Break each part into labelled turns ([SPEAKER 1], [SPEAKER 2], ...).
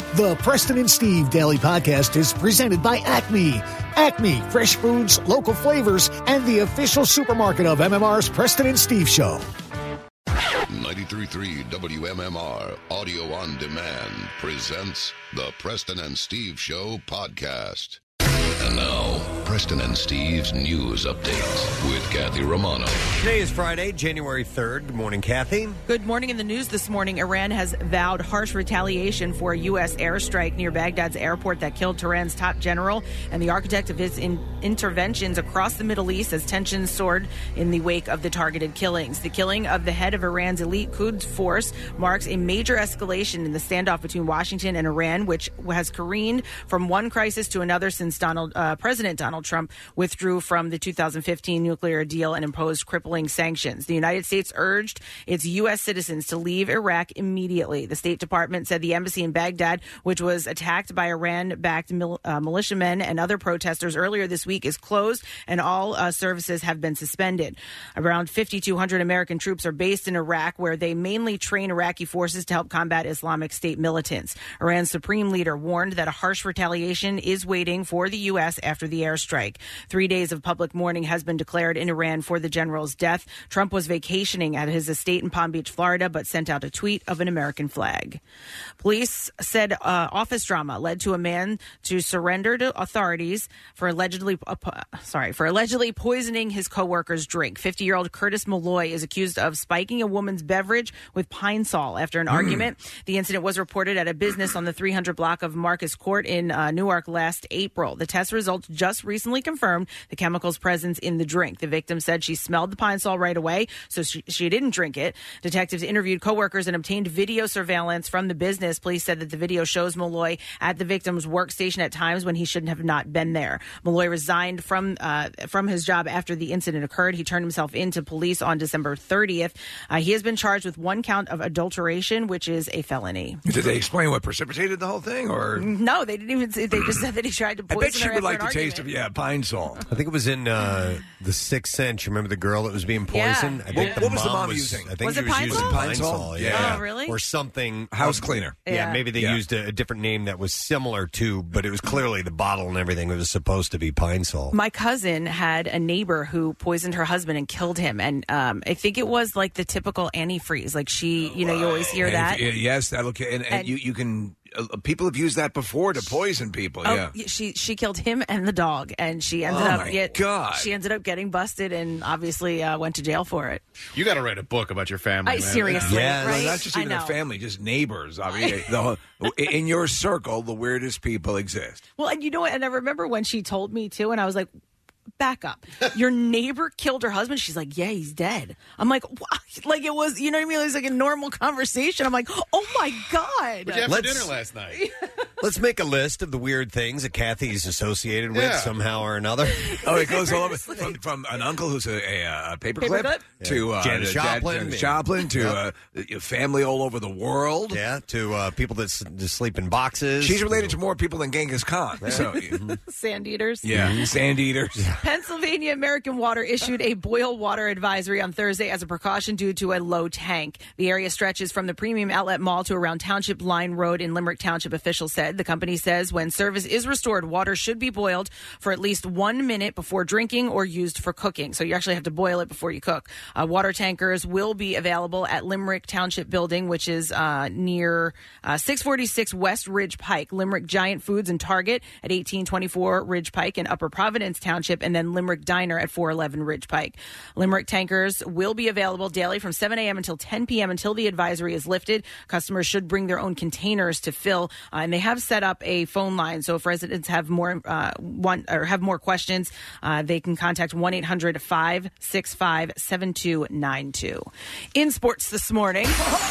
[SPEAKER 1] The Preston and Steve Daily Podcast is presented by Acme. Acme, fresh foods, local flavors, and the official supermarket of MMR's Preston and Steve Show.
[SPEAKER 2] 93.3 WMMR Audio on Demand presents the Preston and Steve Show podcast. And now, Preston and Steve's news update with Kathy Romano.
[SPEAKER 3] Today is Friday, January 3rd. Good morning, Kathy.
[SPEAKER 4] Good morning. In the news this morning, Iran has vowed harsh retaliation for a U.S. airstrike near Baghdad's airport that killed Tehran's top general and the architect of its interventions across the Middle East as tensions soared in the wake of the targeted killings. The killing of the head of Iran's elite Quds force marks a major escalation in the standoff between Washington and Iran, which has careened from one crisis to another since President Donald Trump withdrew from the 2015 nuclear deal and imposed crippling sanctions. The United States urged its U.S. citizens to leave Iraq immediately. The State Department said the embassy in Baghdad, which was attacked by Iran-backed militiamen and other protesters earlier this week, is closed and all services have been suspended. Around 5,200 American troops are based in Iraq, where they mainly train Iraqi forces to help combat Islamic State militants. Iran's supreme leader warned that a harsh retaliation is waiting for the U.S. after the airstrike. 3 days of public mourning has been declared in Iran for the general's death. Trump was vacationing at his estate in Palm Beach, Florida, but sent out a tweet of an American flag. Police said office drama led to a man to surrender to authorities for allegedly poisoning his coworker's drink. 50-year-old Curtis Malloy is accused of spiking a woman's beverage with Pine Sol after an argument. The incident was reported at a business on the 300 block of Marcus Court in Newark last April. The test results just recently confirmed the chemical's presence in the drink. The victim said she smelled the Pine Sol right away, so she didn't drink it. Detectives interviewed coworkers and obtained video surveillance from the business. Police said that the video shows Malloy at the victim's workstation at times when he shouldn't have not been there. Malloy resigned from his job after the incident occurred. He turned himself into police on December 30th. He has been charged with one count of adulteration, which is a felony.
[SPEAKER 5] Did they explain what precipitated the whole thing, or
[SPEAKER 4] no? They didn't even. They just said that he tried to poison her.
[SPEAKER 5] I bet she would like the taste of Pine Sol.
[SPEAKER 3] I think it was in The Sixth Sense. You remember the girl that was being poisoned?
[SPEAKER 4] Yeah.
[SPEAKER 3] I think
[SPEAKER 5] what was the mom using?
[SPEAKER 3] I think
[SPEAKER 4] was
[SPEAKER 3] she
[SPEAKER 4] it
[SPEAKER 3] was
[SPEAKER 4] Pine
[SPEAKER 3] using
[SPEAKER 4] Sol?
[SPEAKER 3] Pine Sol. Yeah.
[SPEAKER 4] Oh, really?
[SPEAKER 3] Or something.
[SPEAKER 5] House cleaner.
[SPEAKER 3] Yeah, maybe they used a different name that was similar to, but it was clearly the bottle and everything. It was supposed to be Pine Sol.
[SPEAKER 4] My cousin had a neighbor who poisoned her husband and killed him, and I think it was like the typical antifreeze. Like you always hear that.
[SPEAKER 5] Yes, that'll. And you can. People have used that before to poison people.
[SPEAKER 4] Oh, yeah, she killed him and the dog, and she ended up getting busted, and obviously went to jail for it.
[SPEAKER 6] You got to write a book about your family. Man.
[SPEAKER 4] Seriously, right?
[SPEAKER 5] Not just even a family, just neighbors. I mean, in your circle, the weirdest people exist.
[SPEAKER 4] Well, and you know what? And I remember when she told me too, and I was like, back up. Your neighbor killed her husband? She's like, yeah, he's dead. I'm like, what? Like it was, you know what I mean? It was like a normal conversation. I'm like, oh my God.
[SPEAKER 6] What did you have for dinner last night?
[SPEAKER 3] Let's make a list of the weird things that Kathy's associated with somehow or another.
[SPEAKER 5] Oh, it goes all over from an uncle who's a paperclip to
[SPEAKER 3] Janis
[SPEAKER 5] Joplin to family all over the world.
[SPEAKER 3] Yeah, to people that just sleep in boxes.
[SPEAKER 5] She's related to more people than Genghis Khan. So,
[SPEAKER 4] sand eaters.
[SPEAKER 5] Yeah, sand eaters.
[SPEAKER 4] Pennsylvania American Water issued a boil water advisory on Thursday as a precaution due to a low tank. The area stretches from the Premium Outlet Mall to around Township Line Road in Limerick Township, officials said. The company says when service is restored, water should be boiled for at least 1 minute before drinking or used for cooking. So you actually have to boil it before you cook. Water tankers will be available at Limerick Township Building, which is near 646 West Ridge Pike. Limerick Giant Foods and Target at 1824 Ridge Pike and Upper Providence Township, and then Limerick Diner at 411 Ridge Pike. Limerick tankers will be available daily from 7 a.m. until 10 p.m. until the advisory is lifted. Customers should bring their own containers to fill, and they have set up a phone line. So if residents have more questions, they can contact 1-800-565-7292. In sports this morning.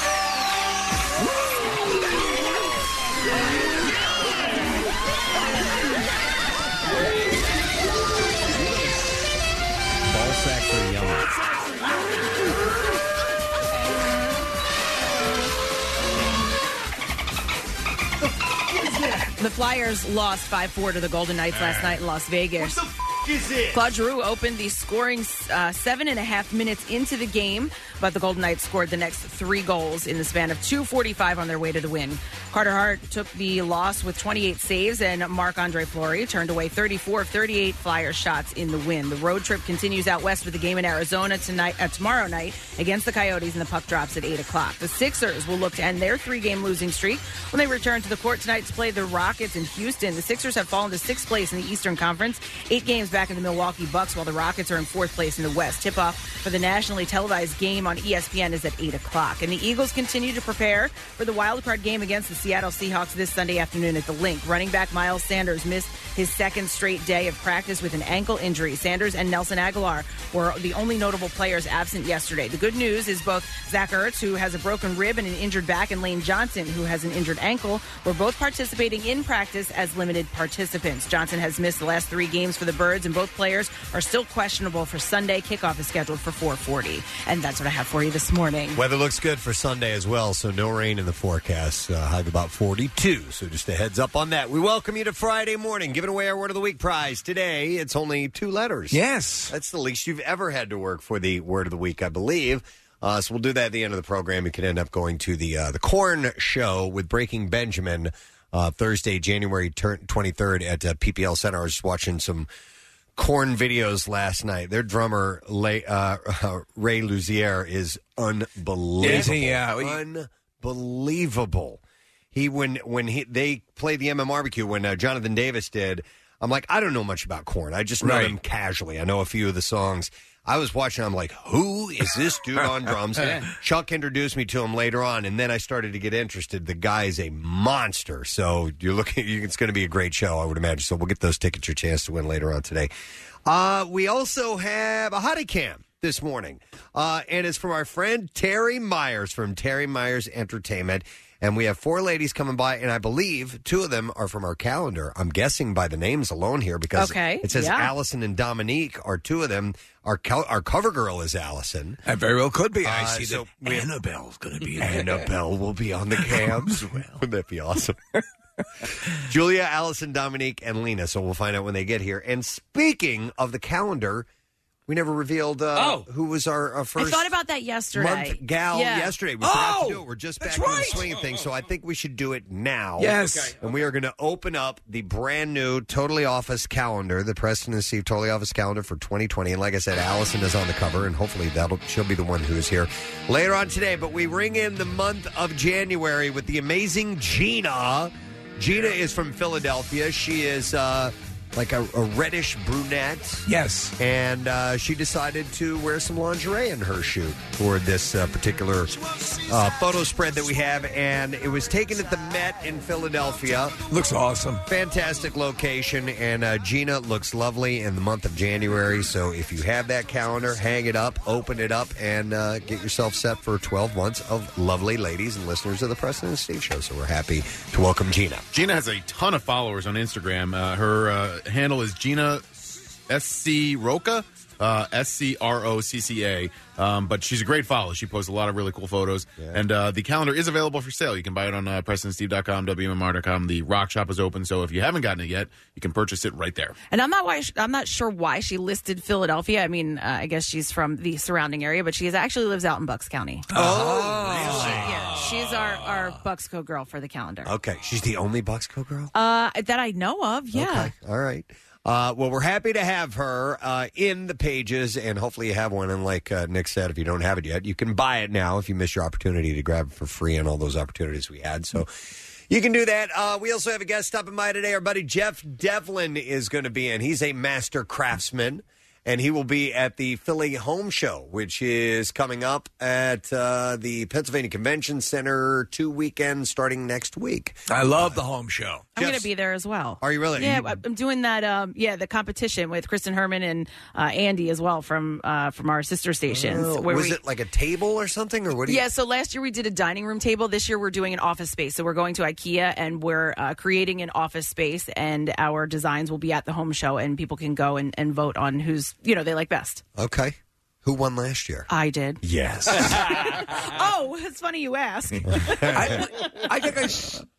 [SPEAKER 4] The Flyers lost 5-4 to the Golden Knights last night in Las Vegas.
[SPEAKER 7] What the is it?
[SPEAKER 4] Claude Giroux opened the scoring 7.5 minutes into the game, but the Golden Knights scored the next 3 goals in the span of 2:45 on their way to the win. Carter Hart took the loss with 28 saves, and Marc-Andre Fleury turned away 34 of 38 Flyers shots in the win. The road trip continues out west with a game in Arizona tomorrow night against the Coyotes, and the puck drops at 8 o'clock. The Sixers will look to end their 3-game losing streak when they return to the court tonight to play the Rockets in Houston. The Sixers have fallen to 6th place in the Eastern Conference, 8 games back of the Milwaukee Bucks, while the Rockets are in 4th place in the West. Tip-off for the nationally televised game on ESPN is at 8 o'clock. And the Eagles continue to prepare for the wildcard game against the Seattle Seahawks this Sunday afternoon at the Link. Running back Miles Sanders missed his 2nd straight day of practice with an ankle injury. Sanders and Nelson Aguilar were the only notable players absent yesterday. The good news is both Zach Ertz, who has a broken rib and an injured back, and Lane Johnson, who has an injured ankle, were both participating in practice as limited participants. Johnson has missed the last 3 games for the Birds, and both players are still questionable for Sunday. Kickoff is scheduled for 4:40. And that's what I have for you this morning.
[SPEAKER 3] Weather looks good for Sunday as well, so no rain in the forecast. High of about 42, so just a heads up on that. We welcome you to Friday morning, giving away our Word of the Week prize. Today, it's only 2 letters.
[SPEAKER 5] Yes.
[SPEAKER 3] That's the least you've ever had to work for the Word of the Week, I believe. So we'll do that at the end of the program. You could end up going to the Corn Show with Breaking Benjamin Thursday, January 23rd at PPL Center. I was just watching some Corn videos last night. Their drummer, Ray Luzier, is unbelievable. Unbelievable. They played the MMRBQ when Jonathan Davis did, I'm like, I don't know much about Corn. I just know them casually. I know a few of the songs. I was watching, I'm like, who is this dude on drums? Chuck introduced me to him later on, and then I started to get interested. The guy is a monster. So it's going to be a great show, I would imagine. So we'll get those tickets, your chance to win later on today. We also have a hottie cam this morning, and it's from our friend Terry Myers from Terry Myers Entertainment. And we have 4 ladies coming by, and I believe 2 of them are from our calendar. I'm guessing by the names alone here because it says Allison and Dominique are 2 of them. Our cover girl is Allison.
[SPEAKER 5] That very well could be. I see that Annabelle's going to be there.
[SPEAKER 3] Annabelle will be on the cams. Wouldn't that be awesome? Julia, Allison, Dominique, and Lena. So we'll find out when they get here. And speaking of the calendar, we never revealed who was our first.
[SPEAKER 4] I thought about that yesterday.
[SPEAKER 3] Month gal yesterday. We forgot to do it. We're just back in the swing of things, so I think we should do it now.
[SPEAKER 5] Yes.
[SPEAKER 3] Okay. And we are going to open up the brand new Totally Office calendar, the Preston and Steve Totally Office calendar for 2020. And like I said, Allison is on the cover, and hopefully she'll be the one who is here later on today. But we ring in the month of January with the amazing Gina. Gina is from Philadelphia. She is like a reddish brunette.
[SPEAKER 5] Yes.
[SPEAKER 3] And she decided to wear some lingerie in her shoot for this particular photo spread that we have. And it was taken at the Met in Philadelphia.
[SPEAKER 5] Looks awesome.
[SPEAKER 3] Fantastic location. And Gina looks lovely in the month of January. So if you have that calendar, hang it up, open it up, and get yourself set for 12 months of lovely ladies and listeners of the Preston and Steve Show. So we're happy to welcome Gina.
[SPEAKER 6] Gina has a ton of followers on Instagram. Her handle is Gina SC Roca, SCROCCA. But she's a great follow. She posts a lot of really cool photos. Yeah. And the calendar is available for sale. You can buy it on PrestonandSteve.com, WMMR.com. The Rock Shop is open, so if you haven't gotten it yet, you can purchase it right there.
[SPEAKER 4] And I'm not sure why she listed Philadelphia. I mean, I guess she's from the surrounding area, but she actually lives out in Bucks County.
[SPEAKER 3] Oh,
[SPEAKER 4] really? She's our Bucksco girl for the calendar.
[SPEAKER 3] Okay. She's the only Bucksco girl?
[SPEAKER 4] That I know of, yeah.
[SPEAKER 3] Okay. All right. Well, we're happy to have her in the pages, and hopefully you have one. And like Nick said, if you don't have it yet, you can buy it now if you miss your opportunity to grab it for free and all those opportunities we had. So you can do that. We also have a guest stopping by today. Our buddy Jeff Devlin is going to be in. He's a master craftsman. And he will be at the Philly Home Show, which is coming up at the Pennsylvania Convention Center 2 weekends starting next week.
[SPEAKER 5] I love the Home Show.
[SPEAKER 4] I'm going to be there as well.
[SPEAKER 3] Are you really?
[SPEAKER 4] Yeah, I'm doing that. The competition with Kristen Herman and Andy as well from our sister stations.
[SPEAKER 3] Was it like a table or something, or what?
[SPEAKER 4] So last year we did a dining room table. This year we're doing an office space. So we're going to IKEA and we're creating an office space, and our designs will be at the Home Show, and people can go and vote on who's they like best.
[SPEAKER 3] Okay. Who won last year?
[SPEAKER 4] I did.
[SPEAKER 3] Yes.
[SPEAKER 4] Oh, it's funny you ask.
[SPEAKER 5] I think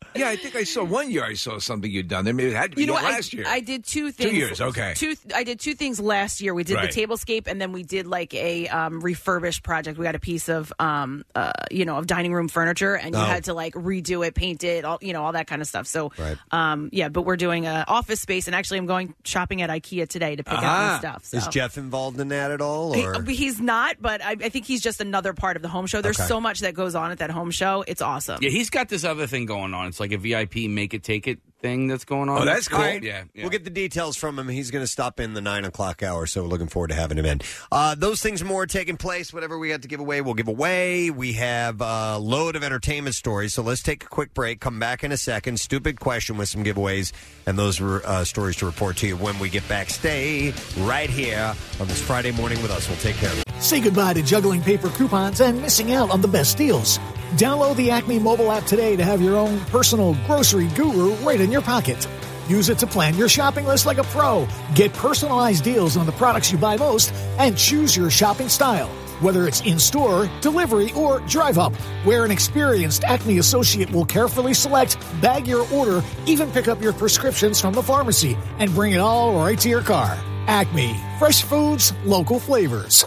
[SPEAKER 5] Yeah, I think I saw one year. I saw something you'd done there. Maybe it had to be last year.
[SPEAKER 4] I did 2 things.
[SPEAKER 5] 2 years, okay.
[SPEAKER 4] I did 2 things last year. We did
[SPEAKER 5] Right.
[SPEAKER 4] the tablescape, and then we did like a refurbished project. We got a piece of of dining room furniture, and you had to like redo it, paint it, all that kind of stuff. So but we're doing an office space, and actually I'm going shopping at IKEA today to pick up some stuff. So.
[SPEAKER 3] Is Jeff involved in that at all? Or?
[SPEAKER 4] He's not, but I think he's just another part of the home show. There's so much that goes on at that home show. It's awesome.
[SPEAKER 7] Yeah, he's got this other thing going on. It's like a VIP make it take it thing that's going on.
[SPEAKER 5] Oh, that's cool.
[SPEAKER 3] Right.
[SPEAKER 7] Yeah.
[SPEAKER 3] We'll get the details from him. He's going to stop in the 9 o'clock hour, so we're looking forward to having him in. Those things more taking place. Whatever we got to give away, we'll give away. We have a load of entertainment stories, so let's take a quick break. Come back in a second. Stupid question with some giveaways and those stories to report to you when we get back. Stay right here on this Friday morning with us. We'll take care of it.
[SPEAKER 1] Say goodbye to juggling paper coupons and missing out on the best deals. Download the Acme mobile app today to have your own personal grocery guru right in your pocket. Use it to plan your shopping list like a pro. Get personalized deals on the products you buy most and choose your shopping style. Whether it's in-store, delivery, or drive-up, where an experienced Acme associate will carefully select, bag your order, even pick up your prescriptions from the pharmacy, and bring it all right to your car. Acme. Fresh foods, local flavors.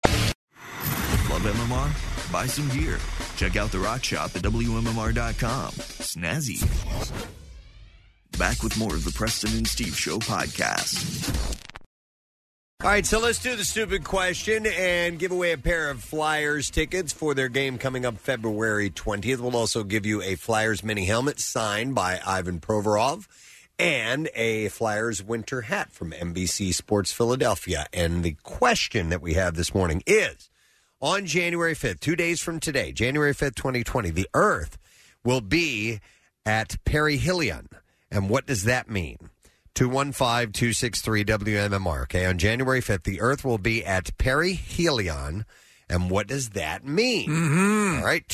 [SPEAKER 8] Love MMR? Buy some gear. Check out the rock shop at WMMR.com. Snazzy. Back with more of the Preston and Steve Show podcast.
[SPEAKER 3] All right, so let's do the stupid question and give away a pair of Flyers tickets for their game coming up February 20th. We'll also give you a Flyers mini helmet signed by Ivan Provorov and a Flyers winter hat from NBC Sports Philadelphia. And the question that we have this morning is, on January 5th, 2 days from today, January 5th, 2020, the Earth will be at perihelion. And what does that mean? 215-263-WMMR. Okay, on January 5th, the Earth will be at perihelion. And what does that mean? Mm-hmm. All right,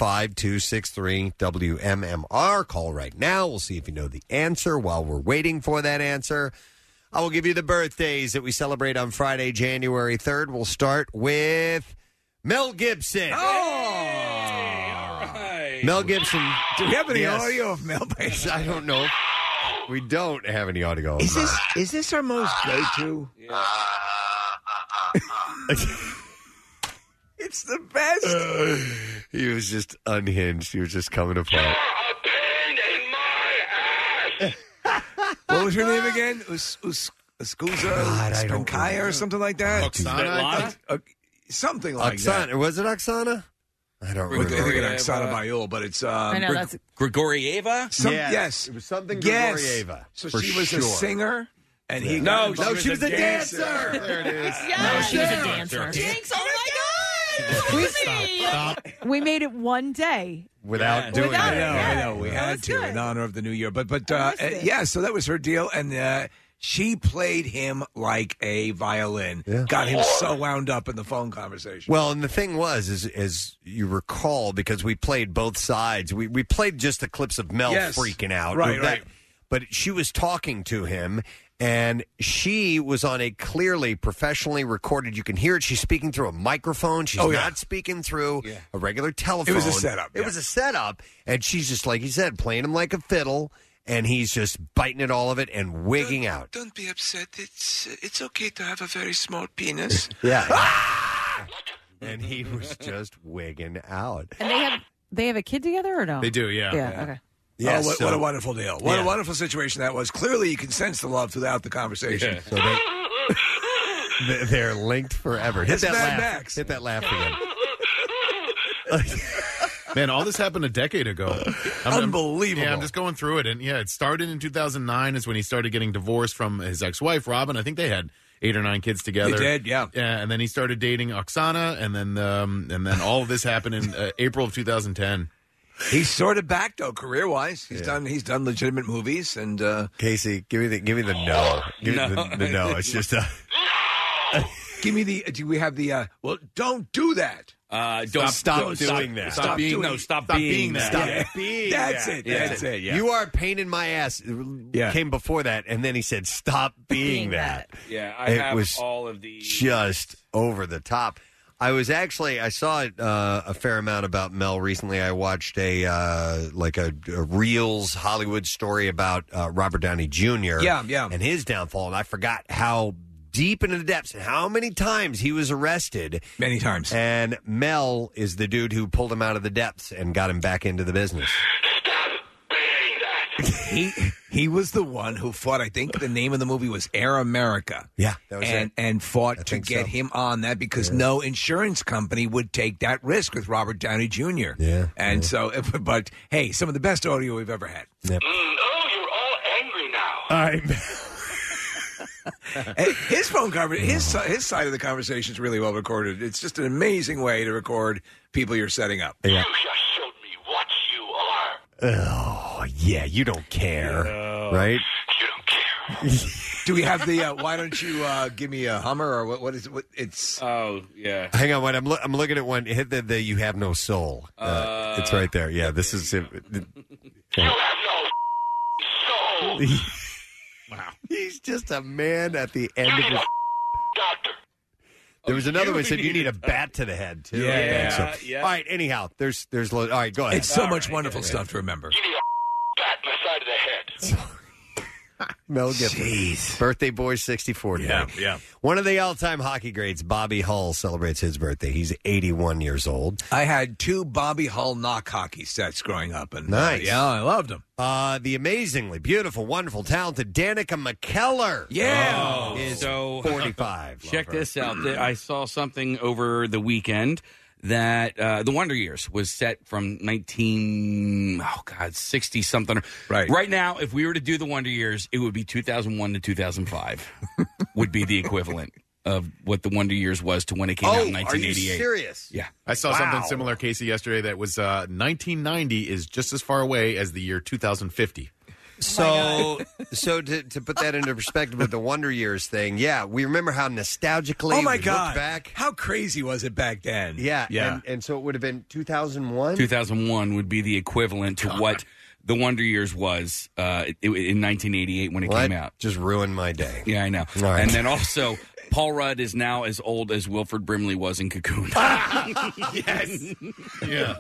[SPEAKER 3] 215-263-WMMR. Call right now. We'll see if you know the answer while we're waiting for that answer. I will give you the birthdays that we celebrate on Friday, January 3rd. We'll start with Mel Gibson.
[SPEAKER 5] Oh!
[SPEAKER 7] All right.
[SPEAKER 3] Mel Gibson.
[SPEAKER 5] Do we have any
[SPEAKER 3] Yes.
[SPEAKER 5] audio of Mel?
[SPEAKER 3] I don't know. We don't have any audio.
[SPEAKER 5] Is this our most go-to?
[SPEAKER 7] Yeah.
[SPEAKER 5] It's the best.
[SPEAKER 3] He was just unhinged. He was just coming apart.
[SPEAKER 5] What was her name again? Escusa Spankaya or something like that?
[SPEAKER 6] Oksana,
[SPEAKER 5] Something like
[SPEAKER 3] Oksana.
[SPEAKER 5] that.
[SPEAKER 3] Was it Oksana? I don't
[SPEAKER 5] We're thinking
[SPEAKER 3] remember.
[SPEAKER 5] Oksana Bayul, but it's
[SPEAKER 4] I know that's
[SPEAKER 7] Grigorieva?
[SPEAKER 5] yes.
[SPEAKER 3] It was something
[SPEAKER 5] Yes.
[SPEAKER 3] Grigorieva.
[SPEAKER 5] So
[SPEAKER 3] for
[SPEAKER 5] she was
[SPEAKER 3] sure.
[SPEAKER 5] a singer, and he
[SPEAKER 7] No,
[SPEAKER 5] got
[SPEAKER 3] No, she was a dancer. There it is.
[SPEAKER 4] yeah, she was a dancer. Jinx, oh my God!
[SPEAKER 6] Stop.
[SPEAKER 4] We made it one day.
[SPEAKER 3] Without doing
[SPEAKER 4] Without
[SPEAKER 3] it.
[SPEAKER 4] it,
[SPEAKER 5] I
[SPEAKER 4] yeah.
[SPEAKER 5] know. We
[SPEAKER 4] That
[SPEAKER 5] had
[SPEAKER 4] was
[SPEAKER 5] to
[SPEAKER 4] good.
[SPEAKER 5] in honor of the new year, but
[SPEAKER 4] missed it.
[SPEAKER 5] yeah. So that was her deal, and she played him like a violin.
[SPEAKER 3] Yeah.
[SPEAKER 5] Got him so wound up in the phone conversation.
[SPEAKER 3] Well, and the thing was, is as you recall, because we played both sides, we played just the clips of Mel
[SPEAKER 5] Yes.
[SPEAKER 3] freaking out.
[SPEAKER 5] Right, right.
[SPEAKER 3] But she was talking to him, and she was on a clearly professionally recorded. You can hear it. She's speaking through a microphone. She's
[SPEAKER 5] Oh, yeah.
[SPEAKER 3] not speaking through a regular telephone.
[SPEAKER 5] It was a setup,
[SPEAKER 3] It
[SPEAKER 5] yeah.
[SPEAKER 3] was a setup, and she's just, like he said, playing him like a fiddle, and he's just biting at all of it and wigging out.
[SPEAKER 9] Don't be upset. It's okay to have a very small penis.
[SPEAKER 3] Yeah. And he was just wigging out.
[SPEAKER 4] And they have a kid together or no?
[SPEAKER 6] They do, yeah.
[SPEAKER 4] Yeah. Okay.
[SPEAKER 3] Yes,
[SPEAKER 5] what
[SPEAKER 3] so-
[SPEAKER 5] a wonderful deal. What
[SPEAKER 3] Yeah.
[SPEAKER 5] a wonderful situation that was. Clearly, you can sense the love throughout the conversation.
[SPEAKER 3] So they're linked forever. Hit
[SPEAKER 5] It's
[SPEAKER 3] that
[SPEAKER 5] Mad
[SPEAKER 3] laugh.
[SPEAKER 5] Max.
[SPEAKER 3] Hit that laugh again.
[SPEAKER 6] Man, all this happened a decade ago.
[SPEAKER 5] Unbelievable.
[SPEAKER 6] Yeah, I'm just going through it. And yeah, it started in 2009 is when he started getting divorced from his ex-wife, Robin. I think they had 8 or 9 kids together.
[SPEAKER 5] They did, yeah.
[SPEAKER 6] Yeah, and then he started dating Oksana, and then all of this happened in April of 2010.
[SPEAKER 5] He's sort of back though, career-wise. He's done legitimate movies, and
[SPEAKER 3] Casey, give me the no. Give me the no. It's just
[SPEAKER 5] give me the. Do we have the? Well, don't do that.
[SPEAKER 3] Stop doing that.
[SPEAKER 6] Stop being that.
[SPEAKER 3] Stop
[SPEAKER 6] being
[SPEAKER 3] That's
[SPEAKER 5] it.
[SPEAKER 3] Yeah.
[SPEAKER 5] That's it. Yeah.
[SPEAKER 3] You are a pain in my ass.
[SPEAKER 5] Yeah.
[SPEAKER 3] Came before that, and then he said, "Stop being that."
[SPEAKER 7] Yeah, I
[SPEAKER 3] It
[SPEAKER 7] have
[SPEAKER 3] was
[SPEAKER 7] all of the.
[SPEAKER 3] Just over the top. I saw a fair amount about Mel recently. I watched a Reels Hollywood story about Robert Downey Jr. And his downfall, and I forgot how deep into the depths and how many times he was arrested.
[SPEAKER 5] Many times.
[SPEAKER 3] And Mel is the dude who pulled him out of the depths and got him back into the business.
[SPEAKER 5] He was the one who fought. I think the name of the movie was Air America.
[SPEAKER 3] Yeah, that was it.
[SPEAKER 5] And fought to get him on that because no insurance company would take that risk with Robert Downey Jr.
[SPEAKER 3] Yeah,
[SPEAKER 5] and so, but hey, some of the best audio we've ever had.
[SPEAKER 3] Yep.
[SPEAKER 9] You're all angry now.
[SPEAKER 3] All right.
[SPEAKER 5] His phone conversation, his side of the conversation is really well recorded. It's just an amazing way to record people you're setting up.
[SPEAKER 3] Yeah.
[SPEAKER 9] You just showed me what you are.
[SPEAKER 3] Oh, yeah, you don't care, right?
[SPEAKER 9] You don't care.
[SPEAKER 5] Do we have the, why don't you give me a Hummer, or what is it? It's...
[SPEAKER 7] Oh, yeah.
[SPEAKER 3] Hang on, I'm looking at one. Hit the you have no soul. It's right there. Yeah, this is...
[SPEAKER 9] You have no soul.
[SPEAKER 3] Wow. He's just a man at the end of his...
[SPEAKER 9] Doctor.
[SPEAKER 3] There was another one that said you need a bat to the head, too.
[SPEAKER 5] Yeah.
[SPEAKER 3] All right, anyhow, there's all right, go ahead.
[SPEAKER 5] It's so much wonderful stuff to remember.
[SPEAKER 9] You need a bat in the side of the head.
[SPEAKER 3] Mel Gibson.
[SPEAKER 5] Jeez.
[SPEAKER 3] Birthday boy 64 today.
[SPEAKER 5] Yeah.
[SPEAKER 3] One of the all-time hockey greats, Bobby Hull, celebrates his birthday. He's 81 years old.
[SPEAKER 5] I had 2 Bobby Hull knock hockey sets growing up. And
[SPEAKER 3] Nice.
[SPEAKER 5] I loved them.
[SPEAKER 3] The amazingly beautiful, wonderful, talented Danica McKellar.
[SPEAKER 5] Yeah.
[SPEAKER 3] Is
[SPEAKER 7] So
[SPEAKER 3] 45.
[SPEAKER 7] check this out. I saw something over the weekend that the Wonder Years was set from 60 something.
[SPEAKER 5] Right.
[SPEAKER 7] Right now, if we were to do the Wonder Years, it would be 2001 to 2005 would be the equivalent of what the Wonder Years was to when it came out in 1988.
[SPEAKER 3] Are you serious?
[SPEAKER 7] Yeah.
[SPEAKER 6] I saw something similar, Casey, yesterday that was 1990 is just as far away as the year 2050.
[SPEAKER 3] So to put that into perspective with the Wonder Years thing, yeah, we remember how nostalgically
[SPEAKER 5] Oh, my
[SPEAKER 3] we
[SPEAKER 5] God.
[SPEAKER 3] looked back.
[SPEAKER 5] How crazy was it back then?
[SPEAKER 3] Yeah. And so it would have been 2001?
[SPEAKER 7] 2001 would be the equivalent to what the Wonder Years was in 1988 when it came out.
[SPEAKER 3] Just ruined my day.
[SPEAKER 7] Yeah, I know.
[SPEAKER 3] All right.
[SPEAKER 7] And then also, Paul Rudd is now as old as Wilford Brimley was in Cocoon.
[SPEAKER 3] Yes. Yeah.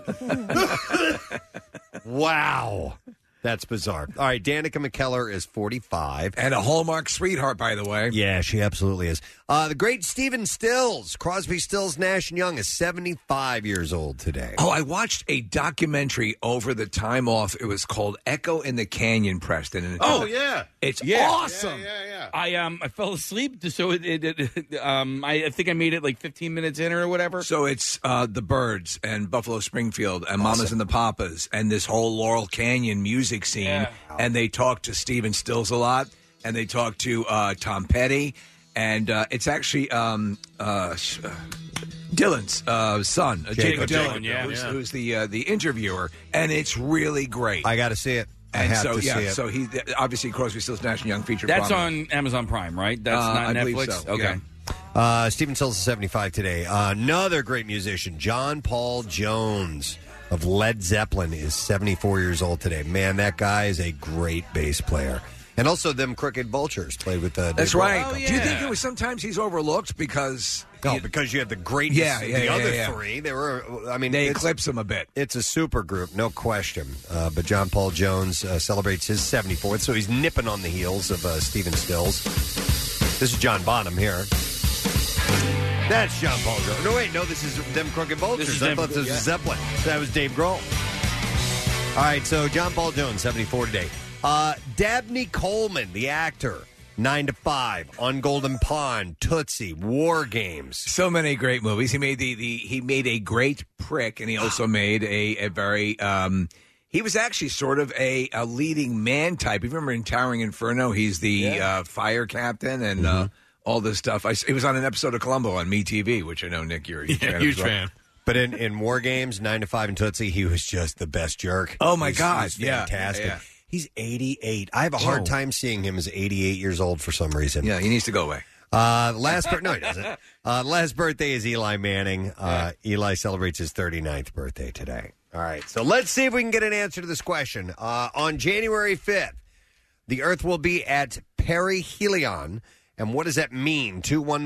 [SPEAKER 3] Wow. That's bizarre. All right, Danica McKellar is 45.
[SPEAKER 5] And a Hallmark sweetheart, by the way.
[SPEAKER 3] Yeah, she absolutely is. The great Stephen Stills, Crosby, Stills, Nash & Young, is 75 years old today.
[SPEAKER 5] Oh, I watched a documentary over the time off. It was called Echo in the Canyon, Preston. And it's awesome.
[SPEAKER 7] I fell asleep, so I think I made it like 15 minutes in or whatever.
[SPEAKER 5] So it's the Byrds and Buffalo Springfield and Mamas and the Papas and this whole Laurel Canyon music scene.
[SPEAKER 7] Yeah.
[SPEAKER 5] And they talk to Stephen Stills a lot, and they talk to Tom Petty, and it's actually Dylan's son, Jacob Dylan, who's the interviewer, and it's really great.
[SPEAKER 3] I got to see it.
[SPEAKER 5] And
[SPEAKER 3] see it.
[SPEAKER 5] so he obviously Crosby, Stills, Nash & Young featured.
[SPEAKER 7] That's
[SPEAKER 5] prominent.
[SPEAKER 7] on Amazon Prime, right? That's not
[SPEAKER 5] I
[SPEAKER 7] Netflix.
[SPEAKER 5] believe so,
[SPEAKER 7] Okay.
[SPEAKER 5] yeah.
[SPEAKER 3] Stephen Stills is 75 today. Another great musician, John Paul Jones of Led Zeppelin, is 74 years old today. Man, that guy is a great bass player. And also them Crooked Vultures played with the...
[SPEAKER 5] That's right.
[SPEAKER 7] Oh, yeah.
[SPEAKER 5] Do you think it was sometimes he's overlooked because...
[SPEAKER 3] No, because you had the great... the other three, they were... I mean,
[SPEAKER 5] they eclipse him a bit.
[SPEAKER 3] It's a super group, no question. But John Paul Jones celebrates his 74th, so he's nipping on the heels of Stephen Stills. This is John Bonham here. That's John Paul Jones. No, this is them Crooked Vultures. I thought this was Zeppelin. That was Dave Grohl. All right, so John Paul Jones, 74 today. Dabney Coleman, the actor, 9 to 5, On Golden Pond, Tootsie, War Games.
[SPEAKER 5] So many great movies. He made he made a great prick, and he also made a very he was actually sort of a leading man type. You remember in Towering Inferno, he's the fire captain and all this stuff. It was on an episode of Columbo on MeTV, which I know, Nick, you're a huge fan.
[SPEAKER 3] But in War Games, 9 to 5 and Tootsie, he was just the best jerk.
[SPEAKER 5] Oh, my
[SPEAKER 3] He's
[SPEAKER 5] God.
[SPEAKER 3] fantastic.
[SPEAKER 5] Yeah.
[SPEAKER 3] He's 88. I have a hard time seeing him as 88 years old for some reason.
[SPEAKER 5] Yeah, he needs to go away.
[SPEAKER 3] No, he doesn't. Last birthday is Eli Manning. Eli celebrates his 39th birthday today. All right, so let's see if we can get an answer to this question. On January 5th, the Earth will be at perihelion, And what does that mean?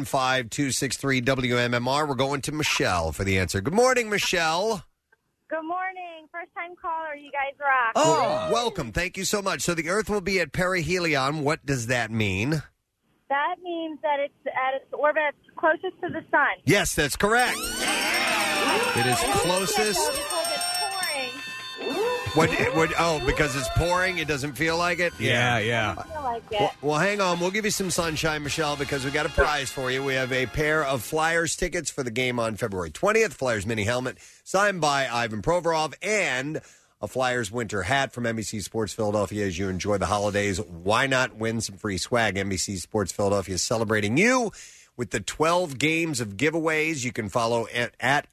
[SPEAKER 3] 215-263-WMMR. We're going to Michelle for the answer. Good morning, Michelle.
[SPEAKER 10] Good morning. First time caller. You guys rock.
[SPEAKER 3] Oh, welcome. Thank you so much. So the Earth will be at perihelion. What does that mean?
[SPEAKER 10] That means that it's at its orbit closest to the sun.
[SPEAKER 3] Yes, that's correct. It is closest.
[SPEAKER 10] Because it's pouring.
[SPEAKER 3] Because it's pouring, it doesn't feel like it?
[SPEAKER 5] Yeah.
[SPEAKER 10] I feel like it.
[SPEAKER 3] Well, hang on. We'll give you some sunshine, Michelle, because we got a prize for you. We have a pair of Flyers tickets for the game on February 20th. Flyers mini helmet signed by Ivan Provorov and a Flyers winter hat from NBC Sports Philadelphia. As you enjoy the holidays, why not win some free swag? NBC Sports Philadelphia is celebrating you with the 12 games of giveaways. You can follow at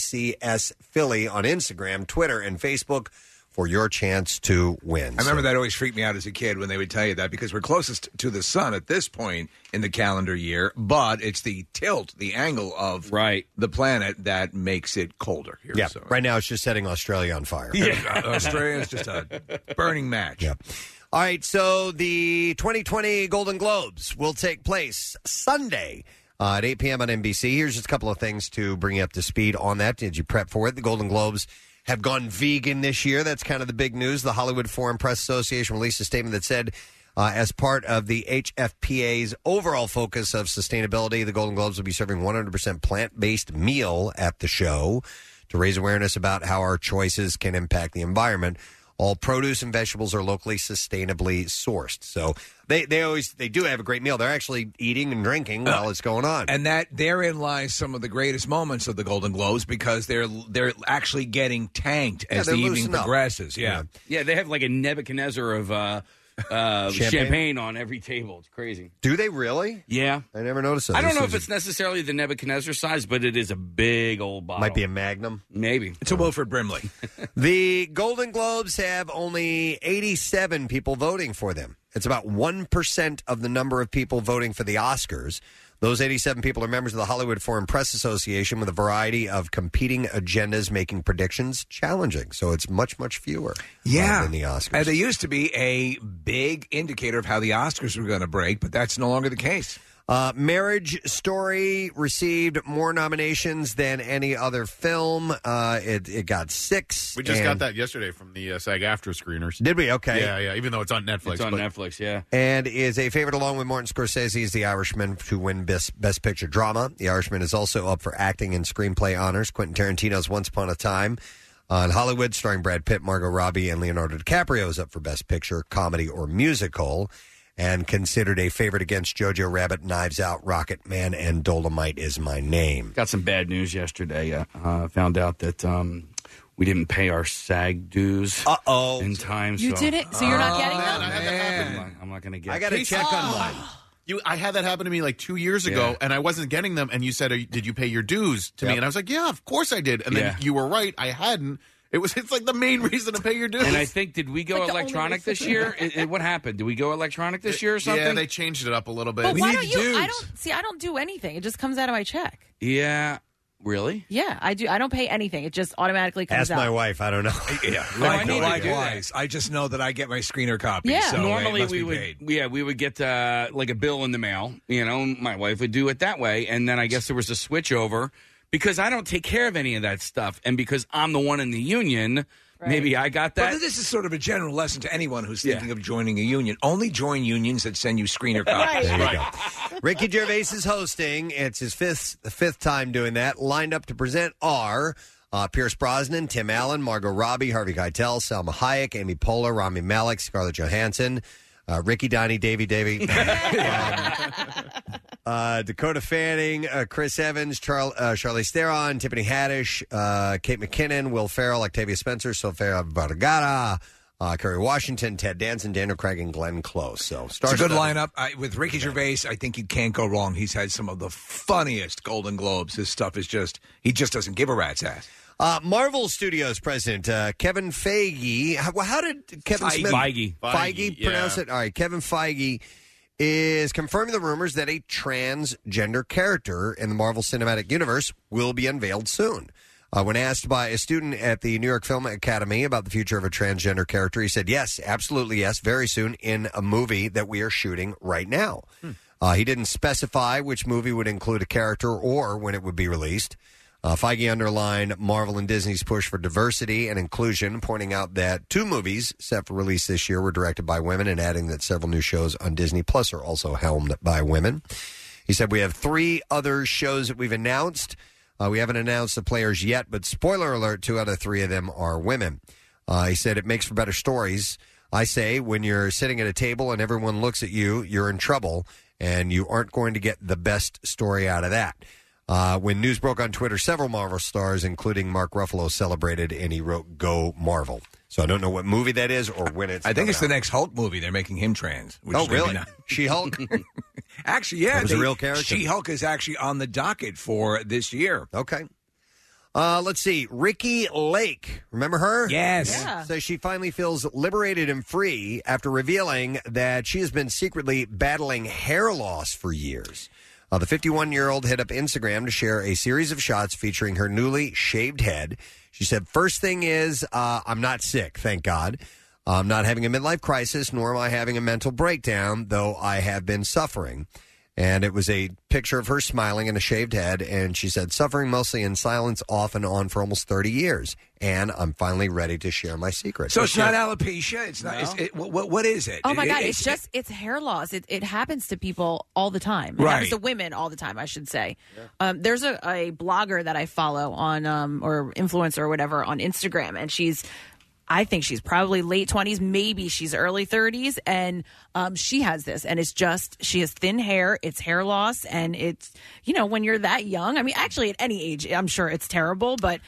[SPEAKER 3] NBCS Philly on Instagram, Twitter, and Facebook for your chance to win.
[SPEAKER 5] I remember that always freaked me out as a kid when they would tell you that, because we're closest to the sun at this point in the calendar year, but it's the tilt, the angle of the planet that makes it colder here.
[SPEAKER 3] Yeah,
[SPEAKER 5] So.
[SPEAKER 3] right now it's just setting Australia on fire.
[SPEAKER 5] Yeah. Australia's just a burning match.
[SPEAKER 3] Yeah. All right, so the 2020 Golden Globes will take place Sunday at 8 p.m. on NBC. Here's just a couple of things to bring you up to speed on that. Did you prep for it? The Golden Globes have gone vegan this year. That's kind of the big news. The Hollywood Foreign Press Association released a statement that said, as part of the HFPA's overall focus of sustainability, the Golden Globes will be serving 100% plant-based meal at the show to raise awareness about how our choices can impact the environment. All produce and vegetables are locally sustainably sourced. So they do have a great meal. They're actually eating and drinking while it's going on.
[SPEAKER 5] And that therein lies some of the greatest moments of the Golden Globes, because they're actually getting tanked as the evening progresses. Yeah,
[SPEAKER 7] they have like a Nebuchadnezzar of champagne on every table. It's crazy.
[SPEAKER 3] Do they really?
[SPEAKER 7] Yeah.
[SPEAKER 3] I never noticed that.
[SPEAKER 7] I don't know if it's necessarily the Nebuchadnezzar size, but it is a big old bottle.
[SPEAKER 3] Might be a Magnum.
[SPEAKER 7] Maybe.
[SPEAKER 5] It's a Wilford Brimley.
[SPEAKER 3] The Golden Globes have only 87 people voting for them. It's about 1% of the number of people voting for the Oscars. Those 87 people are members of the Hollywood Foreign Press Association with a variety of competing agendas, making predictions challenging. So it's much, much fewer than the Oscars.
[SPEAKER 5] And they used to be a big indicator of how the Oscars were going to break, but that's no longer the case.
[SPEAKER 3] Marriage Story received more nominations than any other film. It got 6.
[SPEAKER 6] We just got that yesterday from the SAG-AFTRA screeners.
[SPEAKER 3] Did we? Okay.
[SPEAKER 6] Yeah. Even though it's on Netflix.
[SPEAKER 7] It's on Netflix, yeah.
[SPEAKER 3] And is a favorite along with Martin Scorsese's The Irishman to win Best Picture Drama. The Irishman is also up for acting and screenplay honors. Quentin Tarantino's Once Upon a Time on Hollywood, starring Brad Pitt, Margot Robbie, and Leonardo DiCaprio, is up for Best Picture, Comedy, or Musical. And considered a favorite against Jojo Rabbit, Knives Out, Rocket Man, and Dolomite Is My Name.
[SPEAKER 7] Got some bad news yesterday. Found out that we didn't pay our SAG dues in time.
[SPEAKER 4] You didn't? So you're not getting them?
[SPEAKER 6] I had that happen.
[SPEAKER 7] I'm not going to get
[SPEAKER 3] I got to check on mine.
[SPEAKER 6] I had that happen to me like 2 years ago, and I wasn't getting them. And you said, "Did you pay your dues to me?" And I was like, "Yeah, of course I did." And then you were right, I hadn't. It's like the main reason to pay your dues.
[SPEAKER 7] And I think, did we go electronic this year? What happened? Did we go electronic this year or something?
[SPEAKER 6] Yeah, they changed it up a little bit.
[SPEAKER 4] But why don't you? I don't do anything. It just comes out of my check.
[SPEAKER 7] Yeah. Really?
[SPEAKER 4] Yeah, I do. I don't pay anything. It just automatically comes
[SPEAKER 3] out. Ask my wife. I don't know.
[SPEAKER 5] Yeah, likewise. I just know that I get my screener copy.
[SPEAKER 4] Yeah.
[SPEAKER 5] So
[SPEAKER 7] normally
[SPEAKER 5] we
[SPEAKER 7] would get like a bill in the mail. You know, my wife would do it that way, and then I guess there was a switch over because I don't take care of any of that stuff, and because I'm the one in the union. Right. Maybe I got that.
[SPEAKER 5] But this is sort of a general lesson to anyone who's thinking of joining a union. Only join unions that send you screener copies.
[SPEAKER 3] There you go. Ricky Gervais is hosting. It's his fifth time doing that. Lined up to present are Pierce Brosnan, Tim Allen, Margot Robbie, Harvey Keitel, Salma Hayek, Amy Poehler, Rami Malek, Scarlett Johansson, Ricky, Donnie, Davey, Dakota Fanning, Chris Evans, Charlize Theron, Tiffany Haddish, Kate McKinnon, Will Ferrell, Octavia Spencer, Sofia Vergara, Kerry Washington, Ted Danson, Daniel Craig, and Glenn Close. So
[SPEAKER 5] it's a good lineup. With Ricky Gervais, I think you can't go wrong. He's had some of the funniest Golden Globes. His stuff is he just doesn't give a rat's ass.
[SPEAKER 3] Marvel Studios president Kevin Feige. How did Kevin Smith? Feige pronounce it? All right, Kevin Feige is confirming the rumors that a transgender character in the Marvel Cinematic Universe will be unveiled soon. When asked by a student at the New York Film Academy about the future of a transgender character, he said, yes, absolutely yes, very soon in a movie that we are shooting right now. He didn't specify which movie would include a character or when it would be released. Feige underlined Marvel and Disney's push for diversity and inclusion, pointing out that 2 movies set for release this year were directed by women, and adding that several new shows on Disney Plus are also helmed by women. He said, we have 3 other shows that we've announced. We haven't announced the players yet, but spoiler alert, 2 out of 3 of them are women. He said, it makes for better stories. I say, when you're sitting at a table and everyone looks at you, you're in trouble, and you aren't going to get the best story out of that. When news broke on Twitter, several Marvel stars, including Mark Ruffalo, celebrated, and he wrote, Go Marvel. So I don't know what movie that is or when it's
[SPEAKER 5] I think it's
[SPEAKER 3] out.
[SPEAKER 5] the next Hulk movie. They're making him trans.
[SPEAKER 3] Oh, really? She-Hulk?
[SPEAKER 5] Actually, yeah.
[SPEAKER 3] That was a real character?
[SPEAKER 5] She-Hulk is actually on the docket for this year.
[SPEAKER 3] Okay. Let's see. Ricki Lake. Remember her?
[SPEAKER 5] Yes.
[SPEAKER 4] Yeah.
[SPEAKER 3] So she finally feels liberated and free after revealing that she has been secretly battling hair loss for years. The 51-year-old hit up Instagram to share a series of shots featuring her newly shaved head. She said, first thing is, I'm not sick, thank God. I'm not having a midlife crisis, nor am I having a mental breakdown, though I have been suffering. And it was a picture of her smiling and a shaved head, and she said, suffering mostly in silence off and on for almost 30 years. And I'm finally ready to share my secret.
[SPEAKER 5] So it's not alopecia? It's not.
[SPEAKER 3] No.
[SPEAKER 5] What is it?
[SPEAKER 4] Oh my God! It's hair loss. It happens to people all the time. It happens to women all the time, I should say. Yeah. There's a blogger that I follow on or influencer or whatever on Instagram, and I think she's probably late 20s, maybe she's early 30s, and she has this, and it's just, she has thin hair, it's hair loss, and it's, when you're that young, I mean, actually at any age, I'm sure it's terrible, but,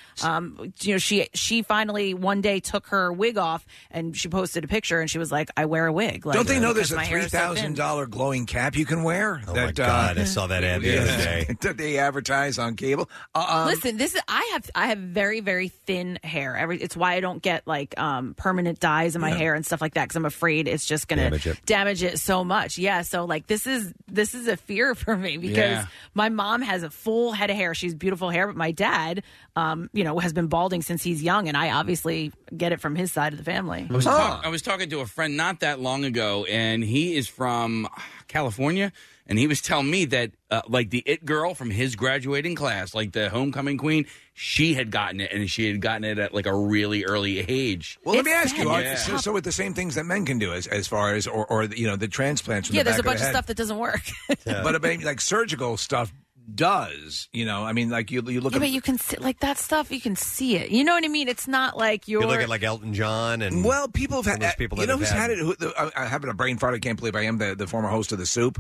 [SPEAKER 4] she finally one day took her wig off, and she posted a picture, and she was like, I wear a wig. Like,
[SPEAKER 5] don't they know there's a
[SPEAKER 4] $3,000
[SPEAKER 5] $3,000 glowing cap you can wear?
[SPEAKER 3] Oh, my God, I saw that ad the other day.
[SPEAKER 5] That they advertise on cable.
[SPEAKER 4] Listen, I have very, very thin hair. It's why I don't get, like, permanent dyes in my hair and stuff like that, because I'm afraid it's just going to damage it so much. Yeah, so like this is a fear for me, because my mom has a full head of hair. She's beautiful hair, but my dad, has been balding since he's young, and I obviously get it from his side of the family.
[SPEAKER 7] I was talking to a friend not that long ago, and he is from California. And he was telling me that, like, the it girl from his graduating class, like the homecoming queen, she had gotten it, and she had gotten it at, like, a really early age.
[SPEAKER 5] Well, let me ask you, so with the same things that men can do as far as, or the transplants from the back
[SPEAKER 4] there's a bunch
[SPEAKER 5] of
[SPEAKER 4] of stuff that doesn't work.
[SPEAKER 5] But maybe, like, surgical stuff does, I mean, like, you look at...
[SPEAKER 4] but you can see, like, that stuff, you can see it. You know what I mean? It's not like you're...
[SPEAKER 3] You look at, like, Elton John and...
[SPEAKER 5] Well, people have had...
[SPEAKER 3] those people
[SPEAKER 5] who's had it? I'm having a brain fart. I can't believe I am the former host of The Soup.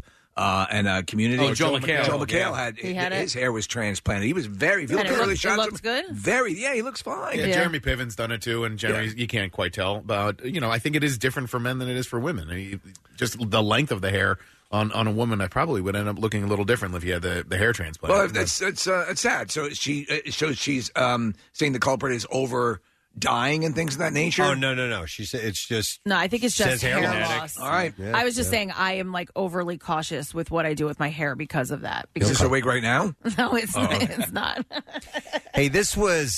[SPEAKER 5] And Community.
[SPEAKER 7] Oh, Joe McHale.
[SPEAKER 5] Joe McHale had his hair was transplanted. He was very. If you look at early shots,
[SPEAKER 4] it looks good.
[SPEAKER 5] Very, he looks fine.
[SPEAKER 6] Yeah, Jeremy Piven's done it too, and Jeremy, you can't quite tell. But I think it is different for men than it is for women. I mean, just the length of the hair on a woman, I probably would end up looking a little different if you had the hair transplant.
[SPEAKER 5] Well, it's sad. So she's saying the culprit is over dying and things of that nature.
[SPEAKER 3] Oh no! She said it's just.
[SPEAKER 4] No, I think it's just hair loss.
[SPEAKER 5] All right.
[SPEAKER 3] Yeah,
[SPEAKER 4] I was just saying I am like overly cautious with what I do with my hair because of that.
[SPEAKER 5] Is this a wig right now?
[SPEAKER 4] No, it's it's not.
[SPEAKER 3] Hey, this was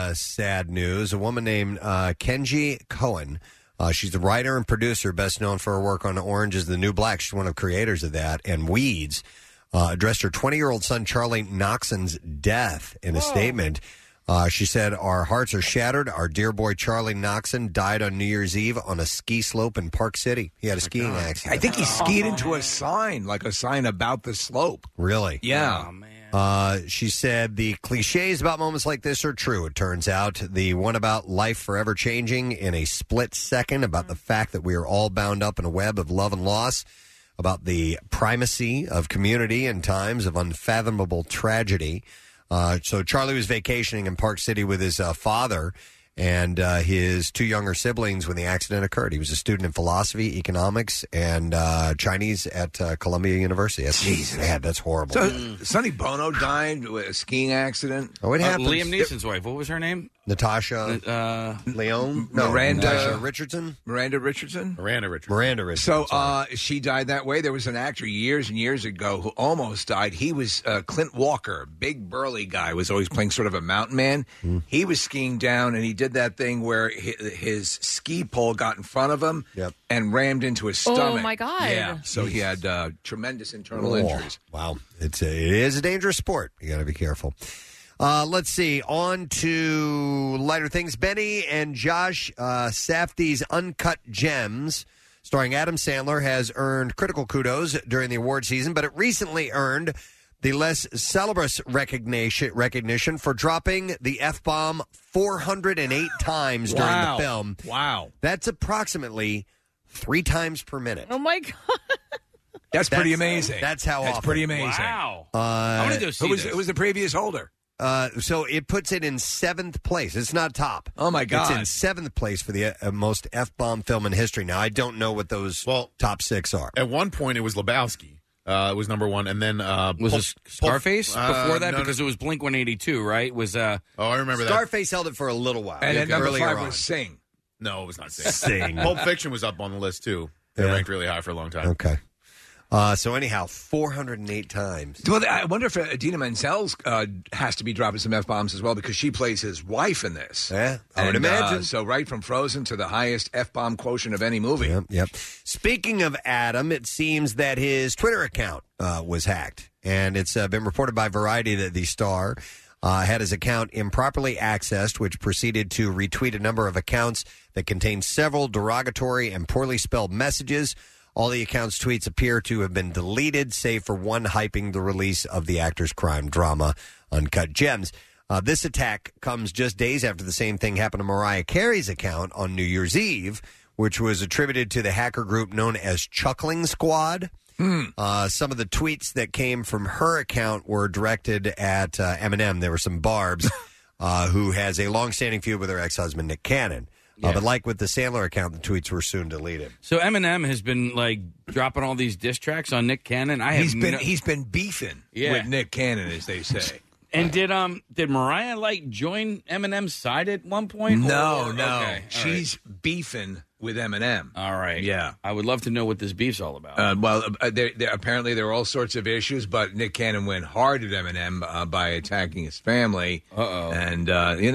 [SPEAKER 3] sad news. A woman named Kenji Cohen. She's the writer and producer, best known for her work on Orange is the New Black. She's one of the creators of that, and Weeds. Addressed her 20-year-old son Charlie Noxon's death in a statement. She said, our hearts are shattered. Our dear boy Charlie Noxon died on New Year's Eve on a ski slope in Park City. He had a skiing accident.
[SPEAKER 5] I think he skied into a sign, like a sign about the slope.
[SPEAKER 3] Really?
[SPEAKER 5] Yeah.
[SPEAKER 7] Oh, man.
[SPEAKER 3] She said, the cliches about moments like this are true, it turns out. The one about life forever changing in a split second, about the fact that we are all bound up in a web of love and loss, about the primacy of community in times of unfathomable tragedy. So Charlie was vacationing in Park City with his father and his 2 younger siblings when the accident occurred. He was a student in philosophy, economics, and Chinese at Columbia University. That's horrible.
[SPEAKER 5] So Sonny Bono died with a skiing accident.
[SPEAKER 3] Oh, it happens.
[SPEAKER 7] Liam Neeson's wife, what was her name?
[SPEAKER 3] Natasha Leone? No,
[SPEAKER 5] Miranda
[SPEAKER 3] Natasha Richardson?
[SPEAKER 5] Miranda Richardson?
[SPEAKER 6] Miranda Richardson.
[SPEAKER 3] Miranda Richardson.
[SPEAKER 5] So she died that way. There was an actor years and years ago who almost died. He was Clint Walker, big burly guy, was always playing sort of a mountain man. He was skiing down, and he did that thing where his ski pole got in front of him and rammed into his stomach.
[SPEAKER 4] Oh, my God.
[SPEAKER 5] Yeah, so he had tremendous internal injuries.
[SPEAKER 3] Wow. It is a dangerous sport. You got to be careful. Let's see. On to lighter things. Benny and Josh Safdie's Uncut Gems, starring Adam Sandler, has earned critical kudos during the award season, but it recently earned the Les Celebres recognition for dropping the F-bomb 408 times during the film.
[SPEAKER 5] Wow.
[SPEAKER 3] That's approximately 3 times per minute.
[SPEAKER 4] Oh, my God.
[SPEAKER 5] That's pretty amazing.
[SPEAKER 3] That's how
[SPEAKER 5] That's
[SPEAKER 3] often.
[SPEAKER 5] pretty amazing.
[SPEAKER 7] Wow. I want to go see
[SPEAKER 5] Who was the previous holder?
[SPEAKER 3] So it puts it in 7th place. It's not top.
[SPEAKER 5] Oh, my God.
[SPEAKER 3] It's in 7th place for the most F-bomb film in history. Now, I don't know what those top 6 are.
[SPEAKER 6] At one point, it was Lebowski. It was number 1, and then
[SPEAKER 7] was it Scarface before that?
[SPEAKER 6] No,
[SPEAKER 7] because it was Blink 182, right? Was
[SPEAKER 6] I remember that.
[SPEAKER 3] Scarface held it for a little while.
[SPEAKER 5] And then number
[SPEAKER 3] earlier
[SPEAKER 5] 5
[SPEAKER 3] on.
[SPEAKER 5] was Sing.
[SPEAKER 6] No, it was not Sing.
[SPEAKER 3] Sing.
[SPEAKER 6] Pulp Fiction was up on the list, too. They ranked really high for a long time.
[SPEAKER 3] Okay. So anyhow, 408 times.
[SPEAKER 5] Well, I wonder if Idina Menzel has to be dropping some F-bombs as well, because she plays his wife in this.
[SPEAKER 3] Yeah, I would imagine.
[SPEAKER 5] So right from Frozen to the highest F-bomb quotient of any movie.
[SPEAKER 3] Yep. Speaking of Adam, it seems that his Twitter account was hacked. And it's been reported by Variety that the star had his account improperly accessed, which proceeded to retweet a number of accounts that contained several derogatory and poorly spelled messages. All the account's tweets appear to have been deleted, save for one hyping the release of the actor's crime drama, Uncut Gems. This attack comes just days after the same thing happened to Mariah Carey's account on New Year's Eve, which was attributed to the hacker group known as Chuckling Squad. Some of the tweets that came from her account were directed at Eminem. There were some barbs who has a long-standing feud with her ex-husband, Nick Cannon. But like with the Sandler account, the tweets were soon deleted.
[SPEAKER 7] So Eminem has been like dropping all these diss tracks on Nick Cannon.
[SPEAKER 5] He's been beefing with Nick Cannon, as they say.
[SPEAKER 7] And did Mariah like join Eminem's side at one point?
[SPEAKER 5] No.
[SPEAKER 7] Okay.
[SPEAKER 5] She's beefing with Eminem.
[SPEAKER 7] All right.
[SPEAKER 5] Yeah.
[SPEAKER 7] I would love to know what this beef's all about.
[SPEAKER 5] Apparently there are all sorts of issues, but Nick Cannon went hard at Eminem by attacking his family. And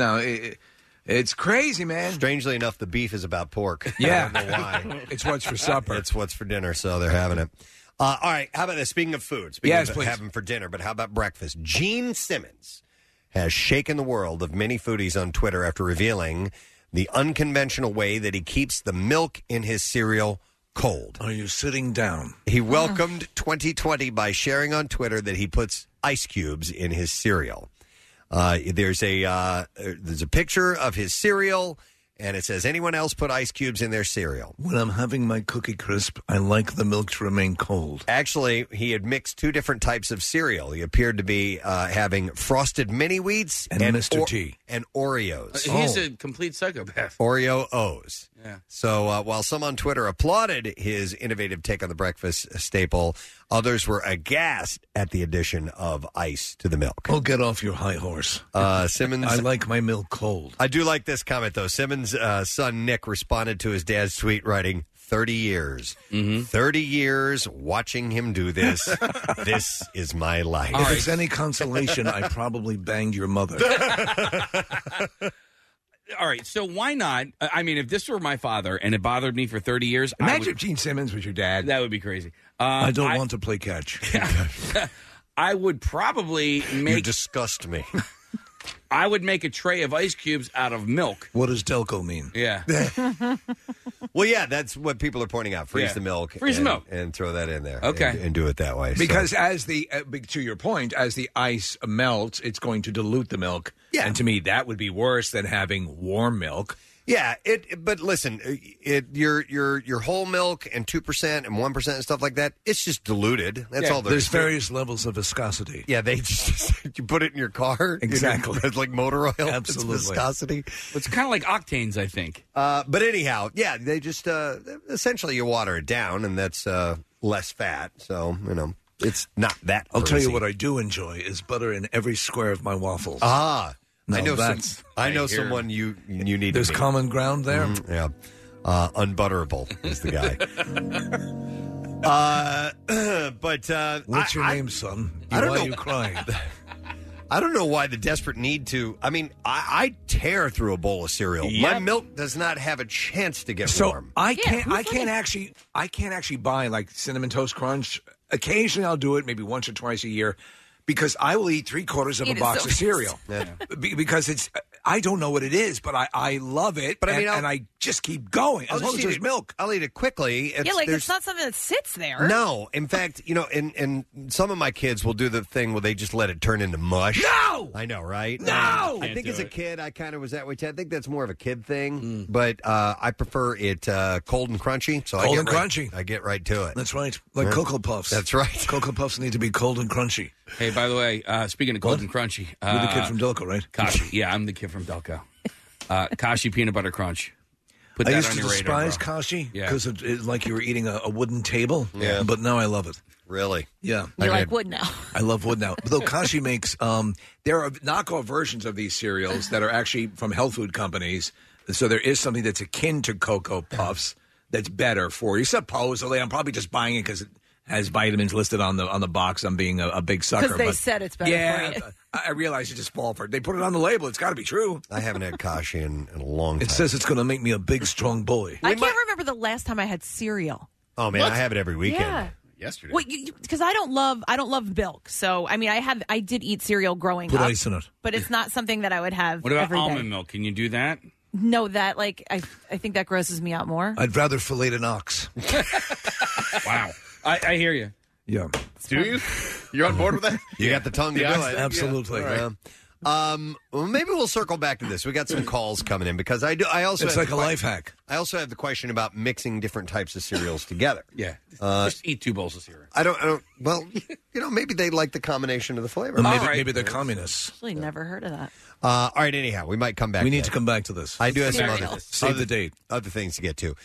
[SPEAKER 5] it's crazy, man.
[SPEAKER 3] Strangely enough, the beef is about pork.
[SPEAKER 5] Yeah.
[SPEAKER 3] I don't know why.
[SPEAKER 5] It's what's for supper.
[SPEAKER 3] It's what's for dinner, so they're having it. All right, how about this? Speaking of food,
[SPEAKER 5] Yes,
[SPEAKER 3] of
[SPEAKER 5] please.
[SPEAKER 3] having for dinner, but how about breakfast? Gene Simmons has shaken the world of many foodies on Twitter after revealing the unconventional way that he keeps the milk in his cereal cold.
[SPEAKER 5] Are you sitting down?
[SPEAKER 3] He welcomed 2020 by sharing on Twitter that he puts ice cubes in his cereal. There's a picture of his cereal, and it says, anyone else put ice cubes in their cereal?
[SPEAKER 5] When I'm having my Cookie Crisp, I like the milk to remain cold.
[SPEAKER 3] Actually, he had mixed 2 different types of cereal. He appeared to be having Frosted Mini Wheats
[SPEAKER 5] and Mr. T.
[SPEAKER 3] and Oreos.
[SPEAKER 7] He's a complete psychopath.
[SPEAKER 3] Oreo O's.
[SPEAKER 7] Yeah.
[SPEAKER 3] So while some on Twitter applauded his innovative take on the breakfast staple, others were aghast at the addition of ice to the milk.
[SPEAKER 5] Oh, get off your high horse.
[SPEAKER 3] Simmons.
[SPEAKER 5] I like my milk cold.
[SPEAKER 3] I do like this comment, though. Simmons' son, Nick, responded to his dad's tweet, writing, 30 years. 30 years watching him do this. This is my life.
[SPEAKER 5] If it's any consolation, I probably banged your mother.
[SPEAKER 7] All right, so why not? I mean, if this were my father and it bothered me for 30 years,
[SPEAKER 5] Imagine if Gene Simmons was your dad.
[SPEAKER 7] That would be crazy.
[SPEAKER 5] I don't want to play catch.
[SPEAKER 7] I would probably
[SPEAKER 3] You disgust me.
[SPEAKER 7] I would make a tray of ice cubes out of milk.
[SPEAKER 5] What does Delco mean?
[SPEAKER 7] Yeah.
[SPEAKER 3] Well, yeah, that's what people are pointing out. Freeze
[SPEAKER 7] Yeah.
[SPEAKER 3] the milk.
[SPEAKER 7] Freeze the milk.
[SPEAKER 3] And throw that in there.
[SPEAKER 7] Okay.
[SPEAKER 3] And do it that way.
[SPEAKER 5] Because as the to your point, as the ice melts, it's going to dilute the milk.
[SPEAKER 3] Yeah.
[SPEAKER 5] And to me, that would be worse than having warm milk.
[SPEAKER 3] Yeah, but listen, your whole milk and 2% and 1% and stuff like that, it's just diluted. That's all
[SPEAKER 5] There's various levels of viscosity.
[SPEAKER 3] Yeah, they just you put it in your car.
[SPEAKER 5] Exactly.
[SPEAKER 3] It's like motor oil.
[SPEAKER 5] Absolutely.
[SPEAKER 3] It's viscosity.
[SPEAKER 7] It's kind of like octanes, I think.
[SPEAKER 3] But anyhow, yeah, they just essentially you water it down, and that's less fat. So, it's not that
[SPEAKER 5] I'll tell you
[SPEAKER 3] crazy.
[SPEAKER 5] what I do enjoy is butter in every square of my waffles.
[SPEAKER 3] Ah,
[SPEAKER 5] No,
[SPEAKER 3] I know
[SPEAKER 5] that's-
[SPEAKER 3] someone you need.
[SPEAKER 5] There's
[SPEAKER 3] to meet.
[SPEAKER 5] common ground there.
[SPEAKER 3] Yeah, Unbutterable is the guy. But
[SPEAKER 5] what's your name, son?
[SPEAKER 3] I don't
[SPEAKER 5] Why
[SPEAKER 3] know.
[SPEAKER 5] are you crying?
[SPEAKER 3] I don't know why the desperate need to. I mean, I tear through a bowl of cereal.
[SPEAKER 5] Yep.
[SPEAKER 3] My milk does not have a chance to get
[SPEAKER 5] So
[SPEAKER 3] warm.
[SPEAKER 5] I can't actually buy like Cinnamon Toast Crunch. Occasionally, I'll do it, maybe once or twice a year, because I will eat 3/4 of a box of cereal because it's. I don't know what it is, but I love it.
[SPEAKER 3] But I mean,
[SPEAKER 5] and I just keep going as long as there's milk.
[SPEAKER 3] I'll eat it quickly.
[SPEAKER 4] It's not something that sits there.
[SPEAKER 3] No, in fact, and some of my kids will do the thing where they just let it turn into mush.
[SPEAKER 5] No,
[SPEAKER 3] I know, right?
[SPEAKER 5] No,
[SPEAKER 3] I think as a kid, I kind of was that way too. I think that's more of a kid thing, but I prefer it cold and crunchy. So
[SPEAKER 5] Cold and crunchy.
[SPEAKER 3] I get right to it.
[SPEAKER 5] That's right, like Cocoa Puffs.
[SPEAKER 3] That's right.
[SPEAKER 5] Cocoa Puffs need to be cold and crunchy.
[SPEAKER 7] Hey, by the way, speaking of cold and crunchy,
[SPEAKER 5] You're the kid from Delco, right?
[SPEAKER 7] Kashi. Yeah, I'm the kid from Delco. Kashi peanut butter crunch. Put
[SPEAKER 5] I
[SPEAKER 7] that
[SPEAKER 5] used
[SPEAKER 7] on
[SPEAKER 5] to
[SPEAKER 7] your radar,
[SPEAKER 5] despise
[SPEAKER 7] bro.
[SPEAKER 5] Kashi
[SPEAKER 7] Yeah.
[SPEAKER 5] because it's like you were eating a wooden table.
[SPEAKER 3] Yeah.
[SPEAKER 5] But now I love it.
[SPEAKER 3] Really?
[SPEAKER 5] Yeah.
[SPEAKER 4] You like wood now.
[SPEAKER 5] I love wood now. Though Kashi makes, there are knockoff versions of these cereals that are actually from health food companies. So there is something that's akin to Cocoa Puffs that's better for you. Supposedly, I'm probably just buying it because it has vitamins listed on the box. I'm being a big sucker.
[SPEAKER 4] Because they
[SPEAKER 5] but
[SPEAKER 4] said it's better
[SPEAKER 5] yeah,
[SPEAKER 4] for you.
[SPEAKER 5] I realize you just fall for it. They put it on the label. It's got to be true.
[SPEAKER 3] I haven't had Kashi in a long time.
[SPEAKER 5] It says it's going to make me a big, strong boy.
[SPEAKER 4] I can't remember the last time I had cereal.
[SPEAKER 3] Oh man, I have it every weekend.
[SPEAKER 4] Yeah.
[SPEAKER 6] Yesterday.
[SPEAKER 4] Well, because I don't love milk. So I mean, I did eat cereal growing
[SPEAKER 5] Put
[SPEAKER 4] up,
[SPEAKER 5] ice in it.
[SPEAKER 4] but it's not something that I would have.
[SPEAKER 7] What about
[SPEAKER 4] every day.
[SPEAKER 7] almond milk? Can you do that?
[SPEAKER 4] No, that I think that grosses me out more.
[SPEAKER 5] I'd rather fillet an ox.
[SPEAKER 7] Wow, I hear you.
[SPEAKER 5] Yeah.
[SPEAKER 6] Do you? You're on board with that?
[SPEAKER 3] You got the tongue to do it.
[SPEAKER 5] Absolutely.
[SPEAKER 3] Yeah. All right. Well, maybe we'll circle back to this. We got some calls coming in because I also
[SPEAKER 5] It's
[SPEAKER 3] have
[SPEAKER 5] like a life hack.
[SPEAKER 3] I also have the question about mixing different types of cereals together.
[SPEAKER 7] Yeah, just eat 2 bowls of cereal.
[SPEAKER 3] I don't. Well, maybe they like the combination of the flavor.
[SPEAKER 5] Or maybe they're communists.
[SPEAKER 4] Actually, never heard of that.
[SPEAKER 3] All right. Anyhow, we might come back.
[SPEAKER 5] We
[SPEAKER 3] to
[SPEAKER 5] need
[SPEAKER 3] that.
[SPEAKER 5] to come back to this.
[SPEAKER 3] I do have some
[SPEAKER 4] Cereal.
[SPEAKER 3] other
[SPEAKER 5] Save the date.
[SPEAKER 3] other things to get to.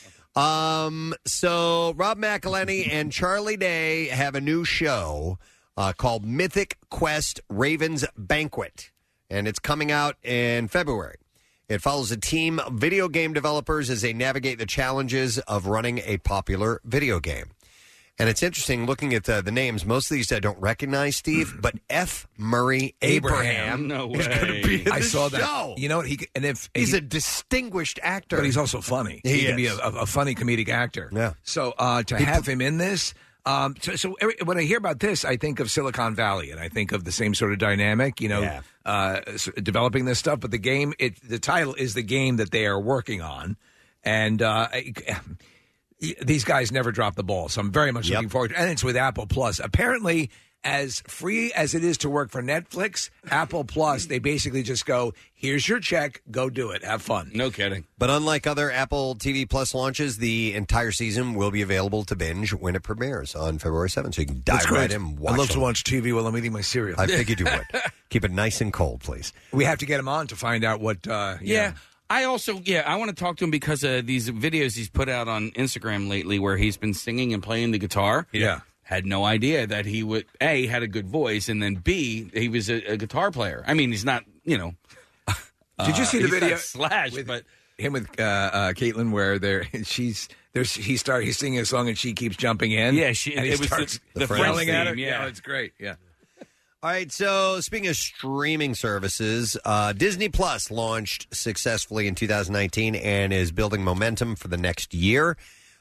[SPEAKER 3] So Rob McElhenney and Charlie Day have a new show called Mythic Quest Raven's Banquet, and it's coming out in February. It follows a team of video game developers as they navigate the challenges of running a popular video game. And it's interesting looking at the names. Most of these I don't recognize, Steve, but F. Murray Abraham
[SPEAKER 7] No
[SPEAKER 3] is going to
[SPEAKER 7] way.
[SPEAKER 3] be in
[SPEAKER 5] I
[SPEAKER 3] the
[SPEAKER 5] saw
[SPEAKER 3] show.
[SPEAKER 5] that. You know what?
[SPEAKER 3] He's a distinguished actor.
[SPEAKER 5] but he's also funny.
[SPEAKER 3] He
[SPEAKER 5] can be
[SPEAKER 3] is.
[SPEAKER 5] a funny comedic actor.
[SPEAKER 3] Yeah.
[SPEAKER 5] So to have him in this, when I hear about this, I think of Silicon Valley, and I think of the same sort of dynamic. Developing this stuff. But the game, the title is the game that they are working on, and these guys never drop the ball. So I'm very much looking forward to it. And it's with Apple Plus. Apparently, as free as it is to work for Netflix, Apple Plus, they basically just go, here's your check, go do it, have fun.
[SPEAKER 7] No kidding.
[SPEAKER 3] But unlike other Apple TV Plus launches, the entire season will be available to binge when it premieres on February 7th. So you can
[SPEAKER 5] That's
[SPEAKER 3] dive
[SPEAKER 5] great.
[SPEAKER 3] right in and watch
[SPEAKER 5] I love to
[SPEAKER 3] them.
[SPEAKER 5] watch TV while I'm eating my cereal.
[SPEAKER 3] I figured you would. Keep it nice and cold, please.
[SPEAKER 5] We have to get him on to find out what.
[SPEAKER 7] Yeah. I also, I want to talk to him because of these videos he's put out on Instagram lately where he's been singing and playing the guitar.
[SPEAKER 5] Yeah.
[SPEAKER 7] Had no idea that he would, A, had a good voice, and then B, he was a guitar player. I mean, he's not,
[SPEAKER 5] Did you see the
[SPEAKER 7] he's
[SPEAKER 5] video?
[SPEAKER 7] not Slash, but
[SPEAKER 5] Him with Caitlin, where he's singing a song and she keeps jumping in.
[SPEAKER 7] Yeah,
[SPEAKER 5] and he
[SPEAKER 7] it was
[SPEAKER 5] starts
[SPEAKER 7] the French
[SPEAKER 5] yelling at her.
[SPEAKER 7] theme, yeah.
[SPEAKER 5] It's great. Yeah.
[SPEAKER 3] All right, so speaking of streaming services, Disney Plus launched successfully in 2019 and is building momentum for the next year.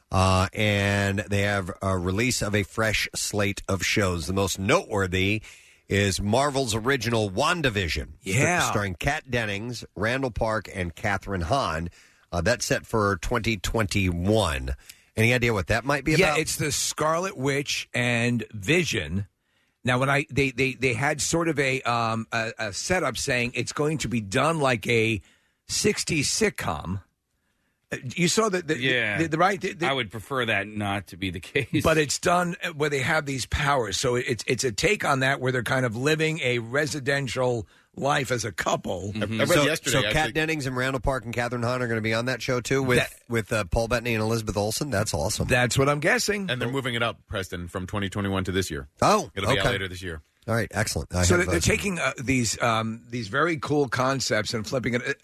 [SPEAKER 3] And they have a release of a fresh slate of shows. The most noteworthy is Marvel's original WandaVision.
[SPEAKER 5] Yeah.
[SPEAKER 3] Starring Kat Dennings, Randall Park, and Katherine Hahn. That's set for 2021. Any idea what that might be about?
[SPEAKER 5] Yeah, it's the Scarlet Witch and Vision. Now, when they had sort of a setup saying it's going to be done like a 60s sitcom. You saw the right.
[SPEAKER 7] I would prefer that not to be the case.
[SPEAKER 5] But it's done where they have these powers. So it's a take on that where they're kind of living a residential life as a couple.
[SPEAKER 6] I read yesterday.
[SPEAKER 3] So Kat Dennings and Randall Park and Katherine Hahn are going to be on that show too with Paul Bettany and Elizabeth Olsen. That's awesome.
[SPEAKER 5] That's what I'm guessing.
[SPEAKER 6] And they're moving it up, Preston, from 2021 to this year.
[SPEAKER 3] Oh,
[SPEAKER 6] it'll be out
[SPEAKER 3] okay.
[SPEAKER 6] later this year.
[SPEAKER 3] All right, excellent.
[SPEAKER 5] They're taking these very cool concepts and flipping it.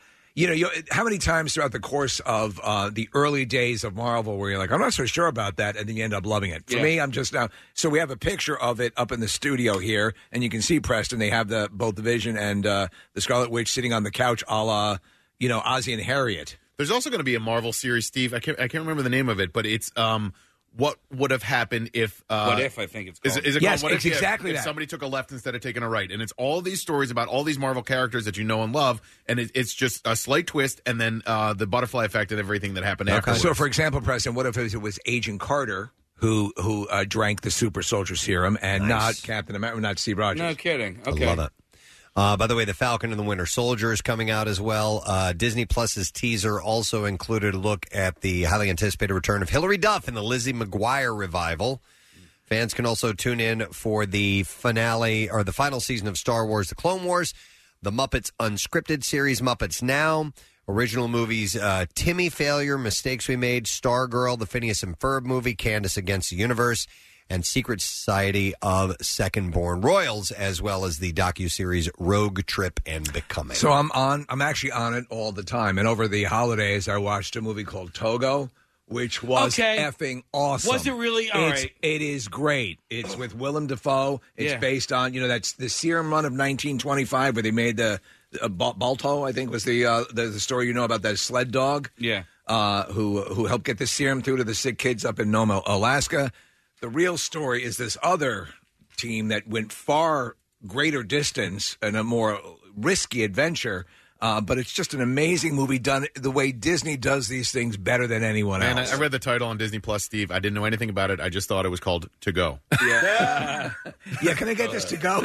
[SPEAKER 5] How many times throughout the course of the early days of Marvel where you're like, I'm not so sure about that, and then you end up loving it. For me, I'm just now. So we have a picture of it up in the studio here, and you can see, Preston, they have both the Vision and the Scarlet Witch sitting on the couch a la, Ozzy and Harriet.
[SPEAKER 6] There's also going to be a Marvel series, Steve. I can't remember the name of it, but it's what would have happened if...
[SPEAKER 7] What if, I think it's called.
[SPEAKER 6] Is it
[SPEAKER 5] yes,
[SPEAKER 6] called What
[SPEAKER 5] it's
[SPEAKER 6] if,
[SPEAKER 5] exactly
[SPEAKER 6] if
[SPEAKER 5] that.
[SPEAKER 6] somebody took a left instead of taking a right. And it's all these stories about all these Marvel characters that you know and love, and it's just a slight twist, and then the butterfly effect and everything that happened afterwards.
[SPEAKER 5] So, for example, Preston, what if it was Agent Carter who drank the super soldier serum and not Captain America, not Steve Rogers?
[SPEAKER 7] No kidding. Okay.
[SPEAKER 3] I love it. By the way, The Falcon and the Winter Soldier is coming out as well. Disney Plus's teaser also included a look at the highly anticipated return of Hilary Duff in the Lizzie McGuire revival. Fans can also tune in for the finale or the final season of Star Wars: The Clone Wars, the Muppets Unscripted series, Muppets Now, original movies Timmy Failure, Mistakes We Made, Stargirl, the Phineas and Ferb movie, Candace Against the Universe, and Secret Society of Second-Born Royals, as well as the docuseries Rogue Trip and Becoming.
[SPEAKER 5] So I'm actually on it all the time. And over the holidays, I watched a movie called Togo, which was effing awesome.
[SPEAKER 7] Was it really? All right.
[SPEAKER 5] It is great. It's with Willem Dafoe. It's based on, that's the serum run of 1925 where they made the Balto, I think, was the story about that sled dog.
[SPEAKER 7] Yeah.
[SPEAKER 5] Who helped get the serum through to the sick kids up in Nome, Alaska. The real story is this other team that went far greater distance and a more risky adventure, but it's just an amazing movie done the way Disney does these things better than anyone else.
[SPEAKER 6] And I read the title on Disney Plus, Steve. I didn't know anything about it. I just thought it was called To Go.
[SPEAKER 5] Yeah, can I get this to go?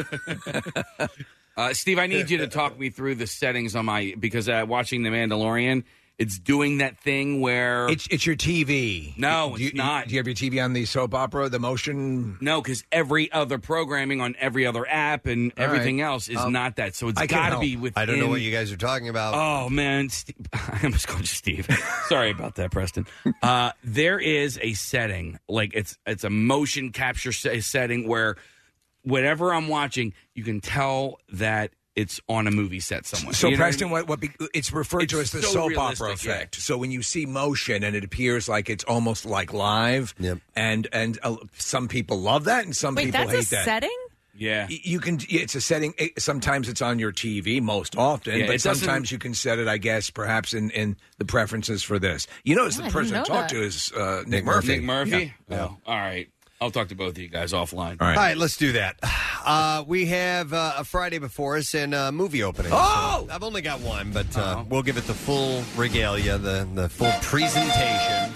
[SPEAKER 7] Steve, I need you to talk me through the settings on because watching The Mandalorian, it's doing that thing where...
[SPEAKER 5] It's your TV.
[SPEAKER 7] No, it's not.
[SPEAKER 5] Do you have your TV on the soap opera, the motion?
[SPEAKER 7] No, because every other programming on every other app and everything else is not that. So it's got to be within...
[SPEAKER 3] I don't know what you guys are talking about.
[SPEAKER 7] Oh, man. I almost called you Steve. Sorry about that, Preston. There is a setting, like it's a motion capture setting where whatever I'm watching, you can tell that it's on a movie set somewhere.
[SPEAKER 5] So, Preston, what it's referred to as the soap opera effect.
[SPEAKER 7] Yeah.
[SPEAKER 5] So when you see motion and it appears like it's almost like live, and some people love that and some people hate that.
[SPEAKER 4] Wait, that's a setting?
[SPEAKER 7] Yeah.
[SPEAKER 5] You can. It's a setting. Sometimes it's on your TV, most often, but sometimes you can set it, I guess, perhaps in the preferences for this. The person I talked to is Nick Murphy.
[SPEAKER 7] Nick Murphy?
[SPEAKER 5] Yeah.
[SPEAKER 7] Oh, all right. I'll talk to both of you guys offline.
[SPEAKER 3] All right, let's do that. We have a Friday before us and movie openings.
[SPEAKER 5] Oh!
[SPEAKER 3] So I've only got one, but we'll give it the full regalia, the full presentation.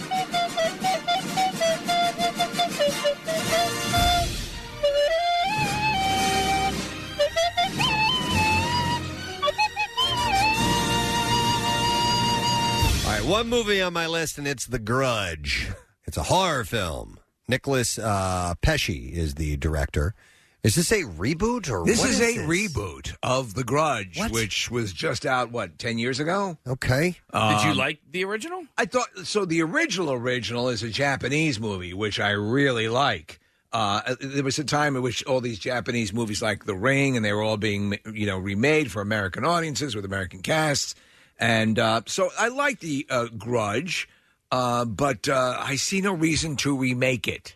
[SPEAKER 3] All right, one movie on my list, and it's The Grudge. It's a horror film. Nicholas Pesci is the director. Is this a reboot or
[SPEAKER 5] this
[SPEAKER 3] what
[SPEAKER 5] is
[SPEAKER 3] this?
[SPEAKER 5] a reboot of The Grudge, which was just out 10 years ago?
[SPEAKER 3] Okay.
[SPEAKER 7] Did you like the original?
[SPEAKER 5] I thought so. The original is a Japanese movie, which I really like. There was a time in which all these Japanese movies, like The Ring, and they were all being remade for American audiences with American casts, and so I like the Grudge. But I see no reason to remake it.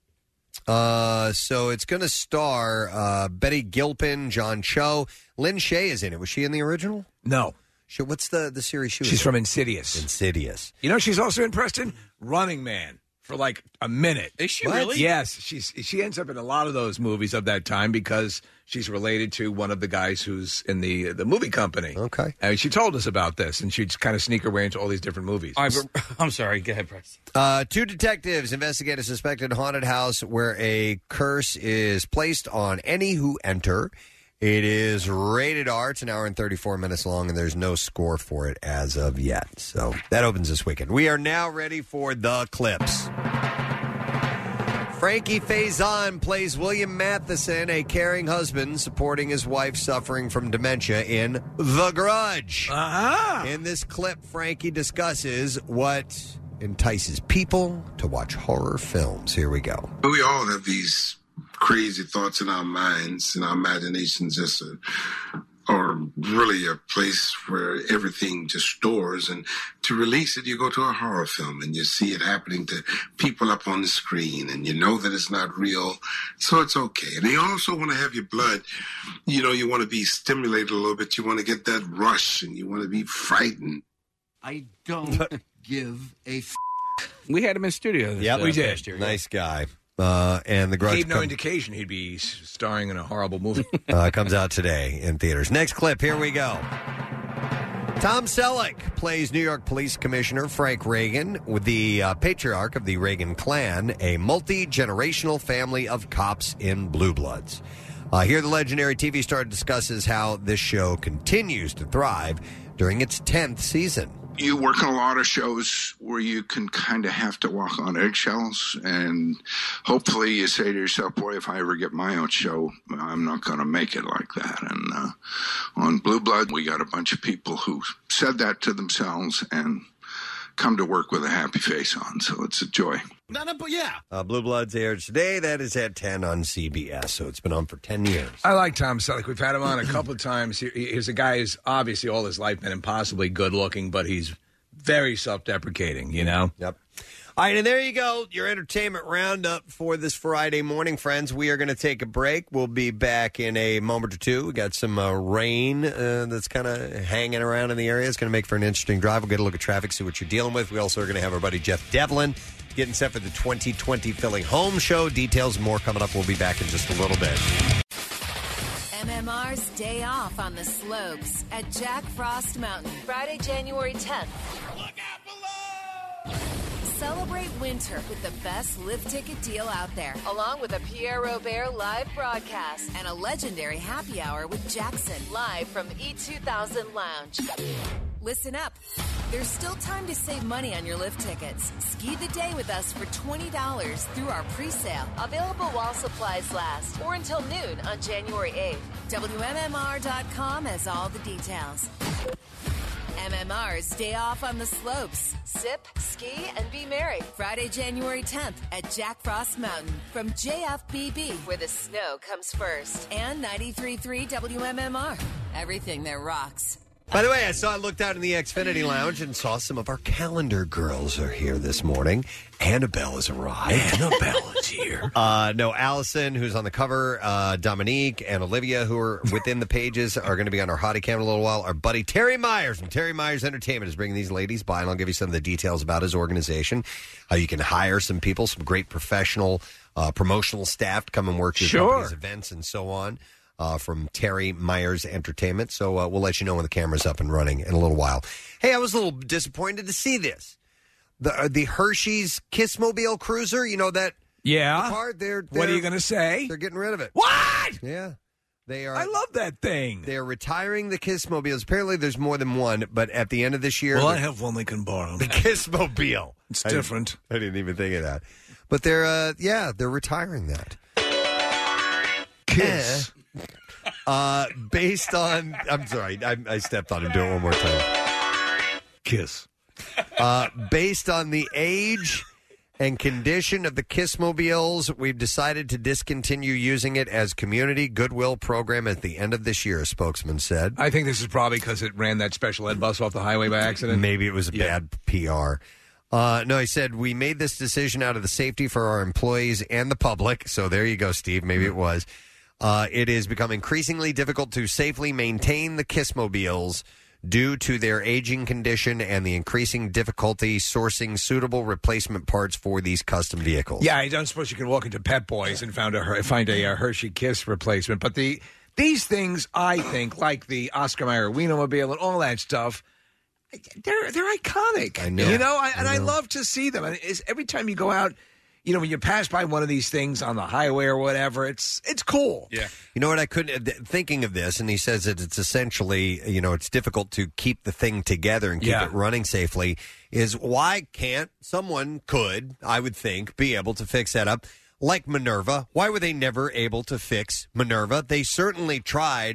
[SPEAKER 3] So it's going to star Betty Gilpin, John Cho. Lynn Shay is in it. Was she in the original?
[SPEAKER 5] No.
[SPEAKER 3] What's the series she was
[SPEAKER 5] She's
[SPEAKER 3] in?
[SPEAKER 5] from Insidious.
[SPEAKER 3] Insidious.
[SPEAKER 5] She's also in, Preston, Running Man for like a minute.
[SPEAKER 7] Is she really?
[SPEAKER 5] Yes. She ends up in a lot of those movies of that time because she's related to one of the guys who's in the movie company.
[SPEAKER 3] Okay.
[SPEAKER 5] She told us about this, and she'd kind of sneak her way into all these different movies.
[SPEAKER 7] I'm sorry. Go ahead, Preston.
[SPEAKER 3] Two detectives investigate a suspected haunted house where a curse is placed on any who enter. It is rated R. It's an hour and 34 minutes long, and there's no score for it as of yet. So that opens this weekend. We are now ready for the clips. Frankie Faison plays William Matheson, a caring husband supporting his wife suffering from dementia in The Grudge.
[SPEAKER 5] Uh-huh.
[SPEAKER 3] In this clip, Frankie discusses what entices people to watch horror films. Here we go.
[SPEAKER 9] We all have these
[SPEAKER 11] crazy thoughts in our minds and our imaginations just are really a place where everything just stores. And to release it, you go to a horror film and you see it happening to people up on the screen and you know that it's not real. So it's okay. And you also want to have your blood, you want to be stimulated a little bit. You want to get that rush and you want to be frightened.
[SPEAKER 12] I don't give a
[SPEAKER 7] We had him in studio.
[SPEAKER 3] We did.
[SPEAKER 7] Last year.
[SPEAKER 3] Nice guy. And The Grudge
[SPEAKER 5] Gave no indication he'd be starring in a horrible movie.
[SPEAKER 3] comes out today in theaters. Next clip, here we go. Tom Selleck plays New York Police Commissioner Frank Reagan, with the patriarch of the Reagan clan, a multi-generational family of cops in Blue Bloods. Here, the legendary TV star discusses how this show continues to thrive during its 10th season.
[SPEAKER 13] You work on a lot of shows where you can kind of have to walk on eggshells, and hopefully you say to yourself, boy, if I ever get my own show, I'm not going to make it like that. And on Blue Blood, we got a bunch of people who said that to themselves and come to work with a happy face on, so it's a joy.
[SPEAKER 3] Blue Bloods airs today. That is at 10 on CBS, so it's been on for 10 years.
[SPEAKER 5] I like Tom Selleck. We've had him on a couple of times. He's a guy who's obviously all his life been impossibly good-looking, but he's very self-deprecating,
[SPEAKER 3] Yep. All right, and there you go, your entertainment roundup for this Friday morning, friends. We are going to take a break. We'll be back in a moment or two. We got some rain that's kind of hanging around in the area. It's going to make for an interesting drive. We'll get a look at traffic, see what you're dealing with. We also are going to have our buddy Jeff Devlin getting set for the 2020 Philly Home Show. Details and more coming up. We'll be back in just a little bit.
[SPEAKER 14] MMR's Day Off on the Slopes at Jack Frost Mountain, Friday, January 10th. Look out below! Celebrate winter with the best lift ticket deal out there, along with a Pierre Robert live broadcast and a legendary happy hour with Jackson, live from E2000 Lounge. Listen up. There's still time to save money on your lift tickets. Ski the day with us for $20 through our pre-sale. Available while supplies last or until noon on January 8th. WMMR.com has all the details. MMR's Day Off on the Slopes. Sip, ski, and be merry. Friday, January 10th at Jack Frost Mountain from JFBB, where the snow comes first. And 93.3 WMMR. Everything that rocks.
[SPEAKER 3] By the way, I looked out in the Xfinity Lounge and saw some of our calendar girls are here this morning. Annabelle has arrived.
[SPEAKER 5] Annabelle is here.
[SPEAKER 3] No, Allison, who's on the cover, Dominique, and Olivia, who are within the pages, are going to be on our hottie cam in a little while. Our buddy Terry Myers from Terry Myers Entertainment is bringing these ladies by, and I'll give you some of the details about his organization, how you can hire some people, some great professional promotional staff to come and work your company's events and so on. From Terry Myers Entertainment. So we'll let you know when the camera's up and running in a little while. Hey, I was a little disappointed to see this. The Hershey's Kissmobile Cruiser, you know that car?
[SPEAKER 5] What are you going to say?
[SPEAKER 3] They're getting rid of it.
[SPEAKER 5] What?
[SPEAKER 3] Yeah. They are.
[SPEAKER 5] I love that thing.
[SPEAKER 3] They're retiring the Kissmobiles. Apparently there's more than one, but at the end of this year...
[SPEAKER 5] Well, I have one they can borrow.
[SPEAKER 3] The Kissmobile.
[SPEAKER 5] It's different.
[SPEAKER 3] I didn't even think of that. But they're retiring that.
[SPEAKER 5] Kiss.
[SPEAKER 3] Based on... I'm sorry, I stepped on him. Do it one more time.
[SPEAKER 5] Kiss.
[SPEAKER 3] Based on the age and condition of the Kissmobiles, we've decided to discontinue using it as community goodwill program at the end of this year, a spokesman said.
[SPEAKER 5] I think this is probably because it ran that special ed bus off the highway by accident.
[SPEAKER 3] Maybe it was a bad PR. No, he said, we made this decision out of the safety for our employees and the public. So there you go, Steve. Maybe it was. It has become increasingly difficult to safely maintain the Kissmobiles due to their aging condition and the increasing difficulty sourcing suitable replacement parts for these custom vehicles.
[SPEAKER 5] Yeah, I don't suppose you can walk into Pet Boys and find a Hershey Kiss replacement. But these things, I think, like the Oscar Mayer Wienermobile and all that stuff, they're iconic.
[SPEAKER 3] I know.
[SPEAKER 5] I love to see them. And every time you go out, when you pass by one of these things on the highway or whatever, it's cool.
[SPEAKER 7] Yeah.
[SPEAKER 3] You know what? I couldn't, thinking of this, and he says that it's essentially, it's difficult to keep the thing together and keep it running safely, is why can't someone I would think, be able to fix that up? Like Minerva. Why were they never able to fix Minerva? They certainly tried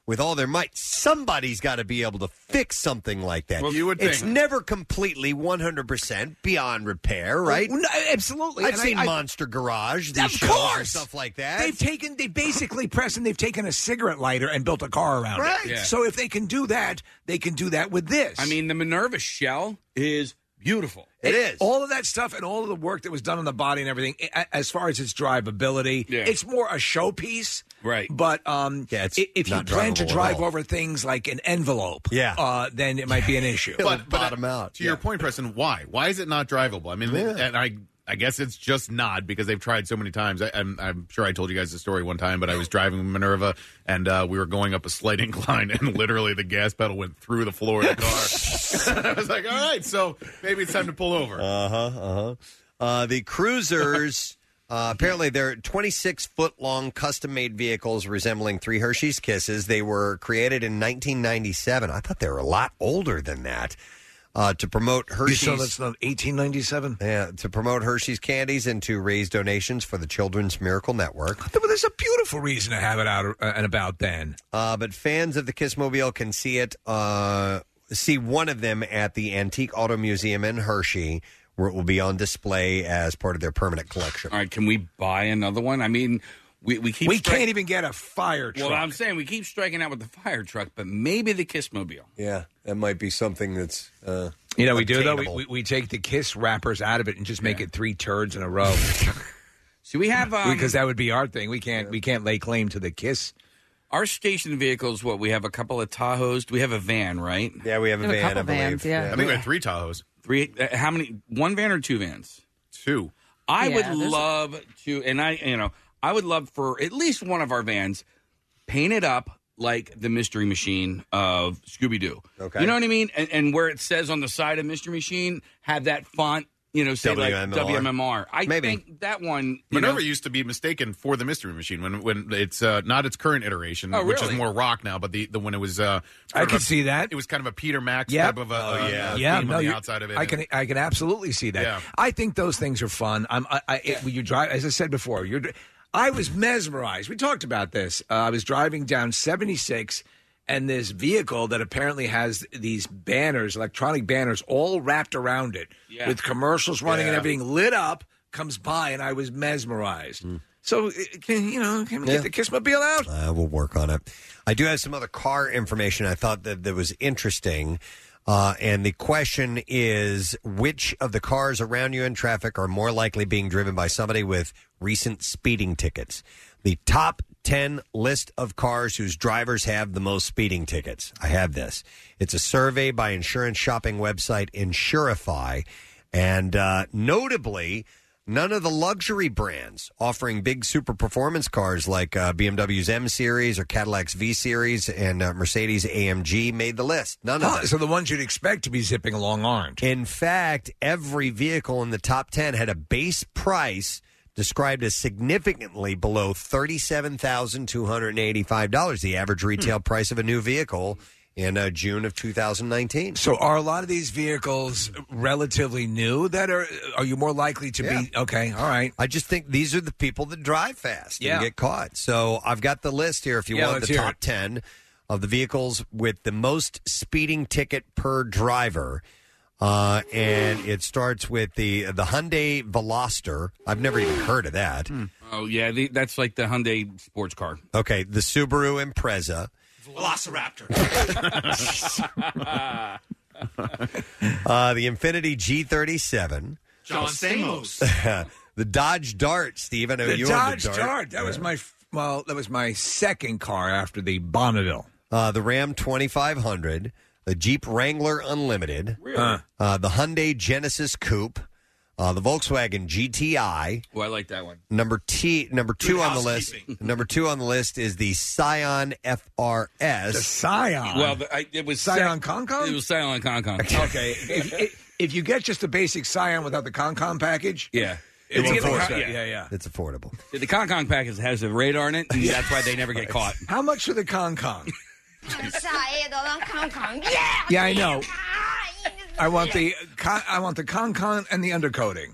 [SPEAKER 3] with all their might. Somebody's got to be able to fix something like that.
[SPEAKER 6] Well, you would
[SPEAKER 3] it's
[SPEAKER 6] think.
[SPEAKER 3] never completely 100% beyond repair, right?
[SPEAKER 5] No, absolutely.
[SPEAKER 3] I've
[SPEAKER 5] And
[SPEAKER 3] seen
[SPEAKER 5] I-
[SPEAKER 3] Monster Garage, these
[SPEAKER 5] Of
[SPEAKER 3] shows
[SPEAKER 5] course.
[SPEAKER 3] and stuff like that.
[SPEAKER 5] They've taken a cigarette lighter and built a car around
[SPEAKER 3] Right.
[SPEAKER 5] it.
[SPEAKER 7] Yeah.
[SPEAKER 5] So if they can do that, they can do that with this.
[SPEAKER 7] I mean, the Minerva shell is beautiful.
[SPEAKER 3] It is.
[SPEAKER 5] All of that stuff and all of the work that was done on the body and everything, as far as its drivability,
[SPEAKER 7] Yeah.
[SPEAKER 5] it's more a showpiece.
[SPEAKER 7] Right.
[SPEAKER 5] But
[SPEAKER 3] it's
[SPEAKER 5] if you
[SPEAKER 3] not
[SPEAKER 5] plan to
[SPEAKER 3] drivable at
[SPEAKER 5] drive
[SPEAKER 3] all.
[SPEAKER 5] over things like an envelope,
[SPEAKER 3] then
[SPEAKER 5] it might be an issue.
[SPEAKER 6] But
[SPEAKER 3] bottom out.
[SPEAKER 6] To your point, Preston, why? Why is it not drivable? I mean, and I guess it's just not because they've tried so many times. I'm sure I told you guys the story one time, but I was driving Minerva and we were going up a slight incline and literally the gas pedal went through the floor of the car. I was like, all right, so maybe it's time to pull over.
[SPEAKER 3] The Cruisers, apparently they're 26-foot-long custom-made vehicles resembling 3 Hershey's Kisses. They were created in 1997. I thought they were a lot older than that. To promote Hershey's...
[SPEAKER 5] So that's not 1897?
[SPEAKER 3] Yeah, to promote Hershey's candies and to raise donations for the Children's Miracle Network.
[SPEAKER 5] But there's a beautiful reason to have it out and about then.
[SPEAKER 3] But fans of the Kissmobile can see it, see one of them at the Antique Auto Museum in Hershey, where it will be on display as part of their permanent collection.
[SPEAKER 7] All right, can we buy another one? I mean, we keep...
[SPEAKER 5] We can't even get a fire truck.
[SPEAKER 7] Well, I'm saying we keep striking out with the fire truck, but maybe the Kissmobile.
[SPEAKER 3] Yeah, that might be something that's...
[SPEAKER 5] You know, we do, though.
[SPEAKER 3] obtainable.
[SPEAKER 5] We take the Kiss wrappers out of it and just make it 3 turds in a row.
[SPEAKER 7] So we have...
[SPEAKER 5] because that would be our thing. We can't lay claim to the Kiss.
[SPEAKER 7] Our station vehicles, we have a couple of Tahoes. Do we have a van, right?
[SPEAKER 3] Yeah, we have a van, I believe.
[SPEAKER 6] I think we had 3 Tahoes.
[SPEAKER 7] 3? How many? 1 van or 2 vans?
[SPEAKER 6] 2.
[SPEAKER 7] I
[SPEAKER 4] Yeah,
[SPEAKER 7] would
[SPEAKER 4] there's-
[SPEAKER 7] love to, and I would love for at least one of our vans painted up like the Mystery Machine of Scooby-Doo.
[SPEAKER 3] Okay.
[SPEAKER 7] You know what I mean? And where it says on the side of Mystery Machine, have that font, say like WMMR. I think that one...
[SPEAKER 6] Minerva used to be mistaken for the Mystery Machine when it's not its current iteration,
[SPEAKER 7] Oh,
[SPEAKER 6] which is
[SPEAKER 7] really?
[SPEAKER 6] more rock now, but the when it was... I
[SPEAKER 5] could see that.
[SPEAKER 6] It was kind of a Peter Max
[SPEAKER 5] Yep.
[SPEAKER 6] type of a theme on the outside of it.
[SPEAKER 5] I can absolutely see that.
[SPEAKER 6] Yeah.
[SPEAKER 5] I think those things are fun. When you drive, as I said before, I was mesmerized. We talked about this. I was driving down 76, and this vehicle that apparently has these banners, electronic banners, all wrapped around it with commercials running and everything lit up, comes by, and I was mesmerized. So, can we get the Kissmobile out?
[SPEAKER 3] We'll work on it. I do have some other car information I thought that was interesting. And the question is, which of the cars around you in traffic are more likely being driven by somebody with recent speeding tickets? The top 10 list of cars whose drivers have the most speeding tickets. I have this. It's a survey by insurance shopping website Insurify. And notably, none of the luxury brands offering big super performance cars like BMW's M Series or Cadillac's V Series and Mercedes AMG made the list. None of them.
[SPEAKER 5] So the ones you'd expect to be zipping along aren't.
[SPEAKER 3] In fact, every vehicle in the top 10 had a base price described as significantly below $37,285, the average retail price of a new vehicle in June of 2019.
[SPEAKER 5] So are a lot of these vehicles relatively new that are you more likely to be? Okay, all right.
[SPEAKER 3] I just think these are the people that drive fast
[SPEAKER 5] Yeah.
[SPEAKER 3] and get caught. So I've got the list here if you want
[SPEAKER 5] let's
[SPEAKER 3] the
[SPEAKER 5] hear
[SPEAKER 3] top 10 of the vehicles with the most speeding ticket per driver. And it starts with the Hyundai Veloster. I've never even heard of that.
[SPEAKER 7] Oh, yeah, that's like the Hyundai sports car.
[SPEAKER 3] Okay, the Subaru Impreza.
[SPEAKER 12] Velociraptor.
[SPEAKER 3] The Infiniti G37.
[SPEAKER 12] John Stamos.
[SPEAKER 3] The Dodge Dart, Steve. I know
[SPEAKER 5] The
[SPEAKER 3] you
[SPEAKER 5] Dodge
[SPEAKER 3] own the
[SPEAKER 5] Dart. That was my second car after the Bonneville.
[SPEAKER 3] The Ram 2500. The Jeep Wrangler Unlimited.
[SPEAKER 7] Really?
[SPEAKER 3] The Hyundai Genesis Coupe. The Volkswagen GTI.
[SPEAKER 7] Oh, I like that one.
[SPEAKER 3] Number 2 on the list. Number 2 on the list is the Scion FRS.
[SPEAKER 5] The Scion.
[SPEAKER 7] Well, it was
[SPEAKER 5] Scion Concon?
[SPEAKER 7] It was Scion Concon.
[SPEAKER 5] Okay. if you get just the basic Scion without the Concon package,
[SPEAKER 7] Yeah.
[SPEAKER 5] it's
[SPEAKER 7] It's
[SPEAKER 5] affordable.
[SPEAKER 7] yeah.
[SPEAKER 3] It's affordable.
[SPEAKER 7] The Concon package has a radar in it, and that's why they never get caught.
[SPEAKER 5] How much for the Concon? Yeah, I know. I want the Concon and the undercoating.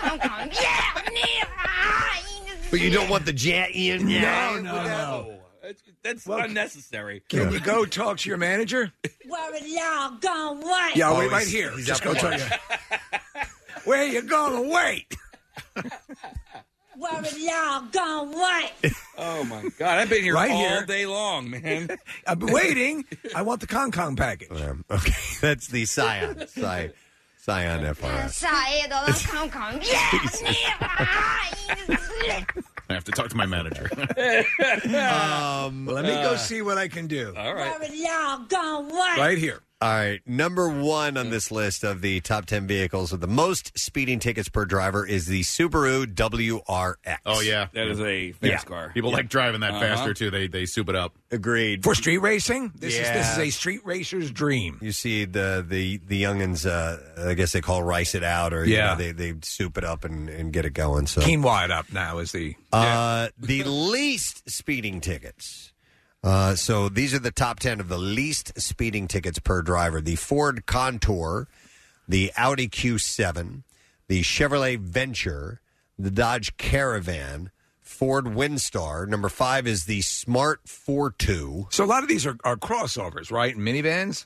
[SPEAKER 3] But you don't want the Jet Ian?
[SPEAKER 5] No.
[SPEAKER 7] That's unnecessary.
[SPEAKER 5] Can you go talk to your manager?
[SPEAKER 15] Where y'all gonna wait?
[SPEAKER 5] Yeah, I'll wait right here. Just go talk. Where you gonna wait?
[SPEAKER 15] Where y'all gonna wait?
[SPEAKER 7] Oh my God! I've been here
[SPEAKER 5] Right
[SPEAKER 7] all
[SPEAKER 5] here.
[SPEAKER 7] day long, man.
[SPEAKER 5] I've been waiting. I want the Kong package.
[SPEAKER 3] Okay, that's the Scion. Scion FRS.
[SPEAKER 15] 下一道的康康
[SPEAKER 6] I have to talk to my manager.
[SPEAKER 5] Let me go see what I can do.
[SPEAKER 7] All right.
[SPEAKER 15] Where y'all gonna wait?
[SPEAKER 5] Right here.
[SPEAKER 3] All right, number 1 on this list of the top 10 vehicles with the most speeding tickets per driver is the Subaru WRX.
[SPEAKER 6] Oh, yeah.
[SPEAKER 7] That is a fast car.
[SPEAKER 6] People like driving that
[SPEAKER 7] Uh-huh.
[SPEAKER 6] faster, too. They soup it up.
[SPEAKER 3] Agreed.
[SPEAKER 5] For street racing? This
[SPEAKER 3] Yeah.
[SPEAKER 5] is a street racer's dream.
[SPEAKER 3] You see the youngins, I guess they call rice it out, or you
[SPEAKER 5] Yeah.
[SPEAKER 3] know, they soup it up and get it going. So
[SPEAKER 5] Quinoa it up now is the...
[SPEAKER 3] the least speeding tickets. So these are the top 10 of the least speeding tickets per driver. The Ford Contour, the Audi Q7, the Chevrolet Venture, the Dodge Caravan, Ford Windstar. Number 5 is the Smart 4.2.
[SPEAKER 5] So a lot of these are crossovers, right? Minivans?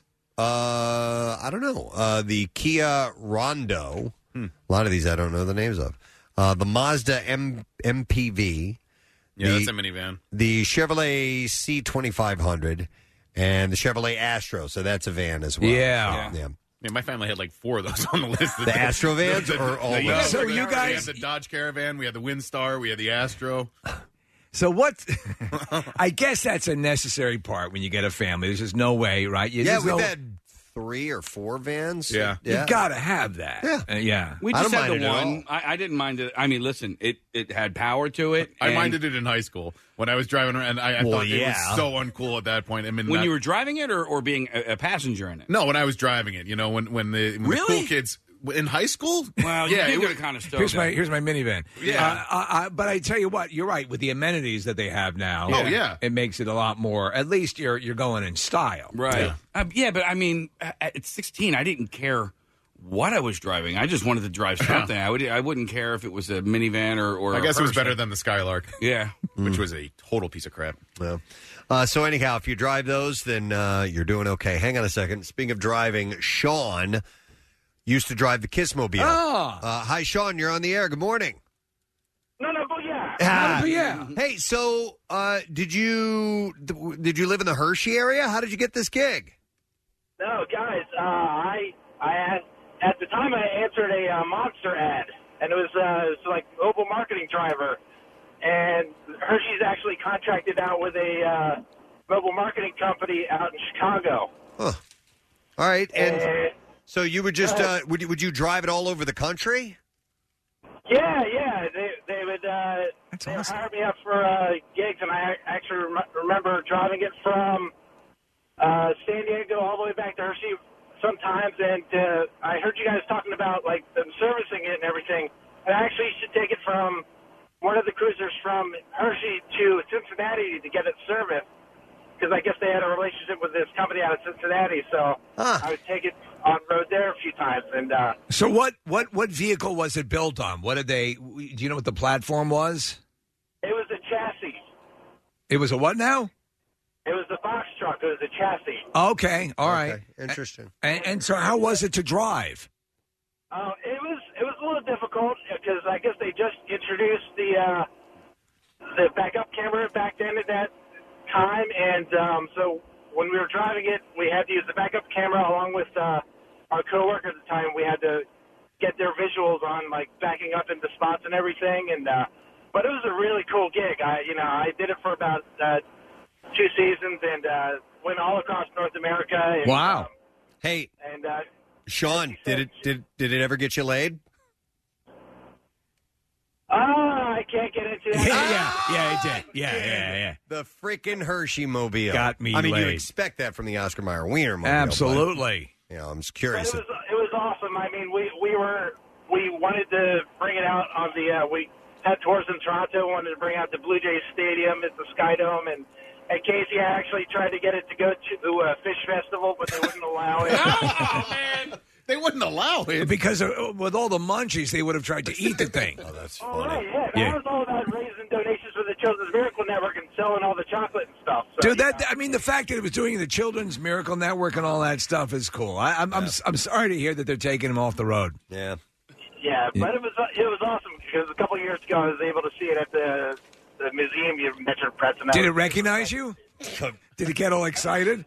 [SPEAKER 3] I don't know. The Kia Rondo. A lot of these I don't know the names of. The Mazda MPV.
[SPEAKER 6] Yeah, that's a minivan.
[SPEAKER 3] The Chevrolet C2500 and the Chevrolet Astro. So that's a van as well.
[SPEAKER 5] Yeah.
[SPEAKER 6] Yeah, my family had like 4 of those on the list.
[SPEAKER 3] The Astro vans or all
[SPEAKER 6] the,
[SPEAKER 3] those?
[SPEAKER 5] So
[SPEAKER 6] regular-
[SPEAKER 5] you guys-
[SPEAKER 6] We had the Dodge Caravan, we had the Windstar, we had the Astro.
[SPEAKER 5] So what? I guess that's a necessary part when you get a family. There's just no way, right? There's
[SPEAKER 3] we've
[SPEAKER 5] no-
[SPEAKER 3] had 3 or 4 vans.
[SPEAKER 6] Yeah.
[SPEAKER 5] You got to have that.
[SPEAKER 3] Yeah.
[SPEAKER 5] Yeah.
[SPEAKER 7] We
[SPEAKER 3] I
[SPEAKER 7] just
[SPEAKER 3] don't
[SPEAKER 7] had the
[SPEAKER 3] mind it at
[SPEAKER 7] one. I didn't mind it. I mean, listen, it had power to it.
[SPEAKER 6] I
[SPEAKER 7] and
[SPEAKER 6] minded it in high school when I was driving around. I
[SPEAKER 3] Well,
[SPEAKER 6] thought
[SPEAKER 3] yeah.
[SPEAKER 6] it was so uncool at that point. I mean,
[SPEAKER 7] when
[SPEAKER 6] that-
[SPEAKER 7] you were driving it or being a passenger in it.
[SPEAKER 6] no, when I was driving it, you know, when the
[SPEAKER 7] Really?
[SPEAKER 6] cool kids in high school.
[SPEAKER 7] Well,
[SPEAKER 6] yeah,
[SPEAKER 7] you
[SPEAKER 6] it
[SPEAKER 7] did
[SPEAKER 6] was-
[SPEAKER 7] get kind of stoked.
[SPEAKER 5] Here's my minivan.
[SPEAKER 6] Yeah.
[SPEAKER 5] But I tell you what, you're right with the amenities that they have now.
[SPEAKER 6] Oh, yeah.
[SPEAKER 5] it makes it a lot more. At least you're going in style,
[SPEAKER 7] Right. Yeah, but I mean, at 16, I didn't care what I was driving. I just wanted to drive something. I wouldn't care if it was a minivan or
[SPEAKER 6] I guess
[SPEAKER 7] a
[SPEAKER 6] it was
[SPEAKER 7] Hearse.
[SPEAKER 6] better than the Skylark.
[SPEAKER 7] Yeah.
[SPEAKER 6] Which was a total piece of crap.
[SPEAKER 3] Yeah. So anyhow, if you drive those, then you're doing okay. Hang on a second. Speaking of driving, Sean used to drive the Kissmobile. Hi, Sean. You're on the air. Good morning.
[SPEAKER 16] No, go yeah.
[SPEAKER 5] Yeah.
[SPEAKER 3] Hey, so did you live in the Hershey area? How did you get this gig?
[SPEAKER 16] No, guys, I had, at the time I answered a Monster ad, and it was like mobile marketing driver, and Hershey's actually contracted out with a mobile marketing company out in Chicago.
[SPEAKER 3] Huh. All right, and
[SPEAKER 16] And-
[SPEAKER 3] so you would just would you drive it all over the country?
[SPEAKER 16] Yeah, they would they would hire me up for gigs, and I actually remember driving it from San Diego all the way back to Hershey sometimes, and I heard you guys talking about like them servicing it and everything, and I actually should take it from one of the cruisers from Hershey to Cincinnati to get it serviced, because I guess they had a relationship with this company out of Cincinnati, so I would take it on road there a few times, and
[SPEAKER 5] So what vehicle was it built on? What did they? Do you know what the platform was?
[SPEAKER 16] it was a chassis.
[SPEAKER 5] It was a what now?
[SPEAKER 16] It was the box truck. It was a chassis.
[SPEAKER 5] Okay, all right.
[SPEAKER 3] Interesting.
[SPEAKER 5] And so how was it to drive?
[SPEAKER 16] It was a little difficult because I guess they just introduced the backup camera back then at that time, and so when we were driving it, we had to use the backup camera along with our coworker at the time. We had to get their visuals on, like backing up into spots and everything, and but it was a really cool gig. I did it for about 2 seasons and went all across North America. And,
[SPEAKER 3] Wow. Hey,
[SPEAKER 16] and
[SPEAKER 3] Sean, did it ever get you laid?
[SPEAKER 16] I can't get into that.
[SPEAKER 5] Yeah, it did. Yeah.
[SPEAKER 3] The freaking Hershey Mobile
[SPEAKER 5] Got me
[SPEAKER 3] I mean, you
[SPEAKER 5] laid.
[SPEAKER 3] expect that from the Oscar Mayer Wiener Mobile.
[SPEAKER 5] Absolutely.
[SPEAKER 3] But, I'm just
[SPEAKER 16] But
[SPEAKER 3] curious.
[SPEAKER 16] it was awesome. I mean, we wanted to bring it out on the we had tours in Toronto. Wanted to bring out the Blue Jays Stadium at the Sky Dome, and at Casey, I actually tried to get it to go to a fish festival, but they wouldn't allow it.
[SPEAKER 6] Oh, man. They wouldn't allow it.
[SPEAKER 5] Because with all the munchies, they would have tried to eat the thing.
[SPEAKER 3] That's
[SPEAKER 16] All right, yeah.
[SPEAKER 5] Yeah.
[SPEAKER 16] That was all about raising donations for the Children's Miracle Network and selling all the chocolate and stuff. So,
[SPEAKER 5] Dude, I mean, the fact that it was doing the Children's Miracle Network and all that stuff is cool. I'm sorry to hear that they're taking him off the road.
[SPEAKER 3] Yeah.
[SPEAKER 16] Yeah, but it was awesome because a couple of years ago I was able to see it at the museum you mentioned, Preston.
[SPEAKER 5] Did it recognize you? Did it get all excited?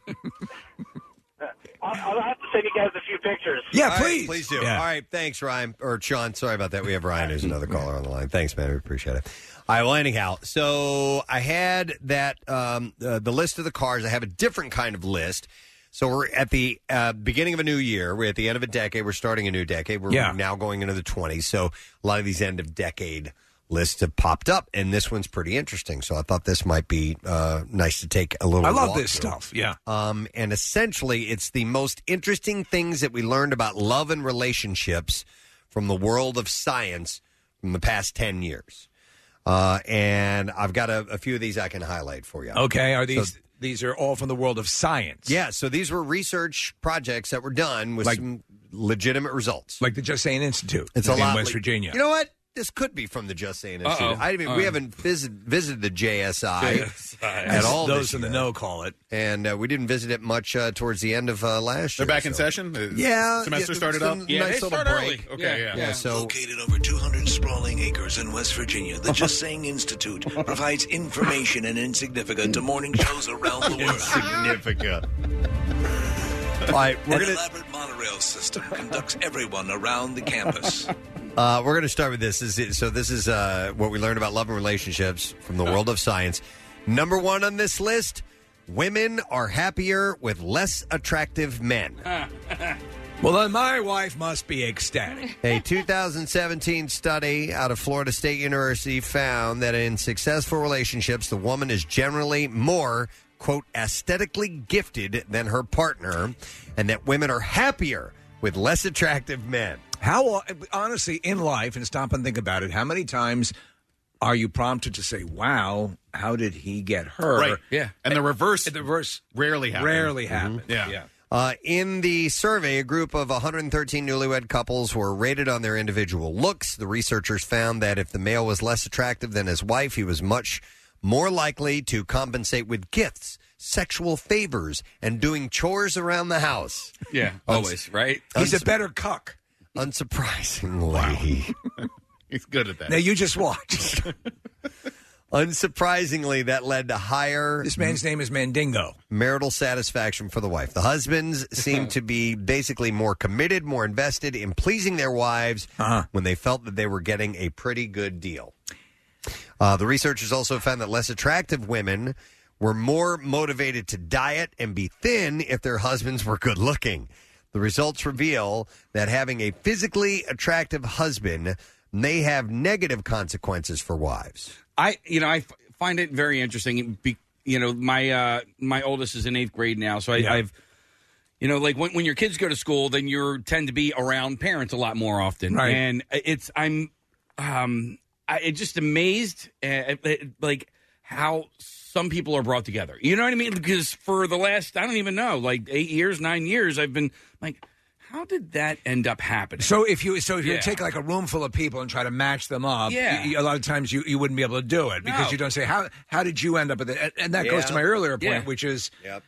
[SPEAKER 16] I'll have to send you guys a few pictures.
[SPEAKER 5] Yeah,
[SPEAKER 3] All right,
[SPEAKER 5] please.
[SPEAKER 3] please do.
[SPEAKER 5] Yeah.
[SPEAKER 3] All right, thanks, Ryan. Or Sean, sorry about that. We have Ryan, who's another caller on the line. Thanks, man. We appreciate it. All right, well, anyhow, so I had that, the list of the cars. I have a different kind of list. So we're at the beginning of a new year. We're at the end of a decade. We're starting a new decade. We're now going into the 20s. So a lot of these end of decade lists have popped up, and this one's pretty interesting. So I thought this might be nice to take a little.
[SPEAKER 5] I love
[SPEAKER 3] walk
[SPEAKER 5] this
[SPEAKER 3] through.
[SPEAKER 5] stuff. Yeah.
[SPEAKER 3] And essentially, it's the most interesting things that we learned about love and relationships from the world of science from the past 10 years. And I've got a few of these I can highlight for you.
[SPEAKER 5] Okay. Are these these are all from the world of science?
[SPEAKER 3] Yeah. So these were research projects that were done with some legitimate results,
[SPEAKER 5] like the Just Saying Institute.
[SPEAKER 3] It's
[SPEAKER 5] in
[SPEAKER 3] a lot
[SPEAKER 5] West Virginia.
[SPEAKER 3] You know what? This could be from the Just Saying Institute. We haven't visited the JSI at all.
[SPEAKER 5] Those in the know call it.
[SPEAKER 3] And we didn't visit it much towards the end of last year.
[SPEAKER 6] They're back in session?
[SPEAKER 3] Yeah.
[SPEAKER 6] Semester started up?
[SPEAKER 3] Yeah, nice
[SPEAKER 6] they
[SPEAKER 3] little
[SPEAKER 6] start
[SPEAKER 3] break.
[SPEAKER 6] early. Okay, yeah.
[SPEAKER 3] So
[SPEAKER 17] located over 200 sprawling acres in West Virginia, the Just Saying Institute provides information and insignificant to morning shows around the world.
[SPEAKER 3] Insignificant. All right,
[SPEAKER 17] An elaborate monorail system conducts everyone around the campus.
[SPEAKER 3] We're going to start with this. This is what we learned about love and relationships from the world of science. Number one on this list, women are happier with less attractive men.
[SPEAKER 5] Well, then my wife must be ecstatic.
[SPEAKER 3] A 2017 study out of Florida State University found that in successful relationships, the woman is generally more, quote, aesthetically gifted than her partner, and that women are happier with less attractive men.
[SPEAKER 5] How, honestly, in life, and stop and think about it, how many times are you prompted to say, wow, how did he get her?
[SPEAKER 6] Right, yeah. And the reverse
[SPEAKER 5] rarely happens.
[SPEAKER 6] Yeah.
[SPEAKER 3] In the survey, a group of 113 newlywed couples were rated on their individual looks. The researchers found that if the male was less attractive than his wife, he was much more likely to compensate with gifts, sexual favors, and doing chores around the house.
[SPEAKER 7] Yeah, always, right?
[SPEAKER 5] He's a better cuck.
[SPEAKER 3] Unsurprisingly.
[SPEAKER 6] He's good at that.
[SPEAKER 5] Now, you just watched.
[SPEAKER 3] Unsurprisingly, that led to higher...
[SPEAKER 5] This man's name is Mandingo.
[SPEAKER 3] ...marital satisfaction for the wife. The husbands seem to be basically more committed, more invested in pleasing their wives when they felt that they were getting a pretty good deal. The researchers also found that less attractive women were more motivated to diet and be thin if their husbands were good looking. The results reveal that having a physically attractive husband may have negative consequences for wives.
[SPEAKER 7] I find it very interesting. My oldest is in 8th grade now, so I've like when your kids go to school, then you tend to be around parents a lot more often,
[SPEAKER 5] right.
[SPEAKER 7] And I'm just amazed at like how some people are brought together. You know what I mean? Because for the last, I don't even know, like 8 years, 9 years, I've been like, how did that end up happening?
[SPEAKER 5] So if you take like a room full of people and try to match them up, a lot of times you wouldn't be able to do it because you don't say, how did you end up with it? And that goes to my earlier point, which is,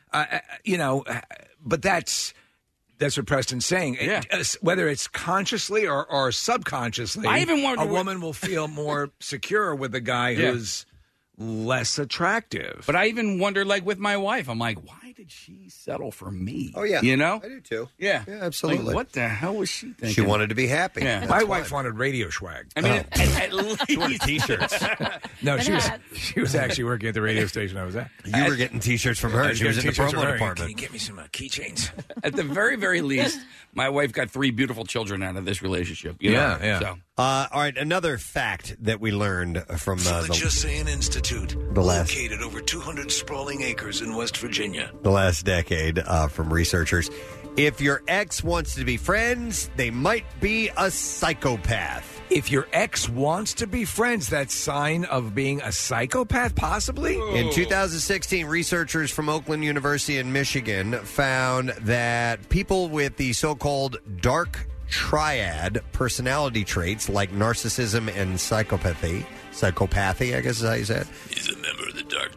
[SPEAKER 5] but that's what Preston's saying.
[SPEAKER 7] Yeah.
[SPEAKER 5] Whether it's consciously or subconsciously,
[SPEAKER 7] I even wonder
[SPEAKER 5] a woman will feel more secure with a guy who's less attractive.
[SPEAKER 7] But I even wonder, like with my wife, I'm like, why did she settle for me?
[SPEAKER 3] Oh, yeah.
[SPEAKER 7] You know?
[SPEAKER 3] I do, too.
[SPEAKER 7] Yeah.
[SPEAKER 3] Yeah, absolutely.
[SPEAKER 7] Like, what the hell was she thinking?
[SPEAKER 3] She wanted to be happy.
[SPEAKER 7] Yeah.
[SPEAKER 5] My wife wanted radio swag.
[SPEAKER 7] I mean, at least.
[SPEAKER 3] She wanted T-shirts.
[SPEAKER 5] No, she was actually working at the radio station I was at.
[SPEAKER 3] You were getting T-shirts from her. She was in the promo department.
[SPEAKER 5] Can you get me some keychains?
[SPEAKER 7] At the very, very least, my wife got 3 beautiful children out of this relationship. You know? So.
[SPEAKER 3] All right, another fact that we learned from
[SPEAKER 17] the Just Saying Institute,
[SPEAKER 3] the last
[SPEAKER 17] located over 200 sprawling acres in West Virginia.
[SPEAKER 3] The last decade from researchers. If your ex wants to be friends, they might be a psychopath.
[SPEAKER 5] If your ex wants to be friends, that's sign of being a psychopath, possibly?
[SPEAKER 3] In 2016, researchers from Oakland University in Michigan found that people with the so-called dark triad personality traits like narcissism and psychopathy, I guess is how you say it.
[SPEAKER 17] Isn't that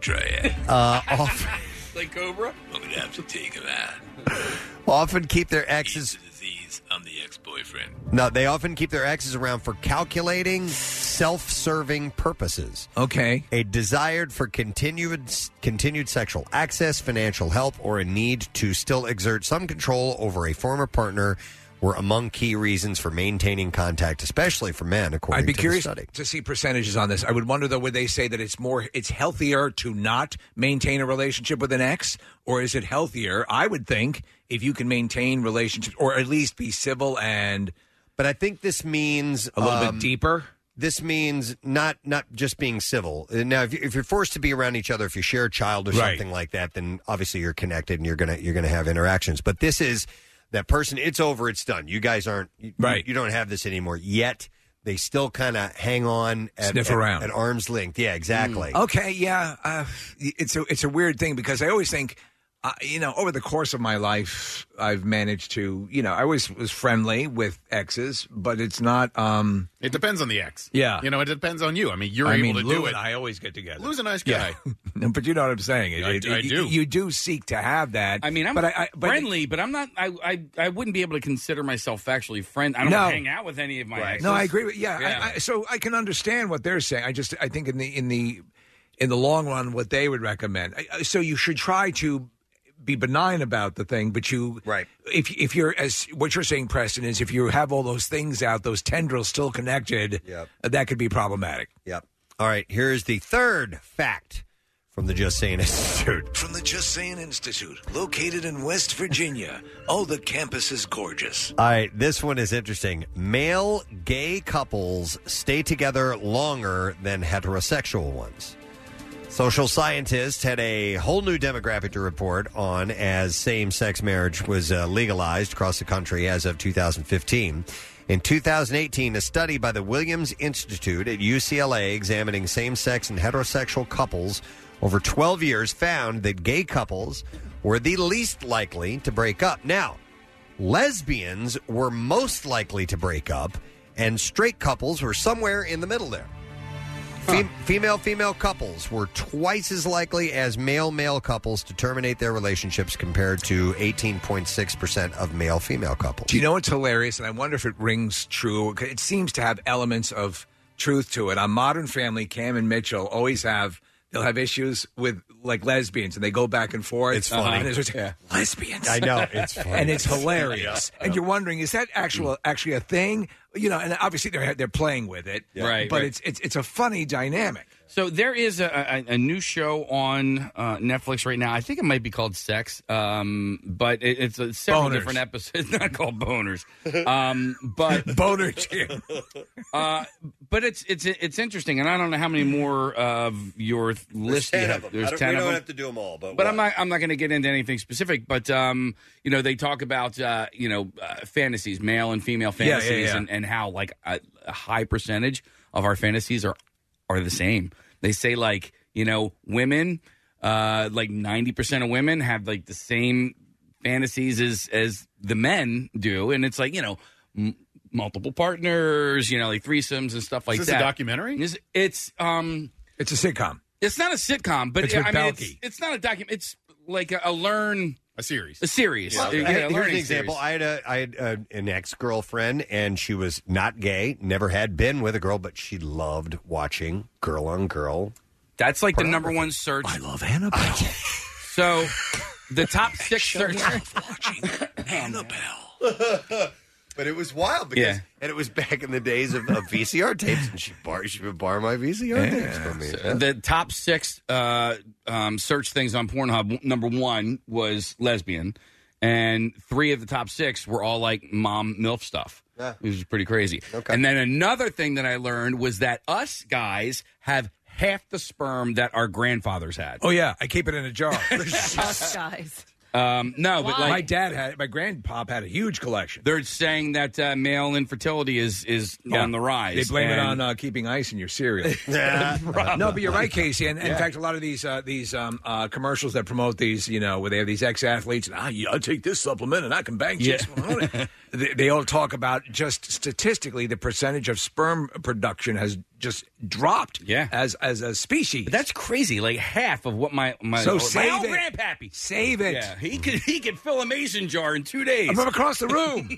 [SPEAKER 17] triad.
[SPEAKER 7] Like Cobra?
[SPEAKER 17] I'm going to have to take him out.
[SPEAKER 3] Often keep their exes.
[SPEAKER 17] Disease. I'm the ex-boyfriend.
[SPEAKER 3] No, they often keep their exes around for calculating, self-serving purposes.
[SPEAKER 5] Okay.
[SPEAKER 3] A desire for continued sexual access, financial help, or a need to still exert some control over a former partner were among key reasons for maintaining contact, especially for men, according
[SPEAKER 5] I'd be
[SPEAKER 3] to
[SPEAKER 5] curious
[SPEAKER 3] the study.
[SPEAKER 5] to see percentages on this. I would wonder, though, would they say that it's healthier to not maintain a relationship with an ex, or is it healthier? I would think if you can maintain relationships, or at least be civil and.
[SPEAKER 3] But I think this means
[SPEAKER 5] a little bit deeper.
[SPEAKER 3] This means not just being civil. Now, if you're forced to be around each other, if you share a child or something like that, then obviously you're connected and you're gonna have interactions. But this is that person. It's over. It's done. You guys aren't right. You don't have this anymore. Yet they still kind of hang on,
[SPEAKER 5] sniff around
[SPEAKER 3] at arm's length. Yeah, exactly.
[SPEAKER 5] Okay, yeah. It's a weird thing because I always think. Over the course of my life, I've managed to, I always was friendly with exes, but it's not.
[SPEAKER 6] It depends on the ex.
[SPEAKER 5] Yeah.
[SPEAKER 6] It depends on you. I mean, you're able to
[SPEAKER 5] Lou
[SPEAKER 6] do it.
[SPEAKER 5] and I always get together.
[SPEAKER 6] Lou's a nice guy.
[SPEAKER 5] Yeah. But you know what I'm saying.
[SPEAKER 6] I do.
[SPEAKER 5] You do seek to have that.
[SPEAKER 7] I mean, I'm friendly, but I'm not. I wouldn't be able to consider myself actually friend. I don't
[SPEAKER 5] No.
[SPEAKER 7] hang out with any of my exes.
[SPEAKER 5] No, I agree with. Yeah. So I can understand what they're saying. I think in the long run, what they would recommend. So you should try to be benign about the thing, but if you're, as what you're saying, Preston, is if you have all those things out, those tendrils still connected, that could be problematic.
[SPEAKER 3] Yep. All right, here's the third fact from the Just Saying Institute.
[SPEAKER 17] From the Just Saying Institute, located in West Virginia. Oh, the campus is gorgeous.
[SPEAKER 3] All right, this one is interesting. Male gay couples stay together longer than heterosexual ones. Social scientists had a whole new demographic to report on as same-sex marriage was legalized across the country as of 2015. In 2018, a study by the Williams Institute at UCLA examining same-sex and heterosexual couples over 12 years found that gay couples were the least likely to break up. Now, lesbians were most likely to break up, and straight couples were somewhere in the middle there. Female-female couples were twice as likely as male-male couples to terminate their relationships compared to 18.6% of male-female couples.
[SPEAKER 5] Do you know what's hilarious? And I wonder if it rings true. It seems to have elements of truth to it. On Modern Family, Cam and Mitchell always they'll have issues with like lesbians, and they go back and forth.
[SPEAKER 3] It's funny.
[SPEAKER 5] And there's lesbians.
[SPEAKER 3] I know, it's funny.
[SPEAKER 5] And it's hilarious. And you're wondering, is that actually a thing? And obviously they're playing with it.
[SPEAKER 7] Right.
[SPEAKER 5] But
[SPEAKER 7] right.
[SPEAKER 5] it's a funny dynamic.
[SPEAKER 7] So there is a new show on Netflix right now. I think it might be called Sex, but it's several
[SPEAKER 5] Boners.
[SPEAKER 7] different episodes. It's not called Boners, but
[SPEAKER 5] Boner Jim.
[SPEAKER 7] But it's interesting, and I don't know how many more of your list you have. There's 10
[SPEAKER 3] we
[SPEAKER 7] of
[SPEAKER 3] don't
[SPEAKER 7] them.
[SPEAKER 3] have to do them all, but
[SPEAKER 7] I'm not going to get into anything specific. But they talk about fantasies, male and female fantasies, and how like a high percentage of our fantasies are the same. They say women, like 90% of women have like the same fantasies as the men do, and it's like multiple partners, like threesomes and stuff like
[SPEAKER 6] Is
[SPEAKER 7] that.
[SPEAKER 6] this a documentary?
[SPEAKER 5] It's
[SPEAKER 7] It's
[SPEAKER 5] a sitcom.
[SPEAKER 7] It's not a sitcom, but
[SPEAKER 5] It's with
[SPEAKER 7] I mean,
[SPEAKER 5] Balky.
[SPEAKER 7] it's not a document. It's like a series. A series.
[SPEAKER 3] Well,
[SPEAKER 7] Yeah,
[SPEAKER 3] here's an
[SPEAKER 7] learning
[SPEAKER 3] example.
[SPEAKER 7] series.
[SPEAKER 3] I had an ex-girlfriend, and she was not gay, never had been with a girl, but she loved watching girl-on-girl.
[SPEAKER 7] That's like the number one search.
[SPEAKER 5] I love Annabelle.
[SPEAKER 7] So the top 6 search.
[SPEAKER 17] watching Annabelle.
[SPEAKER 3] But it was wild because, and it was back in the days of VCR tapes, and she would borrow my VCR tapes from me.
[SPEAKER 7] The top 6 search things on Pornhub. Number 1 was lesbian, and 3 of the top 6 were all like mom MILF stuff.
[SPEAKER 3] Yeah.
[SPEAKER 7] Which is pretty crazy.
[SPEAKER 3] Okay.
[SPEAKER 7] And then another thing that I learned was that us guys have half the sperm that our grandfathers had.
[SPEAKER 5] Oh yeah, I keep it in a jar.
[SPEAKER 4] Us guys.
[SPEAKER 7] No, but like
[SPEAKER 5] my grandpop had a huge collection.
[SPEAKER 7] they're saying that male infertility is on the rise.
[SPEAKER 5] They blame it
[SPEAKER 7] And-
[SPEAKER 5] on keeping ice in your cereal. No, but you're right, Casey. And in fact, a lot of these commercials that promote these, where they have these ex-athletes, and I take this supplement and I can bang chicks. They all talk about just statistically the percentage of sperm production has just dropped as a species.
[SPEAKER 7] But that's crazy. Like half of what my
[SPEAKER 5] So save
[SPEAKER 7] old
[SPEAKER 5] it.
[SPEAKER 7] grandpappy.
[SPEAKER 5] Save it.
[SPEAKER 7] Yeah, he could fill a mason jar in 2 days.
[SPEAKER 5] I'm from across the room.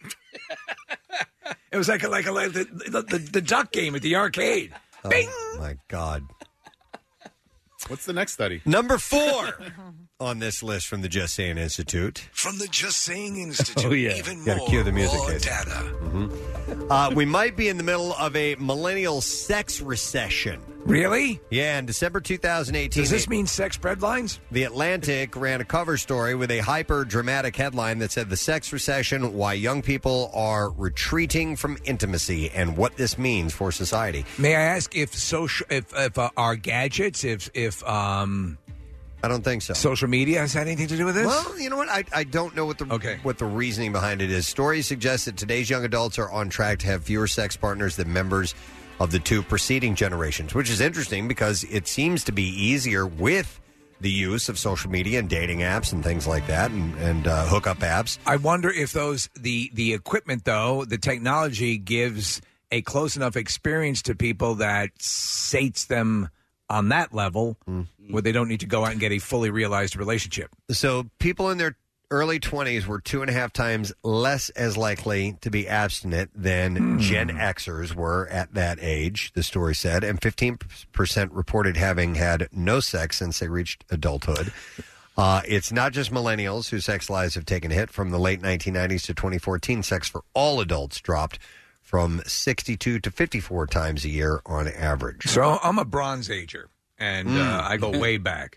[SPEAKER 5] It was like the duck game at the arcade. Bing!
[SPEAKER 3] Oh, my God.
[SPEAKER 6] What's the next study?
[SPEAKER 3] Number 4 on this list from the Just Saying Institute.
[SPEAKER 17] From the Just Saying Institute,
[SPEAKER 3] Oh, yeah.
[SPEAKER 17] even
[SPEAKER 3] Gotta
[SPEAKER 17] more
[SPEAKER 3] cue the music,
[SPEAKER 17] raw
[SPEAKER 3] Casey.
[SPEAKER 17] data.
[SPEAKER 3] We might be in the middle of a millennial sex recession.
[SPEAKER 5] Really?
[SPEAKER 3] Yeah, in December 2018.
[SPEAKER 5] Does this mean sex breadlines?
[SPEAKER 3] The Atlantic ran a cover story with a hyper-dramatic headline that said, "The Sex Recession, Why Young People Are Retreating from Intimacy and What This Means for Society."
[SPEAKER 5] May I ask if our gadgets,
[SPEAKER 3] I don't think so.
[SPEAKER 5] Social media has had anything to do with this?
[SPEAKER 3] Well, you know what? I don't know what the reasoning behind it is. Stories suggest that today's young adults are on track to have fewer sex partners than members of the 2 preceding generations, which is interesting because it seems to be easier with the use of social media and dating apps and things like that and hookup apps.
[SPEAKER 5] I wonder if the equipment, though, the technology gives a close enough experience to people that sates them on that level where they don't need to go out and get a fully realized relationship.
[SPEAKER 3] So people in their early 20s were 2.5 times less as likely to be abstinent than Gen Xers were at that age, the story said, and 15% reported having had no sex since they reached adulthood. It's not just millennials whose sex lives have taken a hit. From the late 1990s to 2014, sex for all adults dropped from 62 to 54 times a year on average.
[SPEAKER 5] So I'm a Bronze Ager, and I go way back.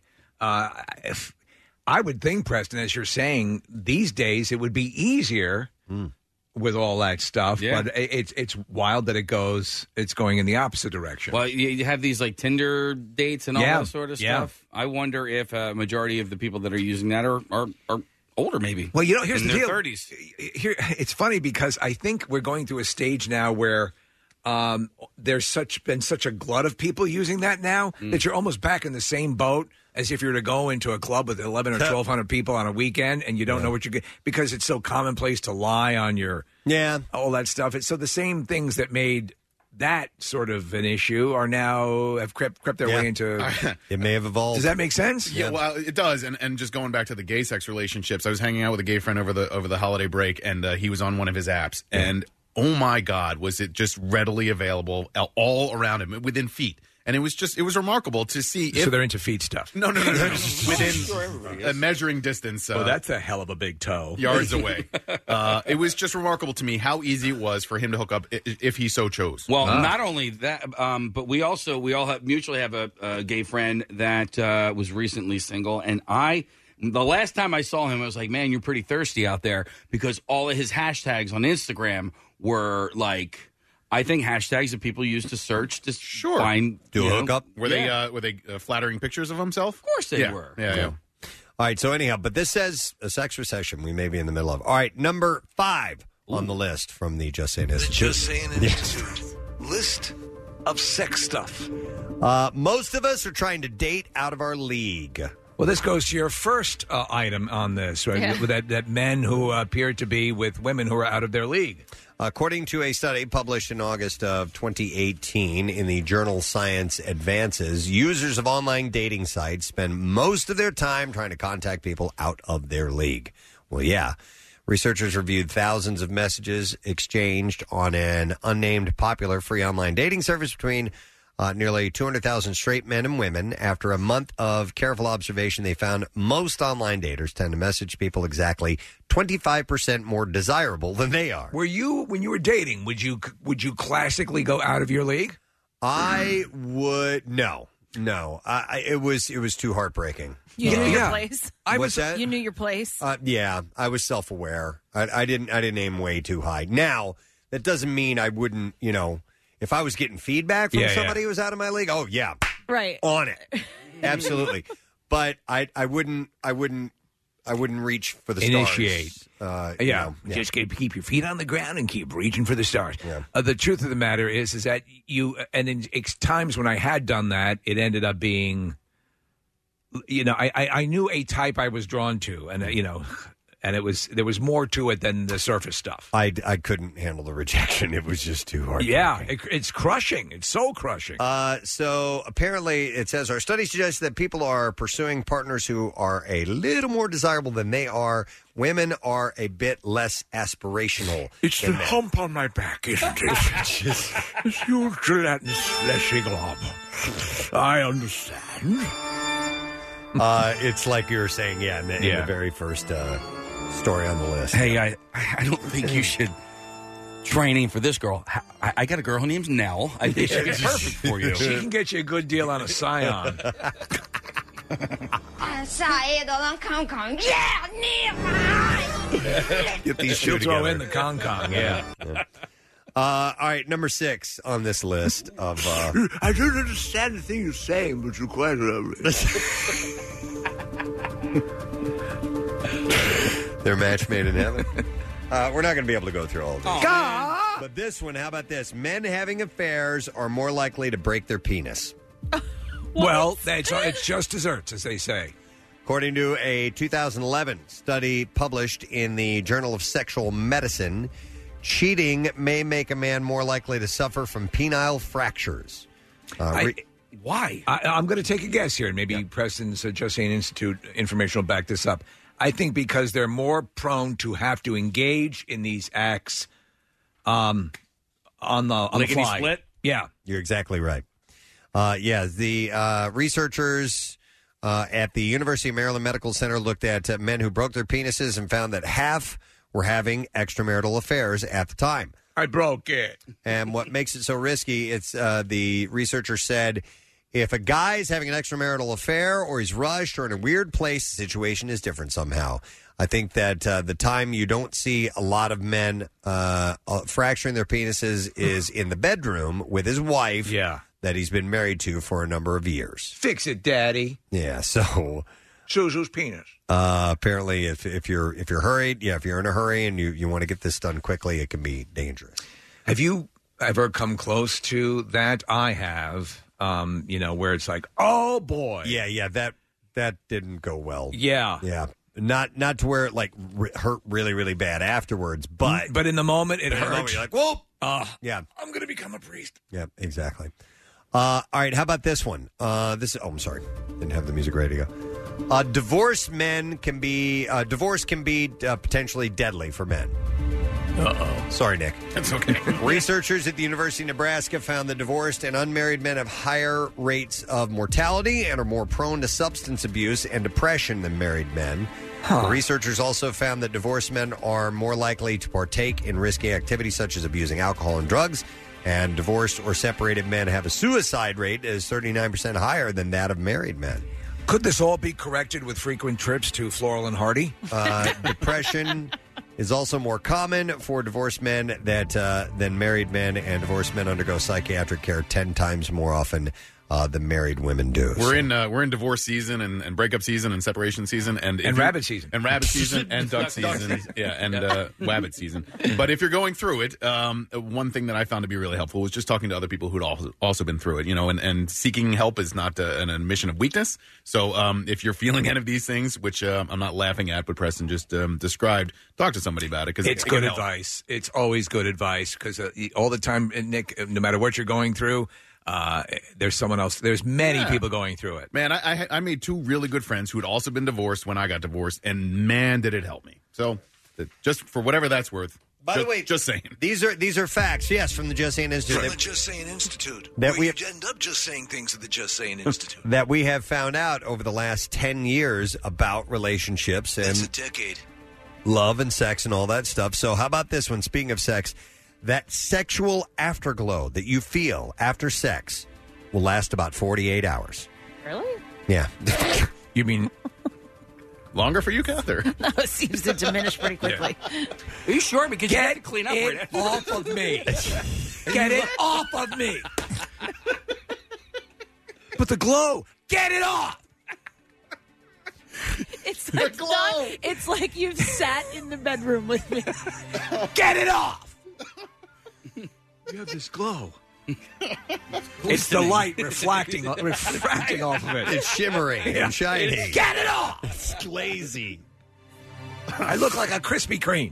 [SPEAKER 5] If I would think, Preston, as you're saying, these days it would be easier with all that stuff, but it's wild that it's going in the opposite direction.
[SPEAKER 7] Well, you have these like Tinder dates and all that sort of stuff. I wonder if a majority of the people that are using that are older, maybe.
[SPEAKER 5] Well, here's
[SPEAKER 7] in
[SPEAKER 5] the
[SPEAKER 7] their
[SPEAKER 5] deal.
[SPEAKER 7] 30s.
[SPEAKER 5] Here, it's funny because I think we're going through a stage now where there's been such a glut of people using that now that you're almost back in the same boat as if you were to go into a club with 11 or 1,200 people on a weekend and you don't know what you get because it's so commonplace to lie on your all that stuff. It's so the same things that made that sort of an issue are now have crept their way into.
[SPEAKER 3] It may have evolved.
[SPEAKER 5] Does that make sense?
[SPEAKER 6] Yeah, well, it does. And just going back to the gay sex relationships, I was hanging out with a gay friend over the holiday break, and he was on one of his apps, and oh my God, was it just readily available all around him within feet. And it was remarkable to see.
[SPEAKER 5] So they're into feet stuff.
[SPEAKER 6] No. Within a measuring distance.
[SPEAKER 5] That's a hell of a big toe.
[SPEAKER 6] Yards away. It was just remarkable to me how easy it was for him to hook up if he so chose.
[SPEAKER 7] Well, not only that, but we all mutually have a gay friend that was recently single, and the last time I saw him, I was like, man, you're pretty thirsty out there, because all of his hashtags on Instagram were like, I think hashtags that people use to search to find
[SPEAKER 3] a hookup.
[SPEAKER 6] Were they flattering pictures of himself?
[SPEAKER 7] Of course they were.
[SPEAKER 3] Yeah. All right. So anyhow, but this says a sex recession we may be in the middle of. All right, number 5 on the list from the Just Saying Institute.
[SPEAKER 17] Just Saying Institute. List of sex stuff.
[SPEAKER 3] Most of us are trying to date out of our league.
[SPEAKER 5] Well, this goes to your first item on this, right?
[SPEAKER 3] Yeah.
[SPEAKER 5] That men who appear to be with women who are out of their league.
[SPEAKER 3] According to a study published in August of 2018 in the journal Science Advances, users of online dating sites spend most of their time trying to contact people out of their league. Well, yeah. Researchers reviewed thousands of messages exchanged on an unnamed popular free online dating service between nearly 200,000 straight men and women. After a month of careful observation, they found most online daters tend to message people exactly 25% more desirable than they are.
[SPEAKER 5] Were you, when you were dating, would you classically go out of your league?
[SPEAKER 3] I would no. It was too heartbreaking.
[SPEAKER 4] You knew your place.
[SPEAKER 3] What's that?
[SPEAKER 4] You knew your place.
[SPEAKER 3] Yeah, I was self-aware. I didn't aim way too high. Now that doesn't mean I wouldn't. If I was getting feedback from somebody who was out of my league, oh yeah,
[SPEAKER 4] right,
[SPEAKER 3] on it, absolutely. But I wouldn't reach for the
[SPEAKER 5] Initiate.
[SPEAKER 3] stars.
[SPEAKER 5] Just keep your feet on the ground and keep reaching for the stars. The truth of the matter is that you, and in times when I had done that, it ended up being, I knew a type I was drawn to, and And there was more to it than the surface stuff.
[SPEAKER 3] I couldn't handle the rejection. It was just too hard.
[SPEAKER 5] Yeah, it's crushing. It's so crushing.
[SPEAKER 3] So apparently it says our study suggests that people are pursuing partners who are a little more desirable than they are. Women are a bit less aspirational.
[SPEAKER 17] It's the hump on my back, isn't it? It's huge gelatinous fleshy glob. I understand.
[SPEAKER 3] It's like you were saying, in the very first story on the list.
[SPEAKER 7] Hey, I don't think you should try and aim for this girl. I got a girl. Her name's Nell. I think she'd be perfect for you.
[SPEAKER 5] She can get you a good deal on a Scion.
[SPEAKER 3] Get these
[SPEAKER 5] She'll
[SPEAKER 3] two
[SPEAKER 5] throw
[SPEAKER 3] together.
[SPEAKER 5] in the Kong Kong, yeah.
[SPEAKER 3] All right, number 6 on this list of...
[SPEAKER 17] I don't understand the thing you're saying, but you're quite lovely.
[SPEAKER 3] Their match made in heaven. We're not going to be able to go through all of these. But this one, how about this? Men having affairs are more likely to break their penis.
[SPEAKER 5] Well, it's just desserts, as they say.
[SPEAKER 3] According to a 2011 study published in the Journal of Sexual Medicine, cheating may make a man more likely to suffer from penile fractures.
[SPEAKER 7] Why?
[SPEAKER 5] I'm going to take a guess here, and maybe Preston's Just Saying Institute information will back this up. I think because they're more prone to have to engage in these acts on the fly.
[SPEAKER 7] Split?
[SPEAKER 5] Yeah.
[SPEAKER 3] You're exactly right. The researchers at the University of Maryland Medical Center looked at men who broke their penises and found that half were having extramarital affairs at the time.
[SPEAKER 5] I broke it.
[SPEAKER 3] And what makes it so risky, it's the researcher said, if a guy's having an extramarital affair or he's rushed or in a weird place, the situation is different somehow. I think that the time you don't see a lot of men fracturing their penises is in the bedroom with his wife that he's been married to for a number of years.
[SPEAKER 5] Fix it, Daddy.
[SPEAKER 3] Yeah, so...
[SPEAKER 5] Suzu's penis.
[SPEAKER 3] Apparently, if you're hurried, if you're in a hurry and you want to get this done quickly, it can be dangerous.
[SPEAKER 5] Have you ever come close to that? I have. Where it's like, oh boy,
[SPEAKER 3] yeah, that didn't go well.
[SPEAKER 5] Yeah.
[SPEAKER 3] Not to where it hurt really really bad afterwards, but
[SPEAKER 5] in the moment it
[SPEAKER 3] in the
[SPEAKER 5] hurt.
[SPEAKER 3] moment, you're like, whoa,
[SPEAKER 5] yeah, I'm going to become a priest.
[SPEAKER 3] Yeah, exactly. All right, how about this one? I'm sorry, didn't have the music ready to go. Divorce can be potentially deadly for men.
[SPEAKER 5] Uh-oh.
[SPEAKER 3] Sorry, Nick.
[SPEAKER 6] That's okay.
[SPEAKER 3] Researchers at the University of Nebraska found that divorced and unmarried men have higher rates of mortality and are more prone to substance abuse and depression than married men. The researchers also found that divorced men are more likely to partake in risky activities such as abusing alcohol and drugs, and divorced or separated men have a suicide rate that is 39% higher than that of married men.
[SPEAKER 5] Could this all be corrected with frequent trips to Floral and Hardy?
[SPEAKER 3] Depression is also more common for divorced men than married men, and divorced men undergo psychiatric care 10 times more often than married women do.
[SPEAKER 6] We're in divorce season and breakup season and separation season and
[SPEAKER 5] rabbit season
[SPEAKER 6] and duck season, and wabbit season. But if you're going through it, one thing that I found to be really helpful was just talking to other people who'd also been through it. And seeking help is not an admission of weakness. So if you're feeling any of these things, which I'm not laughing at, but Preston just described, talk to somebody about it because
[SPEAKER 5] it's good advice. It's always good advice because all the time, Nick, no matter what you're going through. There's someone else. There's many people going through it.
[SPEAKER 6] Man, I made 2 really good friends who had also been divorced when I got divorced, and man, did it help me. So, just for whatever that's worth.
[SPEAKER 3] By the way,
[SPEAKER 6] just saying.
[SPEAKER 3] These are facts, yes, from the Just Saying Institute.
[SPEAKER 17] From the Just Saying Institute.
[SPEAKER 3] That we
[SPEAKER 17] end up just saying things at the Just Saying Institute.
[SPEAKER 3] That we have found out over the last 10 years about relationships and
[SPEAKER 17] That's a decade.
[SPEAKER 3] love and sex and all that stuff. So how about this one? Speaking of sex, that sexual afterglow that you feel after sex will last about 48 hours.
[SPEAKER 4] Really?
[SPEAKER 3] Yeah.
[SPEAKER 5] You mean
[SPEAKER 6] longer for you, Cather?
[SPEAKER 4] No, it seems to diminish pretty quickly.
[SPEAKER 7] Are you sure? Because you had to clean up.
[SPEAKER 5] Get it off of me. Get it off of me. But the glow, get it off.
[SPEAKER 4] It's like it's like you've sat in the bedroom with me.
[SPEAKER 5] Get it off.
[SPEAKER 17] You have this glow.
[SPEAKER 5] It's the light refracting off of it.
[SPEAKER 3] It's shimmering and shining.
[SPEAKER 5] Get it off.
[SPEAKER 3] It's glazy.
[SPEAKER 5] I look like a Krispy Kreme.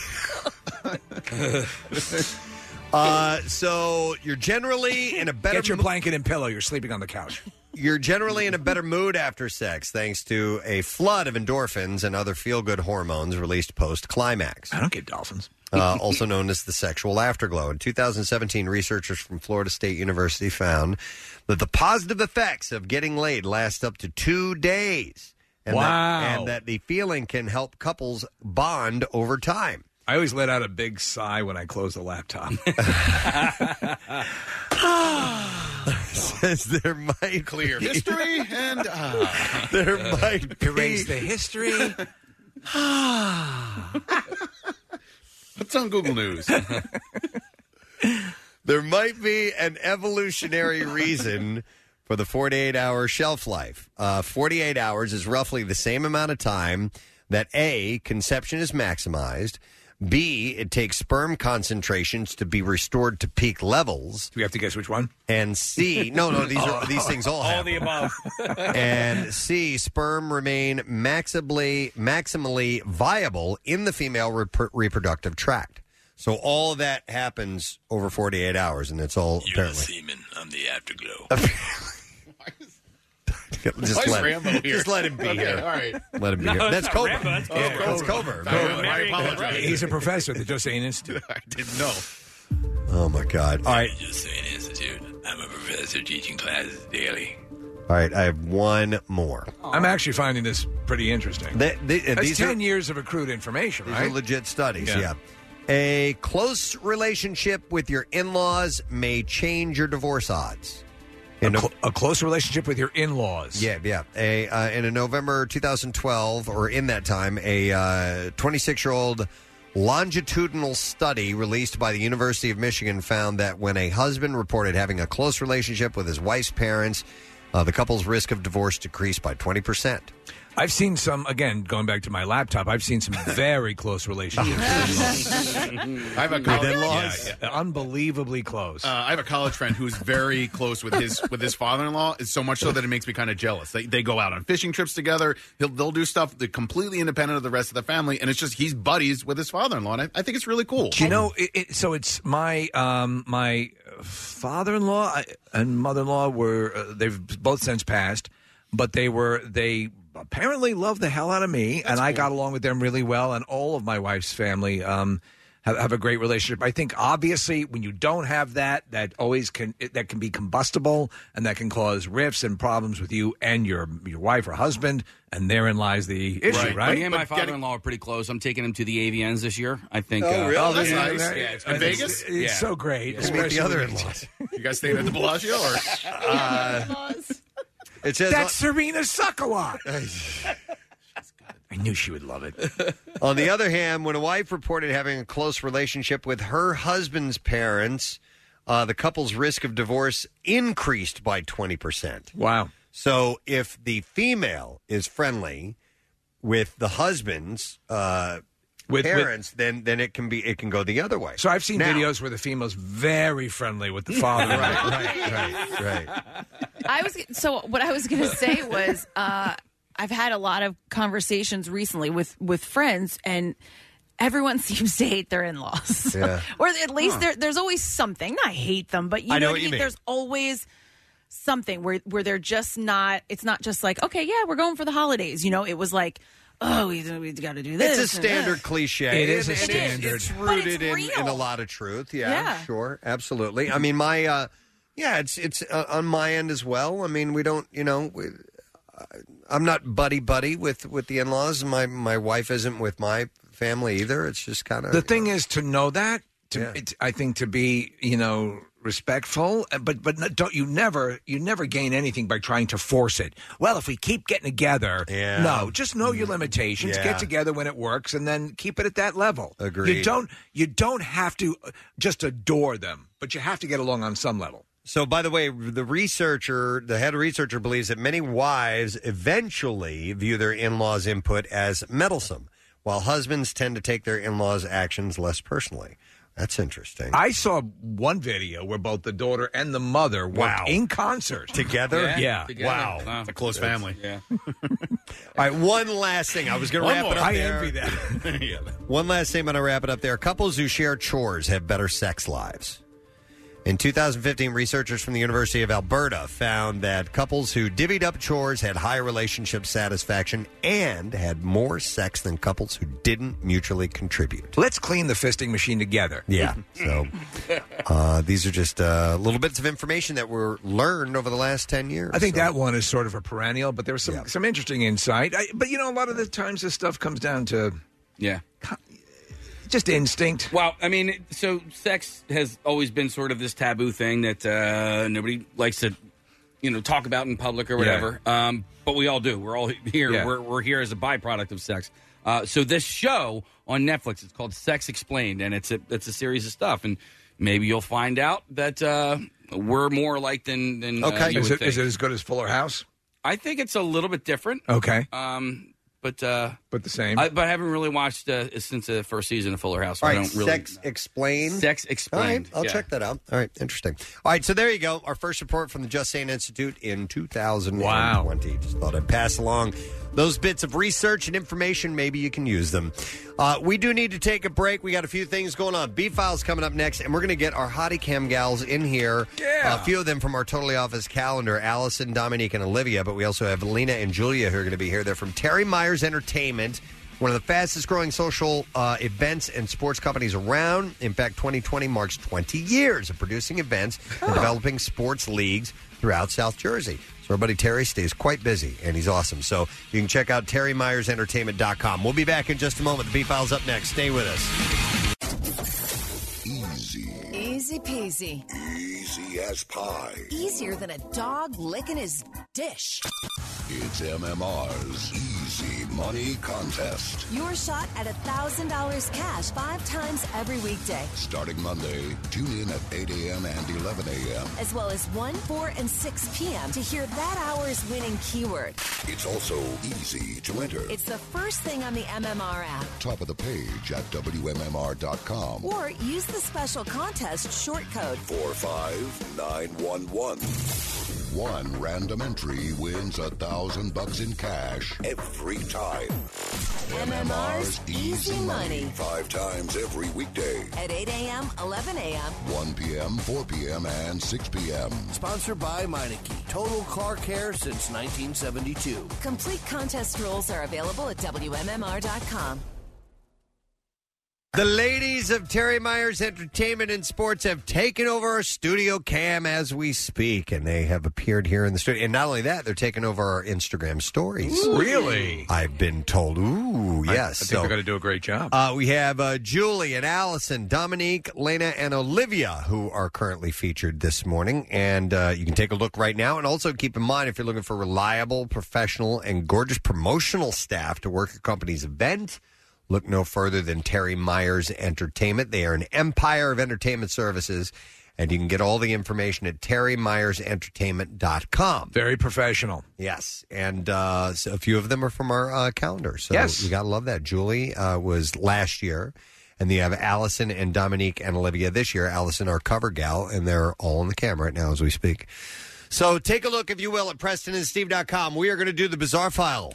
[SPEAKER 3] So you're generally in a better...
[SPEAKER 5] Get your blanket and pillow. You're sleeping on the couch.
[SPEAKER 3] You're generally in a better mood after sex thanks to a flood of endorphins and other feel-good hormones released post-climax.
[SPEAKER 5] I don't get dolphins.
[SPEAKER 3] Also known as the sexual afterglow. In 2017, researchers from Florida State University found that the positive effects of getting laid last up to 2 days. And that the feeling can help couples bond over time.
[SPEAKER 5] I always let out a big sigh when I close the laptop.
[SPEAKER 3] Says there might
[SPEAKER 6] clear history and
[SPEAKER 3] there might be
[SPEAKER 5] erase the history.
[SPEAKER 6] What's on Google News?
[SPEAKER 3] There might be an evolutionary reason for the 48-hour shelf life. 48 hours is roughly the same amount of time that A, conception is maximized, B, it takes sperm concentrations to be restored to peak levels.
[SPEAKER 5] Do we have to guess which one?
[SPEAKER 3] And C, no, these things all happen.
[SPEAKER 7] All the above.
[SPEAKER 3] And C, sperm remain maximally viable in the female reproductive tract. So all of that happens over 48 hours, and it's all
[SPEAKER 17] You're
[SPEAKER 3] apparently.
[SPEAKER 17] the semen. I'm the afterglow.
[SPEAKER 3] Just let him be
[SPEAKER 6] Okay,
[SPEAKER 3] here.
[SPEAKER 6] all right.
[SPEAKER 3] Let him be here. That's Cobra. That's Cobra.
[SPEAKER 6] I apologize.
[SPEAKER 5] He's a professor at the Joseon Institute.
[SPEAKER 6] I didn't know.
[SPEAKER 3] Oh, my God. All right.
[SPEAKER 17] Joseon Institute. I'm a professor teaching classes daily.
[SPEAKER 3] All right. I have one more.
[SPEAKER 5] I'm actually finding this pretty interesting. That's
[SPEAKER 3] these
[SPEAKER 5] 10 years of accrued information,
[SPEAKER 3] These
[SPEAKER 5] right?
[SPEAKER 3] are legit studies, yeah. A close relationship with your in-laws may change your divorce odds.
[SPEAKER 5] A close relationship with your in-laws.
[SPEAKER 3] Yeah. In a November 2012, or in that time, a 26-year-old longitudinal study released by the University of Michigan found that when a husband reported having a close relationship with his wife's parents, the couple's risk of divorce decreased by 20%.
[SPEAKER 5] I've seen some, again, going back to my laptop, I've seen some very close relationships.
[SPEAKER 6] I have a college,
[SPEAKER 5] unbelievably close.
[SPEAKER 6] I have a college friend who's very close with his father-in-law. It's so much so that it makes me kind of jealous. They go out on fishing trips together. They'll do stuff that completely independent of the rest of the family, and it's just he's buddies with his father-in-law. And I think it's really cool.
[SPEAKER 5] Do you know? So it's my my father-in-law and mother-in-law were they've both since passed, but they apparently love the hell out of me, and I got along with them really well, and all of my wife's family have a great relationship. I think obviously when you don't have that always can be combustible, and that can cause rifts and problems with you and your wife or husband, and therein lies the issue, right?
[SPEAKER 7] Me and my father-in-law are pretty close. I'm taking him to the AVNs this year. I think.
[SPEAKER 3] Oh, really?
[SPEAKER 6] That's nice.
[SPEAKER 7] Yeah, it's
[SPEAKER 6] In Vegas?
[SPEAKER 5] It's so great.
[SPEAKER 3] Just meet the other-in-laws.
[SPEAKER 6] You guys staying at the Bellagio? Or?
[SPEAKER 3] It says
[SPEAKER 5] That's Serena Suckalot. I knew she would love it.
[SPEAKER 3] On the other hand, when a wife reported having a close relationship with her husband's parents, the couple's risk of divorce increased by 20%.
[SPEAKER 5] Wow.
[SPEAKER 3] So if the female is friendly with the husband's parents, then it can go the other way.
[SPEAKER 5] So I've seen
[SPEAKER 3] Now-
[SPEAKER 5] videos where the female's very friendly with the father.
[SPEAKER 3] right.
[SPEAKER 4] What I was going to say was, I've had a lot of conversations recently with friends, and everyone seems to hate their in-laws.
[SPEAKER 3] Yeah.
[SPEAKER 4] Or at least there's always something. Not hate them, but you know what I mean? There's always something where they're just not, it's not just like, okay, yeah, we're going for the holidays. You know, it was like, oh, we got to do this.
[SPEAKER 3] It's a standard cliche.
[SPEAKER 5] It is a
[SPEAKER 3] And
[SPEAKER 5] standard.
[SPEAKER 3] It's
[SPEAKER 4] But it's
[SPEAKER 3] rooted in
[SPEAKER 4] real.
[SPEAKER 3] a lot of truth. Yeah,
[SPEAKER 4] Yeah.
[SPEAKER 3] sure. Absolutely. I mean, my, it's on my end as well. I mean, we don't, I'm not buddy with the in-laws. My wife isn't with my family either. It's just kind of
[SPEAKER 5] The thing is to know that, I think to be, respectful, but don't you never gain anything by trying to force it. Well, if we keep getting together, no, just know your limitations.
[SPEAKER 3] Yeah.
[SPEAKER 5] Get together when it works, and then keep it at that level.
[SPEAKER 3] Agreed.
[SPEAKER 5] You don't have to just adore them, but you have to get along on some level.
[SPEAKER 3] So, by the way, the head researcher believes that many wives eventually view their in-laws' input as meddlesome, while husbands tend to take their in-laws' actions less personally. That's interesting.
[SPEAKER 5] I saw one video where both the daughter and the mother worked in concert.
[SPEAKER 3] Together?
[SPEAKER 5] Yeah.
[SPEAKER 7] Together.
[SPEAKER 3] Wow.
[SPEAKER 6] It's a close family.
[SPEAKER 7] Yeah.
[SPEAKER 3] All right, one last thing. I was going to wrap it up there.
[SPEAKER 5] I envy that.
[SPEAKER 6] Yeah.
[SPEAKER 3] One last thing, I'm going to wrap it up there. Couples who share chores have better sex lives. In 2015, researchers from the University of Alberta found that couples who divvied up chores had higher relationship satisfaction and had more sex than couples who didn't mutually contribute.
[SPEAKER 5] Let's clean the fisting machine together.
[SPEAKER 3] Yeah. So these are just little bits of information that were learned over the last 10 years.
[SPEAKER 5] I think that one is sort of a perennial, but there was some interesting insight. But, a lot of the times this stuff comes down to just instinct.
[SPEAKER 7] Well, I mean, so sex has always been sort of this taboo thing that nobody likes to, talk about in public or whatever.
[SPEAKER 5] Yeah.
[SPEAKER 7] But we all do. We're all here.
[SPEAKER 5] Yeah.
[SPEAKER 7] We're here as a byproduct of sex. So this show on Netflix, it's called Sex Explained, and it's a series of stuff. And maybe you'll find out that we're more alike than you would think.
[SPEAKER 5] Is it as good as Fuller House?
[SPEAKER 7] I think it's a little bit different.
[SPEAKER 5] Okay.
[SPEAKER 7] But
[SPEAKER 5] the same.
[SPEAKER 7] But I haven't really watched since the first season of Fuller House. So
[SPEAKER 3] All
[SPEAKER 7] I
[SPEAKER 3] right,
[SPEAKER 7] don't really.
[SPEAKER 3] Sex Explained.
[SPEAKER 7] Sex Explained.
[SPEAKER 3] All right, I'll
[SPEAKER 7] yeah.
[SPEAKER 3] check that out. All right, interesting. All right, so there you go. Our first report from the Just Saying Institute in 2020.
[SPEAKER 5] Wow.
[SPEAKER 3] Just thought I'd pass along those bits of research and information. Maybe you can use them. We do need to take a break. We got a few things going on. B-Files coming up next, and we're going to get our Hottie Cam gals in here.
[SPEAKER 5] Yeah.
[SPEAKER 3] A few of them from our Totally Office calendar, Allison, Dominique, and Olivia, but we also have Lena and Julia who are going to be here. They're from Terry Myers Entertainment, one of the fastest-growing social events and sports companies around. In fact, 2020 marks 20 years of producing events and developing sports leagues throughout South Jersey. So our buddy Terry stays quite busy, and he's awesome. So you can check out TerryMyersEntertainment.com. We'll be back in just a moment. The B-File's up next. Stay with us.
[SPEAKER 14] Easy peasy.
[SPEAKER 2] Easy as pie.
[SPEAKER 14] Easier than a dog licking his dish.
[SPEAKER 2] It's MMR's Easy Money Contest.
[SPEAKER 14] Your shot at $1,000 cash 5 times every weekday.
[SPEAKER 2] Starting Monday, tune in at 8 a.m. and 11 a.m.
[SPEAKER 14] As well as 1, 4, and 6 p.m. to hear that hour's winning keyword.
[SPEAKER 2] It's also easy to enter.
[SPEAKER 14] It's the first thing on the MMR app.
[SPEAKER 2] Top of the page at WMMR.com.
[SPEAKER 14] Or use the special contest short code
[SPEAKER 2] 45911. One random entry wins $1,000 in cash every time.
[SPEAKER 14] MMR's Easy Money.
[SPEAKER 2] 5 times every weekday.
[SPEAKER 14] At 8 a.m., 11 a.m.
[SPEAKER 2] 1 p.m., 4 p.m., and 6 p.m.
[SPEAKER 18] Sponsored by Meineke. Total Car Care since 1972.
[SPEAKER 14] Complete contest rules are available at WMMR.com.
[SPEAKER 3] The ladies of Terry Myers Entertainment and Sports have taken over our studio cam as we speak, and they have appeared here in the studio. And not only that, they're taking over our Instagram stories.
[SPEAKER 5] Ooh. Really?
[SPEAKER 3] I've been told. Ooh, yes.
[SPEAKER 5] I think they're going to do a great job.
[SPEAKER 3] We have Julie and Allison, Dominique, Lena, and Olivia, who are currently featured this morning. And you can take a look right now. And also keep in mind, if you're looking for reliable, professional, and gorgeous promotional staff to work your company's event, look no further than Terry Myers Entertainment. They are an empire of entertainment services, and you can get all the information at TerryMyersEntertainment.com.
[SPEAKER 5] Very professional.
[SPEAKER 3] Yes, and so a few of them are from our calendar, so
[SPEAKER 5] yes.
[SPEAKER 3] You got to love that. Julie was last year, and you have Allison and Dominique and Olivia this year. Allison, our cover gal, and they're all on the camera right now as we speak. So take a look, if you will, at PrestonandSteve.com. We are going to do the Bizarre File.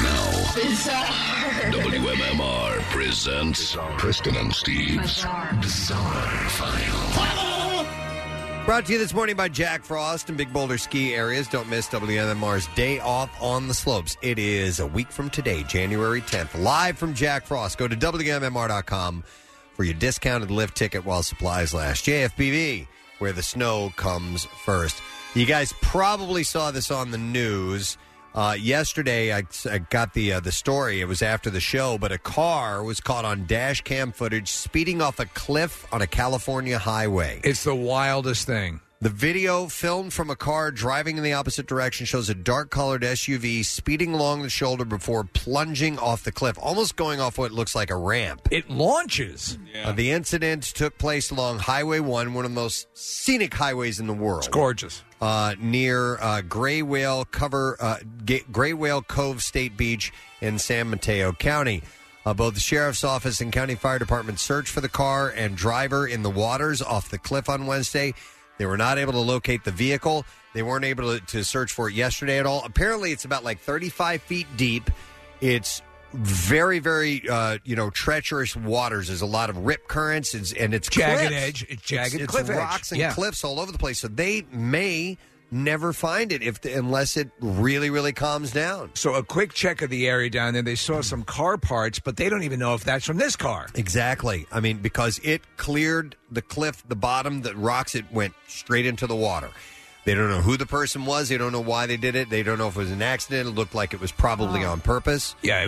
[SPEAKER 2] WMMR presents Preston and Steve's Bizarre File.
[SPEAKER 3] Brought to you this morning by Jack Frost and Big Boulder ski areas. Don't miss WMMR's Day Off on the Slopes. It is a week from today, January 10th. Live from Jack Frost. Go to WMMR.com for your discounted lift ticket while supplies last. JFBV, where the snow comes first. You guys probably saw this on the news. Yesterday, I got the story. It was after the show, but a car was caught on dash cam footage speeding off a cliff on a California highway.
[SPEAKER 5] It's the wildest thing.
[SPEAKER 3] The video, filmed from a car driving in the opposite direction, shows a dark-colored SUV speeding along the shoulder before plunging off the cliff, almost going off what looks like a ramp.
[SPEAKER 5] It launches.
[SPEAKER 3] The incident took place along Highway 1, one of the most scenic highways in the world.
[SPEAKER 5] It's gorgeous.
[SPEAKER 3] Near Gray Whale Cove State Beach in San Mateo County. Both the sheriff's office and county fire department searched for the car and driver in the waters off the cliff on Wednesday. They were not able to locate the vehicle. They weren't able to search for it yesterday at all. Apparently, it's about like 35 feet deep. It's very, very, treacherous waters. There's a lot of rip currents, and it's
[SPEAKER 5] jagged
[SPEAKER 3] cliffs.
[SPEAKER 5] edge. It's jagged
[SPEAKER 3] it's
[SPEAKER 5] cliff edge.
[SPEAKER 3] rocks and
[SPEAKER 5] Yeah.
[SPEAKER 3] cliffs all over the place. So they may never find it unless it really, really calms down.
[SPEAKER 5] So a quick check of the area down there, they saw some car parts, but they don't even know if that's from this car.
[SPEAKER 3] Exactly. I mean, because it cleared the cliff, the bottom, the rocks, it went straight into the water. They don't know who the person was. They don't know why they did it. They don't know if it was an accident. It looked like it was probably on purpose.
[SPEAKER 5] Yeah,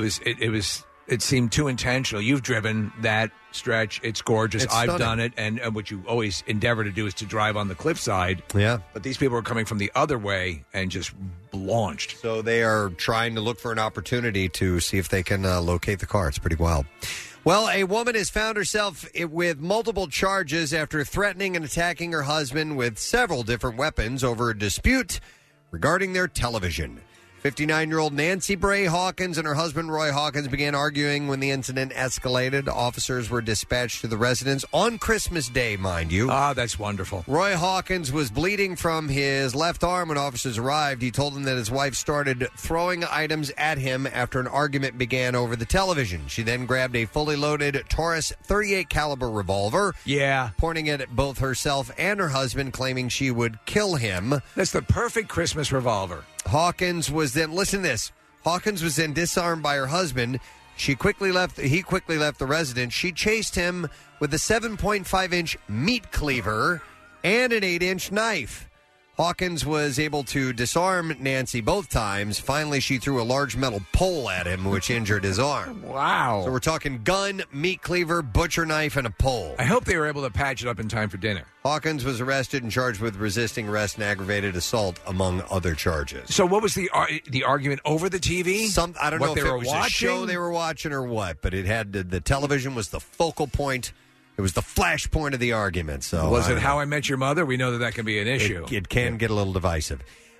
[SPEAKER 5] it seemed too intentional. You've driven that stretch. It's gorgeous.
[SPEAKER 3] It's
[SPEAKER 5] I've
[SPEAKER 3] stunning.
[SPEAKER 5] done it. And what you always endeavor to do is to drive on the cliffside.
[SPEAKER 3] Yeah.
[SPEAKER 5] But these people are coming from the other way and just launched.
[SPEAKER 3] So they are trying to look for an opportunity to see if they can locate the car. It's pretty wild. Well, a woman has found herself with multiple charges after threatening and attacking her husband with several different weapons over a dispute regarding their television. 59-year-old Nancy Bray Hawkins and her husband Roy Hawkins began arguing when the incident escalated. Officers were dispatched to the residence on Christmas Day, mind you.
[SPEAKER 5] Ah, that's wonderful.
[SPEAKER 3] Roy Hawkins was bleeding from his left arm when officers arrived. He told them that his wife started throwing items at him after an argument began over the television. She then grabbed a fully loaded Taurus .38 caliber revolver.
[SPEAKER 5] Yeah.
[SPEAKER 3] Pointing it at both herself and her husband, claiming she would kill him.
[SPEAKER 5] That's the perfect Christmas revolver.
[SPEAKER 3] Hawkins was then, listen to this, Hawkins was then disarmed by her husband. He quickly left the residence. She chased him with a 7.5-inch meat cleaver and an 8-inch knife. Hawkins was able to disarm Nancy both times. Finally, she threw a large metal pole at him, which injured his arm.
[SPEAKER 5] Wow.
[SPEAKER 3] So we're talking gun, meat cleaver, butcher knife, and a pole.
[SPEAKER 5] I hope they were able to patch it up in time for dinner.
[SPEAKER 3] Hawkins was arrested and charged with resisting arrest and aggravated assault, among other charges.
[SPEAKER 5] So what was the argument over the TV?
[SPEAKER 3] I don't
[SPEAKER 5] what
[SPEAKER 3] know
[SPEAKER 5] they
[SPEAKER 3] if it
[SPEAKER 5] were
[SPEAKER 3] was
[SPEAKER 5] watching?
[SPEAKER 3] a show they were watching or what, but it had the television was the focal point. It was the flashpoint of the argument. So
[SPEAKER 5] was it How I Met Your Mother? We know that can be an issue.
[SPEAKER 3] It can get a little divisive.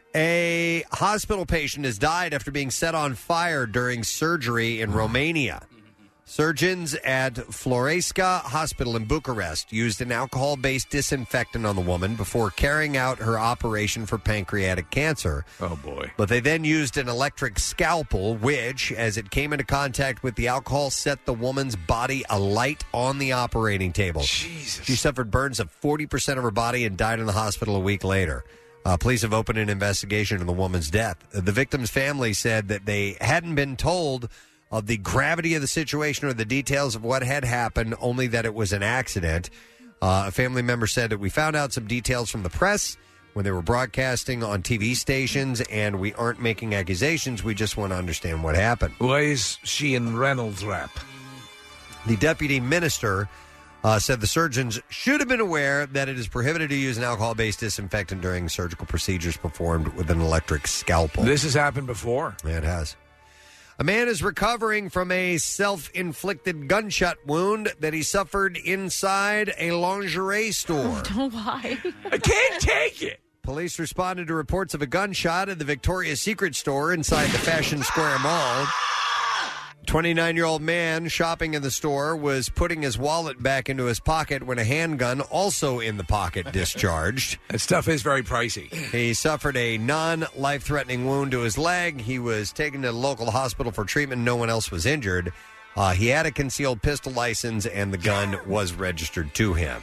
[SPEAKER 3] A hospital patient has died after being set on fire during surgery in Romania. Surgeons at Floresca Hospital in Bucharest used an alcohol-based disinfectant on the woman before carrying out her operation for pancreatic cancer.
[SPEAKER 5] Oh, boy.
[SPEAKER 3] But they then used an electric scalpel, which, as it came into contact with the alcohol, set the woman's body alight on the operating table.
[SPEAKER 5] Jesus.
[SPEAKER 3] She suffered burns of 40% of her body and died in the hospital a week later. Police have opened an investigation into the woman's death. The victim's family said that they hadn't been told of the gravity of the situation or the details of what had happened, only that it was an accident. A family member said that we found out some details from the press when they were broadcasting on TV stations, and we aren't making accusations. We just want to understand what happened.
[SPEAKER 5] Why is she in Reynolds Wrap?
[SPEAKER 3] The deputy minister said the surgeons should have been aware that it is prohibited to use an alcohol-based disinfectant during surgical procedures performed with an electric scalpel.
[SPEAKER 5] This has happened before.
[SPEAKER 3] Yeah, it has. A man is recovering from a self-inflicted gunshot wound that he suffered inside a lingerie store.
[SPEAKER 4] Why?
[SPEAKER 5] I can't take it.
[SPEAKER 3] Police responded to reports of a gunshot at the Victoria's Secret store inside the Fashion Square Mall. 29-year-old man shopping in the store was putting his wallet back into his pocket when a handgun, also in the pocket, discharged.
[SPEAKER 5] That stuff is very pricey.
[SPEAKER 3] He suffered a non-life-threatening wound to his leg. He was taken to the local hospital for treatment. No one else was injured. He had a concealed pistol license, and the gun was registered to him.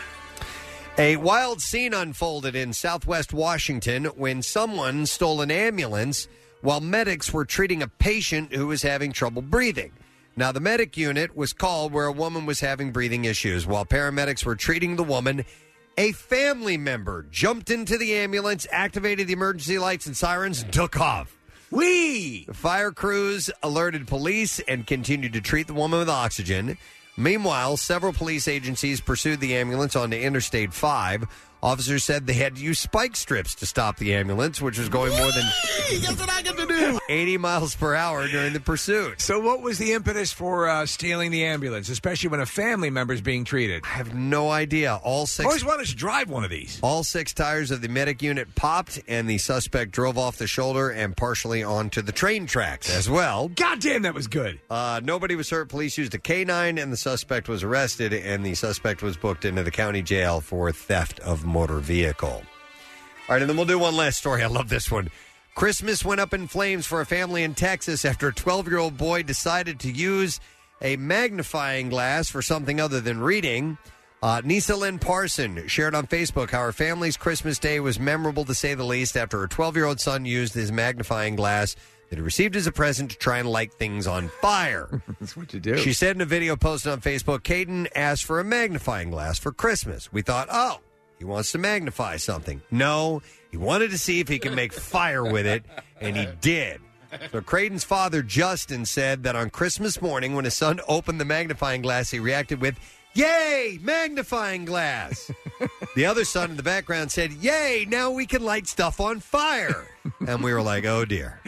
[SPEAKER 3] A wild scene unfolded in southwest Washington when someone stole an ambulance while medics were treating a patient who was having trouble breathing. Now, the medic unit was called where a woman was having breathing issues. While paramedics were treating the woman, a family member jumped into the ambulance, activated the emergency lights and sirens, and took off.
[SPEAKER 5] Whee!
[SPEAKER 3] The fire crews alerted police and continued to treat the woman with oxygen. Meanwhile, several police agencies pursued the ambulance onto Interstate 5. Officers said they had to use spike strips to stop the ambulance, which was going more than
[SPEAKER 5] Guess what I get to do?
[SPEAKER 3] 80 miles per hour during the pursuit.
[SPEAKER 5] So what was the impetus for stealing the ambulance, especially when a family member is being treated?
[SPEAKER 3] I have no idea.
[SPEAKER 5] I always wanted to drive one of these.
[SPEAKER 3] All 6 tires of the medic unit popped, and the suspect drove off the shoulder and partially onto the train tracks as well.
[SPEAKER 5] God damn, that was good.
[SPEAKER 3] Nobody was hurt. Police used a K-9, and the suspect was arrested, and the suspect was booked into the county jail for theft of motor vehicle. All right, and then we'll do one last story. I love this one. Christmas went up in flames for a family in Texas after a 12-year-old boy decided to use a magnifying glass for something other than reading. Nisa Lynn Parson shared on Facebook how her family's Christmas day was memorable, to say the least, after her 12-year-old son used his magnifying glass that he received as a present to try and light things on fire.
[SPEAKER 5] That's what you do.
[SPEAKER 3] She said in a video posted on Facebook, Caden asked for a magnifying glass for Christmas. We thought, oh, he wants to magnify something. No, he wanted to see if he can make fire with it, and he did. So Creighton's father, Justin, said that on Christmas morning, when his son opened the magnifying glass, he reacted with, "Yay, magnifying glass." The other son in the background said, "Yay, now we can light stuff on fire." And we were like, oh, dear.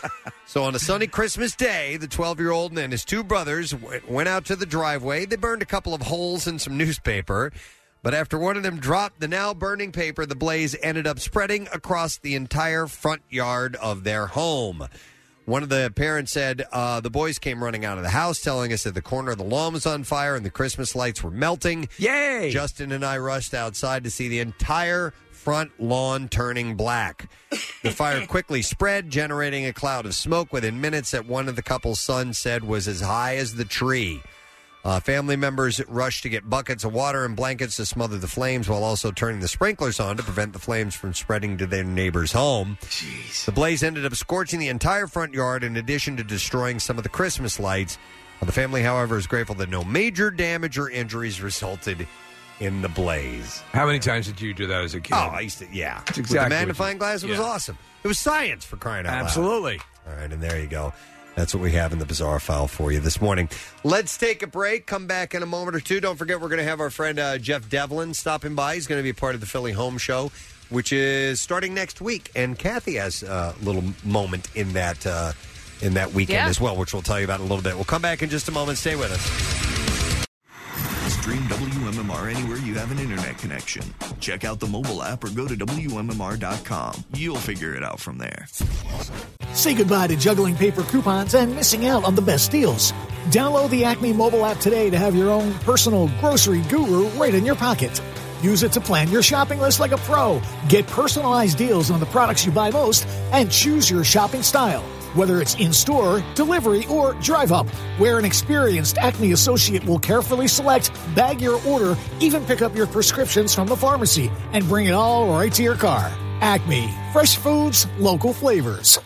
[SPEAKER 3] So on a sunny Christmas day, the 12-year-old and his 2 brothers went out to the driveway. They burned a couple of holes in some newspaper. But after one of them dropped the now burning paper, the blaze ended up spreading across the entire front yard of their home. One of the parents said, the boys came running out of the house, telling us that the corner of the lawn was on fire and the Christmas lights were melting.
[SPEAKER 5] Yay!
[SPEAKER 3] Justin and I rushed outside to see the entire front lawn turning black. The fire quickly spread, generating a cloud of smoke within minutes that one of the couple's sons said was as high as the tree. Family members rushed to get buckets of water and blankets to smother the flames, while also turning the sprinklers on to prevent the flames from spreading to their neighbor's home.
[SPEAKER 5] Jeez.
[SPEAKER 3] The blaze ended up scorching the entire front yard in addition to destroying some of the Christmas lights. The family, however, is grateful that no major damage or injuries resulted in the blaze.
[SPEAKER 5] How many times did you do that as a kid?
[SPEAKER 3] Oh, I used to, yeah.
[SPEAKER 5] That's
[SPEAKER 3] With
[SPEAKER 5] exactly
[SPEAKER 3] the magnifying glass, it was
[SPEAKER 5] yeah.
[SPEAKER 3] awesome. It was science, for crying out loud.
[SPEAKER 5] Absolutely.
[SPEAKER 3] All right, and there you go. That's what we have in the Bizarre File for you this morning. Let's take a break. Come back in a moment or two. Don't forget, we're going to have our friend Jeff Devlin stopping by. He's going to be part of the Philly Home Show, which is starting next week. And Kathy has a little moment in that weekend as well, which we'll tell you about in a little bit. We'll come back in just a moment. Stay with us.
[SPEAKER 8] Stream WMMR anywhere you have an internet connection. Check out the mobile app or go to WMMR.com. You'll figure it out from there.
[SPEAKER 1] Say goodbye to juggling paper coupons and missing out on the best deals. Download the Acme mobile app today to have your own personal grocery guru right in your pocket. Use it to plan your shopping list like a pro. Get personalized deals on the products you buy most and choose your shopping style. Whether it's in-store, delivery, or drive-up, where an experienced Acme associate will carefully select, bag your order, even pick up your prescriptions from the pharmacy, and bring it all right to your car. Acme. Fresh foods, local flavors.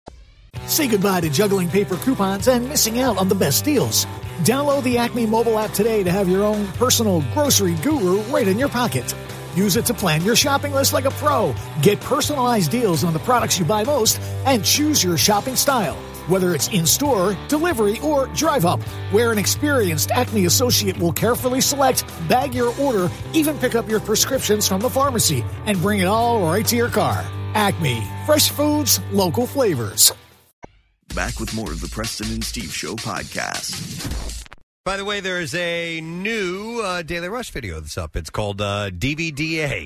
[SPEAKER 1] Say goodbye to juggling paper coupons and missing out on the best deals. Download the Acme mobile app today to have your own personal grocery guru right in your pocket. Use it to plan your shopping list like a pro. Get personalized deals on the products you buy most and choose your shopping style. Whether it's in-store, delivery, or drive-up, where an experienced Acme associate will carefully select, bag your order, even pick up your prescriptions from the pharmacy, and bring it all right to your car. Acme. Fresh foods, local flavors.
[SPEAKER 8] Back with more of the Preston and Steve Show podcast.
[SPEAKER 3] By the way, there is a new Daily Rush video that's up. It's called DVDA.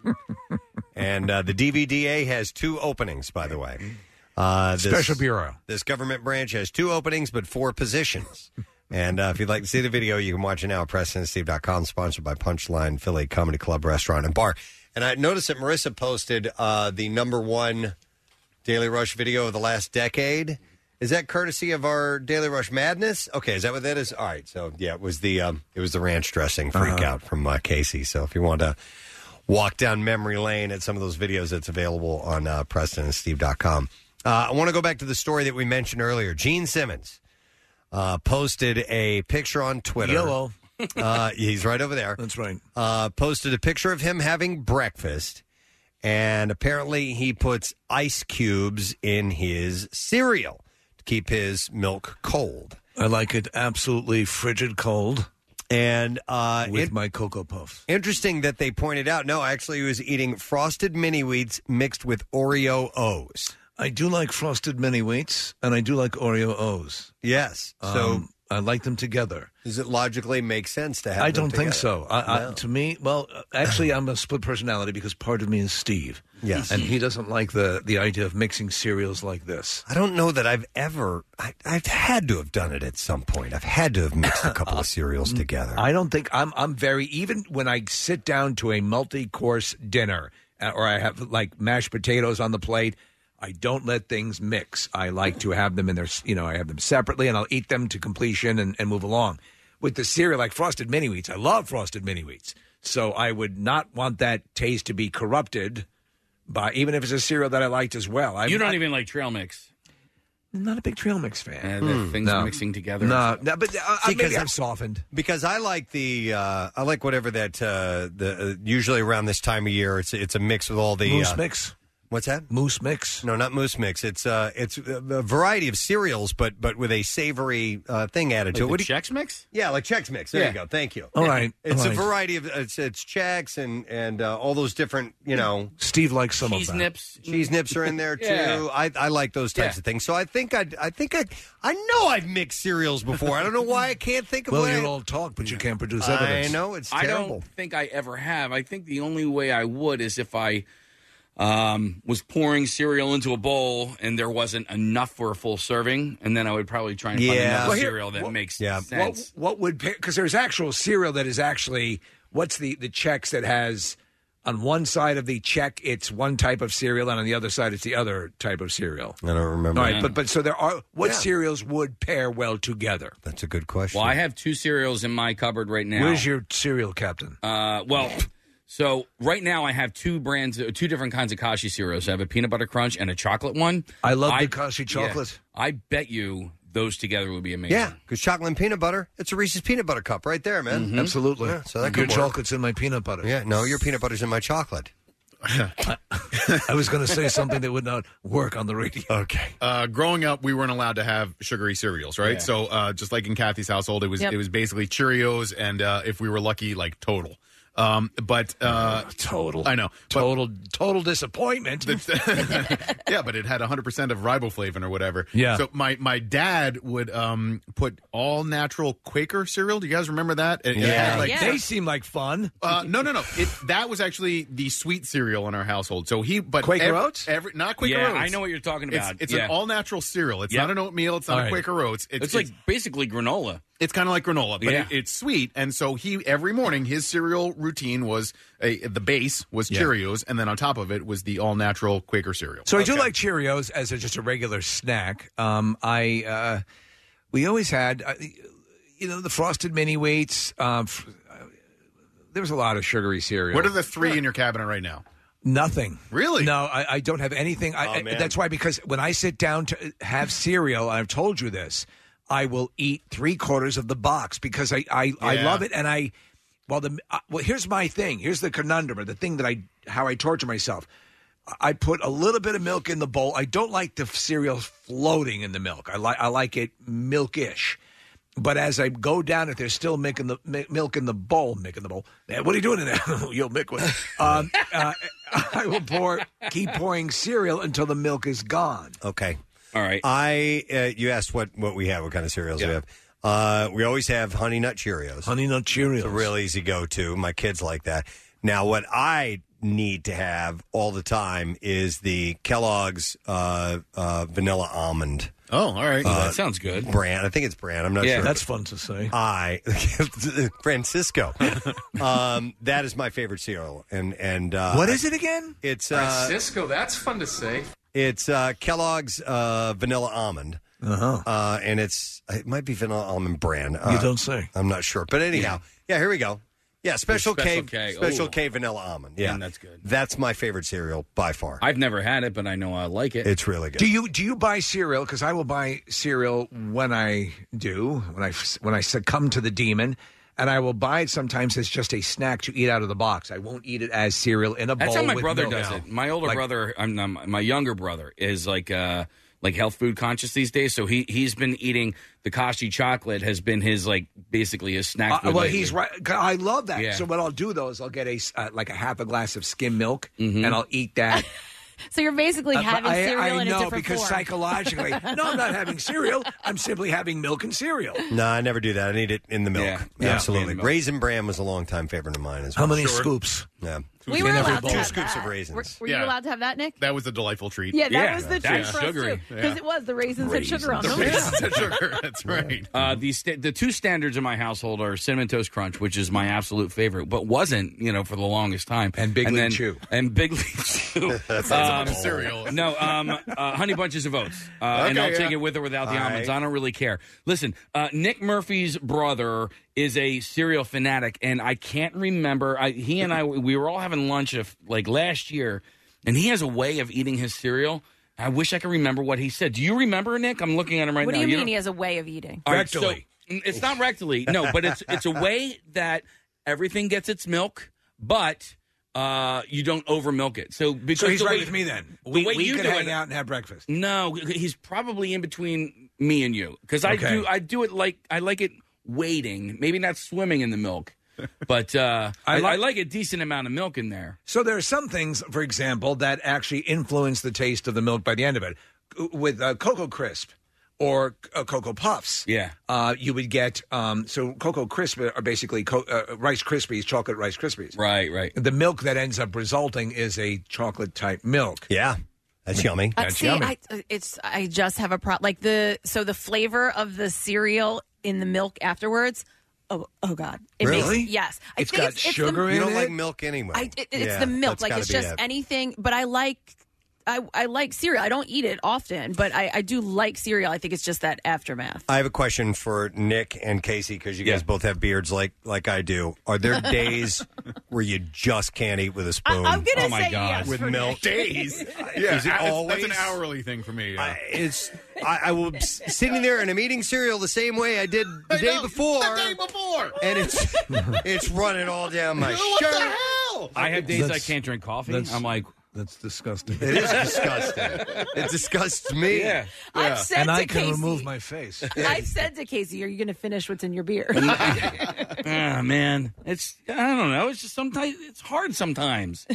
[SPEAKER 3] And the DVDA has 2 openings, by the way.
[SPEAKER 5] Special Bureau.
[SPEAKER 3] This government branch has 2 openings, but 4 positions. And if you'd like to see the video, you can watch it now at PrestonandSteve.com, sponsored by Punchline Philly Comedy Club Restaurant and Bar. And I noticed that Marissa posted the #1 Daily Rush video of the last decade. Is that courtesy of our Daily Rush Madness? Okay, is that what that is? All right, so yeah, it was the ranch dressing freak out from Casey. So if you want to walk down memory lane at some of those videos, it's available on PrestonandSteve.com. I want to go back to the story that we mentioned earlier. Gene Simmons posted a picture on Twitter.
[SPEAKER 5] Yellow.
[SPEAKER 3] He's right over there.
[SPEAKER 5] That's right.
[SPEAKER 3] Posted a picture of him having breakfast, and apparently he puts ice cubes in his cereal to keep his milk cold.
[SPEAKER 5] I like it absolutely frigid cold.
[SPEAKER 3] And
[SPEAKER 5] with my Cocoa Puffs.
[SPEAKER 3] Interesting that they pointed out, no, actually he was eating Frosted Mini Wheats mixed with Oreo O's.
[SPEAKER 5] I do like Frosted Mini Wheats, and I do like Oreo O's.
[SPEAKER 3] Yes. So
[SPEAKER 5] I like them together.
[SPEAKER 3] Does it logically make sense to have
[SPEAKER 5] I
[SPEAKER 3] them
[SPEAKER 5] don't think
[SPEAKER 3] together?
[SPEAKER 5] so. To me, well, actually, I'm a split personality because part of me is Steve.
[SPEAKER 3] Yes.
[SPEAKER 5] And he doesn't like the idea of mixing cereals like this.
[SPEAKER 3] I don't know that I've ever... I've had to have done it at some point. I've had to have mixed a couple of cereals together.
[SPEAKER 5] I don't think... I'm very... Even when I sit down to a multi-course dinner, or I have, like, mashed potatoes on the plate... I don't let things mix. I like to have them in their, I have them separately, and I'll eat them to completion and move along. With the cereal, like Frosted Mini Wheats, I love Frosted Mini Wheats. So I would not want that taste to be corrupted by, even if it's a cereal that I liked as well.
[SPEAKER 7] You don't even like trail mix.
[SPEAKER 5] I'm not a big trail mix fan.
[SPEAKER 7] The things mixing together.
[SPEAKER 5] No, but maybe
[SPEAKER 3] I've
[SPEAKER 5] I've softened.
[SPEAKER 3] Because I like I like whatever that, usually around this time of year, it's a mix with all the...
[SPEAKER 5] Moose mix.
[SPEAKER 3] What's that?
[SPEAKER 5] Moose Mix?
[SPEAKER 3] No, not Moose Mix. It's a variety of cereals, but with a savory thing added to it.
[SPEAKER 7] Like the Chex Mix?
[SPEAKER 3] Yeah, like Chex Mix. There you go. Thank you.
[SPEAKER 5] All right.
[SPEAKER 3] It's
[SPEAKER 5] all
[SPEAKER 3] a
[SPEAKER 5] right.
[SPEAKER 3] variety of it's Chex and all those different
[SPEAKER 5] Steve likes some
[SPEAKER 7] Cheese
[SPEAKER 5] of that.
[SPEAKER 7] nips.
[SPEAKER 3] Cheese nips are in there too.
[SPEAKER 7] Yeah.
[SPEAKER 3] I like those types of things. So I know I've mixed cereals before. I don't know why I can't think of.
[SPEAKER 5] Well,
[SPEAKER 3] what
[SPEAKER 5] you'll all talk, but you can't produce evidence.
[SPEAKER 3] I know it's
[SPEAKER 7] I
[SPEAKER 3] terrible.
[SPEAKER 7] don't think I ever have. I think the only way I would is if I was pouring cereal into a bowl and there wasn't enough for a full serving, and then I would probably try and find enough cereal that makes sense.
[SPEAKER 5] What would, because there's actual cereal that is actually, what's the Chex that has, on one side of the check, it's one type of cereal, and on the other side, it's the other type of cereal.
[SPEAKER 3] I don't remember.
[SPEAKER 5] All right, but so there are, what cereals would pair well together?
[SPEAKER 3] That's a good question.
[SPEAKER 7] Well, I have two cereals in my cupboard right now.
[SPEAKER 5] Where's your cereal, Captain?
[SPEAKER 7] So right now I have two different kinds of Kashi cereals. I have a peanut butter crunch and a chocolate one.
[SPEAKER 5] I love the Kashi chocolate.
[SPEAKER 7] Yeah, I bet you those together would be amazing.
[SPEAKER 3] Yeah, because chocolate and peanut butter, it's a Reese's peanut butter cup right there, man.
[SPEAKER 5] Mm-hmm. Absolutely.
[SPEAKER 3] Yeah, so that
[SPEAKER 5] your
[SPEAKER 3] could work.
[SPEAKER 5] chocolate's in my peanut butter.
[SPEAKER 3] Yeah, no, your peanut butter's in my chocolate.
[SPEAKER 5] I was going to say something that would not work on the radio.
[SPEAKER 3] Okay.
[SPEAKER 6] Growing up, we weren't allowed to have sugary cereals, right?
[SPEAKER 7] Yeah.
[SPEAKER 6] So just like in Kathy's household, it was
[SPEAKER 4] Yep.
[SPEAKER 6] it was basically Cheerios and if we were lucky, like Total.
[SPEAKER 5] Total.
[SPEAKER 6] I know.
[SPEAKER 5] Total disappointment.
[SPEAKER 6] Yeah, but it had 100% of riboflavin or whatever.
[SPEAKER 5] Yeah.
[SPEAKER 6] So my dad would put all natural Quaker cereal. Do you guys remember that? It had, like,
[SPEAKER 5] They seem like fun.
[SPEAKER 6] No. That was actually the sweet cereal in our household. So
[SPEAKER 5] Quaker Oats?
[SPEAKER 6] Not Quaker
[SPEAKER 7] Yeah,
[SPEAKER 6] Oats.
[SPEAKER 7] I know what you're talking about.
[SPEAKER 6] It's
[SPEAKER 7] Yeah.
[SPEAKER 6] an all natural cereal. It's
[SPEAKER 7] Yep.
[SPEAKER 6] not an oatmeal. It's not
[SPEAKER 5] All
[SPEAKER 6] a
[SPEAKER 5] right.
[SPEAKER 6] Quaker Oats.
[SPEAKER 7] It's like basically granola.
[SPEAKER 6] It's kind of like granola, but
[SPEAKER 7] Yeah.
[SPEAKER 6] it's sweet. And so every morning his cereal routine was the base was Cheerios, and then on top of it was the all natural Quaker cereal.
[SPEAKER 5] So I do like Cheerios as just a regular snack. We always had, the Frosted Mini Wheats. There was a lot of sugary cereal.
[SPEAKER 6] What are the three in your cabinet right now?
[SPEAKER 5] Nothing.
[SPEAKER 6] Really?
[SPEAKER 5] No, I don't have anything.
[SPEAKER 3] man.
[SPEAKER 5] That's why, because when I sit down to have cereal, I've told you this, I will eat 3/4 of the box because I love it. And here's my thing. Here's the conundrum, or the thing that how I torture myself. I put a little bit of milk in the bowl. I don't like the cereal floating in the milk. I like it milkish. But as I go down, if there's still milk in the bowl, what are you doing in there? You'll Mick one. I will keep pouring cereal until the milk is gone.
[SPEAKER 3] Okay.
[SPEAKER 7] All right.
[SPEAKER 3] You asked what we have, what kind of cereals we have. We always have Honey Nut Cheerios.
[SPEAKER 5] Honey Nut Cheerios.
[SPEAKER 3] It's a real easy go-to. My kids like that. Now, what I need to have all the time is the Kellogg's Vanilla Almond.
[SPEAKER 6] Oh, all right.
[SPEAKER 7] That sounds good.
[SPEAKER 3] Brand. I think it's brand. I'm not sure.
[SPEAKER 5] That's fun to say.
[SPEAKER 3] Francisco. That is my favorite cereal. And
[SPEAKER 5] what is it again?
[SPEAKER 3] It's
[SPEAKER 12] Francisco, that's fun to say.
[SPEAKER 3] It's Kellogg's Vanilla Almond.
[SPEAKER 5] Uh-huh.
[SPEAKER 3] And it might be Vanilla Almond brand.
[SPEAKER 5] You don't say.
[SPEAKER 3] I'm not sure. But anyhow, yeah, here we go. Yeah, Special K
[SPEAKER 7] Ooh.
[SPEAKER 3] Vanilla Almond. Yeah,
[SPEAKER 7] Man, that's good.
[SPEAKER 3] That's my favorite cereal by far.
[SPEAKER 7] I've never had it, but I know I like it.
[SPEAKER 3] It's really good.
[SPEAKER 5] Do you buy cereal? Because I will buy cereal when I succumb to the demon, and I will buy it sometimes as just a snack to eat out of the box. I won't eat it as cereal in a bowl.
[SPEAKER 7] That's how my
[SPEAKER 5] with
[SPEAKER 7] brother
[SPEAKER 5] milk.
[SPEAKER 7] does it. My older brother, my younger brother, is like like health food conscious these days. So he's been eating the Kashi chocolate has been his like basically his snack food.
[SPEAKER 5] Well,
[SPEAKER 7] lately.
[SPEAKER 5] he's right. I love that.
[SPEAKER 7] Yeah.
[SPEAKER 5] So what I'll do though is I'll get like a half a glass of skim milk, and I'll eat that.
[SPEAKER 4] So you're basically having cereal
[SPEAKER 5] I
[SPEAKER 4] in a
[SPEAKER 5] know,
[SPEAKER 4] different
[SPEAKER 5] because
[SPEAKER 4] form.
[SPEAKER 5] psychologically, no, I'm not having cereal. I'm simply having milk and cereal.
[SPEAKER 3] No, I never do that. I need it in the milk.
[SPEAKER 5] Yeah.
[SPEAKER 3] Absolutely.
[SPEAKER 5] In the milk.
[SPEAKER 3] Raisin Bran was a longtime favorite of mine as well.
[SPEAKER 5] How many scoops?
[SPEAKER 3] Yeah.
[SPEAKER 4] We were allowed to
[SPEAKER 3] Two
[SPEAKER 4] have
[SPEAKER 3] scoops
[SPEAKER 4] that.
[SPEAKER 3] of raisins.
[SPEAKER 4] Were you allowed to have that, Nick?
[SPEAKER 6] That was a delightful treat.
[SPEAKER 4] Yeah, that was the treat for
[SPEAKER 6] sugary.
[SPEAKER 4] us too. Because it was the raisins had sugar on
[SPEAKER 6] The
[SPEAKER 4] them.
[SPEAKER 6] raisins had sugar. That's right.
[SPEAKER 7] The two standards in my household are Cinnamon Toast Crunch, which is my absolute favorite, but wasn't, for the longest time.
[SPEAKER 5] And Big League Chew.
[SPEAKER 7] And Big League Chew.
[SPEAKER 6] That's not a cereal.
[SPEAKER 7] No, Honey Bunches of Oats. And I'll take it with or without the almonds. I don't really care. Listen, Nick Murphy's brother is a cereal fanatic, and I can't remember. He and I, we were all having lunch last year, and he has a way of eating his cereal. I wish I could remember what he said. Do you remember, Nick? I'm looking at him right
[SPEAKER 4] What
[SPEAKER 7] now.
[SPEAKER 4] do you mean he has a way of eating?
[SPEAKER 7] All right, so it's not rectally, no, but it's a way that everything gets its milk, but you don't over milk it. So
[SPEAKER 5] he's right with me then. We
[SPEAKER 7] you
[SPEAKER 5] could
[SPEAKER 7] do
[SPEAKER 5] hang
[SPEAKER 7] it,
[SPEAKER 5] out and have breakfast.
[SPEAKER 7] No, he's probably in between me and you because I do it like I like it wading, maybe not swimming in the milk. But I like a decent amount of milk in there.
[SPEAKER 5] So there are some things, for example, that actually influence the taste of the milk by the end of it. With Cocoa Crisp or Cocoa Puffs, you would get so Cocoa Crisp are basically Rice Krispies, chocolate Rice Krispies.
[SPEAKER 7] Right.
[SPEAKER 5] The milk that ends up resulting is a chocolate type milk.
[SPEAKER 3] Yeah. That's yummy.
[SPEAKER 5] That's
[SPEAKER 4] See,
[SPEAKER 5] yummy.
[SPEAKER 4] I just have a problem. Like the flavor of the cereal in the milk afterwards. Oh God! It
[SPEAKER 3] Really?
[SPEAKER 4] Makes, yes,
[SPEAKER 3] It's
[SPEAKER 4] I think
[SPEAKER 3] got sugar in it? You don't like milk anyway.
[SPEAKER 4] It's the milk. Like it's just anything. But I like cereal. I don't eat it often, but I do like cereal. I think it's just that aftermath.
[SPEAKER 3] I have a question for Nick and Casey because you guys both have beards like I do. Are there days where you just can't eat with a spoon?
[SPEAKER 4] I'm gonna
[SPEAKER 3] oh my
[SPEAKER 4] say
[SPEAKER 3] God.
[SPEAKER 4] yes
[SPEAKER 3] With
[SPEAKER 4] for
[SPEAKER 3] milk
[SPEAKER 4] Nick.
[SPEAKER 6] Days.
[SPEAKER 3] Is it always?
[SPEAKER 6] That's an hourly thing for me. Yeah.
[SPEAKER 3] I will be sitting there and I'm eating cereal the same way I did the day before. And it's running all down my shirt.
[SPEAKER 6] What the hell?
[SPEAKER 7] I have days I can't drink coffee. I'm like,
[SPEAKER 5] that's disgusting.
[SPEAKER 3] It is disgusting. It disgusts me.
[SPEAKER 7] Yeah.
[SPEAKER 4] I've said
[SPEAKER 5] and
[SPEAKER 4] to
[SPEAKER 5] I can
[SPEAKER 4] Casey,
[SPEAKER 5] remove my face.
[SPEAKER 4] I've said to Casey, "Are you going to finish what's in your beer?"
[SPEAKER 7] Man, I don't know. It's just sometimes it's hard sometimes.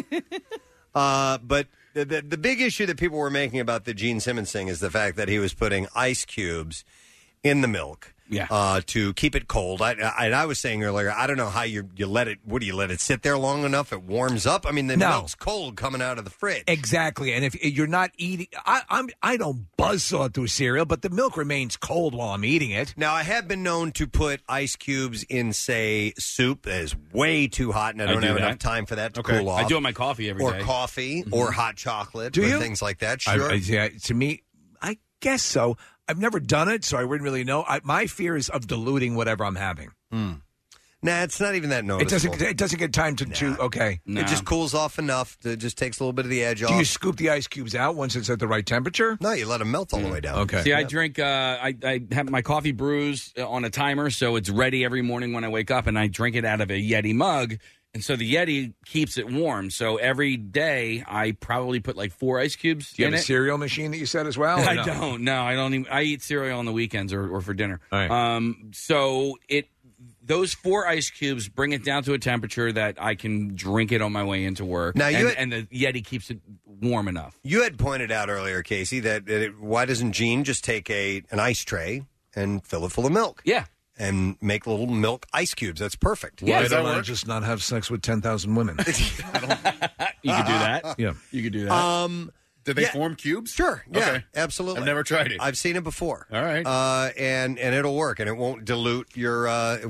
[SPEAKER 3] But the big issue that people were making about the Gene Simmons thing is the fact that he was putting ice cubes in the milk.
[SPEAKER 7] Yeah.
[SPEAKER 3] To keep it cold. I was saying earlier, I don't know how you let it. What do you let it sit there long enough? It warms up. I mean, the milk's cold coming out of the fridge.
[SPEAKER 5] Exactly. And if you're not eating, I don't buzzsaw through cereal, but the milk remains cold while I'm eating it.
[SPEAKER 3] Now, I have been known to put ice cubes in, say, soup that is way too hot, and I don't have enough time for that to cool off.
[SPEAKER 7] I do it in my coffee every day.
[SPEAKER 3] Or coffee, or hot chocolate,
[SPEAKER 5] Do
[SPEAKER 3] or
[SPEAKER 5] you?
[SPEAKER 3] things like that. Sure.
[SPEAKER 5] Yeah, to me, I guess so. I've never done it, so I wouldn't really know. My fear is of diluting whatever I'm having.
[SPEAKER 3] Nah, it's not even that noticeable.
[SPEAKER 5] It doesn't get time to chew. Okay.
[SPEAKER 3] It just cools off enough. It just takes a little bit of the edge off.
[SPEAKER 5] Do you scoop the ice cubes out once it's at the right temperature?
[SPEAKER 3] No, you let them melt all the way down.
[SPEAKER 5] Okay.
[SPEAKER 7] See, I drink. I have my coffee brews on a timer, so it's ready every morning when I wake up, and I drink it out of a Yeti mug. And so the Yeti keeps it warm. So every day I probably put like 4 ice cubes
[SPEAKER 5] Do you
[SPEAKER 7] in
[SPEAKER 5] have a
[SPEAKER 7] it.
[SPEAKER 5] cereal machine that you set as well? or
[SPEAKER 7] I
[SPEAKER 5] no?
[SPEAKER 7] don't. No, I don't even. I eat cereal on the weekends or for dinner.
[SPEAKER 5] All right.
[SPEAKER 7] So those 4 ice cubes bring it down to a temperature that I can drink it on my way into work.
[SPEAKER 3] Now,
[SPEAKER 7] and the Yeti keeps it warm enough.
[SPEAKER 3] You had pointed out earlier, Casey, that why doesn't Gene just take an ice tray and fill it full of milk?
[SPEAKER 7] Yeah.
[SPEAKER 3] And make little milk ice cubes. That's perfect.
[SPEAKER 5] Why don't I just not have sex with 10,000 women?
[SPEAKER 7] You could do that.
[SPEAKER 5] Yeah.
[SPEAKER 7] You could do that.
[SPEAKER 6] Did they form cubes?
[SPEAKER 3] Sure. Yeah,
[SPEAKER 6] Okay.
[SPEAKER 3] absolutely.
[SPEAKER 6] I've never tried it.
[SPEAKER 3] I've seen it before.
[SPEAKER 6] All right.
[SPEAKER 3] And it'll work, and it won't dilute your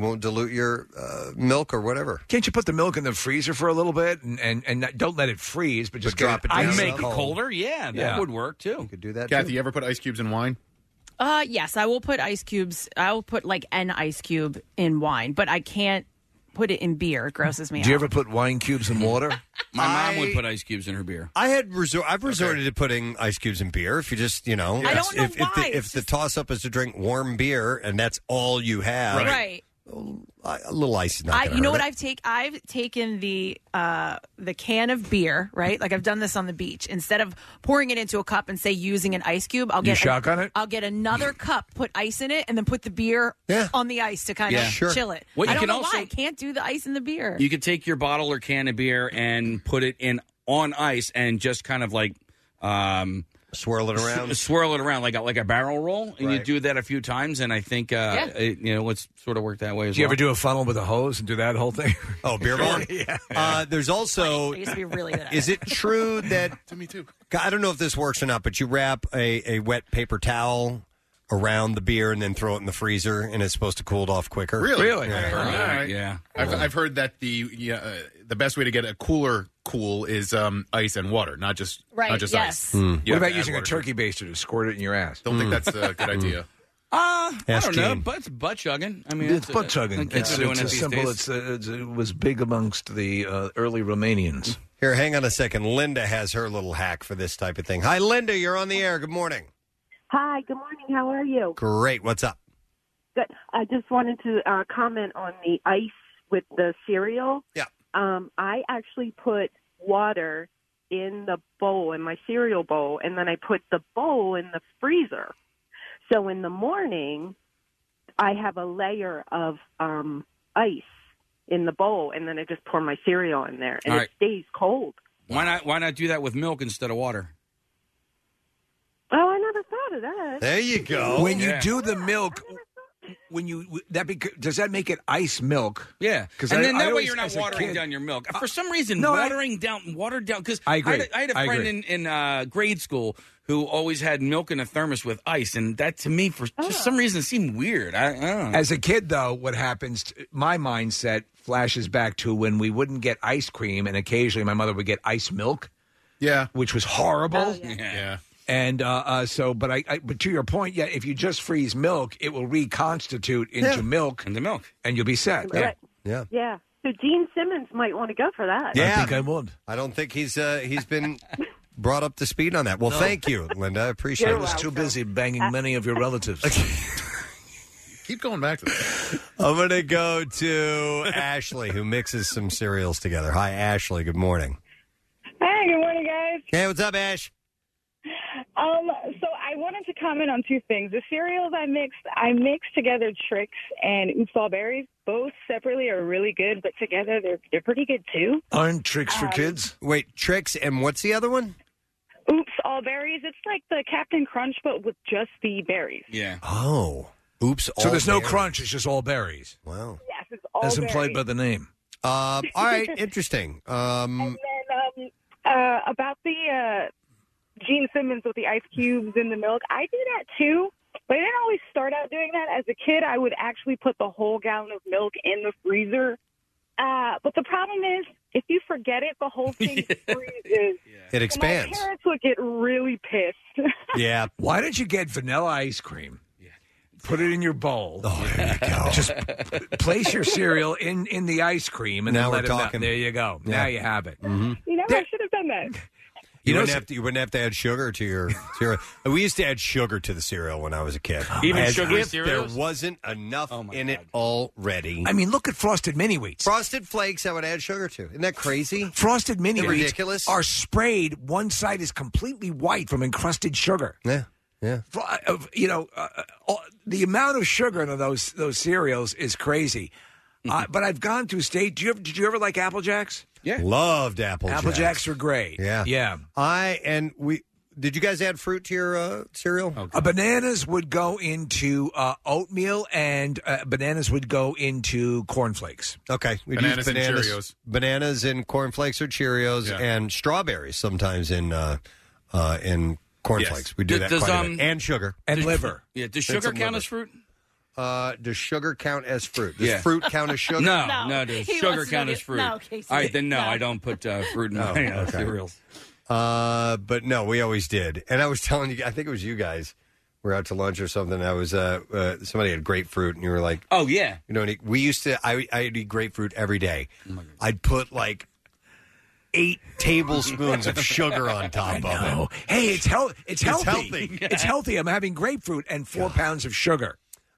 [SPEAKER 3] milk or whatever.
[SPEAKER 5] Can't you put the milk in the freezer for a little bit and not, don't let it freeze, but just
[SPEAKER 3] drop it
[SPEAKER 5] get
[SPEAKER 3] down.
[SPEAKER 7] I
[SPEAKER 3] Yeah,
[SPEAKER 7] make it
[SPEAKER 3] cold.
[SPEAKER 7] colder. Yeah, that would work too.
[SPEAKER 3] You could do that.
[SPEAKER 6] Kathy,
[SPEAKER 3] too.
[SPEAKER 6] you ever put ice cubes in wine?
[SPEAKER 4] Yes, I will put ice cubes. I will put like an ice cube in wine, but I can't put it in beer. It grosses me out.
[SPEAKER 5] Do you ever put wine cubes in water?
[SPEAKER 7] My mom would put ice cubes in her beer.
[SPEAKER 3] I've resorted to putting ice cubes in beer. If you just,
[SPEAKER 4] I don't know why.
[SPEAKER 3] if the toss up is to drink warm beer and that's all you have,
[SPEAKER 4] Right.
[SPEAKER 3] a little ice is not going to
[SPEAKER 4] You know what I've taken the can of beer, right? Like I've done this on the beach. Instead of pouring it into a cup and say using an ice cube, I'll get I'll get another cup, put ice in it, and then put the beer on the ice to kind of chill it.
[SPEAKER 7] Well,
[SPEAKER 4] I don't know why I can't do the ice in the beer.
[SPEAKER 7] You could take your bottle or can of beer and put it on ice and just kind of like
[SPEAKER 3] swirl it around.
[SPEAKER 7] Swirl it around like a barrel roll, and you do that a few times, and I think it's sort of worked that way as
[SPEAKER 5] Do you
[SPEAKER 7] well.
[SPEAKER 5] ever do a funnel with a hose and do that whole thing?
[SPEAKER 3] Oh, beer bong? There's also.
[SPEAKER 4] I used to be really good at
[SPEAKER 3] Is it true that?
[SPEAKER 6] To me too.
[SPEAKER 3] I don't know if this works or not, but you wrap a wet paper towel around the beer and then throw it in the freezer, and it's supposed to cool it off quicker.
[SPEAKER 6] Really?
[SPEAKER 3] Yeah.
[SPEAKER 6] All right.
[SPEAKER 7] Yeah.
[SPEAKER 6] I've heard that the best way to get a cooler cool is ice and water, not just ice. You
[SPEAKER 5] What
[SPEAKER 6] have
[SPEAKER 5] about
[SPEAKER 6] to add
[SPEAKER 5] using a
[SPEAKER 6] water.
[SPEAKER 5] turkey baster to squirt it in your ass?
[SPEAKER 6] Don't think that's a good idea.
[SPEAKER 7] I
[SPEAKER 5] Ask
[SPEAKER 7] don't know,
[SPEAKER 5] Gene.
[SPEAKER 7] but it's butt chugging. I mean,
[SPEAKER 5] It's butt chugging.
[SPEAKER 7] Kids
[SPEAKER 5] It's
[SPEAKER 7] are doing it
[SPEAKER 5] a
[SPEAKER 7] these
[SPEAKER 5] simple.
[SPEAKER 7] days.
[SPEAKER 5] It was big amongst the early Romanians.
[SPEAKER 3] Here, hang on a second. Linda has her little hack for this type of thing. Hi, Linda. You're on the air. Good morning.
[SPEAKER 19] Hi, good morning. How are you?
[SPEAKER 3] Great. What's up?
[SPEAKER 19] Good. I just wanted to comment on the ice with the cereal.
[SPEAKER 3] Yeah.
[SPEAKER 19] I actually put water in the bowl, in my cereal bowl, and then I put the bowl in the freezer. So in the morning, I have a layer of ice in the bowl, and then I just pour my cereal in there, and
[SPEAKER 7] All
[SPEAKER 19] it
[SPEAKER 7] right.
[SPEAKER 19] stays cold.
[SPEAKER 7] Why not do that with milk instead of water?
[SPEAKER 19] Oh, I never thought of that.
[SPEAKER 3] There you go.
[SPEAKER 5] When you do the milk, does that make it ice milk?
[SPEAKER 7] Yeah,
[SPEAKER 5] because
[SPEAKER 7] and then that way you're not watering down your milk. For some reason, watered down. Because
[SPEAKER 5] I agree.
[SPEAKER 7] I had a
[SPEAKER 5] I
[SPEAKER 7] friend
[SPEAKER 5] agree.
[SPEAKER 7] in grade school who always had milk in a thermos with ice, and that to me, for just some reason, seemed weird. I don't know.
[SPEAKER 5] As a kid, though, what happens? My mindset flashes back to when we wouldn't get ice cream, and occasionally my mother would get ice milk.
[SPEAKER 6] Yeah,
[SPEAKER 5] which was horrible.
[SPEAKER 6] Yeah.
[SPEAKER 5] And but to your point, if you just freeze milk, it will reconstitute into milk, and you'll be set.
[SPEAKER 19] Right.
[SPEAKER 3] Yeah.
[SPEAKER 19] Yeah. So Gene Simmons might want to go for that.
[SPEAKER 3] Yeah.
[SPEAKER 5] I think I would.
[SPEAKER 3] I don't think he's been brought up to speed on that. Well, thank you, Linda. I appreciate
[SPEAKER 5] I
[SPEAKER 3] it.
[SPEAKER 5] was too busy banging many of your relatives.
[SPEAKER 6] Keep going back to that.
[SPEAKER 3] I'm going to go to Ashley, who mixes some cereals together. Hi, Ashley. Good morning.
[SPEAKER 20] Hi, good morning, guys.
[SPEAKER 3] Hey, what's up, Ash?
[SPEAKER 20] So I wanted to comment on two things. The cereals I mixed together Trix and Oops All Berries. Both separately are really good, but together they're pretty good too.
[SPEAKER 5] Aren't Tricks for kids?
[SPEAKER 3] Wait, Trix, and what's the other one?
[SPEAKER 20] Oops All Berries. It's like the Captain Crunch, but with just the berries.
[SPEAKER 7] Yeah.
[SPEAKER 3] Oh. Oops.
[SPEAKER 5] So
[SPEAKER 3] all
[SPEAKER 5] there's no
[SPEAKER 3] berries.
[SPEAKER 5] crunch; it's just all berries.
[SPEAKER 3] Wow.
[SPEAKER 20] Yes, it's all
[SPEAKER 5] As
[SPEAKER 20] berries.
[SPEAKER 5] implied by the name.
[SPEAKER 3] All right, interesting.
[SPEAKER 20] And then about the Gene Simmons with the ice cubes in the milk, I do that too. But I didn't always start out doing that. As a kid, I would actually put the whole gallon of milk in the freezer. But the problem is, if you forget it, the whole thing freezes.
[SPEAKER 3] It expands.
[SPEAKER 20] My parents would get really pissed.
[SPEAKER 3] Yeah.
[SPEAKER 5] Why don't you get vanilla ice cream? Put it in your bowl. Oh, there you go. Just place your cereal in the ice cream, and
[SPEAKER 3] Now
[SPEAKER 5] then
[SPEAKER 3] we're
[SPEAKER 5] let it melt.
[SPEAKER 3] talking.
[SPEAKER 5] There you go.
[SPEAKER 3] Yeah.
[SPEAKER 5] Now you have it.
[SPEAKER 3] Mm-hmm.
[SPEAKER 20] You know, I should have done that.
[SPEAKER 3] You wouldn't have to add sugar to your cereal. We used to add sugar to the cereal when I was a kid.
[SPEAKER 7] Even
[SPEAKER 3] As
[SPEAKER 7] sugary
[SPEAKER 3] if
[SPEAKER 7] cereals?
[SPEAKER 3] there wasn't enough in it already.
[SPEAKER 5] I mean, look at Frosted Mini Wheats.
[SPEAKER 3] Frosted Flakes I would add sugar to. Isn't that crazy?
[SPEAKER 5] Frosted Mini
[SPEAKER 3] Isn't it
[SPEAKER 5] Wheats
[SPEAKER 3] ridiculous?
[SPEAKER 5] are sprayed. One side is completely white from encrusted sugar.
[SPEAKER 3] Yeah. Yeah.
[SPEAKER 5] The amount of sugar in those cereals is crazy. But I've gone to state. Did you ever like Apple Jacks?
[SPEAKER 7] Yeah.
[SPEAKER 3] Loved Apple Jacks.
[SPEAKER 5] Apple Jacks were great.
[SPEAKER 3] Yeah.
[SPEAKER 5] Yeah.
[SPEAKER 3] Did you guys add fruit to your cereal?
[SPEAKER 5] Bananas would go into oatmeal, and bananas would go into cornflakes.
[SPEAKER 3] Okay. We'd
[SPEAKER 6] Bananas
[SPEAKER 3] use
[SPEAKER 6] and Cheerios.
[SPEAKER 3] Bananas and cornflakes or Cheerios,
[SPEAKER 6] Yeah.
[SPEAKER 3] and strawberries sometimes in cornflakes.
[SPEAKER 6] Yes.
[SPEAKER 3] We do that
[SPEAKER 7] Does,
[SPEAKER 3] quite a bit. And sugar.
[SPEAKER 5] And liver.
[SPEAKER 7] Yeah. Does
[SPEAKER 3] And
[SPEAKER 7] sugar
[SPEAKER 3] some
[SPEAKER 7] count
[SPEAKER 3] liver.
[SPEAKER 7] as fruit?
[SPEAKER 3] Does sugar count as fruit? Does
[SPEAKER 7] Yeah.
[SPEAKER 3] fruit count as sugar?
[SPEAKER 7] No. Does
[SPEAKER 4] He
[SPEAKER 7] sugar
[SPEAKER 4] wants to
[SPEAKER 7] count
[SPEAKER 4] know
[SPEAKER 7] as
[SPEAKER 4] the-
[SPEAKER 7] fruit?
[SPEAKER 4] no, Casey.
[SPEAKER 7] All right, then no,
[SPEAKER 4] No.
[SPEAKER 7] I don't put fruit in
[SPEAKER 3] Oh,
[SPEAKER 7] my
[SPEAKER 3] okay.
[SPEAKER 7] cereals.
[SPEAKER 3] But no, we always did. And I was telling you, I think it was you guys. We're out to lunch or something. I was somebody had grapefruit, and you were like,
[SPEAKER 7] "Oh yeah."
[SPEAKER 3] You know, we used to. I'd eat grapefruit every day. I'd put like 8 tablespoons of sugar on top of it.
[SPEAKER 5] Hey, it's healthy. It's
[SPEAKER 3] It's
[SPEAKER 5] healthy.
[SPEAKER 3] healthy.
[SPEAKER 5] It's healthy. I'm having grapefruit and 4 pounds of sugar.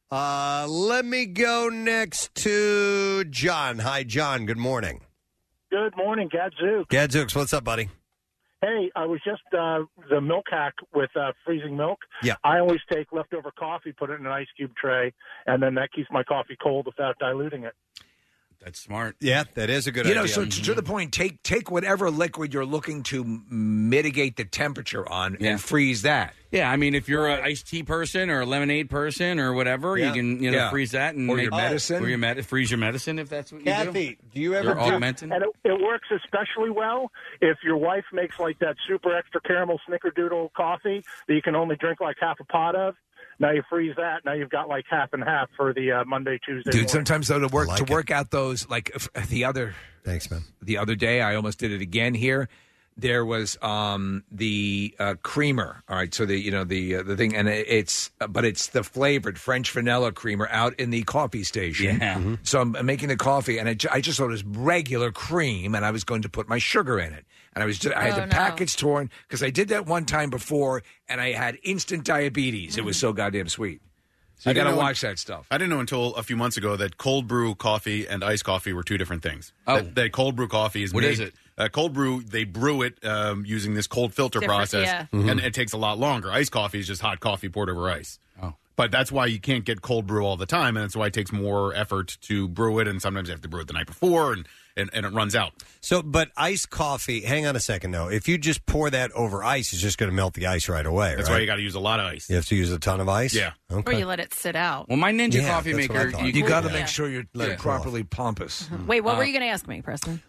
[SPEAKER 3] Let me go next to John. Hi, John. Good morning.
[SPEAKER 21] Good morning, Gadzooks.
[SPEAKER 3] Gadzooks, what's up, buddy?
[SPEAKER 21] Hey, I was just the milk hack with freezing milk.
[SPEAKER 3] Yeah.
[SPEAKER 21] I always take leftover coffee, put it in an ice cube tray, and then that keeps my coffee cold without diluting it.
[SPEAKER 7] That's smart.
[SPEAKER 3] Yeah, that is a good idea.
[SPEAKER 5] So to the point, take whatever liquid you're looking to mitigate the temperature on and freeze that.
[SPEAKER 7] Yeah, I mean, if you're an iced tea person or a lemonade person or whatever, you can freeze that and
[SPEAKER 5] Or your medicine.
[SPEAKER 7] or your freeze your medicine if that's what you
[SPEAKER 21] Kathy,
[SPEAKER 3] do you
[SPEAKER 21] ever
[SPEAKER 7] augmentin?
[SPEAKER 21] And it works especially well if your wife makes like that super extra caramel snickerdoodle coffee that you can only drink like half a pot of. Now you freeze that. Now you've got like half and half for the Monday, Tuesday.
[SPEAKER 5] Dude,
[SPEAKER 21] morning.
[SPEAKER 5] sometimes though to work out those the other.
[SPEAKER 3] Thanks, man.
[SPEAKER 5] The other day, I almost did it again here. There was the creamer. All right, so the thing, and it's the flavored French vanilla creamer out in the coffee station.
[SPEAKER 7] Yeah. Mm-hmm.
[SPEAKER 5] So I'm making the coffee, and I just thought it was regular cream, and I was going to put my sugar in it, and I had the package torn because I did that one time before, and I had instant diabetes. It was so goddamn sweet. So you got to watch that stuff.
[SPEAKER 6] I didn't know until a few months ago that cold brew coffee and iced coffee were two different things.
[SPEAKER 7] Oh.
[SPEAKER 6] That cold brew coffee is
[SPEAKER 7] What
[SPEAKER 6] made,
[SPEAKER 7] is it?
[SPEAKER 6] Cold brew, they brew it using this cold filter
[SPEAKER 4] Different,
[SPEAKER 6] process,
[SPEAKER 4] yeah.
[SPEAKER 6] and it takes a lot longer. Iced coffee is just hot coffee poured over ice.
[SPEAKER 7] Oh.
[SPEAKER 6] But that's why you can't get cold brew all the time, and that's why it takes more effort to brew it, and sometimes you have to brew it the night before, and it runs out.
[SPEAKER 3] So, but iced coffee, hang on a second, though. If you just pour that over ice, it's just going to melt the ice right away,
[SPEAKER 6] That's
[SPEAKER 3] right?
[SPEAKER 6] why you got to use a lot of ice.
[SPEAKER 3] You have to use a ton of ice?
[SPEAKER 6] Yeah.
[SPEAKER 3] Okay.
[SPEAKER 4] Or you let it sit out.
[SPEAKER 7] Well, my Ninja
[SPEAKER 3] Yeah,
[SPEAKER 7] coffee
[SPEAKER 3] that's what
[SPEAKER 7] maker,
[SPEAKER 3] I thought.
[SPEAKER 5] You got to
[SPEAKER 4] Yeah.
[SPEAKER 5] make sure you're properly pompous.
[SPEAKER 4] Wait, what were you going to ask me, Preston?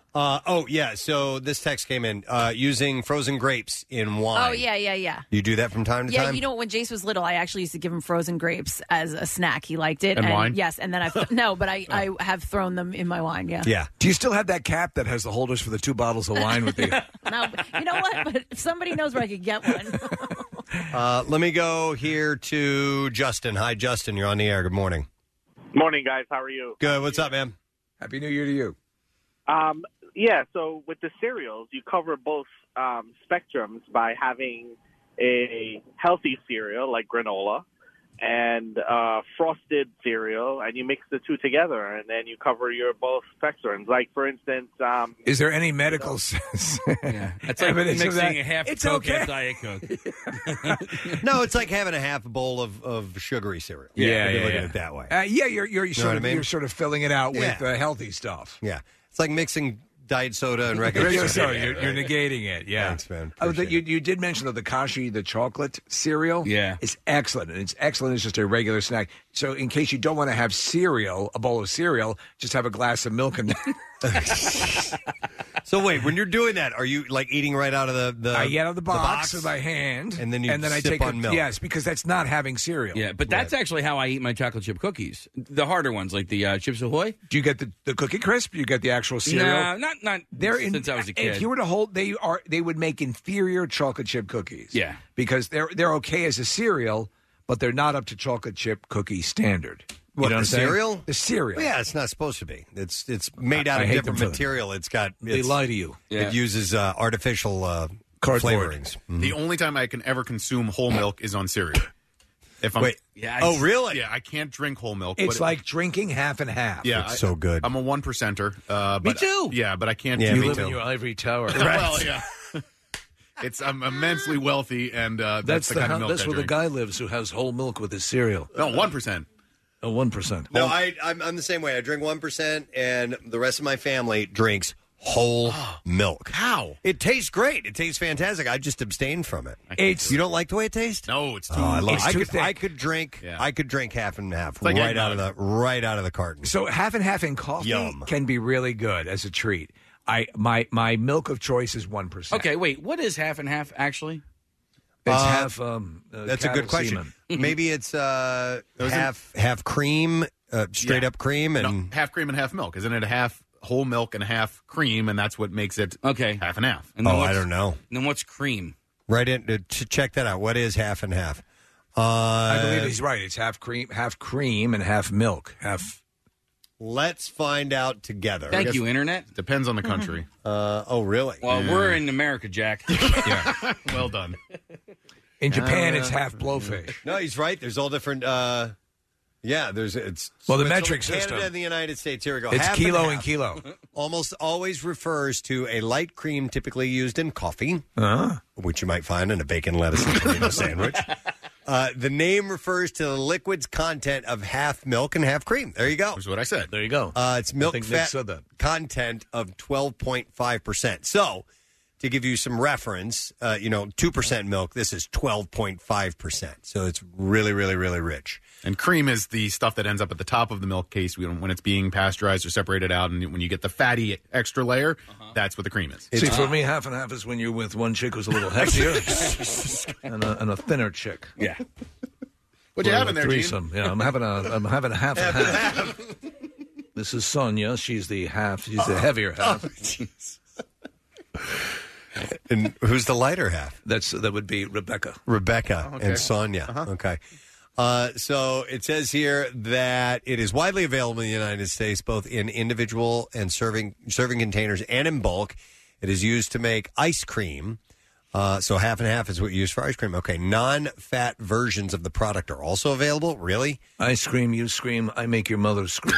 [SPEAKER 3] So this text came in using frozen grapes in wine.
[SPEAKER 4] Oh, yeah.
[SPEAKER 3] You do that from time to
[SPEAKER 4] Yeah,
[SPEAKER 3] time?
[SPEAKER 4] you know, when Jace was little, I actually used to give him frozen grapes as a snack. He liked it.
[SPEAKER 3] And wine?
[SPEAKER 4] Yes, and then I have thrown them in my wine, yeah.
[SPEAKER 3] Yeah.
[SPEAKER 5] Do you still have that cap that has the holders for the 2 bottles of wine with the...
[SPEAKER 4] No, you know what? But if somebody knows where I could get one.
[SPEAKER 3] Let me go here to Justin. Hi, Justin. You're on the air. Good morning.
[SPEAKER 22] Morning, guys. How are you?
[SPEAKER 3] Good. What's up, man?
[SPEAKER 5] Happy New Year to you.
[SPEAKER 22] Yeah, so with the cereals, you cover both spectrums by having a healthy cereal like granola and frosted cereal, and you mix the two together, and then you cover your both spectrums. Like, for instance...
[SPEAKER 5] Is there any medical sense?
[SPEAKER 7] It's like
[SPEAKER 5] evidence of
[SPEAKER 7] mixing
[SPEAKER 5] that?
[SPEAKER 7] a half
[SPEAKER 5] It's
[SPEAKER 7] Coke
[SPEAKER 5] okay.
[SPEAKER 7] and Diet Coke.
[SPEAKER 3] No, it's like having a half a bowl of sugary cereal.
[SPEAKER 5] Yeah,
[SPEAKER 3] if you
[SPEAKER 5] yeah,
[SPEAKER 3] look
[SPEAKER 5] yeah.
[SPEAKER 3] at it that way.
[SPEAKER 5] You're
[SPEAKER 3] know
[SPEAKER 5] sort
[SPEAKER 3] what
[SPEAKER 5] of
[SPEAKER 3] I mean?
[SPEAKER 5] you're sort of filling it out with
[SPEAKER 3] Yeah.
[SPEAKER 5] healthy stuff.
[SPEAKER 3] Yeah. It's like mixing diet soda and regular
[SPEAKER 5] Regular
[SPEAKER 3] soda.
[SPEAKER 5] soda, you're negating it. Yeah.
[SPEAKER 3] Thanks, man.
[SPEAKER 5] You did mention though the Kashi, the chocolate cereal.
[SPEAKER 7] Yeah.
[SPEAKER 5] It's excellent, and it's excellent as just a regular snack. So in case you don't want to have cereal, a bowl of cereal, just have a glass of milk and.
[SPEAKER 3] So wait, when you're doing that, are you like eating right out of the
[SPEAKER 5] I get out of the box with my hand,
[SPEAKER 3] and then
[SPEAKER 5] I
[SPEAKER 3] sip
[SPEAKER 5] take
[SPEAKER 3] on milk?
[SPEAKER 5] Yes, because that's not having cereal.
[SPEAKER 7] Yeah, but that's actually how I eat my chocolate chip cookies. The harder ones, like the Chips Ahoy.
[SPEAKER 5] Do you get the Cookie Crisp? You get the actual cereal?
[SPEAKER 7] No, not
[SPEAKER 5] They're
[SPEAKER 7] since I was a kid.
[SPEAKER 5] If you were to hold, they would make inferior chocolate chip cookies.
[SPEAKER 7] Yeah.
[SPEAKER 5] because they're okay as a cereal, but they're not up to chocolate chip cookie standard. You
[SPEAKER 3] What,
[SPEAKER 5] know
[SPEAKER 3] the
[SPEAKER 5] what I'm saying?
[SPEAKER 3] cereal?
[SPEAKER 5] The cereal.
[SPEAKER 3] Well, yeah, it's not supposed to be. It's made out
[SPEAKER 5] I
[SPEAKER 3] of
[SPEAKER 5] hate
[SPEAKER 3] different
[SPEAKER 5] them for that.
[SPEAKER 3] material. It's got.
[SPEAKER 5] They lie to you.
[SPEAKER 3] It uses artificial flavorings.
[SPEAKER 6] The only time I can ever consume whole milk is on cereal. If I'm,
[SPEAKER 3] Wait. Oh, really?
[SPEAKER 6] Yeah, I can't drink whole milk.
[SPEAKER 5] It's
[SPEAKER 6] but
[SPEAKER 5] like drinking half and half.
[SPEAKER 6] Yeah,
[SPEAKER 3] It's so good.
[SPEAKER 6] I'm a 1%er.
[SPEAKER 5] Me too.
[SPEAKER 6] Yeah, but I can't.
[SPEAKER 5] You
[SPEAKER 6] do
[SPEAKER 5] live
[SPEAKER 6] it.
[SPEAKER 5] in your ivory tower.
[SPEAKER 6] Well, yeah. I'm immensely wealthy, and that's the kind of milk
[SPEAKER 5] That's
[SPEAKER 6] I
[SPEAKER 5] where
[SPEAKER 6] drink.
[SPEAKER 5] the guy lives who has whole milk with his cereal.
[SPEAKER 6] No, 1%.
[SPEAKER 5] Oh, 1%.
[SPEAKER 3] No, I'm the same way. I drink 1%, and the rest of my family drinks whole milk.
[SPEAKER 6] How?
[SPEAKER 3] It tastes great. It tastes fantastic. I just abstain from it.
[SPEAKER 5] It's
[SPEAKER 3] You don't like the way it tastes?
[SPEAKER 6] No, it's too.
[SPEAKER 3] Oh, I love
[SPEAKER 5] It's
[SPEAKER 3] it.
[SPEAKER 5] too thick.
[SPEAKER 3] I could drink.
[SPEAKER 6] Yeah.
[SPEAKER 3] I could drink half and half
[SPEAKER 6] like
[SPEAKER 3] right
[SPEAKER 6] eggnog.
[SPEAKER 3] out of the carton.
[SPEAKER 5] So half and half in coffee
[SPEAKER 3] Yum.
[SPEAKER 5] can be really good as a treat. My milk of choice is 1%.
[SPEAKER 7] Okay, wait. What is half and half actually?
[SPEAKER 5] It's half.
[SPEAKER 3] That's a
[SPEAKER 5] cattle
[SPEAKER 3] good question.
[SPEAKER 5] semen.
[SPEAKER 3] Maybe it's half cream, straight up cream, and
[SPEAKER 6] half cream and half milk. Isn't it a half whole milk and half cream, and that's what makes it half and half?
[SPEAKER 7] And then
[SPEAKER 3] I
[SPEAKER 7] what's-
[SPEAKER 3] don't know.
[SPEAKER 7] And then what's cream?
[SPEAKER 3] Right in to check that out. What is half and half?
[SPEAKER 5] I believe he's right. It's half cream, and half milk. Half.
[SPEAKER 3] Let's find out together.
[SPEAKER 7] Thank you, Internet.
[SPEAKER 6] Depends on the country.
[SPEAKER 3] Oh, really?
[SPEAKER 7] Well, we're in America, Jack.
[SPEAKER 5] Yeah.
[SPEAKER 6] Well done.
[SPEAKER 5] In Japan, it's half blowfish.
[SPEAKER 3] No, he's right. There's all different Yeah, it's
[SPEAKER 5] the
[SPEAKER 3] Switzerland,
[SPEAKER 5] metric
[SPEAKER 3] Canada,
[SPEAKER 5] system.
[SPEAKER 3] and the United States. Here we go.
[SPEAKER 5] It's
[SPEAKER 3] Half
[SPEAKER 5] kilo
[SPEAKER 3] half
[SPEAKER 5] and kilo.
[SPEAKER 3] Almost always refers to a light cream typically used in coffee, which you might find in a bacon, lettuce, and tomato sandwich. The name refers to the liquid's content of half milk and half cream. There you go.
[SPEAKER 6] That's what I said.
[SPEAKER 5] There you go.
[SPEAKER 3] It's milk
[SPEAKER 5] I think Nick
[SPEAKER 3] fat
[SPEAKER 5] said that.
[SPEAKER 3] content of 12.5%. So, to give you some reference, 2% milk, this is 12.5%. So it's really, really, really rich.
[SPEAKER 6] And cream is the stuff that ends up at the top of the milk case when it's being pasteurized or separated out. And when you get the fatty extra layer, that's what the cream is.
[SPEAKER 5] See, for me, half and half is when you're with one chick who's a little heavier and a thinner chick.
[SPEAKER 7] Yeah.
[SPEAKER 6] What you having there, Gene?
[SPEAKER 5] threesome. Yeah, I'm having a half and half. This is Sonia. She's the heavier half.
[SPEAKER 3] And who's the lighter half?
[SPEAKER 5] That would be Rebecca.
[SPEAKER 3] And Sonia. Okay. So it says here that it is widely available in the United States, both in individual and serving containers and in bulk. It is used to make ice cream. So half and half is what you use for ice cream. Okay. Non-fat versions of the product are also available. Really?
[SPEAKER 5] I scream, you scream, I make your mother scream.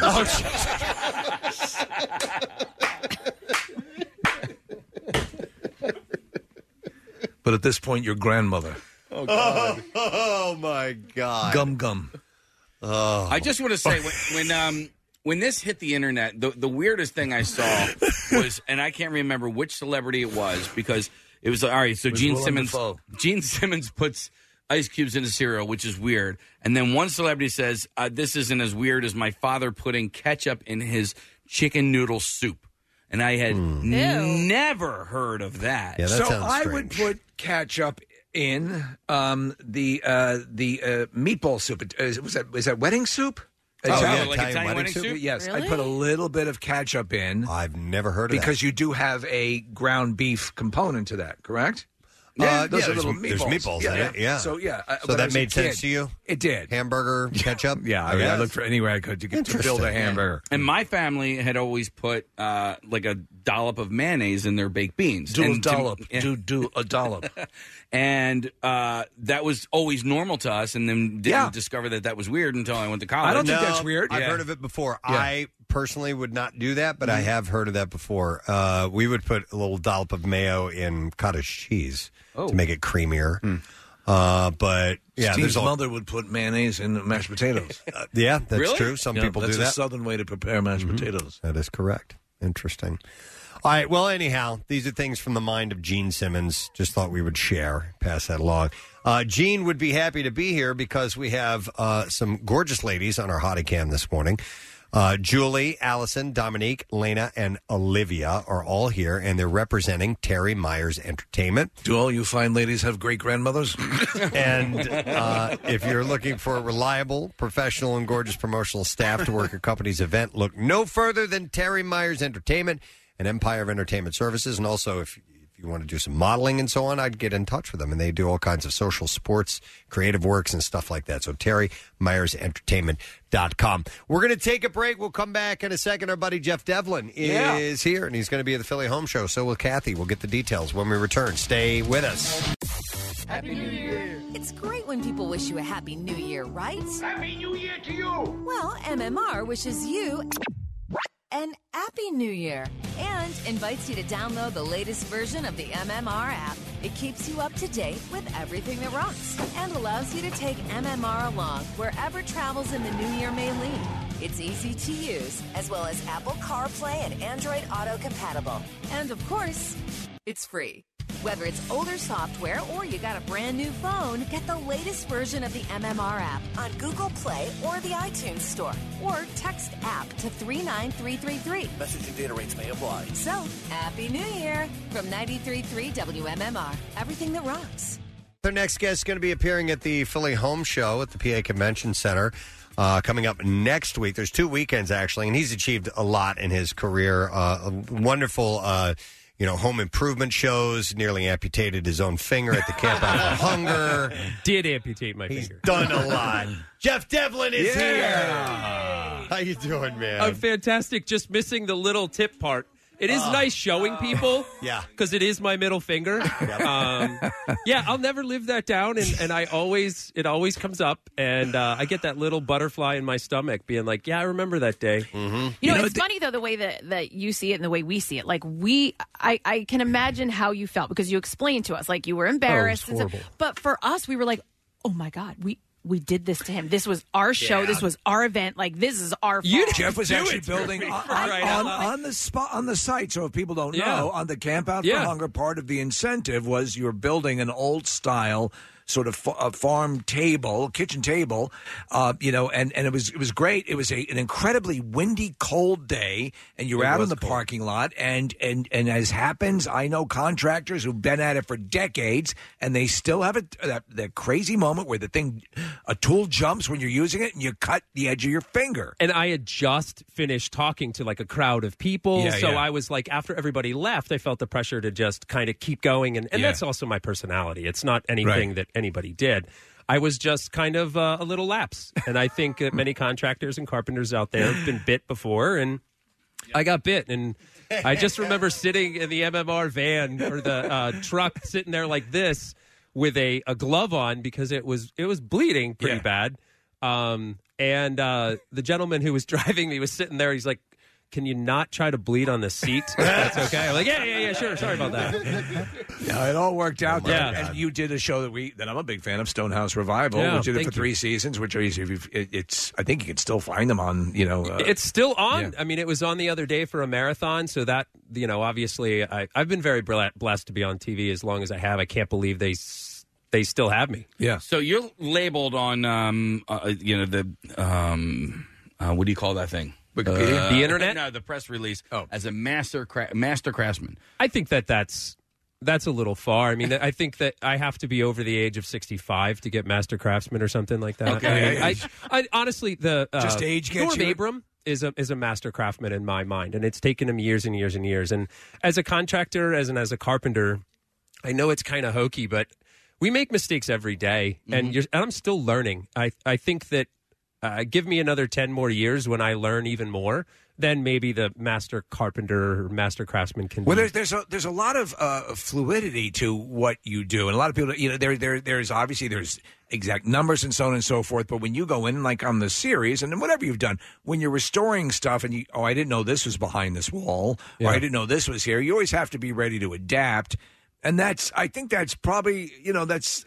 [SPEAKER 5] But at this point, your grandmother.
[SPEAKER 3] Oh, God. Oh, my God.
[SPEAKER 5] Gum.
[SPEAKER 3] Oh.
[SPEAKER 7] I just want to say, when this hit the internet, the weirdest thing I saw was, and I can't remember which celebrity it was, because it was, all right, so Gene Simmons puts ice cubes into cereal, which is weird. And then one celebrity says, this isn't as weird as my father putting ketchup in his chicken noodle soup. And I had never heard of that.
[SPEAKER 3] Yeah, that sounds
[SPEAKER 5] I
[SPEAKER 3] strange.
[SPEAKER 5] would put ketchup in the meatball soup. Is that wedding soup?
[SPEAKER 7] Italian wedding soup?
[SPEAKER 5] Yes,
[SPEAKER 4] Really?
[SPEAKER 5] I put a little bit of ketchup in.
[SPEAKER 3] I've never heard of that.
[SPEAKER 5] Because you do have a ground beef component to that, correct?
[SPEAKER 3] Yeah,
[SPEAKER 5] those are
[SPEAKER 3] there's
[SPEAKER 5] little meatballs.
[SPEAKER 3] There's meatballs in it, yeah.
[SPEAKER 5] So, yeah.
[SPEAKER 3] So
[SPEAKER 5] when I
[SPEAKER 3] that
[SPEAKER 5] was a
[SPEAKER 3] made sense
[SPEAKER 5] kid,
[SPEAKER 3] to you?
[SPEAKER 5] It did.
[SPEAKER 3] Hamburger ketchup?
[SPEAKER 5] Yeah, I looked for anywhere I could to build a hamburger.
[SPEAKER 7] And my family had always put like a dollop of mayonnaise in their baked beans.
[SPEAKER 5] Do a
[SPEAKER 7] And
[SPEAKER 5] dollop.
[SPEAKER 7] to-
[SPEAKER 5] Do a dollop.
[SPEAKER 7] And that was always normal to us, and then didn't discover that was weird until I went to college.
[SPEAKER 5] I don't think that's weird.
[SPEAKER 3] I've
[SPEAKER 5] Yeah.
[SPEAKER 3] heard of it before.
[SPEAKER 5] Yeah.
[SPEAKER 3] I personally would not do that, but I have heard of that before. We would put a little dollop of mayo in cottage cheese to make it creamier. But yeah,
[SPEAKER 5] Steve's
[SPEAKER 3] there's all,
[SPEAKER 5] mother would put mayonnaise in mashed potatoes.
[SPEAKER 3] yeah, that's
[SPEAKER 7] Really?
[SPEAKER 3] true. Some people
[SPEAKER 5] that's
[SPEAKER 3] do
[SPEAKER 5] a
[SPEAKER 3] that.
[SPEAKER 5] southern way to prepare mashed potatoes.
[SPEAKER 3] That is correct. Interesting. All right. Well, anyhow, these are things from the mind of Gene Simmons. Just thought we would pass that along. Gene would be happy to be here because we have some gorgeous ladies on our hottie cam this morning. Julie, Allison, Dominique, Lena, and Olivia are all here, and they're representing Terry Myers Entertainment.
[SPEAKER 5] Do all you fine ladies have great grandmothers?
[SPEAKER 3] And if you're looking for a reliable, professional, and gorgeous promotional staff to work your company's event, look no further than Terry Myers Entertainment and Empire of Entertainment Services. And also, if you want to do some modeling and so on, I'd get in touch with them. And they do all kinds of social sports, creative works, and stuff like that. So TerryMyersEntertainment.com. We're going to take a break. We'll come back in a second. Our buddy Jeff Devlin is here, and he's going to be at the Philly Home Show. So will Kathy. We'll get the details when we return. Stay with us.
[SPEAKER 14] Happy New Year! It's great when people wish you a Happy New Year, right? Happy New Year to you! Well, MMR wishes you an Happy New Year and invites you to download the latest version of the MMR app. It keeps you up to date with everything that rocks and allows you to take MMR along wherever travels in the new year may lead. It's easy to use, as well as Apple CarPlay and Android Auto compatible. And of course, it's free. Whether it's older software or you got a brand new phone, get the latest version of the MMR app on Google Play or the iTunes Store. Or text app to 39333.
[SPEAKER 18] Message and data rates may apply.
[SPEAKER 14] So, Happy New Year from 93.3 WMMR. Everything that rocks.
[SPEAKER 3] Our next guest is going to be appearing at the Philly Home Show at the PA Convention Center coming up next week. There's 2 weekends, actually, and he's achieved a lot in his career. Wonderful home improvement shows, nearly amputated his own finger at the Camp Out for Hunger.
[SPEAKER 9] Did amputate my
[SPEAKER 3] He's
[SPEAKER 9] finger.
[SPEAKER 3] done a lot. Jeff Devlin is here. How you doing, man?
[SPEAKER 9] I'm fantastic. Just missing the little tip part. It is nice showing people.
[SPEAKER 3] Yeah.
[SPEAKER 9] Because it is my middle finger. Yeah, I'll never live that down. And it always comes up. And I get that little butterfly in my stomach being like, yeah, I remember that day.
[SPEAKER 3] Mm-hmm.
[SPEAKER 4] You know, it's funny, though, the way that you see it and the way we see it. Like, I can imagine how you felt because you explained to us, like, you were embarrassed.
[SPEAKER 9] Oh, it was horrible.
[SPEAKER 4] But for us, we were like, oh, my God, we did this to him. This was our show.
[SPEAKER 5] Yeah.
[SPEAKER 4] This was our event. Like, this is our fault.
[SPEAKER 5] Jeff was actually building on the spot on the site. So if people don't know, on the Camp Out for Hunger, part of the incentive was you're building an old style sort of farm table, kitchen table, and it was great. It was an incredibly windy, cold day, and you're out in the parking lot, and as happens, I know contractors who've been at it for decades, and they still have that crazy moment where a tool jumps when you're using it, and you cut the edge of your finger.
[SPEAKER 9] And I had just finished talking to like a crowd of people, I was like, after everybody left, I felt the pressure to just kind of keep going, and that's also my personality. It's not anything that anybody did. I was just kind of a little lapse. And I think that many contractors and carpenters out there have been bit before, and I got bit. And I just remember sitting in the MMR van or the truck, sitting there like this with a glove on because it was bleeding pretty bad. And the gentleman who was driving me was sitting there. He's like, can you not try to bleed on the seat? That's okay. I'm like, yeah, sure. Sorry about that.
[SPEAKER 5] No, it all worked out.
[SPEAKER 9] Yeah.
[SPEAKER 5] And you did a show that I'm a big fan of, Stonehouse Revival.
[SPEAKER 9] Yeah,
[SPEAKER 5] we did it for 3
[SPEAKER 9] you.
[SPEAKER 5] seasons, which it's I think you can still find them on,
[SPEAKER 9] it's still on.
[SPEAKER 5] Yeah.
[SPEAKER 9] I mean, it was on the other day for a marathon, so that, obviously I've been very blessed to be on TV as long as I have. I can't believe they still have me.
[SPEAKER 5] Yeah.
[SPEAKER 7] So you're labeled on, what do you call that thing?
[SPEAKER 9] Wikipedia? The internet?
[SPEAKER 7] No, the press release as a master craftsman.
[SPEAKER 9] I think that's a little far. I mean, I think that I have to be over the age of 65 to get master craftsman or something like that.
[SPEAKER 5] Okay.
[SPEAKER 9] I honestly,
[SPEAKER 5] Just age gets
[SPEAKER 9] Norm
[SPEAKER 5] you?
[SPEAKER 9] Abram is a master craftsman in my mind, and it's taken him years and years and years. And as a contractor, as a carpenter, I know it's kind of hokey, but we make mistakes every day, and I'm still learning. I think that give me another 10 more years when I learn even more, then maybe the master carpenter or master craftsman can
[SPEAKER 5] Well,
[SPEAKER 9] do.
[SPEAKER 5] there's a lot of fluidity to what you do, and a lot of people, there's exact numbers and so on and so forth. But when you go in, like on the series, and then whatever you've done, when you're restoring stuff, and I didn't know this was behind this wall, or I didn't know this was here. You always have to be ready to adapt. And I think that's probably, that's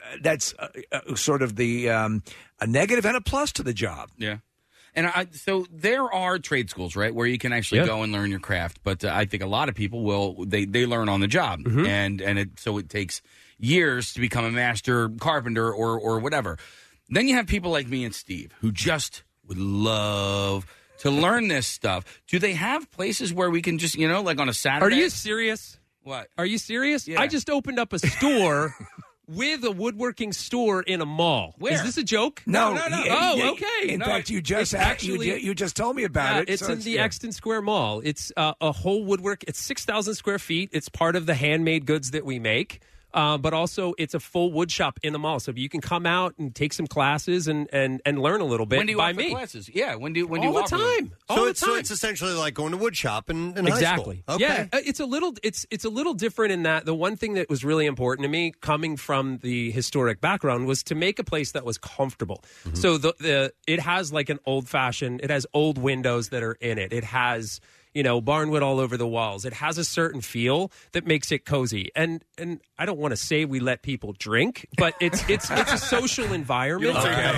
[SPEAKER 5] sort of the a negative and a plus to the job.
[SPEAKER 7] Yeah. And so there are trade schools, right, where you can actually go and learn your craft. But I think a lot of people they learn on the job. And so it takes years to become a master carpenter or whatever. Then you have people like me and Steve who just would love to learn this stuff. Do they have places where we can just, like on a Saturday?
[SPEAKER 9] Are you serious?
[SPEAKER 7] What?
[SPEAKER 9] Are you serious?
[SPEAKER 7] Yeah.
[SPEAKER 9] I just opened up a store with a woodworking store in a mall.
[SPEAKER 7] Where?
[SPEAKER 9] Is this a joke?
[SPEAKER 5] No.
[SPEAKER 9] Okay.
[SPEAKER 5] In fact, you just you just told me about it.
[SPEAKER 9] It's
[SPEAKER 5] so
[SPEAKER 9] in the Exton Square Mall. It's a whole woodwork. It's 6,000 square feet. It's part of the handmade goods that we make. But also, it's a full wood shop in the mall, so you can come out and take some classes and learn a little bit.
[SPEAKER 7] When do you
[SPEAKER 9] by
[SPEAKER 7] offer
[SPEAKER 9] me.
[SPEAKER 7] classes? Yeah, when do you
[SPEAKER 9] all the
[SPEAKER 7] offer
[SPEAKER 9] time?
[SPEAKER 7] them?
[SPEAKER 9] All the time.
[SPEAKER 3] So it's essentially like going to wood shop in
[SPEAKER 9] Exactly.
[SPEAKER 3] high school. Okay.
[SPEAKER 9] Yeah, it's a little different in that the one thing that was really important to me, coming from the historic background, was to make a place that was comfortable.
[SPEAKER 3] Mm-hmm.
[SPEAKER 9] So it has like an old fashioned. It has old windows that are in it. It has barnwood all over the walls. It has a certain feel that makes it cozy. And I don't want to say we let people drink, but it's a social environment.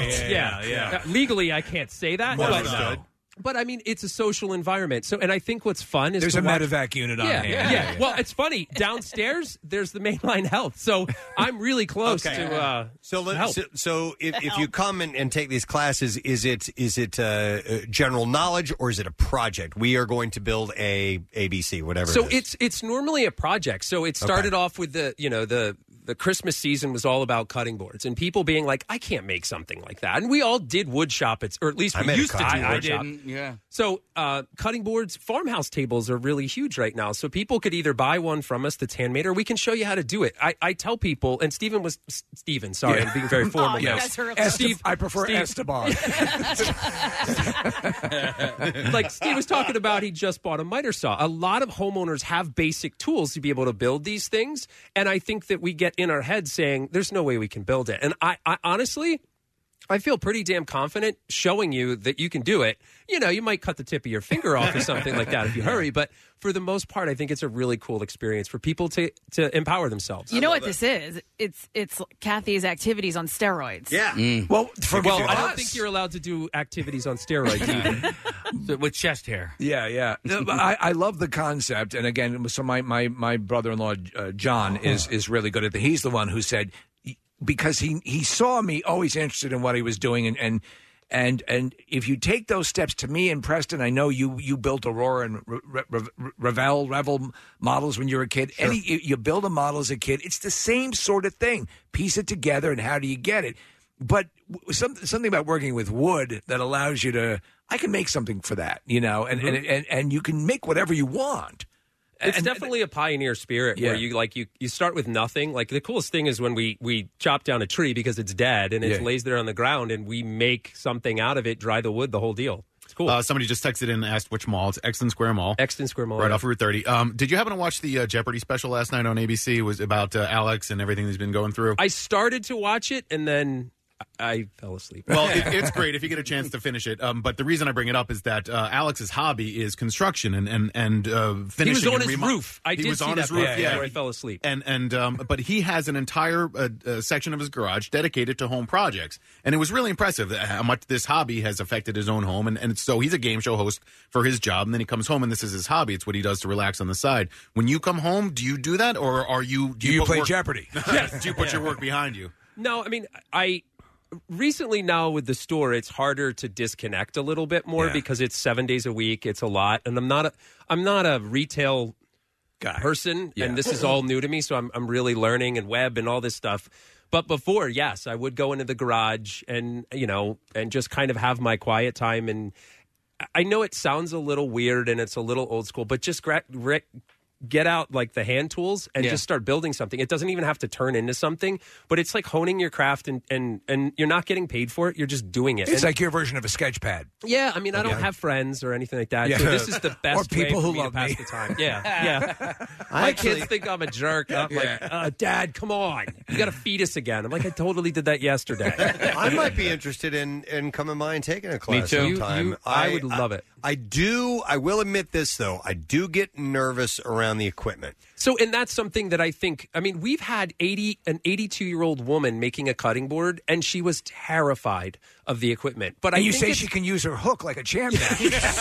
[SPEAKER 5] Yeah.
[SPEAKER 9] Legally, I can't say that. But I mean, it's a social environment. So, and I think what's fun is
[SPEAKER 5] there's
[SPEAKER 9] to
[SPEAKER 5] a
[SPEAKER 9] watch,
[SPEAKER 5] medevac unit on hand.
[SPEAKER 9] Yeah. Well, it's funny. Downstairs, there's the mainline health. So I'm really close to help.
[SPEAKER 3] So if you come and take these classes, is it general knowledge or is it a project? We are going to build a ABC, whatever.
[SPEAKER 9] So
[SPEAKER 3] it is.
[SPEAKER 9] it's normally a project. So it started off with the the Christmas season was all about cutting boards and people being like, I can't make something like that. And we all did wood shop, or at least we used to do wood shop.
[SPEAKER 7] Yeah.
[SPEAKER 9] So cutting boards, farmhouse tables are really huge right now. So people could either buy one from us that's handmade, or we can show you how to do it. I tell people, and Steven, sorry, I'm being very formal.
[SPEAKER 5] Yes.
[SPEAKER 9] Steve,
[SPEAKER 5] I prefer Esteban.
[SPEAKER 9] Like Steve was talking about, he just bought a miter saw. A lot of homeowners have basic tools to be able to build these things, and I think that we get in our head saying there's no way we can build it. And I honestly, I feel pretty damn confident showing you that you can do it. You know, you might cut the tip of your finger off or something like that if you hurry, but for the most part, I think it's a really cool experience for people to empower themselves.
[SPEAKER 4] You know what this is? It's Kathy's activities on steroids.
[SPEAKER 3] Yeah.
[SPEAKER 5] Well,
[SPEAKER 9] I don't think you're allowed to do activities on steroids either.
[SPEAKER 7] With chest hair.
[SPEAKER 5] Yeah. No, but I love the concept, and again, so my brother-in-law John is really good at it. He's the one who said, because he saw me always interested in what he was doing, and if you take those steps, to me and Preston, I know you built Aurora and Revel models when you were a kid.
[SPEAKER 3] Sure.
[SPEAKER 5] You build a model as a kid, it's the same sort of thing. Piece it together, and how do you get it? But something about working with wood that allows you to, I can make something for that, you know, and you can make whatever you want.
[SPEAKER 9] It's definitely a pioneer spirit where you start with nothing. Like the coolest thing is when we chop down a tree because it's dead and it lays there on the ground, and we make something out of it, dry the wood, the whole deal. It's cool.
[SPEAKER 6] Somebody just texted in and asked which mall. It's Exton Square Mall.
[SPEAKER 9] Exton Square Mall.
[SPEAKER 6] Right off Route 30. Did you happen to watch the Jeopardy special last night on ABC? It was about Alex and everything he's been going through.
[SPEAKER 9] I started to watch it, and then I fell asleep.
[SPEAKER 6] Well, it's great if you get a chance to finish it. But the reason I bring it up is that Alex's hobby is construction and finishing.
[SPEAKER 9] He was on
[SPEAKER 6] and
[SPEAKER 9] his roof. I did see that before I fell asleep.
[SPEAKER 6] But he has an entire section of his garage dedicated to home projects, and it was really impressive how much this hobby has affected his own home. And so he's a game show host for his job, and then he comes home and this is his hobby. It's what he does to relax on the side. When you come home, do you do that, or are you?
[SPEAKER 5] Do you play Jeopardy?
[SPEAKER 6] Yes. Do you put your work behind you?
[SPEAKER 9] No, I mean recently now with the store, it's harder to disconnect a little bit more because it's 7 days a week. It's a lot, and I'm not a retail person, and this is all new to me. So I'm really learning and web and all this stuff. But before, yes, I would go into the garage and just kind of have my quiet time. And I know it sounds a little weird and it's a little old school, but just get out like the hand tools and just start building something. It doesn't even have to turn into something, but it's like honing your craft and you're not getting paid for it. You're just doing it.
[SPEAKER 5] It's like your version of a sketch pad.
[SPEAKER 9] Yeah, I mean, I don't have friends or anything like that.
[SPEAKER 5] Yeah.
[SPEAKER 9] So this is the best
[SPEAKER 5] or people
[SPEAKER 9] way for
[SPEAKER 5] who
[SPEAKER 9] me
[SPEAKER 5] love
[SPEAKER 9] to pass
[SPEAKER 5] me.
[SPEAKER 9] the time. Yeah. My kids think I'm a jerk. I'm like, Dad, come on. You got to feed us again. I'm like, I totally did that yesterday.
[SPEAKER 3] I might be interested in coming by and taking a class
[SPEAKER 9] Me too.
[SPEAKER 3] sometime.
[SPEAKER 9] I would love it.
[SPEAKER 3] I will admit this, though. I do get nervous around the equipment.
[SPEAKER 9] So, and that's something that I think, I mean, we've had an 82-year-old woman making a cutting board, and she was terrified of the equipment. But
[SPEAKER 5] and
[SPEAKER 9] I
[SPEAKER 5] you
[SPEAKER 9] think
[SPEAKER 5] say she can use her hook like a champ now.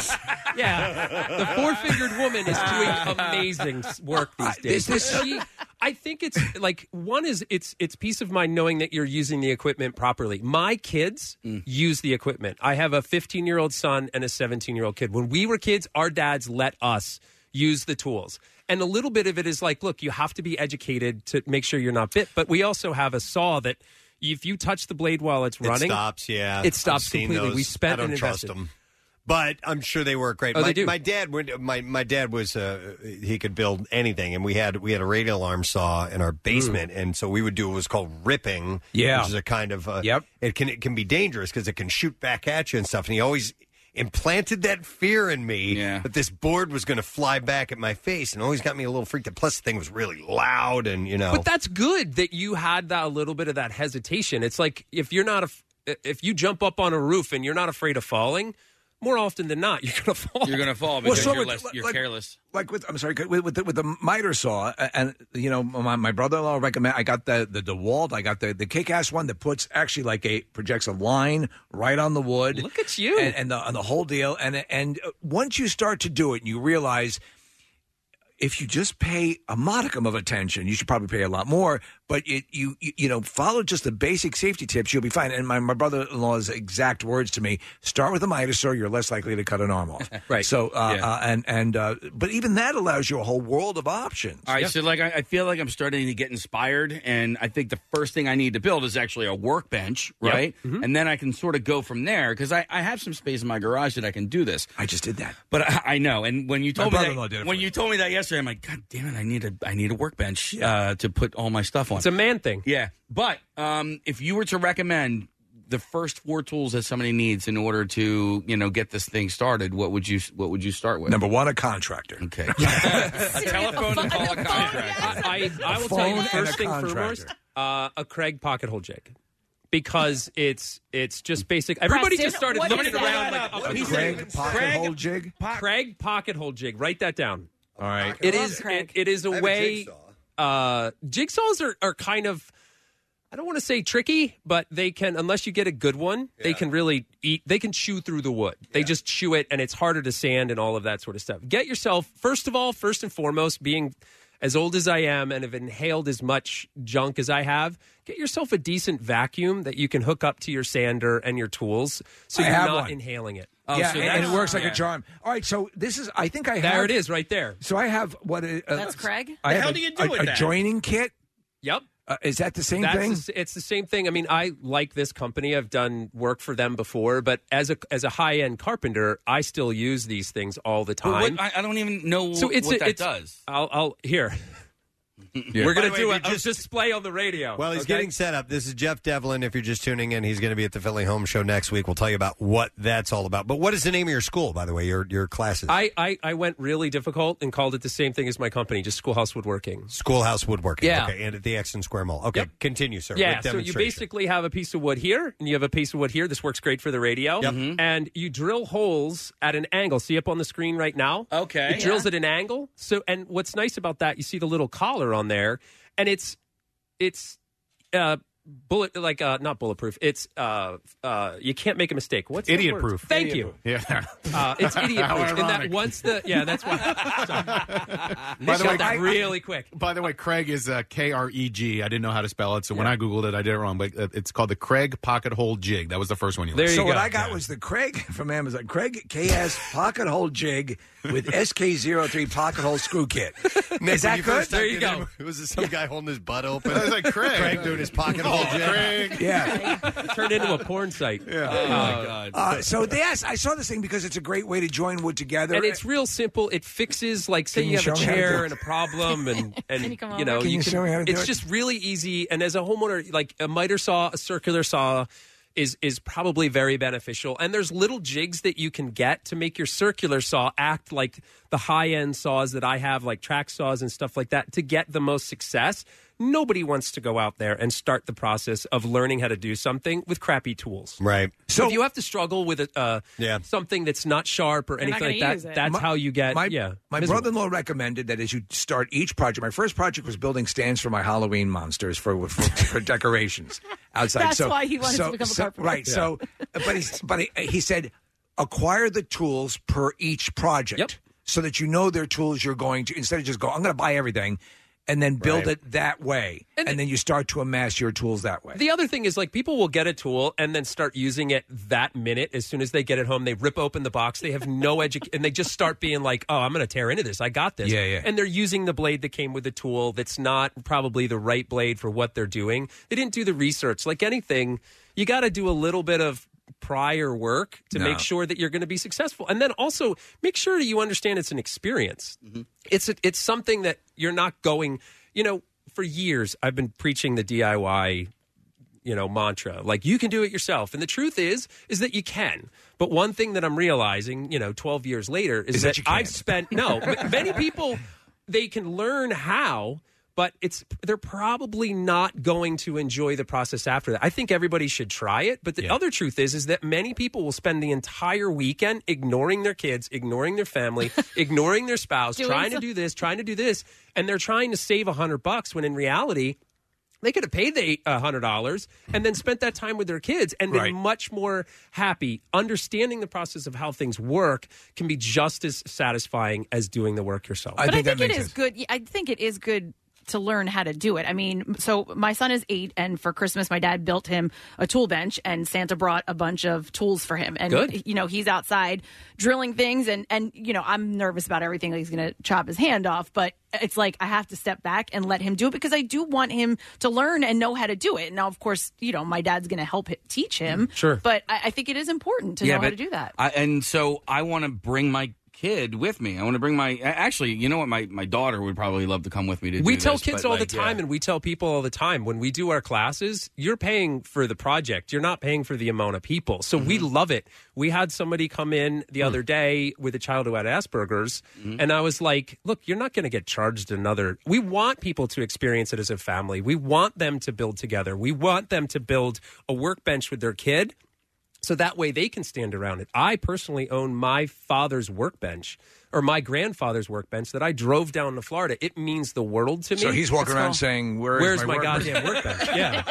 [SPEAKER 9] Yeah. The four-fingered woman is doing amazing work these days. I think it's like, one is it's peace of mind knowing that you're using the equipment properly. My kids use the equipment. I have a 15-year-old son and a 17-year-old kid. When we were kids, our dads let us use the tools. And a little bit of it is like, look, you have to be educated to make sure you're not bit. But we also have a saw that if you touch the blade while it's running,
[SPEAKER 3] it stops. Yeah,
[SPEAKER 9] it stops
[SPEAKER 3] I've seen
[SPEAKER 9] completely.
[SPEAKER 3] those.
[SPEAKER 9] We spent
[SPEAKER 3] I don't
[SPEAKER 9] and
[SPEAKER 3] trust
[SPEAKER 9] invested.
[SPEAKER 3] them. But I'm sure they work great.
[SPEAKER 9] Oh, they do.
[SPEAKER 3] My dad was he could build anything, and we had a radial arm saw in our basement, and so we would do what was called ripping.
[SPEAKER 5] Yeah,
[SPEAKER 3] which is a kind of it can be dangerous because it can shoot back at you and stuff. And he always implanted that fear in me that this board was going to fly back at my face, and always got me a little freaked out. Plus, the thing was really loud, and
[SPEAKER 9] But that's good that you had that a little bit of that hesitation. It's like if you jump up on a roof and you're not afraid of falling, more often than not, you're going to fall.
[SPEAKER 7] You're going to fall because you're careless.
[SPEAKER 5] Like with the miter saw, and my brother-in-law recommend. I got the DeWalt. I got the kick-ass one that projects a line right on the wood.
[SPEAKER 9] Look at you
[SPEAKER 5] and the whole deal. And once you start to do it, and you realize if you just pay a modicum of attention, you should probably pay a lot more. but you follow just the basic safety tips, you'll be fine. And my brother-in-law's exact words to me: start with a Mitasor, you're less likely to cut an arm off.
[SPEAKER 9] Right.
[SPEAKER 5] So, but even that allows you a whole world of options.
[SPEAKER 7] All right, so like I feel like I'm starting to get inspired, and I think the first thing I need to build is actually a workbench, right?
[SPEAKER 5] Yep.
[SPEAKER 7] And then I can sort of go from there because I have some space in my garage that I can do this.
[SPEAKER 5] I just did that,
[SPEAKER 7] but I know. And when you told me
[SPEAKER 5] brother-in-law did it
[SPEAKER 7] when you told me that yesterday, I'm like, God damn it, I need a workbench to put all my stuff on.
[SPEAKER 9] It's a man thing.
[SPEAKER 7] Yeah, but if you were to recommend the first 4 tools that somebody needs in order to get this thing started, what would you start with?
[SPEAKER 5] Number 1, a contractor.
[SPEAKER 7] Okay, a telephone and call a contractor.
[SPEAKER 9] I will tell you first thing foremost, a Craig pocket hole jig. Because it's just basic. Everybody just started looking around like
[SPEAKER 5] a Craig pocket hole jig.
[SPEAKER 9] Craig pocket hole jig. Write that down.
[SPEAKER 5] All right.
[SPEAKER 9] It is a way. Jigsaws are kind of, I don't want to say tricky, but they can, unless you get a good one, they can really they can chew through the wood. They just chew it, and it's harder to sand and all of that sort of stuff. Get yourself, first and foremost, being as old as I am and have inhaled as much junk as I have, get yourself a decent vacuum that you can hook up to your sander and your tools so you're not inhaling it.
[SPEAKER 5] And it works like a charm. All right, so this is, I think I have.
[SPEAKER 9] There it is right there.
[SPEAKER 5] So I have
[SPEAKER 4] that's Craig?
[SPEAKER 5] I
[SPEAKER 7] the
[SPEAKER 5] have
[SPEAKER 7] hell do you do with
[SPEAKER 5] a
[SPEAKER 7] that?
[SPEAKER 5] joining kit.
[SPEAKER 9] Yep.
[SPEAKER 5] Is that the same thing?
[SPEAKER 9] It's the same thing. I mean, I like this company. I've done work for them before, but as a high-end carpenter, I still use these things all the time.
[SPEAKER 7] I don't even know what that does.
[SPEAKER 9] I'll here.
[SPEAKER 5] Yeah.
[SPEAKER 9] We're going to do a display on the radio.
[SPEAKER 3] Well, he's getting set up. This is Jeff Devlin. If you're just tuning in, he's going to be at the Philly Home Show next week. We'll tell you about what that's all about. But what is the name of your school, by the way, your classes?
[SPEAKER 9] I went really difficult and called it the same thing as my company, just Schoolhouse Woodworking.
[SPEAKER 3] Schoolhouse Woodworking.
[SPEAKER 9] Yeah.
[SPEAKER 3] Okay, and at the Exton Square Mall. Okay, Continue, sir.
[SPEAKER 9] Yeah,
[SPEAKER 3] with
[SPEAKER 9] so you basically have a piece of wood here, and you have a piece of wood here. This works great for the radio.
[SPEAKER 3] Yep.
[SPEAKER 9] And you drill holes at an angle. See up on the screen right now?
[SPEAKER 7] Okay.
[SPEAKER 9] It drills at an angle. So, and what's nice about that, you see the little collar on there. And it's not bulletproof. It's you can't make a mistake. What's
[SPEAKER 6] idiot proof?
[SPEAKER 9] Thank you.
[SPEAKER 6] Yeah,
[SPEAKER 9] it's idiot proof. And that once that's why.
[SPEAKER 6] By the way,
[SPEAKER 9] that really quick.
[SPEAKER 6] By the way, Craig is Kreg. I didn't know how to spell it, so when I googled it, I did it wrong. But it's called the Craig Pocket Hole Jig. That was the first one you.
[SPEAKER 5] So what I got was the Craig from Amazon. Craig KS Pocket Hole Jig with SK03 Pocket Hole Screw Kit.
[SPEAKER 3] Is that good?
[SPEAKER 9] There you go.
[SPEAKER 3] Was it some guy holding his butt open?
[SPEAKER 6] I was like Craig
[SPEAKER 3] doing his pocket hole jig.
[SPEAKER 6] Craig.
[SPEAKER 5] Yeah.
[SPEAKER 9] It turned into a porn site.
[SPEAKER 6] Yeah.
[SPEAKER 7] Oh my God.
[SPEAKER 5] So I saw this thing because it's a great way to join wood together.
[SPEAKER 9] And it's real simple. It fixes, like, say you have a chair and a problem, and it's just really easy. And as a homeowner, like a miter saw, a circular saw is probably very beneficial. And there's little jigs that you can get to make your circular saw act like the high-end saws that I have, like track saws and stuff like that, to get the most success. Nobody wants to go out there and start the process of learning how to do something with crappy tools.
[SPEAKER 3] Right.
[SPEAKER 9] So if you have to struggle with something that's not sharp or anything like that, that's how you get
[SPEAKER 5] My
[SPEAKER 9] miserable.
[SPEAKER 5] brother-in-law recommended that as you start each project, my first project was building stands for my Halloween monsters for decorations outside.
[SPEAKER 4] That's why he wanted to become a carpenter.
[SPEAKER 5] Right.
[SPEAKER 9] Yeah.
[SPEAKER 5] So, but he said, acquire the tools per each project so that you know their tools you're going to, instead of just I'm going to buy everything. And then build it that way. And then you start to amass your tools that way.
[SPEAKER 9] The other thing is, like, people will get a tool and then start using it that minute. As soon as they get it home, they rip open the box. They have no education. And they just start being like, oh, I'm going to tear into this. I got this.
[SPEAKER 5] Yeah.
[SPEAKER 9] And they're using the blade that came with the tool that's not probably the right blade for what they're doing. They didn't do the research. Like anything, you got to do a little bit of prior work to make sure that you're going to be successful. And then also make sure that you understand it's an experience. Mm-hmm. It's something that you're not going, for years I've been preaching the DIY, mantra. Like, you can do it yourself. And the truth is that you can. But one thing that I'm realizing, 12 years later is that I've spent, many people, they can learn how, but they're probably not going to enjoy the process after that. I think everybody should try it. But the other truth is that many people will spend the entire weekend ignoring their kids, ignoring their family, ignoring their spouse, trying to do this, and they're trying to save $100 when in reality, they could have paid the $100 and then spent that time with their kids and been much more happy. Understanding the process of how things work can be just as satisfying as doing the work yourself.
[SPEAKER 4] I think it is good. I think it is good to learn how to do it. I mean, so my son is 8, and for Christmas, my dad built him a tool bench, and Santa brought a bunch of tools for him. And,
[SPEAKER 9] Good.
[SPEAKER 4] you know, he's outside drilling things, and you know, I'm nervous about everything. Like he's going to chop his hand off, but it's like I have to step back and let him do it because I do want him to learn and know how to do it. Now, of course, you know, my dad's going to help teach him.
[SPEAKER 5] Sure.
[SPEAKER 4] But I think it is important to know how to do that.
[SPEAKER 7] And so I want to bring my kid with me. I want to bring actually, you know what? My daughter would probably love to come with me to do
[SPEAKER 9] We
[SPEAKER 7] this.
[SPEAKER 9] tell kids all the time, and we tell people all the time, when we do our classes, you're paying for the project. You're not paying for the amount of people. So we love it. We had somebody come in the other day with a child who had Asperger's, and I was like, look, you're not going to get charged another. We want people to experience it as a family. We want them to build together. We want them to build a workbench with their kid, so that way they can stand around it. I personally own my father's workbench, or my grandfather's workbench, that I drove down to Florida. It means the world to me.
[SPEAKER 5] So he's walking around saying, Where's my
[SPEAKER 9] goddamn workbench?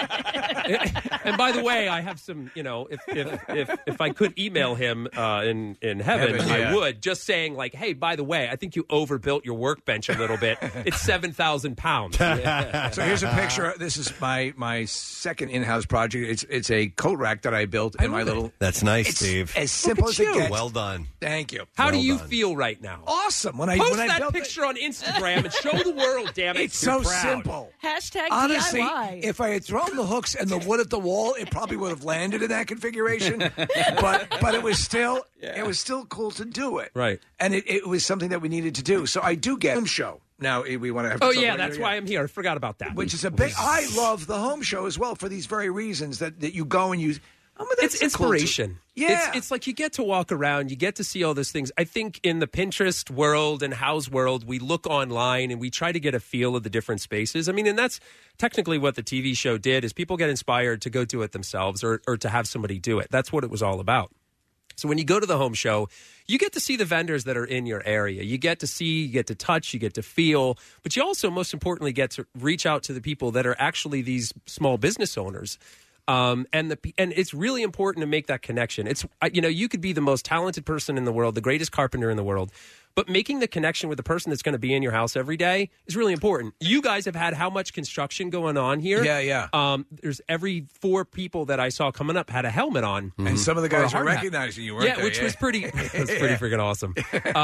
[SPEAKER 9] Yeah. And by the way, I have some, you know, if I could email him in heaven, I would, just saying like, hey, by the way, I think you overbuilt your workbench a little bit. It's 7,000 pounds.
[SPEAKER 5] So here's a picture. This is my second in-house project. It's a coat rack that I built in my little...
[SPEAKER 3] That's nice,
[SPEAKER 5] It's
[SPEAKER 3] Steve.
[SPEAKER 5] as simple as it gets.
[SPEAKER 3] Well done.
[SPEAKER 5] Thank you.
[SPEAKER 9] How do
[SPEAKER 5] Well
[SPEAKER 9] you
[SPEAKER 5] done.
[SPEAKER 9] feel right now?
[SPEAKER 5] Awesome.
[SPEAKER 9] Post that
[SPEAKER 5] built
[SPEAKER 9] picture on Instagram and show the world, damn it.
[SPEAKER 5] It's so simple.
[SPEAKER 4] Hashtag
[SPEAKER 5] Honestly,
[SPEAKER 4] DIY.
[SPEAKER 5] if I had thrown the hooks and the wood at the wall, it probably would have landed in that configuration. but it was still cool to do it.
[SPEAKER 9] Right.
[SPEAKER 5] And it was something that we needed to do. So I do get home show. Now we want to have.
[SPEAKER 9] Oh yeah, that's why I'm here. I forgot about that.
[SPEAKER 5] Which is a big. I love the home show as well for these very reasons that you go and you.
[SPEAKER 9] It's inspiration.
[SPEAKER 5] Yeah.
[SPEAKER 9] It's like you get to walk around, you get to see all those things. I think in the Pinterest world and house world, we look online and we try to get a feel of the different spaces. I mean, and that's technically what the TV show did, is people get inspired to go do it themselves or to have somebody do it. That's what it was all about. So when you go to the home show, you get to see the vendors that are in your area. You get to see, you get to touch, you get to feel, but you also, most importantly, get to reach out to the people that are actually these small business owners. And it's really important to make that connection. It's, you know, you could be the most talented person in the world, the greatest carpenter in the world, but making the connection with the person that's going to be in your house every day is really important. You guys have had how much construction going on here?
[SPEAKER 5] Yeah.
[SPEAKER 9] There's every 4 people that I saw coming up had a helmet on,
[SPEAKER 5] and some of the guys
[SPEAKER 9] Or a
[SPEAKER 5] are
[SPEAKER 9] hard hat.
[SPEAKER 5] recognizing you, weren't they?
[SPEAKER 9] which was pretty. That's pretty freaking awesome.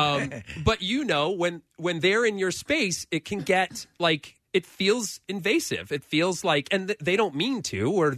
[SPEAKER 9] But you know, when they're in your space, it can get like. It feels invasive. It feels like, and they don't mean to, or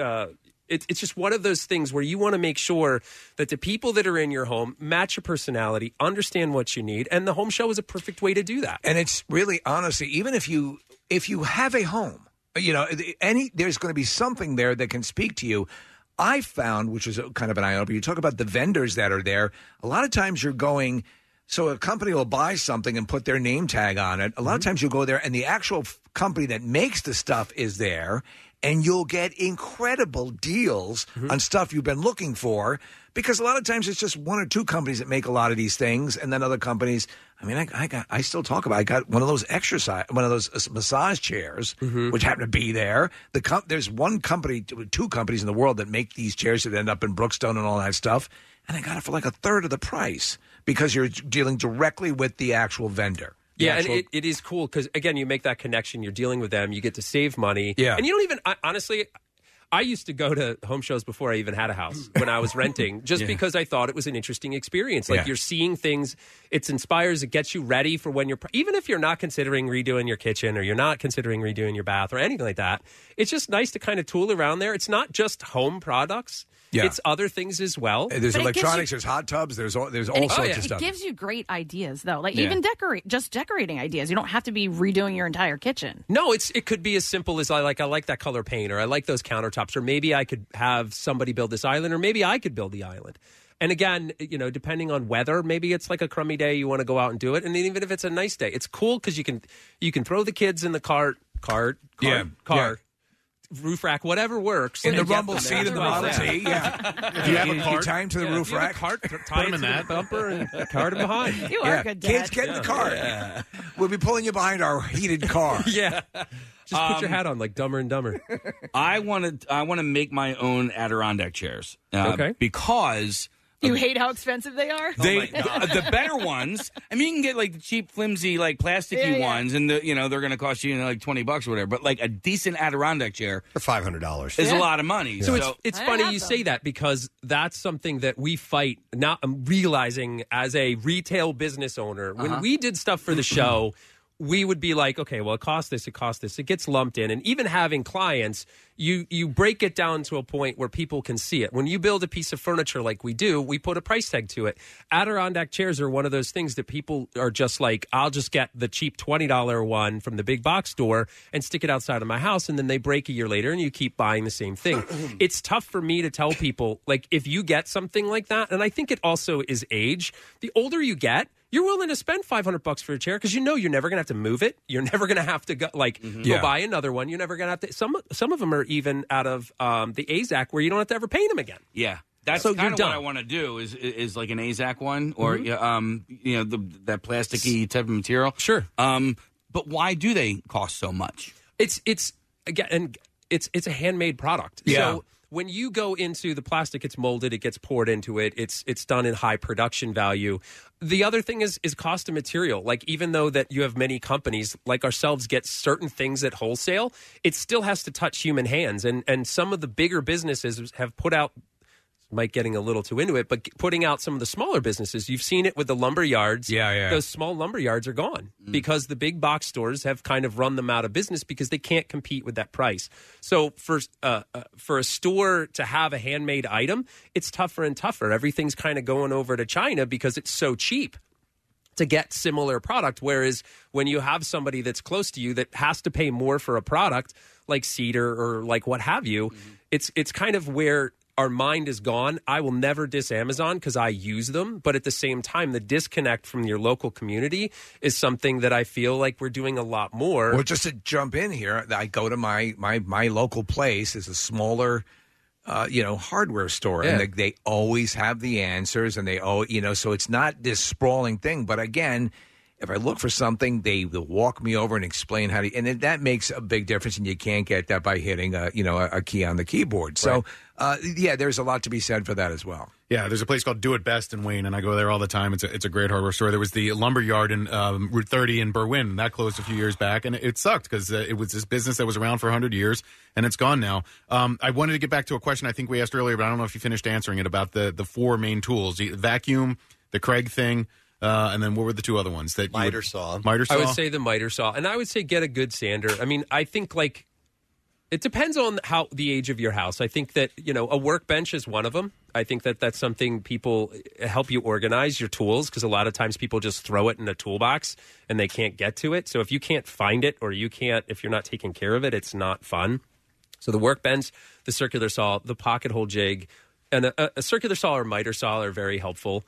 [SPEAKER 9] it's just one of those things where you want to make sure that the people that are in your home match your personality, understand what you need, and the home show is a perfect way to do that.
[SPEAKER 5] And it's really, honestly, even if you have a home, you know, there's going to be something there that can speak to you. I found, which is kind of an eye-opener, you talk about the vendors that are there. A lot of times you're going... So a company will buy something and put their name tag on it. A lot of times you'll go there and the actual company that makes the stuff is there, and you'll get incredible deals on stuff you've been looking for, because a lot of times it's just 1 or 2 companies that make a lot of these things, and then other companies. I mean, I still talk about. I got one of those massage chairs, which happen to be there. There's 2 companies in the world that make these chairs that end up in Brookstone and all that stuff, and I got it for like a third of the price. Because you're dealing directly with the actual vendor.
[SPEAKER 9] And it is cool because, again, you make that connection. You're dealing with them. You get to save money.
[SPEAKER 5] Yeah.
[SPEAKER 9] And you don't even, honestly, I used to go to home shows before I even had a house when I was renting, just because I thought it was an interesting experience. Like, you're seeing things, it inspires, it gets you ready for when you're, even if you're not considering redoing your kitchen or you're not considering redoing your bath or anything like that, it's just nice to kind of tool around there. It's not just home products.
[SPEAKER 5] Yeah.
[SPEAKER 9] It's other things as well.
[SPEAKER 5] There's electronics, there's hot tubs, there's all sorts of stuff.
[SPEAKER 4] It gives you great ideas, though. Like even decorating ideas. You don't have to be redoing your entire kitchen.
[SPEAKER 9] No, it could be as simple as I like that color paint, or I like those countertops, or maybe I could have somebody build this island, or maybe I could build the island. And again, you know, depending on weather, maybe it's like a crummy day, you want to go out and do it. And then even if it's a nice day, it's cool because you can throw the kids in the car. Roof rack, whatever works.
[SPEAKER 5] In the rumble seat in the Model T,
[SPEAKER 6] Do you have a cart?
[SPEAKER 5] You tie him to the roof rack.
[SPEAKER 9] Cart, tie him in that bumper and cart him behind.
[SPEAKER 4] You are a good dad.
[SPEAKER 5] Kids, get in the car. Yeah. We'll be pulling you behind our heated car.
[SPEAKER 9] Just put your hat on like Dumber and Dumber.
[SPEAKER 7] I want to make my own Adirondack chairs.
[SPEAKER 9] Okay.
[SPEAKER 7] Because
[SPEAKER 4] You hate how expensive they are?
[SPEAKER 7] The better ones. I mean, you can get like the cheap, flimsy, like plasticky ones, and they're going to cost you like $20 or whatever. But like a decent Adirondack chair
[SPEAKER 3] for $500
[SPEAKER 7] is a lot of money.
[SPEAKER 9] So it's funny you say that, because that's something that we fight. Now I'm realizing as a retail business owner, when we did stuff for the show, we would be like, okay, well, it costs this. It gets lumped in. And even having clients, you break it down to a point where people can see it. When you build a piece of furniture like we do, we put a price tag to it. Adirondack chairs are one of those things that people are just like, I'll just get the cheap $20 one from the big box store and stick it outside of my house, and then they break a year later and you keep buying the same thing. It's tough for me to tell people, like, if you get something like that, and I think it also is age, the older you get, you're willing to spend $500 for a chair because you know you're never going to have to move it. You're never going to have to go buy another one. You're never going to have to. Some of them are even out of the AZAC where you don't have to ever paint them again.
[SPEAKER 7] Yeah. That's
[SPEAKER 9] So
[SPEAKER 7] kind
[SPEAKER 9] you're
[SPEAKER 7] of
[SPEAKER 9] done.
[SPEAKER 7] what I want to do is like an AZAC one or that plasticky type of material.
[SPEAKER 9] Sure.
[SPEAKER 7] But why do they cost so much?
[SPEAKER 9] It's again, and it's a handmade product.
[SPEAKER 7] Yeah.
[SPEAKER 9] So when you go into the plastic, it's molded, it gets poured into it. It's done in high production value. The other thing is cost of material. Like, even though that you have many companies like ourselves get certain things at wholesale, it still has to touch human hands. And some of the bigger businesses have put out, Mike getting a little too into it, but putting out some of the smaller businesses. You've seen it with the lumber yards.
[SPEAKER 5] Yeah.
[SPEAKER 9] Those small lumber yards are gone because the big box stores have kind of run them out of business because they can't compete with that price. So for a store to have a handmade item, it's tougher and tougher. Everything's kind of going over to China because it's so cheap to get similar product. Whereas when you have somebody that's close to you that has to pay more for a product like cedar or like what have you, it's kind of where our mind is gone. I will never diss Amazon because I use them. But at the same time, the disconnect from your local community is something that I feel like we're doing a lot more.
[SPEAKER 5] Well, just to jump in here, I go to my local place is a smaller, hardware store, and they always have the answers, and so it's not this sprawling thing. But again, if I look for something, they will walk me over and explain how to, and that makes a big difference. And you can't get that by hitting a key on the keyboard. So, there's a lot to be said for that as well.
[SPEAKER 6] Yeah, there's a place called Do It Best in Wayne, and I go there all the time. It's a great hardware store. There was the lumber yard in Route 30 in Berwyn. That closed a few years back, and it sucked because it was this business that was around for 100 years, and it's gone now. I wanted to get back to a question I think we asked earlier, but I don't know if you finished answering it, about the four main tools: the vacuum, the Craig thing, and then what were the two other ones? That
[SPEAKER 3] miter saw.
[SPEAKER 9] I would say the miter saw, and I would say get a good sander. I mean, I think it depends on how the age of your house. I think that a workbench is one of them. I think that that's something people help you organize your tools, because a lot of times people just throw it in a toolbox and they can't get to it. So if you can't find it, or if you're not taking care of it, it's not fun. So the workbench, the circular saw, the pocket hole jig, and a circular saw or miter saw are very helpful.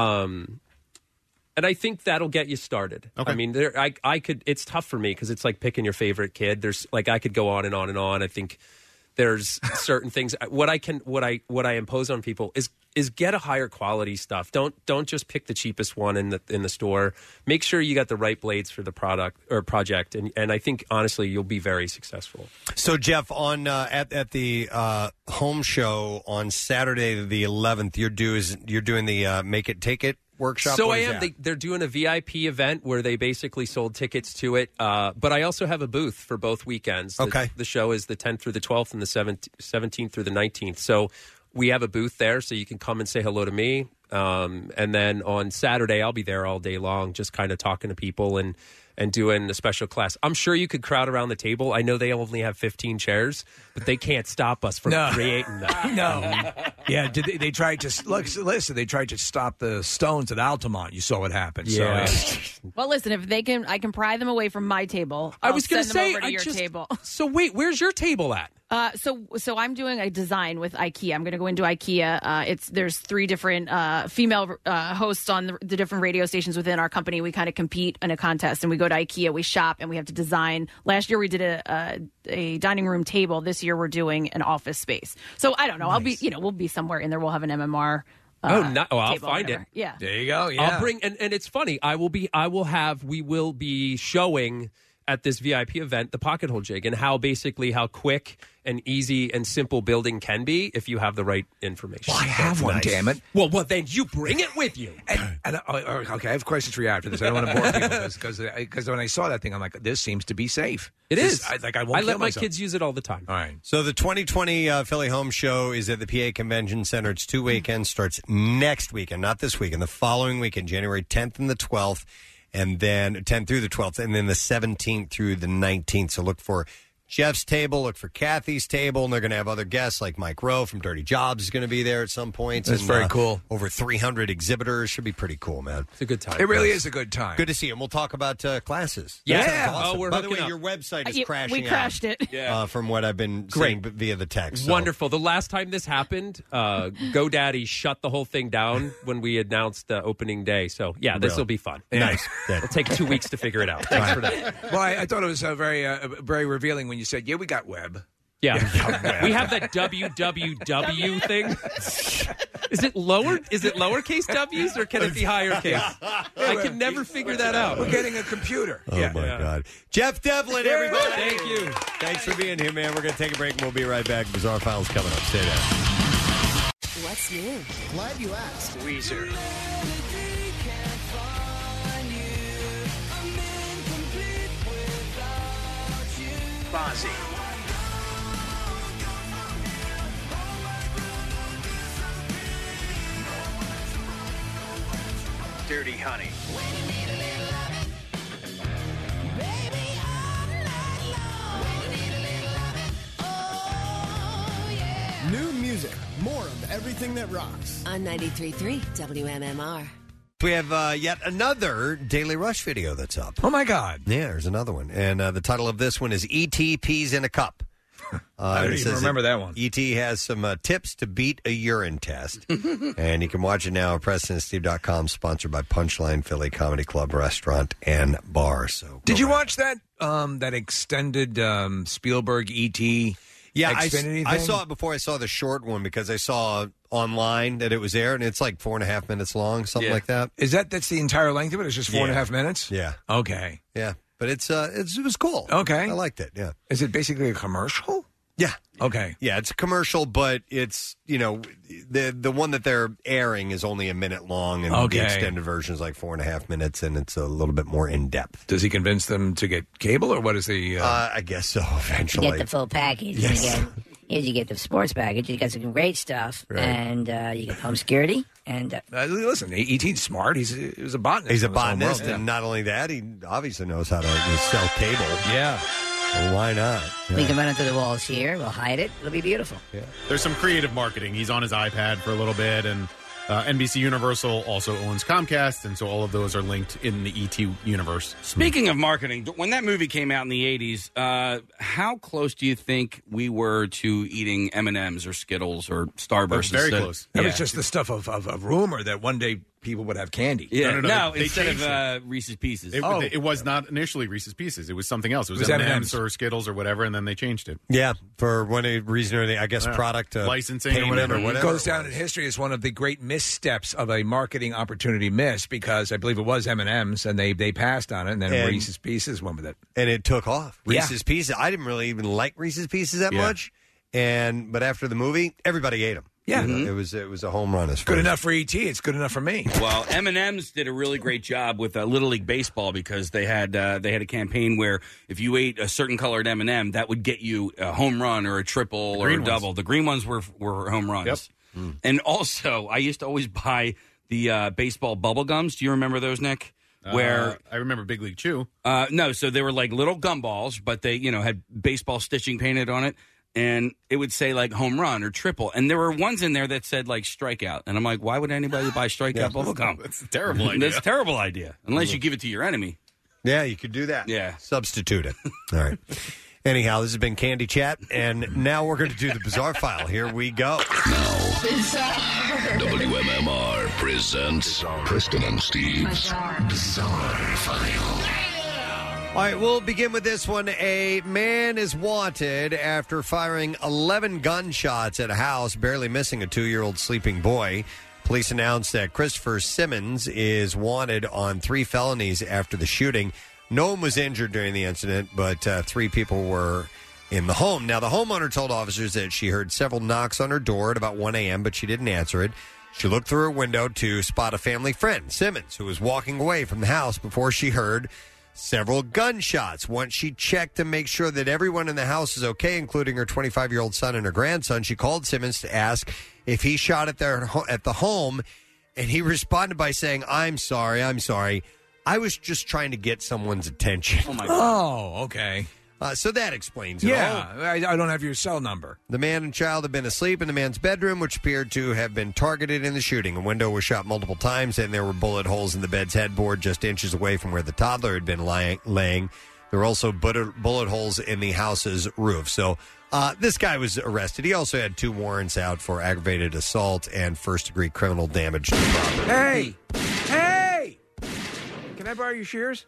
[SPEAKER 9] And I think that'll get you started. Okay. I mean, I could. It's tough for me because it's like picking your favorite kid. There's I could go on and on and on. I think there's certain things. What I impose on people is get a higher quality stuff. Don't just pick the cheapest one in the store. Make sure you got the right blades for the product or project, and I think honestly you'll be very successful.
[SPEAKER 3] So Jeff, on at the home show on Saturday the 11th, you're doing the Make It Take It workshop.
[SPEAKER 9] So I am. They're doing a VIP event where they basically sold tickets to it. But I also have a booth for both weekends.
[SPEAKER 3] Okay.
[SPEAKER 9] The show is the 10th through the 12th and the 17th through the 19th. So we have a booth there, so you can come and say hello to me. And then on Saturday, I'll be there all day long, just kind of talking to people and doing a special class. I'm sure you could crowd around the table. I know they only have 15 chairs, but they can't stop us from creating them.
[SPEAKER 5] No. Yeah, they tried to listen. They tried to stop the Stones at Altamont. You saw what happened.
[SPEAKER 9] Yeah.
[SPEAKER 5] So,
[SPEAKER 4] Well, listen, if they can, I can pry them away from my table.
[SPEAKER 9] I was going to
[SPEAKER 4] send them
[SPEAKER 9] say,
[SPEAKER 4] over to your table.
[SPEAKER 9] So wait, where's your table at?
[SPEAKER 4] So I'm doing a design with IKEA. I'm going to go into IKEA. There's 3 different female hosts on the different radio stations within our company. We kind of compete in a contest, and we go to IKEA, we shop, and we have to design. Last year we did a dining room table. This year we're doing an office space. So I don't know.
[SPEAKER 9] Nice.
[SPEAKER 4] We'll be somewhere in there. We'll have an MMR.
[SPEAKER 9] I'll
[SPEAKER 4] table,
[SPEAKER 9] find
[SPEAKER 4] whatever.
[SPEAKER 9] it.
[SPEAKER 4] Yeah.
[SPEAKER 5] There you go. Yeah.
[SPEAKER 9] I'll bring, and it's funny. We will be showing at this VIP event, the pocket hole jig, and how quick and easy and simple building can be if you have the right information.
[SPEAKER 5] Well, I have one, damn it.
[SPEAKER 9] Well, then you bring it with you.
[SPEAKER 5] Okay, I have questions for you after this. I don't want to bore people because when I saw that thing, I'm like, this seems to be safe.
[SPEAKER 9] It is.
[SPEAKER 5] I won't
[SPEAKER 9] I
[SPEAKER 5] kill
[SPEAKER 9] let my
[SPEAKER 5] myself.
[SPEAKER 9] kids use it all the time.
[SPEAKER 5] All right.
[SPEAKER 3] So the 2020 Philly Home Show is at the PA Convention Center. It's 2 weekends. Starts next weekend, not this weekend. The following weekend, January 10th and the 12th, and then 10th through the 12th, and then the 17th through the 19th. So look for Jeff's table, look for Kathy's table, and they're going to have other guests like Mike Rowe from Dirty Jobs is going to be there at some point.
[SPEAKER 5] That's very cool.
[SPEAKER 3] Over 300 exhibitors. Should be pretty cool, man.
[SPEAKER 9] It's a good time.
[SPEAKER 5] It really is a good time.
[SPEAKER 3] Good to see you. And we'll talk about classes.
[SPEAKER 9] Yeah.
[SPEAKER 3] That sounds awesome.
[SPEAKER 9] Oh, we're
[SPEAKER 3] By the way,
[SPEAKER 9] hooking
[SPEAKER 3] your
[SPEAKER 9] up.
[SPEAKER 3] website is crashing
[SPEAKER 4] We crashed
[SPEAKER 3] out,
[SPEAKER 4] it.
[SPEAKER 3] from what I've been seeing via the text. So.
[SPEAKER 9] Wonderful. The last time this happened, GoDaddy shut the whole thing down when we announced opening day. So, yeah, this
[SPEAKER 3] Really?
[SPEAKER 9] will be fun.
[SPEAKER 3] Nice.
[SPEAKER 9] It'll take 2 weeks to figure it out. Thanks for that.
[SPEAKER 5] Well, I thought it was very revealing when you said, "Yeah, we got web."
[SPEAKER 9] Yeah. We have that www thing. Is it lowercase W's or can it be higher case? I can never figure that out.
[SPEAKER 5] We're getting a computer.
[SPEAKER 3] Oh, my God. Jeff Devlin, everybody.
[SPEAKER 9] Thank you.
[SPEAKER 3] Thanks for being here, man. We're going to take a break and we'll be right back. Bizarre Files coming up. Stay there.
[SPEAKER 14] What's new?
[SPEAKER 18] Glad you asked.
[SPEAKER 5] Weezer. Fozzy. Dirty Honey.
[SPEAKER 18] New music. More of everything that rocks.
[SPEAKER 14] On 93.3 WMMR.
[SPEAKER 3] We have yet another Daily Rush video that's up.
[SPEAKER 5] Oh, my God.
[SPEAKER 3] Yeah, there's another one. And the title of this one is E.T. Peas in a Cup.
[SPEAKER 5] I don't even remember that one.
[SPEAKER 3] E.T. has some tips to beat a urine test. And you can watch it now at PrestonandSteve.com, sponsored by Punchline Philly Comedy Club, Restaurant, and Bar. So,
[SPEAKER 5] Did you watch that that extended Spielberg E.T.
[SPEAKER 3] Yeah,
[SPEAKER 5] Xfinity
[SPEAKER 3] I
[SPEAKER 5] thing?
[SPEAKER 3] saw it before I saw the short one because I saw online that it was there, and it's like 4.5 minutes long, something like that.
[SPEAKER 5] That's the entire length of it? It's just 4.5 minutes?
[SPEAKER 3] Yeah.
[SPEAKER 5] Okay.
[SPEAKER 3] Yeah. But it was cool.
[SPEAKER 5] Okay.
[SPEAKER 3] I liked it, yeah.
[SPEAKER 5] Is it basically a commercial?
[SPEAKER 3] Yeah.
[SPEAKER 5] Okay.
[SPEAKER 3] Yeah, it's a commercial, but it's, the one that they're airing is only a minute long, and
[SPEAKER 5] Okay.
[SPEAKER 3] the extended version is like 4.5 minutes, and it's a little bit more in-depth.
[SPEAKER 5] Does he convince them to get cable, or what is the...
[SPEAKER 3] I guess so, eventually.
[SPEAKER 10] You get the full package.
[SPEAKER 3] Yes.
[SPEAKER 10] You get the sports package. You got some great stuff,
[SPEAKER 3] Right.
[SPEAKER 10] and you get home security. And
[SPEAKER 5] listen, E.T.'s smart. He was a botanist.
[SPEAKER 3] He's a
[SPEAKER 5] in his own
[SPEAKER 3] botanist,
[SPEAKER 5] world,
[SPEAKER 3] and not only that, he obviously knows how to sell cable.
[SPEAKER 5] Yeah.
[SPEAKER 3] Well, why not?
[SPEAKER 10] we can run into the walls here. We'll hide it. It'll be beautiful.
[SPEAKER 3] Yeah.
[SPEAKER 6] There's some creative marketing. He's on his iPad for a little bit, and NBC Universal also owns Comcast, and so all of those are linked in the ET universe.
[SPEAKER 7] Speaking of marketing, when that movie came out in the 80s, how close do you think we were to eating M&Ms or Skittles or Starbursts?
[SPEAKER 6] Very close.
[SPEAKER 5] That was just the stuff of rumor that one day people would have candy.
[SPEAKER 7] Yeah, no,
[SPEAKER 6] They
[SPEAKER 7] instead
[SPEAKER 6] changed
[SPEAKER 7] of Reese's Pieces.
[SPEAKER 6] It was not initially Reese's Pieces. It was something else. It was
[SPEAKER 5] M&Ms.
[SPEAKER 6] M&Ms or Skittles or whatever, and then they changed it.
[SPEAKER 3] Yeah, for one reason or the, I guess, product
[SPEAKER 6] licensing or
[SPEAKER 3] payment
[SPEAKER 6] whatever.
[SPEAKER 3] or whatever.
[SPEAKER 5] It goes down in history as one of the great missteps of a marketing opportunity missed, because I believe it was M&M's, and they passed on it, and then
[SPEAKER 3] And-
[SPEAKER 5] Reese's Pieces went with it.
[SPEAKER 3] And it took off.
[SPEAKER 5] Yeah.
[SPEAKER 3] Reese's Pieces. I didn't really even like Reese's Pieces that
[SPEAKER 5] Yeah.
[SPEAKER 3] much, but after the movie, everybody ate them.
[SPEAKER 5] Yeah.
[SPEAKER 3] It was a home run. As far
[SPEAKER 5] Good
[SPEAKER 3] as-
[SPEAKER 5] enough for E.T., it's good enough for me.
[SPEAKER 7] Well, M&M's did a really great job with Little League Baseball, because they had a campaign where if you ate a certain colored M&M, that would get you a home run or a triple or a
[SPEAKER 6] green ones.
[SPEAKER 7] double. The green ones were home runs.
[SPEAKER 6] Yep.
[SPEAKER 7] And also, I used to always buy the baseball bubble gums. Do you remember those, Nick? Where
[SPEAKER 6] I remember Big League Chew.
[SPEAKER 7] no, so they were like little gumballs, but they had baseball stitching painted on it. And it would say like home run or triple. And there were ones in there that said like strikeout. And I'm like, why would anybody buy strikeout bubble gum?
[SPEAKER 6] That's a terrible idea.
[SPEAKER 7] That's a terrible idea. Unless you give it to your enemy.
[SPEAKER 3] Yeah, you could do that.
[SPEAKER 7] Yeah.
[SPEAKER 3] Substitute it. All right. Anyhow, this has been Candy Chat, and now we're going to do the Bizarre File. Here we go.
[SPEAKER 2] WMMR presents Preston and Steve's Bizarre File.
[SPEAKER 3] All right, we'll begin with this one. A man is wanted after firing 11 gunshots at a house, barely missing a 2-year-old sleeping boy. Police announced that Christopher Simmons is wanted on 3 felonies after the shooting. No one was injured during the incident, but 3 people were in the home. Now, the homeowner told officers that she heard several knocks on her door at about 1 a.m., but she didn't answer it. She looked through her window to spot a family friend, Simmons, who was walking away from the house before she heard several gunshots. Once she checked to make sure that everyone in the house is okay, including her 25-year-old son and her grandson, she called Simmons to ask if he shot at the home, and he responded by saying, I'm sorry. I was just trying to get someone's attention.
[SPEAKER 5] Oh, my God. Oh, okay.
[SPEAKER 3] So that explains it all.
[SPEAKER 5] Yeah, I don't have your cell number.
[SPEAKER 3] The man and child had been asleep in the man's bedroom, which appeared to have been targeted in the shooting. A window was shot multiple times, and there were bullet holes in the bed's headboard just inches away from where the toddler had been laying. There were also bullet holes in the house's roof. So this guy was arrested. He also had 2 warrants out for aggravated assault and first-degree criminal damage to property.
[SPEAKER 5] Hey! Can I borrow your shears?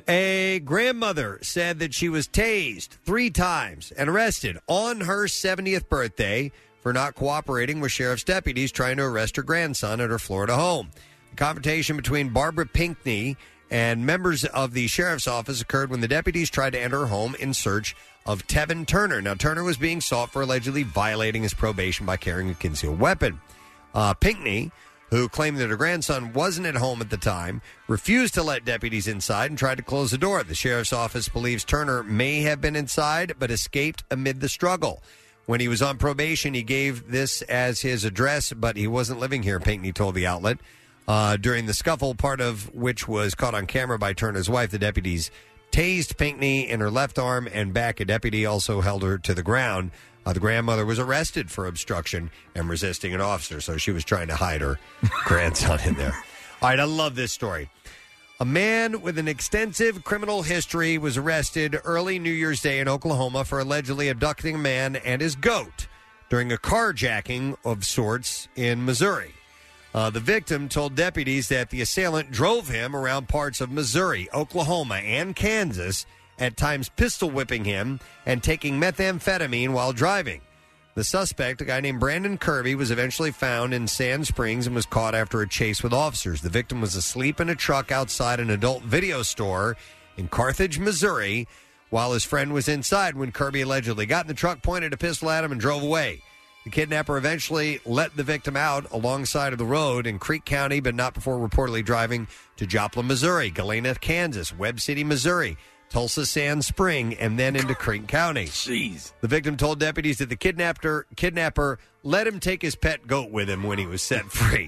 [SPEAKER 3] A grandmother said that she was tased 3 times and arrested on her 70th birthday for not cooperating with sheriff's deputies trying to arrest her grandson at her Florida home. The confrontation between Barbara Pinckney and members of the sheriff's office occurred when the deputies tried to enter her home in search of Tevin Turner. Now, Turner was being sought for allegedly violating his probation by carrying a concealed weapon. Pinckney, who claimed that her grandson wasn't at home at the time, refused to let deputies inside and tried to close the door. The sheriff's office believes Turner may have been inside but escaped amid the struggle. When he was on probation, he gave this as his address, but he wasn't living here, Pinckney told the outlet. During the scuffle, part of which was caught on camera by Turner's wife, the deputies tased Pinckney in her left arm and back. A deputy also held her to the ground. The grandmother was arrested for obstruction and resisting an officer, so she was trying to hide her grandson in there. All right, I love this story. A man with an extensive criminal history was arrested early New Year's Day in Oklahoma for allegedly abducting a man and his goat during a carjacking of sorts in Missouri. The victim told deputies that the assailant drove him around parts of Missouri, Oklahoma, and Kansas, at times pistol whipping him and taking methamphetamine while driving. The suspect, a guy named Brandon Kirby, was eventually found in Sand Springs and was caught after a chase with officers. The victim was asleep in a truck outside an adult video store in Carthage, Missouri, while his friend was inside when Kirby allegedly got in the truck, pointed a pistol at him, and drove away. The kidnapper eventually let the victim out alongside of the road in Creek County, but not before reportedly driving to Joplin, Missouri, Galena, Kansas, Webb City, Missouri, Tulsa, Sand Spring, and then into Creek County.
[SPEAKER 5] Jeez.
[SPEAKER 3] The victim told deputies that the kidnapper let him take his pet goat with him when he was set free.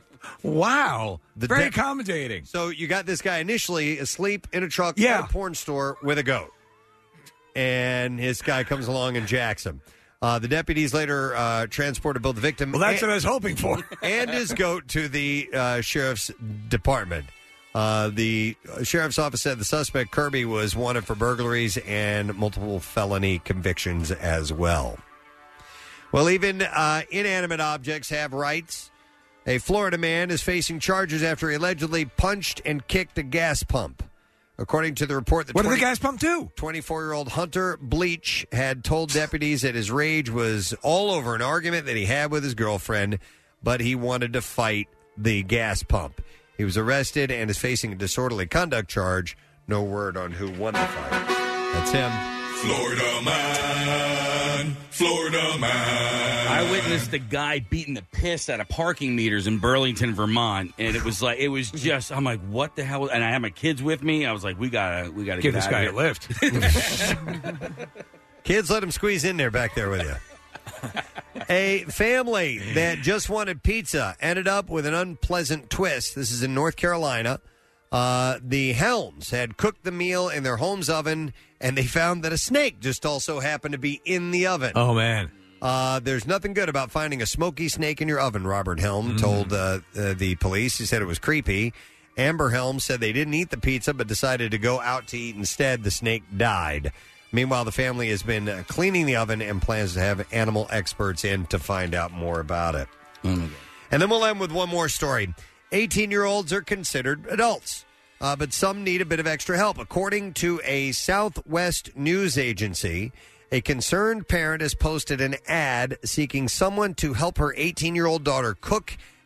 [SPEAKER 5] Wow. Very accommodating.
[SPEAKER 3] So you got this guy initially asleep in a truck at a porn store with a goat. And his guy comes along and jacks him. The deputies later transported both the victim
[SPEAKER 5] what I was hoping for.
[SPEAKER 3] and his goat to the sheriff's department. The sheriff's office said the suspect, Kirby, was wanted for burglaries and multiple felony convictions as well. Well, even inanimate objects have rights. A Florida man is facing charges after he allegedly punched and kicked a gas pump. According to the report,
[SPEAKER 5] what did the gas pump do?
[SPEAKER 3] 24-year-old Hunter Bleach had told deputies that his rage was all over an argument that he had with his girlfriend, but he wanted to fight the gas pump. He was arrested and is facing a disorderly conduct charge. No word on who won the fight. That's him.
[SPEAKER 11] Florida man, Florida man.
[SPEAKER 7] I witnessed a guy beating the piss out of parking meters in Burlington, Vermont, and it was just, I'm like, what the hell? And I had my kids with me. I was like, we gotta
[SPEAKER 5] give this guy a lift.
[SPEAKER 3] Kids, let him squeeze in there back there with you. A family that just wanted pizza ended up with an unpleasant twist. This is in North Carolina. The Helms had cooked the meal in their home's oven, and they found that a snake just also happened to be in the oven.
[SPEAKER 5] Oh, man.
[SPEAKER 3] There's nothing good about finding a smoky snake in your oven, Robert Helm told the police. He said it was creepy. Amber Helm said they didn't eat the pizza but decided to go out to eat instead. The snake died. Meanwhile, the family has been cleaning the oven and plans to have animal experts in to find out more about it. And then we'll end with one more story. 18-year-olds are considered adults, but some need a bit of extra help. According to a Southwest news agency, a concerned parent has posted an ad seeking someone to help her 18-year-old daughter cook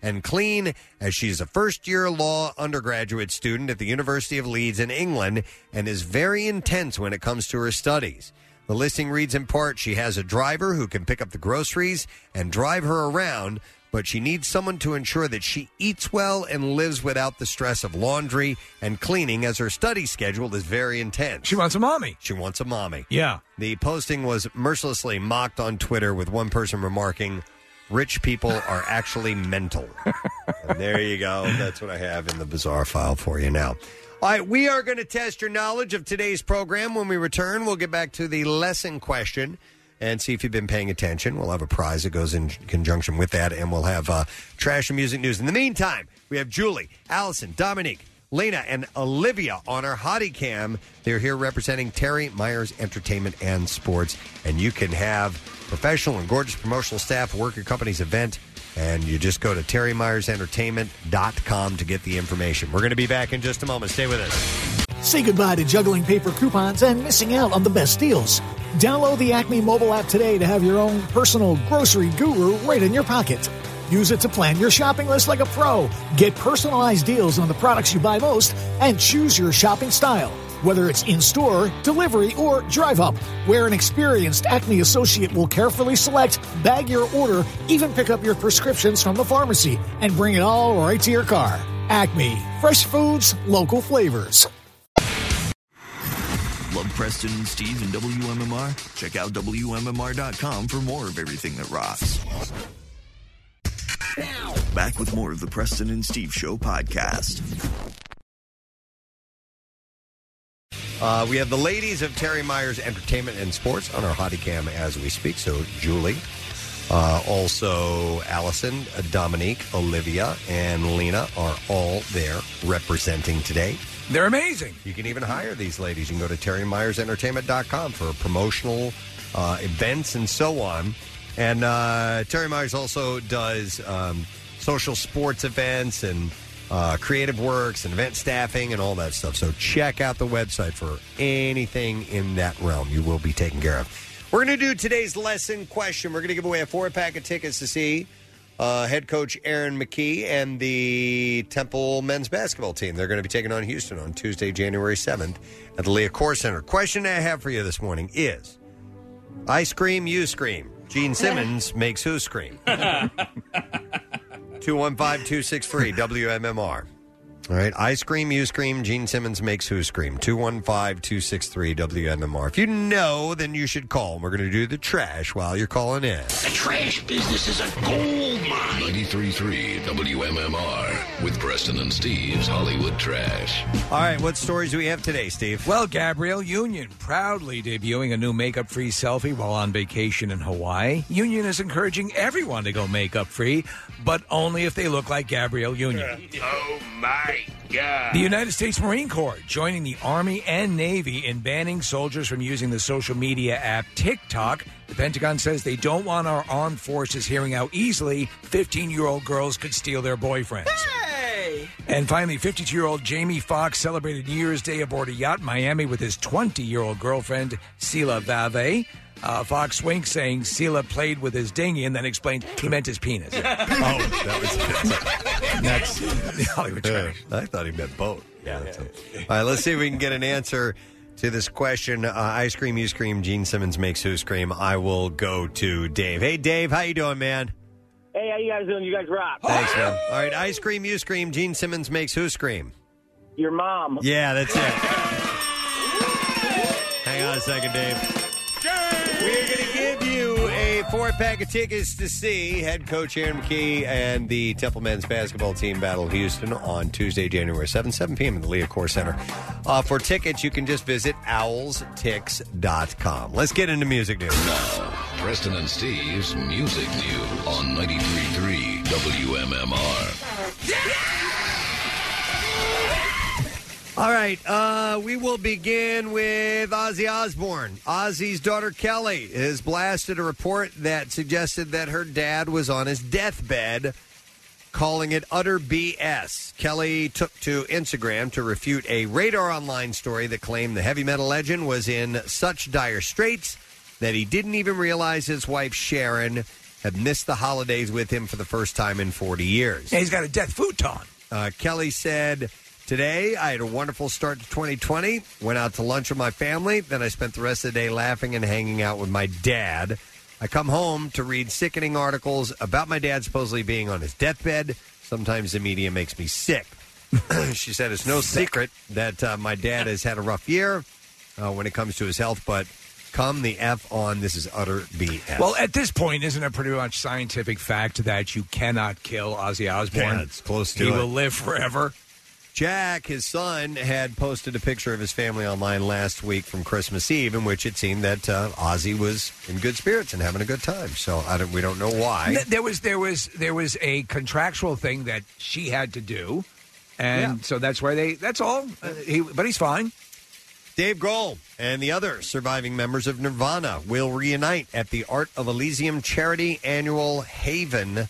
[SPEAKER 3] and clean, as she's a first-year law undergraduate student at the University of Leeds in England and is very intense when it comes to her studies. The listing reads in part, she has a driver who can pick up the groceries and drive her around, but she needs someone to ensure that she eats well and lives without the stress of laundry and cleaning, as her study schedule is very intense.
[SPEAKER 5] She wants a mommy.
[SPEAKER 3] She wants a mommy.
[SPEAKER 5] Yeah.
[SPEAKER 3] The posting was mercilessly mocked on Twitter, with one person remarking, "Rich people are actually mental." And there you go. That's what I have in the bizarre file for you now. All right, we are going to test your knowledge of today's program. When we return, we'll get back to the lesson question and see if you've been paying attention. We'll have a prize that goes in conjunction with that, and we'll have trash and music news. In the meantime, we have Julie, Allison, Dominique, Lena, and Olivia on our Hottie Cam. They're here representing Terry Myers Entertainment and Sports, and you can have professional and gorgeous promotional staff work your company's event, and you just go to terrymyersentertainment.com to get the information. We're going to be back in just a moment. Stay with us.
[SPEAKER 1] Say goodbye to juggling paper coupons and missing out on the best deals. Download the Acme mobile app today to have your own personal grocery guru right in your pocket. Use it to plan your shopping list like a pro. Get personalized deals on the products you buy most and choose your shopping style. Whether it's in-store, delivery, or drive-up, where an experienced Acme associate will carefully select, bag your order, even pick up your prescriptions from the pharmacy, and bring it all right to your car. Acme. Fresh foods, local flavors.
[SPEAKER 8] Love Preston and Steve and WMMR? Check out WMMR.com for more of everything that rocks. Back with more of the Preston and Steve Show podcast.
[SPEAKER 3] We have the ladies of Terry Myers Entertainment and Sports on our Hottie Cam as we speak. So Julie, also Allison, Dominique, Olivia, and Lena are all there representing today.
[SPEAKER 5] They're amazing.
[SPEAKER 3] You can even hire these ladies. You can go to terrymyersentertainment.com for promotional events and so on. And Terry Myers also does social sports events and creative works and event staffing and all that stuff. So check out the website for anything in that realm. You will be taken care of. We're going to do today's lesson question. We're going to give away a 4-pack of tickets to see head coach Aaron McKee and the Temple men's basketball team. They're going to be taking on Houston on Tuesday, January 7th at the Leah-Core Center. Question I have for you this morning is, I scream, you scream. Gene Simmons makes who scream? 215-263 WMMR. All right, I scream, you scream, Gene Simmons makes who scream? 215-263 WMMR. If you know, then you should call. We're going to do the trash while you're calling in.
[SPEAKER 2] The trash business is a gold mine. 93.3 WMMR with Preston and Steve's Hollywood Trash.
[SPEAKER 3] All right, what stories do we have today, Steve?
[SPEAKER 5] Well, Gabrielle Union proudly debuting a new makeup-free selfie while on vacation in Hawaii. Union is encouraging everyone to go makeup-free, but only if they look like Gabrielle Union.
[SPEAKER 11] Oh, my God.
[SPEAKER 5] The United States Marine Corps joining the Army and Navy in banning soldiers from using the social media app TikTok. The Pentagon says they don't want our armed forces hearing how easily 15-year-old girls could steal their boyfriends.
[SPEAKER 4] Hey!
[SPEAKER 5] And finally, 52-year-old Jamie Foxx celebrated New Year's Day aboard a yacht in Miami with his 20-year-old girlfriend, Sela Vave. Fox winked, saying Sela played with his dinghy, and then explained he meant his penis.
[SPEAKER 3] That was
[SPEAKER 5] That's the Hollywood trash.
[SPEAKER 3] I thought he meant both. Yeah. All right, let's see if we can get an answer to this question. I scream, you scream, Gene Simmons makes who scream. I will go to Dave. Hey, Dave, how you doing, man?
[SPEAKER 13] Hey, how you guys doing? You guys rock.
[SPEAKER 3] Thanks, man. All right, I scream, you scream, Gene Simmons makes who scream?
[SPEAKER 13] Your mom.
[SPEAKER 3] Yeah, that's it. Hang on a second, Dave. We're going to give you a 4-pack of tickets to see head coach Aaron McKee and the Temple men's basketball team battle Houston on Tuesday, January 7th, 7 p.m. in the Leah-Core Center. For tickets, you can just visit owlstix.com. Let's get into music news.
[SPEAKER 2] Now, Preston and Steve's Music News on 93.3 WMMR.
[SPEAKER 3] All right, we will begin with Ozzy Osbourne. Ozzy's daughter, Kelly, has blasted a report that suggested that her dad was on his deathbed, calling it utter BS. Kelly took to Instagram to refute a Radar Online story that claimed the heavy metal legend was in such dire straits that he didn't even realize his wife, Sharon, had missed the holidays with him for the first time in 40 years.
[SPEAKER 5] Yeah, he's got a death futon.
[SPEAKER 3] Kelly said, today, I had a wonderful start to 2020. Went out to lunch with my family. Then I spent the rest of the day laughing and hanging out with my dad. I come home to read sickening articles about my dad supposedly being on his deathbed. Sometimes the media makes me sick. She said it's no secret that my dad has had a rough year when it comes to his health, but come the F on, this is utter BS.
[SPEAKER 5] Well, at this point, isn't it pretty much scientific fact that you cannot kill Ozzy Osbourne?
[SPEAKER 3] Yeah, it's close to
[SPEAKER 5] He
[SPEAKER 3] it.
[SPEAKER 5] will live forever.
[SPEAKER 3] Jack, his son, had posted a picture of his family online last week from Christmas Eve, in which it seemed that Ozzy was in good spirits and having a good time. So we don't know why.
[SPEAKER 5] There was a contractual thing that she had to do, and so that's why that's all. But he's fine.
[SPEAKER 3] Dave Grohl and the other surviving members of Nirvana will reunite at the Art of Elysium charity annual Heaven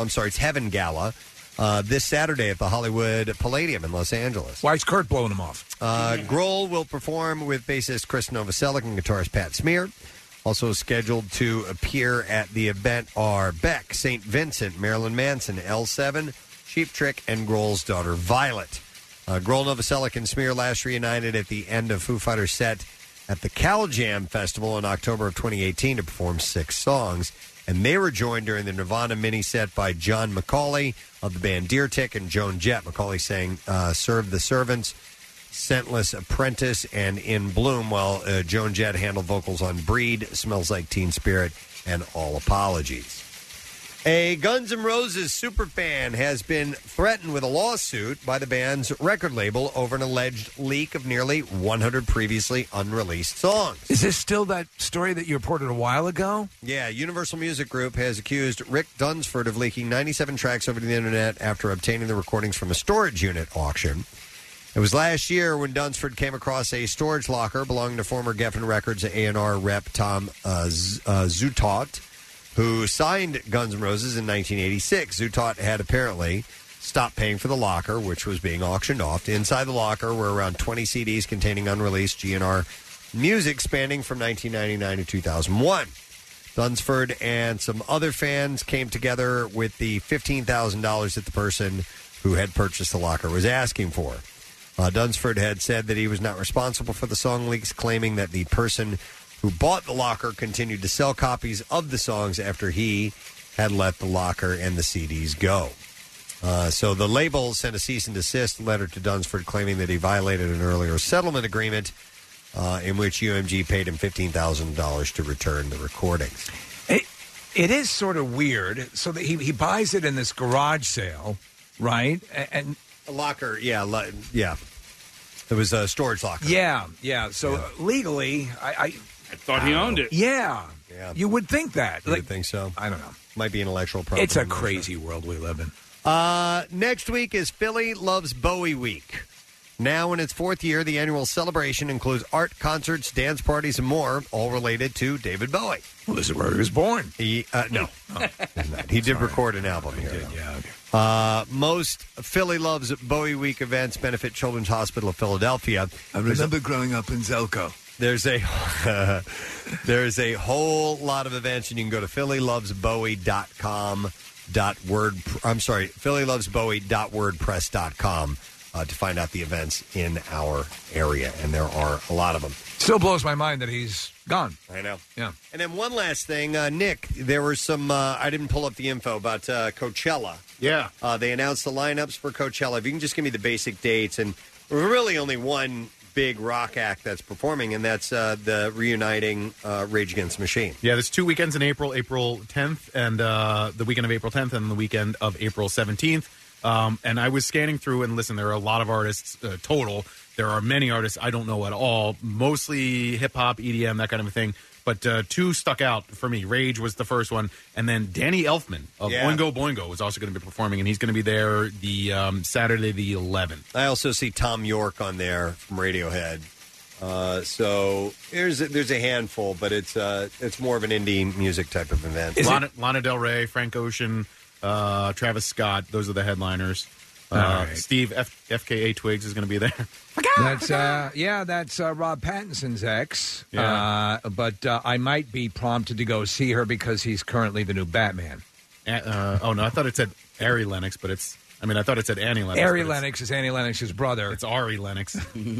[SPEAKER 3] Gala this Saturday at the Hollywood Palladium in Los Angeles.
[SPEAKER 5] Why is Kurt blowing him off?
[SPEAKER 3] Grohl will perform with bassist Chris Novoselic and guitarist Pat Smear. Also scheduled to appear at the event are Beck, St. Vincent, Marilyn Manson, L7, Cheap Trick, and Grohl's daughter Violet. Grohl, Novoselic, and Smear last reunited at the end of Foo Fighters' set at the Cal Jam Festival in October of 2018 to perform 6 songs. And they were joined during the Nirvana mini set by John McCauley of the band Deer Tick and Joan Jett. McCauley sang Serve the Servants, Scentless Apprentice, and In Bloom, while Joan Jett handled vocals on Breed, Smells Like Teen Spirit, and All Apologies. A Guns N' Roses superfan has been threatened with a lawsuit by the band's record label over an alleged leak of nearly 100 previously unreleased songs.
[SPEAKER 5] Is this still that story that you reported a while ago?
[SPEAKER 3] Yeah, Universal Music Group has accused Rick Dunsford of leaking 97 tracks over the internet after obtaining the recordings from a storage unit auction. It was last year when Dunsford came across a storage locker belonging to former Geffen Records A&R rep Tom Zutaut, who signed Guns N' Roses in 1986. Zutaut had apparently stopped paying for the locker, which was being auctioned off. Inside the locker were around 20 CDs containing unreleased GNR music spanning from 1999 to 2001. Dunsford and some other fans came together with the $15,000 that the person who had purchased the locker was asking for. Dunsford had said that he was not responsible for the song leaks, claiming that the person who bought the locker continued to sell copies of the songs after he had let the locker and the CDs go. So the label sent a cease and desist letter to Dunsford claiming that he violated an earlier settlement agreement in which UMG paid him $15,000 to return the recordings.
[SPEAKER 5] It is sort of weird. So that he buys it in this garage sale, right? And
[SPEAKER 3] a locker, yeah. It was a storage locker.
[SPEAKER 5] Yeah. So legally, I
[SPEAKER 7] thought he owned it.
[SPEAKER 5] Yeah. You would think that.
[SPEAKER 3] You would think so.
[SPEAKER 5] I don't know.
[SPEAKER 3] Might be intellectual property.
[SPEAKER 5] It's a crazy world we live in.
[SPEAKER 3] Next week is Philly Loves Bowie Week. Now in its 4th year, the annual celebration includes art, concerts, dance parties, and more, all related to David Bowie.
[SPEAKER 5] Well, this is where he was born.
[SPEAKER 3] No. He did record an album here. Most Philly Loves Bowie Week events benefit Children's Hospital of Philadelphia.
[SPEAKER 5] I remember growing up in Zelko.
[SPEAKER 3] There's a whole lot of events, and you can go to phillylovesbowie.wordpress.com to find out the events in our area, and there are a lot of them.
[SPEAKER 5] Still blows my mind that he's gone.
[SPEAKER 3] I know.
[SPEAKER 5] Yeah.
[SPEAKER 3] And then one last thing, Nick, there were some, I didn't pull up the info about Coachella.
[SPEAKER 6] Yeah.
[SPEAKER 3] They announced the lineups for Coachella. If you can just give me the basic dates, and really only one big rock act that's performing, and that's the reuniting Rage Against the Machine.
[SPEAKER 6] Yeah, there's 2 weekends in April 10th, and the weekend of April 10th, and the weekend of April 17th. And I was scanning through, and listen, there are a lot of artists total. There are many artists I don't know at all, mostly hip-hop, EDM, that kind of a thing. But 2 stuck out for me. Rage was the first one, and then Danny Elfman of Oingo Boingo was also going to be performing, and he's going to be there the Saturday the 11th.
[SPEAKER 3] I also see Tom York on there from Radiohead. So there's a handful, but it's more of an indie music type of event.
[SPEAKER 6] Lana Del Rey, Frank Ocean, Travis Scott, those are the headliners. Steve FKA Twigs is going to be there.
[SPEAKER 5] That's that's Rob Pattinson's ex.
[SPEAKER 6] Yeah.
[SPEAKER 5] But I might be prompted to go see her because he's currently the new Batman.
[SPEAKER 6] Oh no, I thought it said Ari Lennox, but it's. I mean, I thought it said Annie Lennox.
[SPEAKER 5] Ari Lennox is Annie Lennox's brother.
[SPEAKER 6] It's Ari Lennox.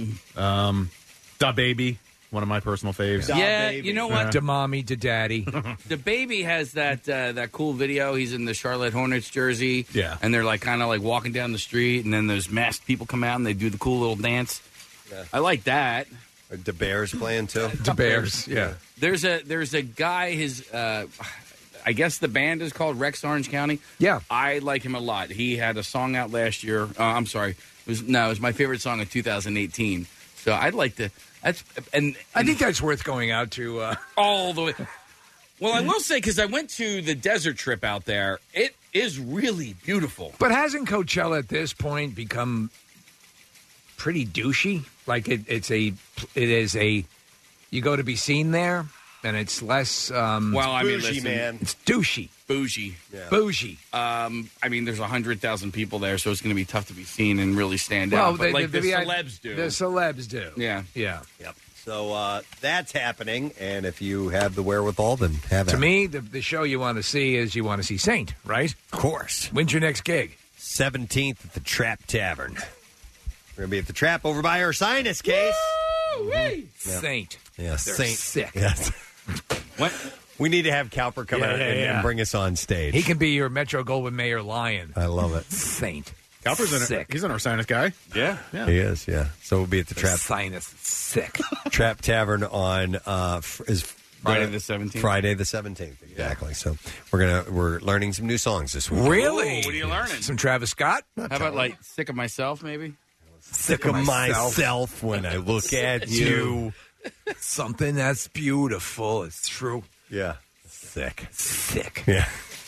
[SPEAKER 6] Da Baby, one of my personal faves.
[SPEAKER 7] Yeah, you know what?
[SPEAKER 5] Da Mommy, Da Daddy.
[SPEAKER 7] The baby has that cool video. He's in the Charlotte Hornets jersey.
[SPEAKER 6] Yeah.
[SPEAKER 7] And they're like kind of like walking down the street, and then those masked people come out and they do the cool little dance.
[SPEAKER 3] Yeah.
[SPEAKER 7] I like that.
[SPEAKER 3] Are the Bears playing too?
[SPEAKER 5] The Bears, yeah.
[SPEAKER 7] There's a guy. His I guess the band is called Rex Orange County.
[SPEAKER 5] Yeah.
[SPEAKER 7] I like him a lot. He had a song out last year. I'm sorry. It was my favorite song of 2018. So I'd like to. And
[SPEAKER 5] I think that's worth going out to.
[SPEAKER 7] All the way. Well, I will say, because I went to the desert trip out there, it is really beautiful.
[SPEAKER 5] But hasn't Coachella at this point become pretty douchey? Like it is a you go to be seen there, and it's less.
[SPEAKER 3] Bougie, man.
[SPEAKER 5] It's douchey,
[SPEAKER 7] bougie,
[SPEAKER 5] bougie.
[SPEAKER 7] I mean, there's 100,000 people there, so it's going to be tough to be seen and really stand out. But the celebs do.
[SPEAKER 5] The celebs do.
[SPEAKER 7] Yeah.
[SPEAKER 5] Yeah.
[SPEAKER 3] Yep. So that's happening, and if you have the wherewithal, then have it.
[SPEAKER 5] To me, the show you want to see is you want to see Saint, right?
[SPEAKER 3] Of course.
[SPEAKER 5] When's your next gig?
[SPEAKER 3] 17th at the Trap Tavern. We're going to be at the Trap over by our sinus case.
[SPEAKER 5] Woo-wee! Saint.
[SPEAKER 3] Yeah,
[SPEAKER 5] They're
[SPEAKER 3] Saint.
[SPEAKER 5] sick.
[SPEAKER 3] Yes.
[SPEAKER 7] What?
[SPEAKER 3] We need to have Cowper come out and bring us on stage.
[SPEAKER 5] He can be your Metro Goldwyn Mayer Lion.
[SPEAKER 3] I love it.
[SPEAKER 5] Saint.
[SPEAKER 6] Cowper's he's an Sinus guy.
[SPEAKER 7] Yeah.
[SPEAKER 3] He is, yeah. So we'll be at the Trap.
[SPEAKER 5] Sinus sick.
[SPEAKER 3] Trap Tavern on
[SPEAKER 7] Friday the 17th.
[SPEAKER 3] Friday the 17th, exactly. So we're learning some new songs this week.
[SPEAKER 5] Really?
[SPEAKER 7] What are you learning?
[SPEAKER 5] Some Travis Scott?
[SPEAKER 7] How about like Sick of Myself, maybe?
[SPEAKER 3] Sick of myself when I look at you.
[SPEAKER 5] Something that's beautiful. It's true.
[SPEAKER 3] Yeah. Sick.
[SPEAKER 5] Yeah.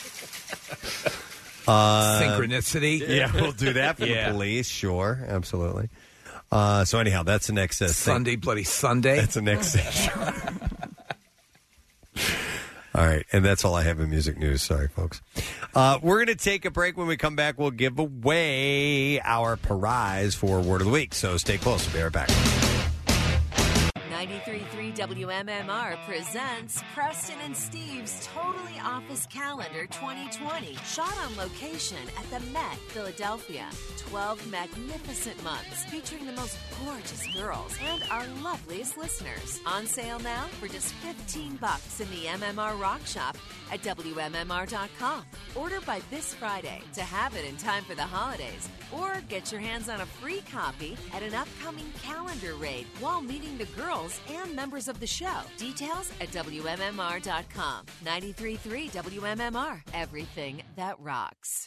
[SPEAKER 3] Synchronicity. Yeah, we'll do that for the police. Sure, absolutely. So anyhow, that's the next
[SPEAKER 5] Sunday, Bloody Sunday.
[SPEAKER 3] That's the next All right, and that's all I have in music news. Sorry, folks. We're going to take a break. When we come back, we'll give away our prize for Word of the Week. So stay close. We'll be right back.
[SPEAKER 14] 93.3 WMMR presents Preston and Steve's Totally Office Calendar 2020. Shot on location at the Met, Philadelphia. 12 magnificent months featuring the most gorgeous girls and our loveliest listeners. On sale now for just $15 in the MMR Rock Shop at WMMR.com. Order by this Friday to have it in time for the holidays. Or get your hands on a free copy at an upcoming calendar raid while meeting the girls and members of the show. Details at WMMR.com. 93.3 WMMR. Everything that rocks.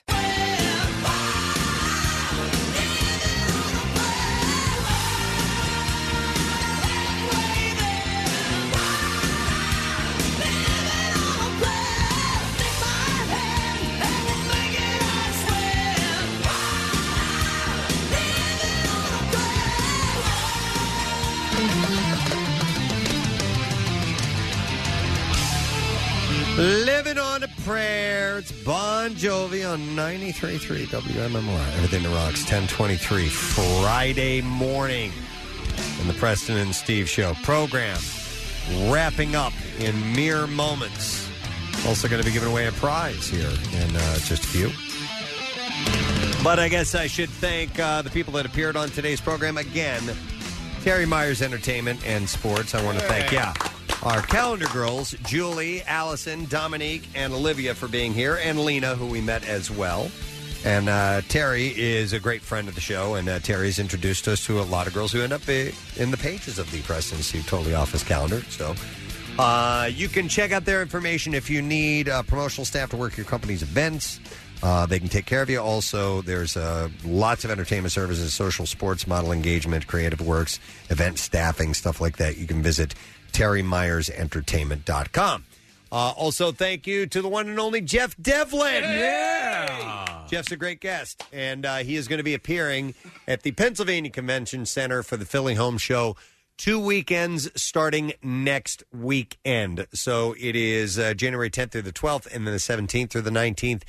[SPEAKER 3] Living on a Prayer. It's Bon Jovi on 93.3 WMMR. Everything that rocks. 10:23 Friday morning in the Preston and Steve Show program. Wrapping up in mere moments. Also going to be giving away a prize here in just a few. But I guess I should thank the people that appeared on today's program again. Terry Myers Entertainment and Sports. I want to thank our calendar girls, Julie, Allison, Dominique, and Olivia for being here, and Lena, who we met as well. And Terry is a great friend of the show, and Terry's introduced us to a lot of girls who end up in the pages of the Preston and Steve Totally Office calendar. So you can check out their information if you need promotional staff to work your company's events. They can take care of you. Also, there's lots of entertainment services, social, sports, model engagement, creative works, event staffing, stuff like that. You can visit TerryMyersEntertainment.com. Also, thank you to the one and only Jeff Devlin.
[SPEAKER 5] Yeah.
[SPEAKER 3] Jeff's a great guest, and he is going to be appearing at the Pennsylvania Convention Center for the Philly Home Show 2 weekends starting next weekend. So it is January 10th through the 12th, and then the 17th through the 19th.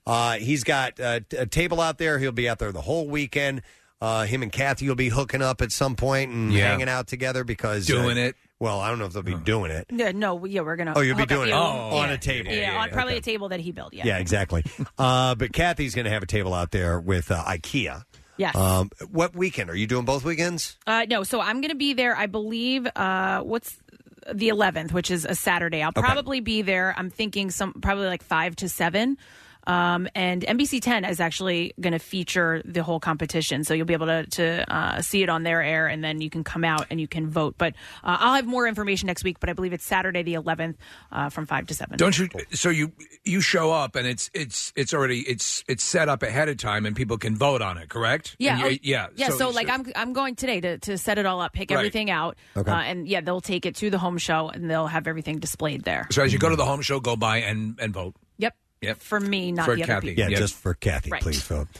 [SPEAKER 3] He's got a table out there. He'll be out there the whole weekend. Him and Kathy will be hooking up at some point and hanging out together because
[SPEAKER 5] doing it.
[SPEAKER 3] Well, I don't know if they'll be doing it.
[SPEAKER 4] Yeah, we're gonna.
[SPEAKER 3] Oh, you'll be
[SPEAKER 4] hook up
[SPEAKER 3] doing it
[SPEAKER 4] you.
[SPEAKER 3] on a table.
[SPEAKER 4] Yeah, on probably a table that he built. Yeah.
[SPEAKER 3] Yeah, exactly. But Kathy's going to have a table out there with IKEA.
[SPEAKER 4] Yes.
[SPEAKER 3] What weekend? Are you doing both weekends?
[SPEAKER 4] No, so I'm going to be there, I believe, what's the 11th, which is a Saturday. I'll probably be there. I'm thinking probably like 5 to 7. And NBC 10 is actually going to feature the whole competition. So you'll be able to see it on their air, and then you can come out and you can vote. But I'll have more information next week, but I believe it's Saturday the 11th from 5 to 7.
[SPEAKER 5] Don't you? So you show up and it's already it's set up ahead of time and people can vote on it, correct?
[SPEAKER 4] Yeah.
[SPEAKER 5] Yeah.
[SPEAKER 4] So like I'm going today to set it all up, pick everything out.
[SPEAKER 5] Okay.
[SPEAKER 4] And they'll take it to the home show and they'll have everything displayed there.
[SPEAKER 5] So as you go to the home show, go by and vote.
[SPEAKER 4] Yep. For me, not
[SPEAKER 3] for
[SPEAKER 4] the
[SPEAKER 3] Kathy.
[SPEAKER 4] other people.
[SPEAKER 3] Yeah, just for Kathy,
[SPEAKER 4] Right.
[SPEAKER 3] please vote.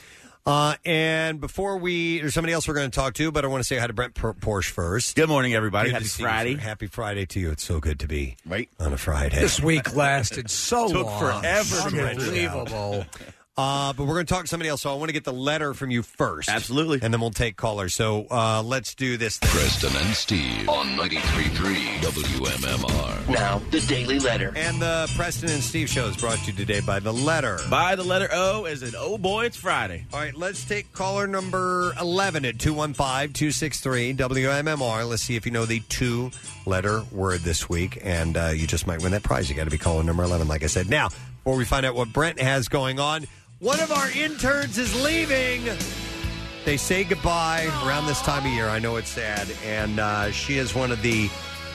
[SPEAKER 3] And before there's somebody else we're going to talk to, but I want to say hi to Brent Porsche first.
[SPEAKER 15] Good morning, everybody.
[SPEAKER 3] Good
[SPEAKER 15] Happy
[SPEAKER 3] to see
[SPEAKER 15] Friday.
[SPEAKER 3] you, sir. Happy Friday to you. It's so good to be on a Friday.
[SPEAKER 5] This week lasted so
[SPEAKER 3] Took
[SPEAKER 5] long.
[SPEAKER 3] forever to get
[SPEAKER 5] Unbelievable.
[SPEAKER 3] But we're going to talk to somebody else, so I want to get the letter from you first.
[SPEAKER 15] Absolutely.
[SPEAKER 3] And then we'll take callers. So let's do this thing.
[SPEAKER 2] Preston and Steve on 93.3 WMMR.
[SPEAKER 17] Now, the Daily Letter.
[SPEAKER 3] And the Preston and Steve show is brought to you today by The Letter.
[SPEAKER 15] By the letter O, as in, oh boy, it's Friday.
[SPEAKER 3] All right, let's take caller number 11 at 215-263 WMMR. Let's see if you know the two-letter word this week, and you just might win that prize. You got to be caller number 11, like I said. Now, before we find out what Brent has going on, one of our interns is leaving. They say goodbye around this time of year. I know it's sad, and she is one of the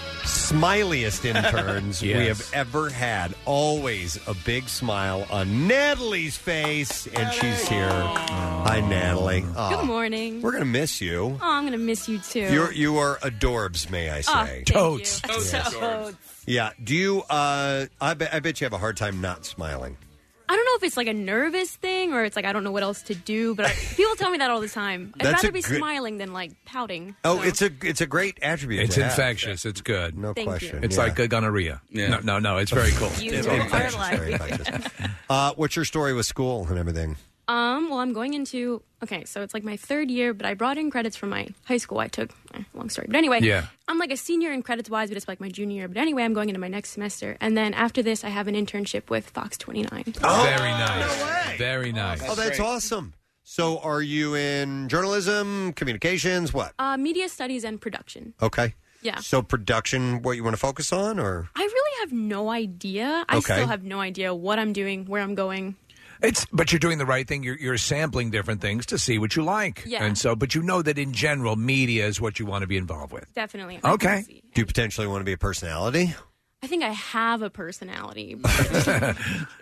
[SPEAKER 3] smiliest interns we have ever had. Always a big smile on Natalie's face, and she's here. Hi, Natalie.
[SPEAKER 16] Good morning.
[SPEAKER 3] We're gonna miss you.
[SPEAKER 16] Oh, I'm gonna miss you too.
[SPEAKER 3] You are adorbs, may I say?
[SPEAKER 16] Totes.
[SPEAKER 3] Yeah. Do you? I bet you have a hard time not smiling.
[SPEAKER 16] I don't know if it's like a nervous thing or it's like I don't know what else to do, but people tell me that all the time. I'd
[SPEAKER 3] That's
[SPEAKER 16] rather
[SPEAKER 3] a
[SPEAKER 16] be
[SPEAKER 3] good-
[SPEAKER 16] smiling than like pouting.
[SPEAKER 3] Oh, it's a great attribute.
[SPEAKER 5] It's
[SPEAKER 3] to have.
[SPEAKER 5] infectious. It's good.
[SPEAKER 3] No
[SPEAKER 16] Thank
[SPEAKER 3] question.
[SPEAKER 5] It's
[SPEAKER 3] Yeah.
[SPEAKER 5] like gonorrhea.
[SPEAKER 3] Yeah.
[SPEAKER 5] No. It's very cool.
[SPEAKER 3] It's infectious, very infectious. What's your story with school and everything?
[SPEAKER 16] Well, I'm going into so it's like my third year, but I brought in credits from my high school. I took long story, but anyway, I'm like a senior in credits wise, but it's like my junior year. But anyway, I'm going into my next semester, and then after this, I have an internship with Fox 29.
[SPEAKER 5] Very nice. Very nice.
[SPEAKER 3] Oh, that's awesome. So, are you in journalism, communications, what?
[SPEAKER 16] Media studies and production.
[SPEAKER 3] Okay.
[SPEAKER 16] Yeah.
[SPEAKER 3] So, production, what you want to focus on, or?
[SPEAKER 16] I really have no idea. I
[SPEAKER 5] Okay.
[SPEAKER 16] still have no idea what I'm doing, where I'm going.
[SPEAKER 5] But you're doing the right thing. You're sampling different things to see what you like.
[SPEAKER 16] Yeah.
[SPEAKER 5] And so, but you know that in general, media is what you want to be involved with.
[SPEAKER 16] Definitely.
[SPEAKER 3] Okay. Do you potentially want to be a personality?
[SPEAKER 16] I think I have a personality. But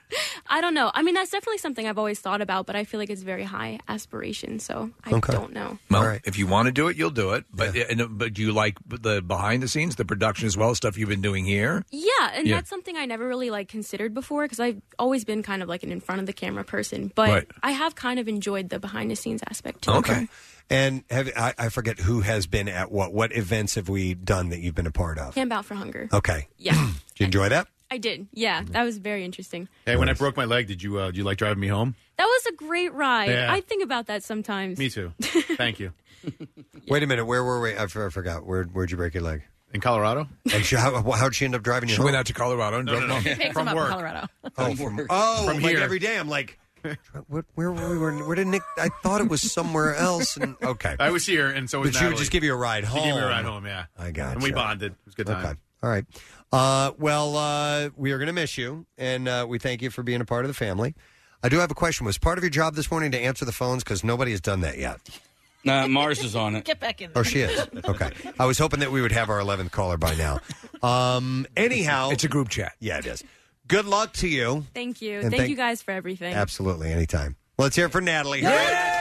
[SPEAKER 16] I don't know. I mean, that's definitely something I've always thought about, but I feel like it's very high aspiration, so I don't know.
[SPEAKER 5] Well, if you want to do it, you'll do it. But but do you like the behind the scenes, the production as well, stuff you've been doing here?
[SPEAKER 16] Yeah, and that's something I never really considered before because I've always been kind of like an in front of the camera person, but
[SPEAKER 3] Right.
[SPEAKER 16] I have kind of enjoyed the behind the scenes aspect too.
[SPEAKER 3] Okay. And I forget who has been at what? What events have we done that you've been a part of?
[SPEAKER 16] Camp Out for Hunger.
[SPEAKER 3] Okay.
[SPEAKER 16] Yeah,
[SPEAKER 3] Did you enjoy that?
[SPEAKER 16] I did. Yeah, that was very interesting.
[SPEAKER 6] Hey, when I broke my leg, did you like driving me home?
[SPEAKER 16] That was a great ride.
[SPEAKER 6] Yeah.
[SPEAKER 16] I think about that sometimes.
[SPEAKER 6] Me too. Thank you.
[SPEAKER 3] Wait a minute. Where were we? I forgot. Where'd you break your leg?
[SPEAKER 6] In Colorado.
[SPEAKER 3] And how'd she end up driving you
[SPEAKER 5] She
[SPEAKER 3] home?
[SPEAKER 5] went out to Colorado and drove home.
[SPEAKER 4] He picks
[SPEAKER 6] From
[SPEAKER 4] him up
[SPEAKER 6] work.
[SPEAKER 4] in Colorado.
[SPEAKER 3] Oh, from like
[SPEAKER 6] here.
[SPEAKER 3] every day. I'm like, where were we? Where did Nick? I thought it was somewhere else. And okay,
[SPEAKER 6] I was here, and so was
[SPEAKER 3] But she would
[SPEAKER 6] Natalie.
[SPEAKER 3] just give you a ride home.
[SPEAKER 6] She gave me a ride home, yeah.
[SPEAKER 3] I got
[SPEAKER 6] And we
[SPEAKER 3] you.
[SPEAKER 6] bonded. It was a good time.
[SPEAKER 3] Okay. All right. Well, we are going to miss you, and we thank you for being a part of the family. I do have a question. Was part of your job this morning to answer the phones? Because nobody has done that yet.
[SPEAKER 7] Mars is on it.
[SPEAKER 4] Get back in there.
[SPEAKER 3] Oh, she is? Okay. I was hoping that we would have our 11th caller by now. Anyhow.
[SPEAKER 5] It's a group chat.
[SPEAKER 3] Yeah, it is. Good luck to you.
[SPEAKER 16] Thank you.
[SPEAKER 3] And
[SPEAKER 16] Thank you guys for everything.
[SPEAKER 3] Absolutely. Anytime. Let's hear it for Natalie. The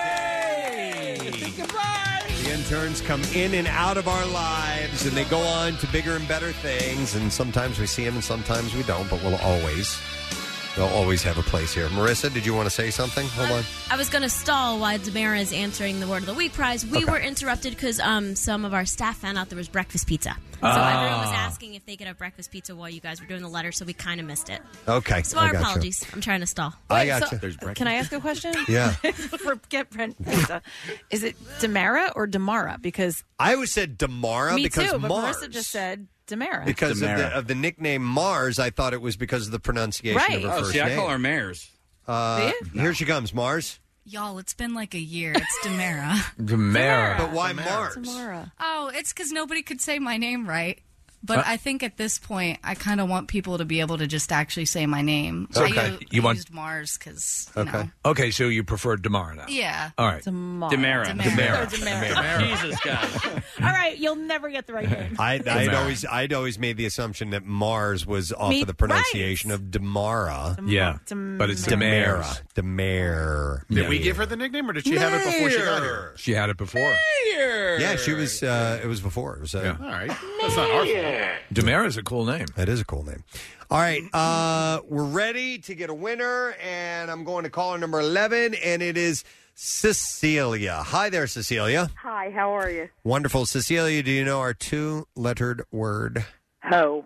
[SPEAKER 3] interns come in and out of our lives, and they go on to bigger and better things, and sometimes we see them and sometimes we don't, but we'll always They'll always have a place here. Marissa, did you want to say something? Hold on.
[SPEAKER 12] I was going to stall while Demara is answering the Word of the Week prize. We were interrupted because some of our staff found out there was breakfast pizza. So everyone was asking if they could have breakfast pizza while you guys were doing the letter, so we kind of missed it.
[SPEAKER 3] Okay.
[SPEAKER 12] So our apologies. I'm trying to stall.
[SPEAKER 3] I got you.
[SPEAKER 4] Can I ask a question?
[SPEAKER 3] Yeah.
[SPEAKER 4] Forget Brent pizza. Is it Demara or Demara? Because
[SPEAKER 3] I always said Demara
[SPEAKER 4] me
[SPEAKER 3] because
[SPEAKER 4] too, but
[SPEAKER 3] Mars.
[SPEAKER 4] Marissa just said Demara.
[SPEAKER 3] Because of the nickname Mars, I thought it was because of the pronunciation of her first name.
[SPEAKER 7] I call her Mares.
[SPEAKER 3] Here she comes, Mars.
[SPEAKER 19] Y'all, it's been like a year. It's Demara.
[SPEAKER 5] Demara.
[SPEAKER 3] But why Mars?
[SPEAKER 19] Oh, it's because nobody could say my name right. But I think at this point, I kind of want people to be able to just actually say my name.
[SPEAKER 5] Okay.
[SPEAKER 19] I used Mars because,
[SPEAKER 5] Okay, so you prefer Demara now?
[SPEAKER 19] Yeah.
[SPEAKER 5] All right.
[SPEAKER 4] Demara.
[SPEAKER 7] Jesus, guys.
[SPEAKER 4] All right, you'll never get the right name.
[SPEAKER 3] I'd always made the assumption that Mars was off of the pronunciation of Demara.
[SPEAKER 5] But it's Demara.
[SPEAKER 3] Demare.
[SPEAKER 6] Did we give her the nickname, or did she have it before she got here?
[SPEAKER 5] She had it before.
[SPEAKER 3] Yeah, she was. It was before. It was.
[SPEAKER 6] All right, that's not our fault.
[SPEAKER 5] Demara is a cool name.
[SPEAKER 3] That is a cool name. All right, we're ready to get a winner, and I'm going to caller number 11, and it is Cecilia. Hi there, Cecilia.
[SPEAKER 23] Hi, how are you?
[SPEAKER 3] Wonderful. Cecilia, do you know our two-lettered word?
[SPEAKER 23] Ho.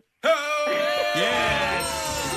[SPEAKER 3] Yes!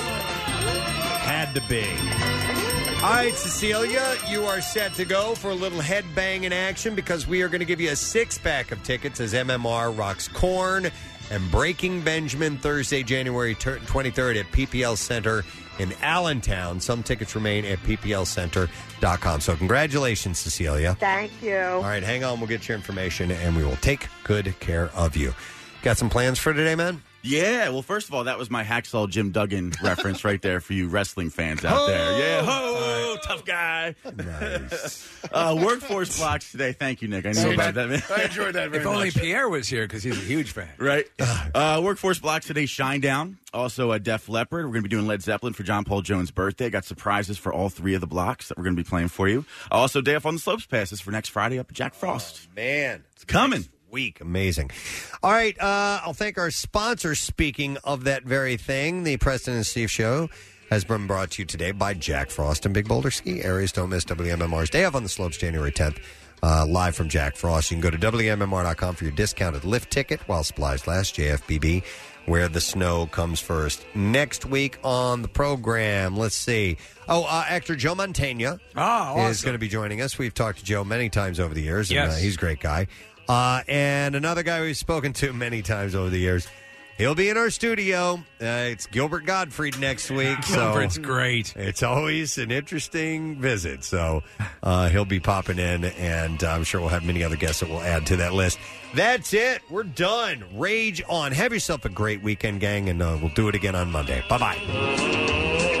[SPEAKER 3] Had to be. All right, Cecilia, you are set to go for a little headbanging action because we are going to give you a six-pack of tickets as MMR rocks Korn and Breaking Benjamin Thursday, January 23rd at PPL Center in Allentown. Some tickets remain at pplcenter.com. So congratulations, Cecilia.
[SPEAKER 23] Thank you.
[SPEAKER 3] All right, hang on. We'll get your information, and we will take good care of you. Got some plans for today, man?
[SPEAKER 15] Yeah, well, first of all, that was my Hacksaw Jim Duggan reference right there for you wrestling fans out there. Yeah, ho, tough guy.
[SPEAKER 3] Nice.
[SPEAKER 15] Workforce blocks today. Thank you, Nick. I know about that, man.
[SPEAKER 6] I enjoyed that very
[SPEAKER 5] If only
[SPEAKER 6] much.
[SPEAKER 5] Pierre was here, because he's a huge fan.
[SPEAKER 15] Right. Workforce blocks today, Shinedown. Also, Def Leppard. We're going to be doing Led Zeppelin for John Paul Jones' birthday. Got surprises for all three of the blocks that we're going to be playing for you. Also, Day Off on the Slopes passes for next Friday up at Jack Frost.
[SPEAKER 3] Oh, man.
[SPEAKER 15] It's coming.
[SPEAKER 3] Week. Amazing. All right. I'll thank our sponsor. Speaking of that very thing, the Preston and Steve Show has been brought to you today by Jack Frost and Big Boulder Ski Areas. Don't miss WMMR's Day Off on the Slopes, January 10th, live from Jack Frost. You can go to WMMR.com for your discounted lift ticket while supplies last. JFBB, where the snow comes first. Next week on the program, let's see. Actor Joe Mantegna is going to be joining us. We've talked to Joe many times over the years, and he's a great guy. And another guy we've spoken to many times over the years. He'll be in our studio. It's Gilbert Gottfried next week.
[SPEAKER 5] Gilbert's great.
[SPEAKER 3] It's always an interesting visit. So he'll be popping in, and I'm sure we'll have many other guests that we'll add to that list. That's it. We're done. Rage on. Have yourself a great weekend, gang, and we'll do it again on Monday. Bye-bye.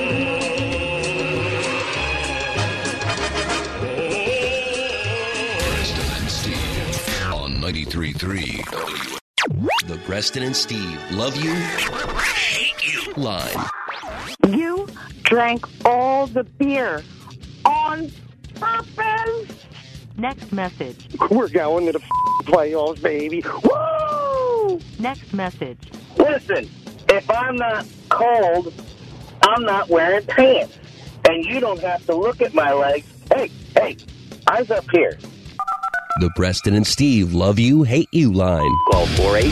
[SPEAKER 2] Preston and Steve on 93.3
[SPEAKER 24] The Preston and Steve Love You, Hate You line.
[SPEAKER 23] You drank all the beer on purpose.
[SPEAKER 25] Next message.
[SPEAKER 21] We're going to the playoffs, baby. Woo!
[SPEAKER 25] Next message.
[SPEAKER 13] Listen, if I'm not cold, I'm not wearing pants. And you don't have to look at my legs. Hey, eyes up here.
[SPEAKER 24] The Preston and Steve Love You, Hate You line.
[SPEAKER 26] Call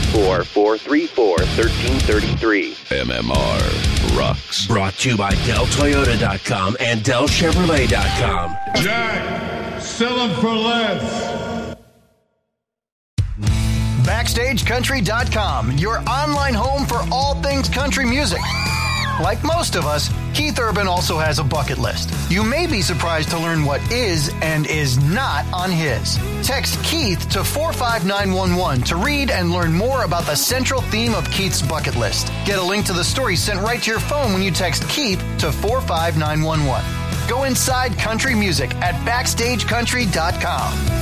[SPEAKER 26] 484-434-1333.
[SPEAKER 2] MMR rocks.
[SPEAKER 24] Brought to you by DellToyota.com and DellChevrolet.com.
[SPEAKER 27] Jack, sell them for less.
[SPEAKER 28] BackstageCountry.com, your online home for all things country music. Like most of us, Keith Urban also has a bucket list. You may be surprised to learn what is and is not on his. Text Keith to 45911 to read and learn more about the central theme of Keith's bucket list. Get a link to the story sent right to your phone when you text Keith to 45911. Go inside country music at BackstageCountry.com.